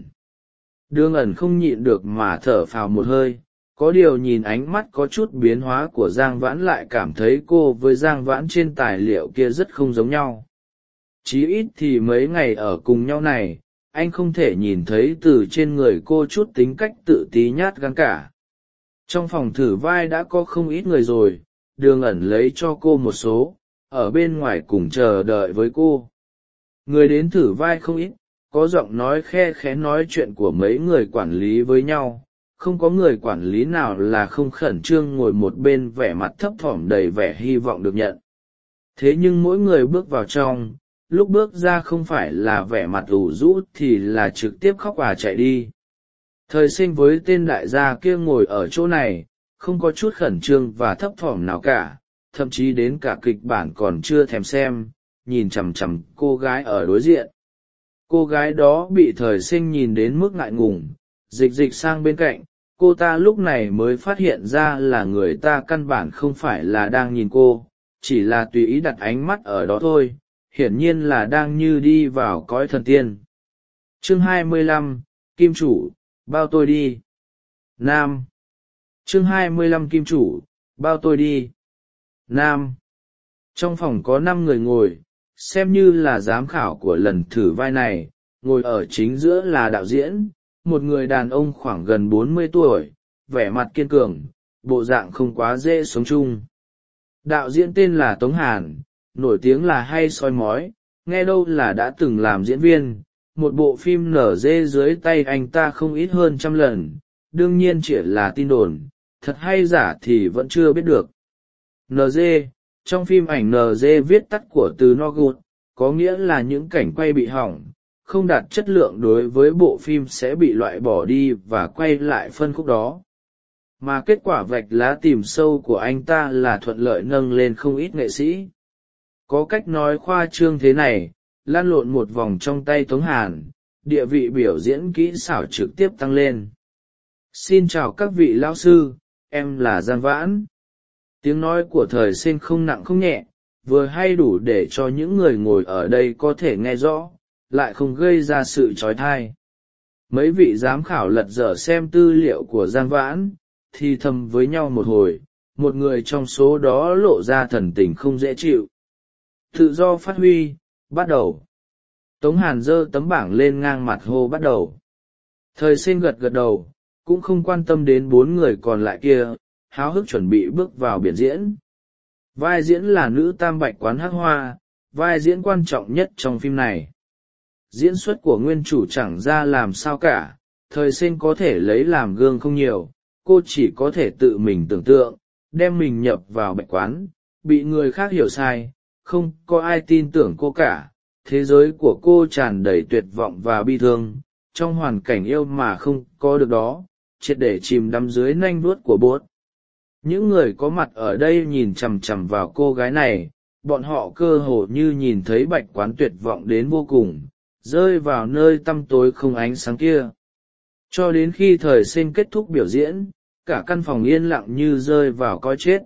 Đường ẩn không nhịn được mà thở phào một hơi, có điều nhìn ánh mắt có chút biến hóa của Giang Vãn lại cảm thấy cô với Giang Vãn trên tài liệu kia rất không giống nhau. Chí ít thì mấy ngày ở cùng nhau này, anh không thể nhìn thấy từ trên người cô chút tính cách tự tí nhát gan cả. Trong phòng thử vai đã có không ít người rồi, đường ẩn lấy cho cô một số, ở bên ngoài cùng chờ đợi với cô. Người đến thử vai không ít, có giọng nói khe khẽ nói chuyện của mấy người quản lý với nhau, không có người quản lý nào là không khẩn trương ngồi một bên vẻ mặt thấp thỏm đầy vẻ hy vọng được nhận. Thế nhưng mỗi người bước vào trong, lúc bước ra không phải là vẻ mặt ủ rũ thì là trực tiếp khóc và chạy đi. Thời sinh với tên đại gia kia ngồi ở chỗ này, không có chút khẩn trương và thấp thỏm nào cả, thậm chí đến cả kịch bản còn chưa thèm xem, nhìn chằm chằm cô gái ở đối diện. Cô gái đó bị thời sinh nhìn đến mức ngại ngùng, dịch dịch sang bên cạnh, cô ta lúc này mới phát hiện ra là người ta căn bản không phải là đang nhìn cô, chỉ là tùy ý đặt ánh mắt ở đó thôi, hiển nhiên là đang như đi vào cõi thần tiên. Chương hai mươi lăm, Kim chủ, bao tôi đi. Nam. Chương hai mươi lăm Kim chủ, bao tôi đi. Nam. Trong phòng có năm người ngồi, xem như là giám khảo của lần thử vai này, ngồi ở chính giữa là đạo diễn, một người đàn ông khoảng gần bốn mươi tuổi, vẻ mặt kiên cường, bộ dạng không quá dễ sống chung. Đạo diễn tên là Tống Hàn, nổi tiếng là hay soi mói, nghe đâu là đã từng làm diễn viên, một bộ phim nở dê dưới tay anh ta không ít hơn trăm lần, đương nhiên chỉ là tin đồn, thật hay giả thì vẫn chưa biết được. en giê, trong phim ảnh en giê viết tắt của từ no good, có nghĩa là những cảnh quay bị hỏng, không đạt chất lượng đối với bộ phim sẽ bị loại bỏ đi và quay lại phân khúc đó. Mà kết quả vạch lá tìm sâu của anh ta là thuận lợi nâng lên không ít nghệ sĩ. Có cách nói khoa trương thế này, lan lộn một vòng trong tay Tống Hàn, địa vị biểu diễn kỹ xảo trực tiếp tăng lên. Xin chào các vị lão sư, em là Giang Vãn. Tiếng nói của thời sinh không nặng không nhẹ, vừa hay đủ để cho những người ngồi ở đây có thể nghe rõ, lại không gây ra sự trói thai. Mấy vị giám khảo lật dở xem tư liệu của Giang Vãn, thì thầm với nhau một hồi, một người trong số đó lộ ra thần tình không dễ chịu. Tự do phát huy, bắt đầu. Tống Hàn giơ tấm bảng lên ngang mặt hô bắt đầu. Thời sinh gật gật đầu, cũng không quan tâm đến bốn người còn lại kia, háo hức chuẩn bị bước vào biển diễn. Vai diễn là nữ tam bạch quán hắc hoa, vai diễn quan trọng nhất trong phim này. Diễn xuất của nguyên chủ chẳng ra làm sao cả, thời sinh có thể lấy làm gương không nhiều, cô chỉ có thể tự mình tưởng tượng, đem mình nhập vào bạch quán, bị người khác hiểu sai, không có ai tin tưởng cô cả. Thế giới của cô tràn đầy tuyệt vọng và bi thương, trong hoàn cảnh yêu mà không có được đó, triệt để chìm đắm dưới nanh vuốt của bốt. Những người có mặt ở đây nhìn chằm chằm vào cô gái này, bọn họ cơ hồ như nhìn thấy bạch quán tuyệt vọng đến vô cùng, rơi vào nơi tăm tối không ánh sáng kia. Cho đến khi thời sinh kết thúc biểu diễn, cả căn phòng yên lặng như rơi vào coi chết.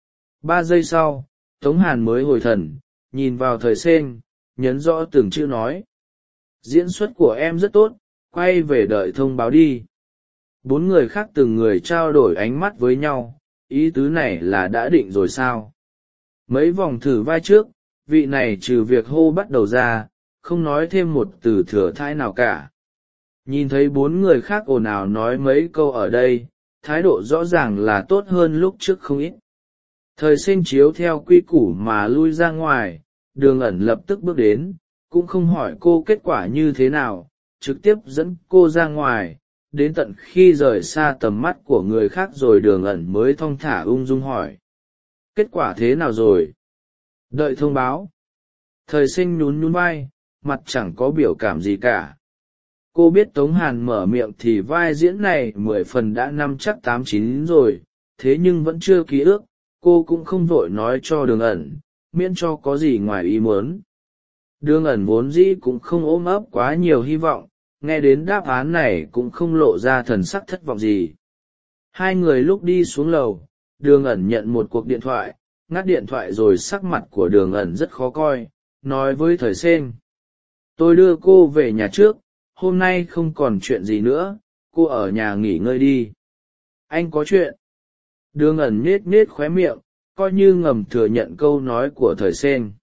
Ba giây sau, Tống Hàn mới hồi thần, nhìn vào thời sinh, nhấn rõ từng chữ nói. Diễn xuất của em rất tốt, quay về đợi thông báo đi. Bốn người khác từng người trao đổi ánh mắt với nhau, ý tứ này là đã định rồi sao? Mấy vòng thử vai trước, vị này trừ việc hô bắt đầu ra, không nói thêm một từ thừa thãi nào cả. Nhìn thấy bốn người khác ồn ào nói mấy câu ở đây, thái độ rõ ràng là tốt hơn lúc trước không ít. Thời sinh chiếu theo quy củ mà lui ra ngoài, đường ẩn lập tức bước đến, cũng không hỏi cô kết quả như thế nào, trực tiếp dẫn cô ra ngoài, đến tận khi rời xa tầm mắt của người khác rồi đường ẩn mới thong thả ung dung hỏi. Kết quả thế nào rồi? Đợi thông báo. Thời sinh nhún nhún vai, mặt chẳng có biểu cảm gì cả. Cô biết Tống Hàn mở miệng thì vai diễn này mười phần đã năm chắc tám chín rồi, thế nhưng vẫn chưa ký ức, cô cũng không vội nói cho Đường Ẩn, miễn cho có gì ngoài ý muốn. Đường Ẩn vốn dĩ cũng không ôm ấp quá nhiều hy vọng, nghe đến đáp án này cũng không lộ ra thần sắc thất vọng gì. Hai người lúc đi xuống lầu, Đường Ẩn nhận một cuộc điện thoại, ngắt điện thoại rồi sắc mặt của Đường Ẩn rất khó coi, nói với Thời Sên: tôi đưa cô về nhà trước, hôm nay không còn chuyện gì nữa, cô ở nhà nghỉ ngơi đi. Anh có chuyện. Đường Ẩn nết nết khóe miệng, coi như ngầm thừa nhận câu nói của Thời Sên.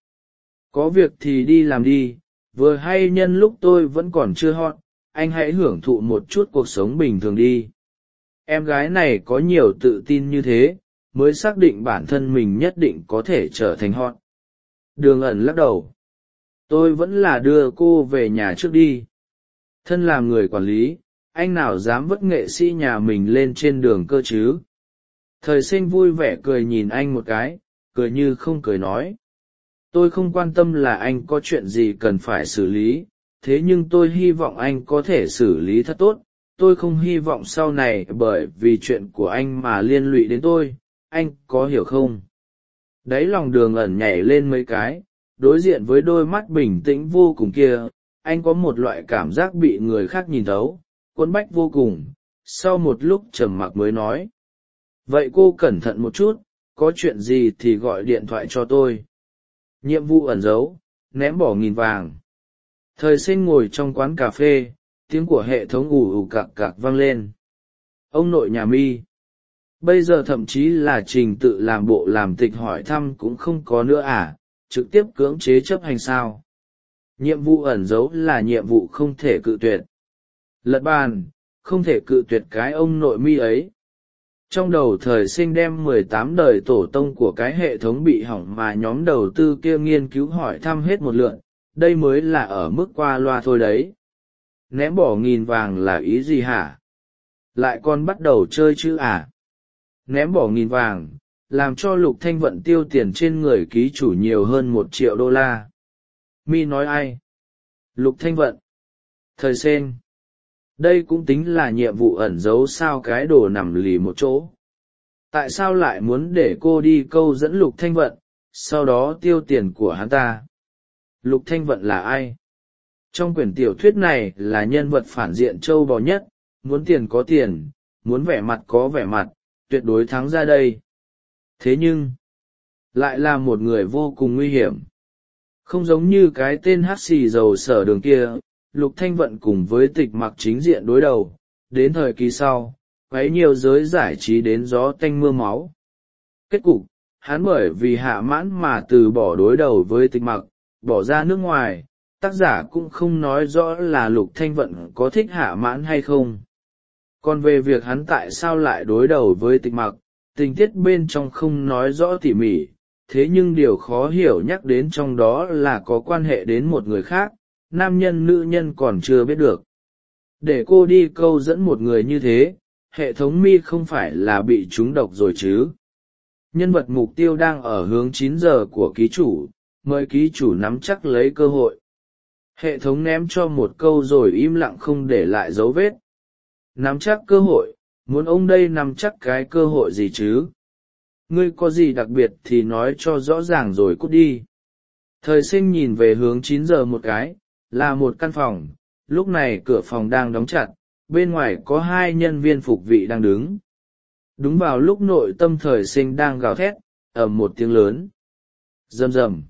Có việc thì đi làm đi, vừa hay nhân lúc tôi vẫn còn chưa hot, anh hãy hưởng thụ một chút cuộc sống bình thường đi. Em gái này có nhiều tự tin như thế, mới xác định bản thân mình nhất định có thể trở thành hot. Đường Ẩn lắc đầu. Tôi vẫn là đưa cô về nhà trước đi. Thân làm người quản lý, anh nào dám vất nghệ sĩ nhà mình lên trên đường cơ chứ. Thời Sinh vui vẻ cười nhìn anh một cái, cười như không cười nói: tôi không quan tâm là anh có chuyện gì cần phải xử lý, thế nhưng tôi hy vọng anh có thể xử lý thật tốt. Tôi không hy vọng sau này bởi vì chuyện của anh mà liên lụy đến tôi, anh có hiểu không? Đáy lòng Đường Ẩn nhảy lên mấy cái, đối diện với đôi mắt bình tĩnh vô cùng kia, anh có một loại cảm giác bị người khác nhìn thấu, quẫn bách vô cùng. Sau một lúc trầm mặc mới nói: vậy cô cẩn thận một chút, có chuyện gì thì gọi điện thoại cho tôi. Nhiệm vụ ẩn giấu, ném bỏ nghìn vàng. Thời Sinh ngồi trong quán cà phê, tiếng của hệ thống ù ù cạc cạc vang lên. Ông nội nhà Mi. Bây giờ thậm chí là trình tự làm bộ làm tịch hỏi thăm cũng không có nữa à, trực tiếp cưỡng chế chấp hành sao. Nhiệm vụ ẩn giấu là nhiệm vụ không thể cự tuyệt. Lật bàn, không thể cự tuyệt cái ông nội Mi ấy. Trong đầu Thời Sinh đem mười tám đời tổ tông của cái hệ thống bị hỏng mà nhóm đầu tư kia nghiên cứu hỏi thăm hết một lượt, đây mới là ở mức qua loa thôi đấy. Ném bỏ nghìn vàng là ý gì hả? Lại còn bắt đầu chơi chứ à? Ném bỏ nghìn vàng, làm cho Lục Thanh Vận tiêu tiền trên người ký chủ nhiều hơn một triệu đô la. Mi nói ai? Lục Thanh Vận. Thời Sinh. Đây cũng tính là nhiệm vụ ẩn giấu sao, cái đồ nằm lì một chỗ. Tại sao lại muốn để cô đi câu dẫn Lục Thanh Vận, sau đó tiêu tiền của hắn ta? Lục Thanh Vận là ai? Trong quyển tiểu thuyết này là nhân vật phản diện trâu bò nhất, muốn tiền có tiền, muốn vẻ mặt có vẻ mặt, tuyệt đối thắng ra đây. Thế nhưng, lại là một người vô cùng nguy hiểm. Không giống như cái tên hát xì dầu Sở Đường kia, Lục Thanh Vận cùng với Tịch Mặc chính diện đối đầu, đến thời kỳ sau, quấy nhiều giới giải trí đến gió tanh mưa máu. Kết cục, hắn bởi vì hạ mãn mà từ bỏ đối đầu với Tịch Mặc, bỏ ra nước ngoài. Tác giả cũng không nói rõ là Lục Thanh Vận có thích hạ mãn hay không. Còn về việc hắn tại sao lại đối đầu với Tịch Mặc, tình tiết bên trong không nói rõ tỉ mỉ, thế nhưng điều khó hiểu nhắc đến trong đó là có quan hệ đến một người khác, nam nhân nữ nhân còn chưa biết được. Để cô đi câu dẫn một người như thế, hệ thống Mi không phải là bị trúng độc rồi chứ. Nhân vật mục tiêu đang ở hướng chín giờ của ký chủ, mời ký chủ nắm chắc lấy cơ hội. Hệ thống ném cho một câu rồi im lặng không để lại dấu vết. Nắm chắc cơ hội, muốn ông đây nắm chắc cái cơ hội gì chứ? Ngươi có gì đặc biệt thì nói cho rõ ràng rồi cút đi. Thời Sinh nhìn về hướng chín giờ một cái, là một căn phòng, lúc này cửa phòng đang đóng chặt, bên ngoài có hai nhân viên phục vị đang đứng. Đúng vào lúc nội tâm Thời Sinh đang gào thét, ầm một tiếng lớn. Rầm rầm.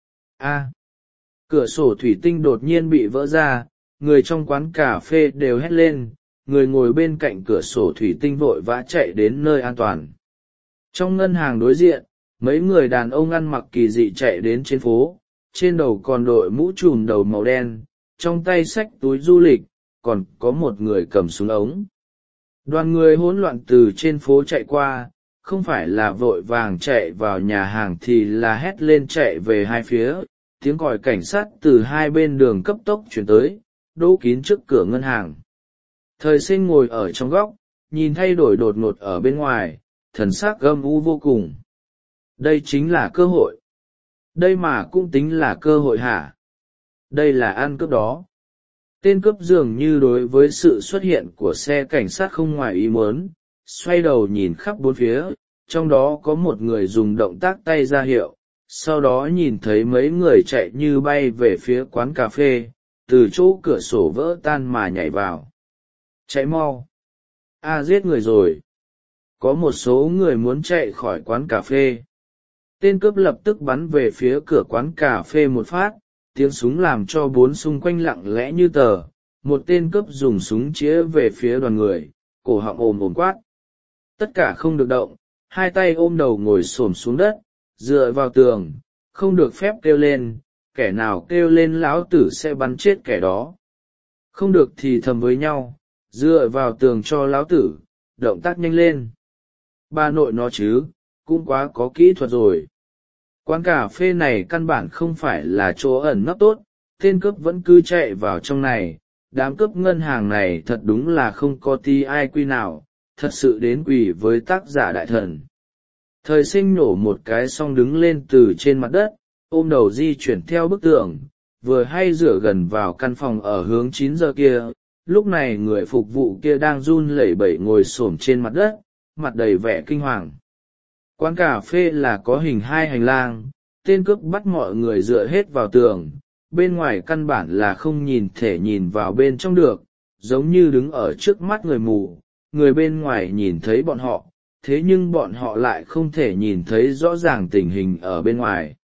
A. Cửa sổ thủy tinh đột nhiên bị vỡ ra, người trong quán cà phê đều hét lên, người ngồi bên cạnh cửa sổ thủy tinh vội vã chạy đến nơi an toàn. Trong ngân hàng đối diện, mấy người đàn ông ăn mặc kỳ dị chạy đến trên phố, trên đầu còn đội mũ trùm đầu màu đen, trong tay xách túi du lịch, còn có một người cầm súng ống. Đoàn người hỗn loạn từ trên phố chạy qua, không phải là vội vàng chạy vào nhà hàng thì là hét lên chạy về hai phía. Tiếng còi cảnh sát từ hai bên đường cấp tốc chuyển tới, đỗ kín trước cửa ngân hàng. Thời Sinh ngồi ở trong góc, nhìn thay đổi đột ngột ở bên ngoài, thần sắc gâm u vô cùng. Đây chính là cơ hội. Đây mà cũng tính là cơ hội hả? đây là ăn cướp đó. Tên cướp dường như đối với sự xuất hiện của xe cảnh sát không ngoài ý muốn, xoay đầu nhìn khắp bốn phía, trong đó có một người dùng động tác tay ra hiệu, sau đó nhìn thấy mấy người chạy như bay về phía quán cà phê, từ chỗ cửa sổ vỡ tan mà nhảy vào. Chạy mau! A giết người rồi! Có một số người muốn chạy khỏi quán cà phê. Tên cướp lập tức bắn về phía cửa quán cà phê một phát, tiếng súng làm cho bốn xung quanh lặng lẽ như tờ. Một tên cướp dùng súng chĩa về phía đoàn người, cổ họng ồm ồm quát. Tất cả không được động, hai tay ôm đầu ngồi xổm xuống đất, dựa vào tường, không được phép kêu lên, kẻ nào kêu lên lão tử sẽ bắn chết kẻ đó. Không được thì thầm với nhau, dựa vào tường cho lão tử, động tác nhanh lên. Bà nội nó chứ, cũng quá có kỹ thuật rồi. Quán cà phê này căn bản không phải là chỗ ẩn nấp tốt, tên cướp vẫn cứ chạy vào trong này. Đám cướp ngân hàng này thật đúng là không có tí ai quy nào, thật sự đến quỳ với tác giả đại thần. Thời sinh nổ một cái xong đứng lên từ trên mặt đất, ôm đầu di chuyển theo bức tường, vừa hay dựa gần vào căn phòng ở hướng chín giờ kia. Lúc này người phục vụ kia đang run lẩy bẩy ngồi xổm trên mặt đất, mặt đầy vẻ kinh hoàng. Quán cà phê là có hình hai hành lang, tên cướp bắt mọi người dựa hết vào tường, bên ngoài căn bản là không nhìn thể nhìn vào bên trong được, giống như đứng ở trước mắt người mù, người bên ngoài nhìn thấy bọn họ, thế nhưng bọn họ lại không thể nhìn thấy rõ ràng tình hình ở bên ngoài.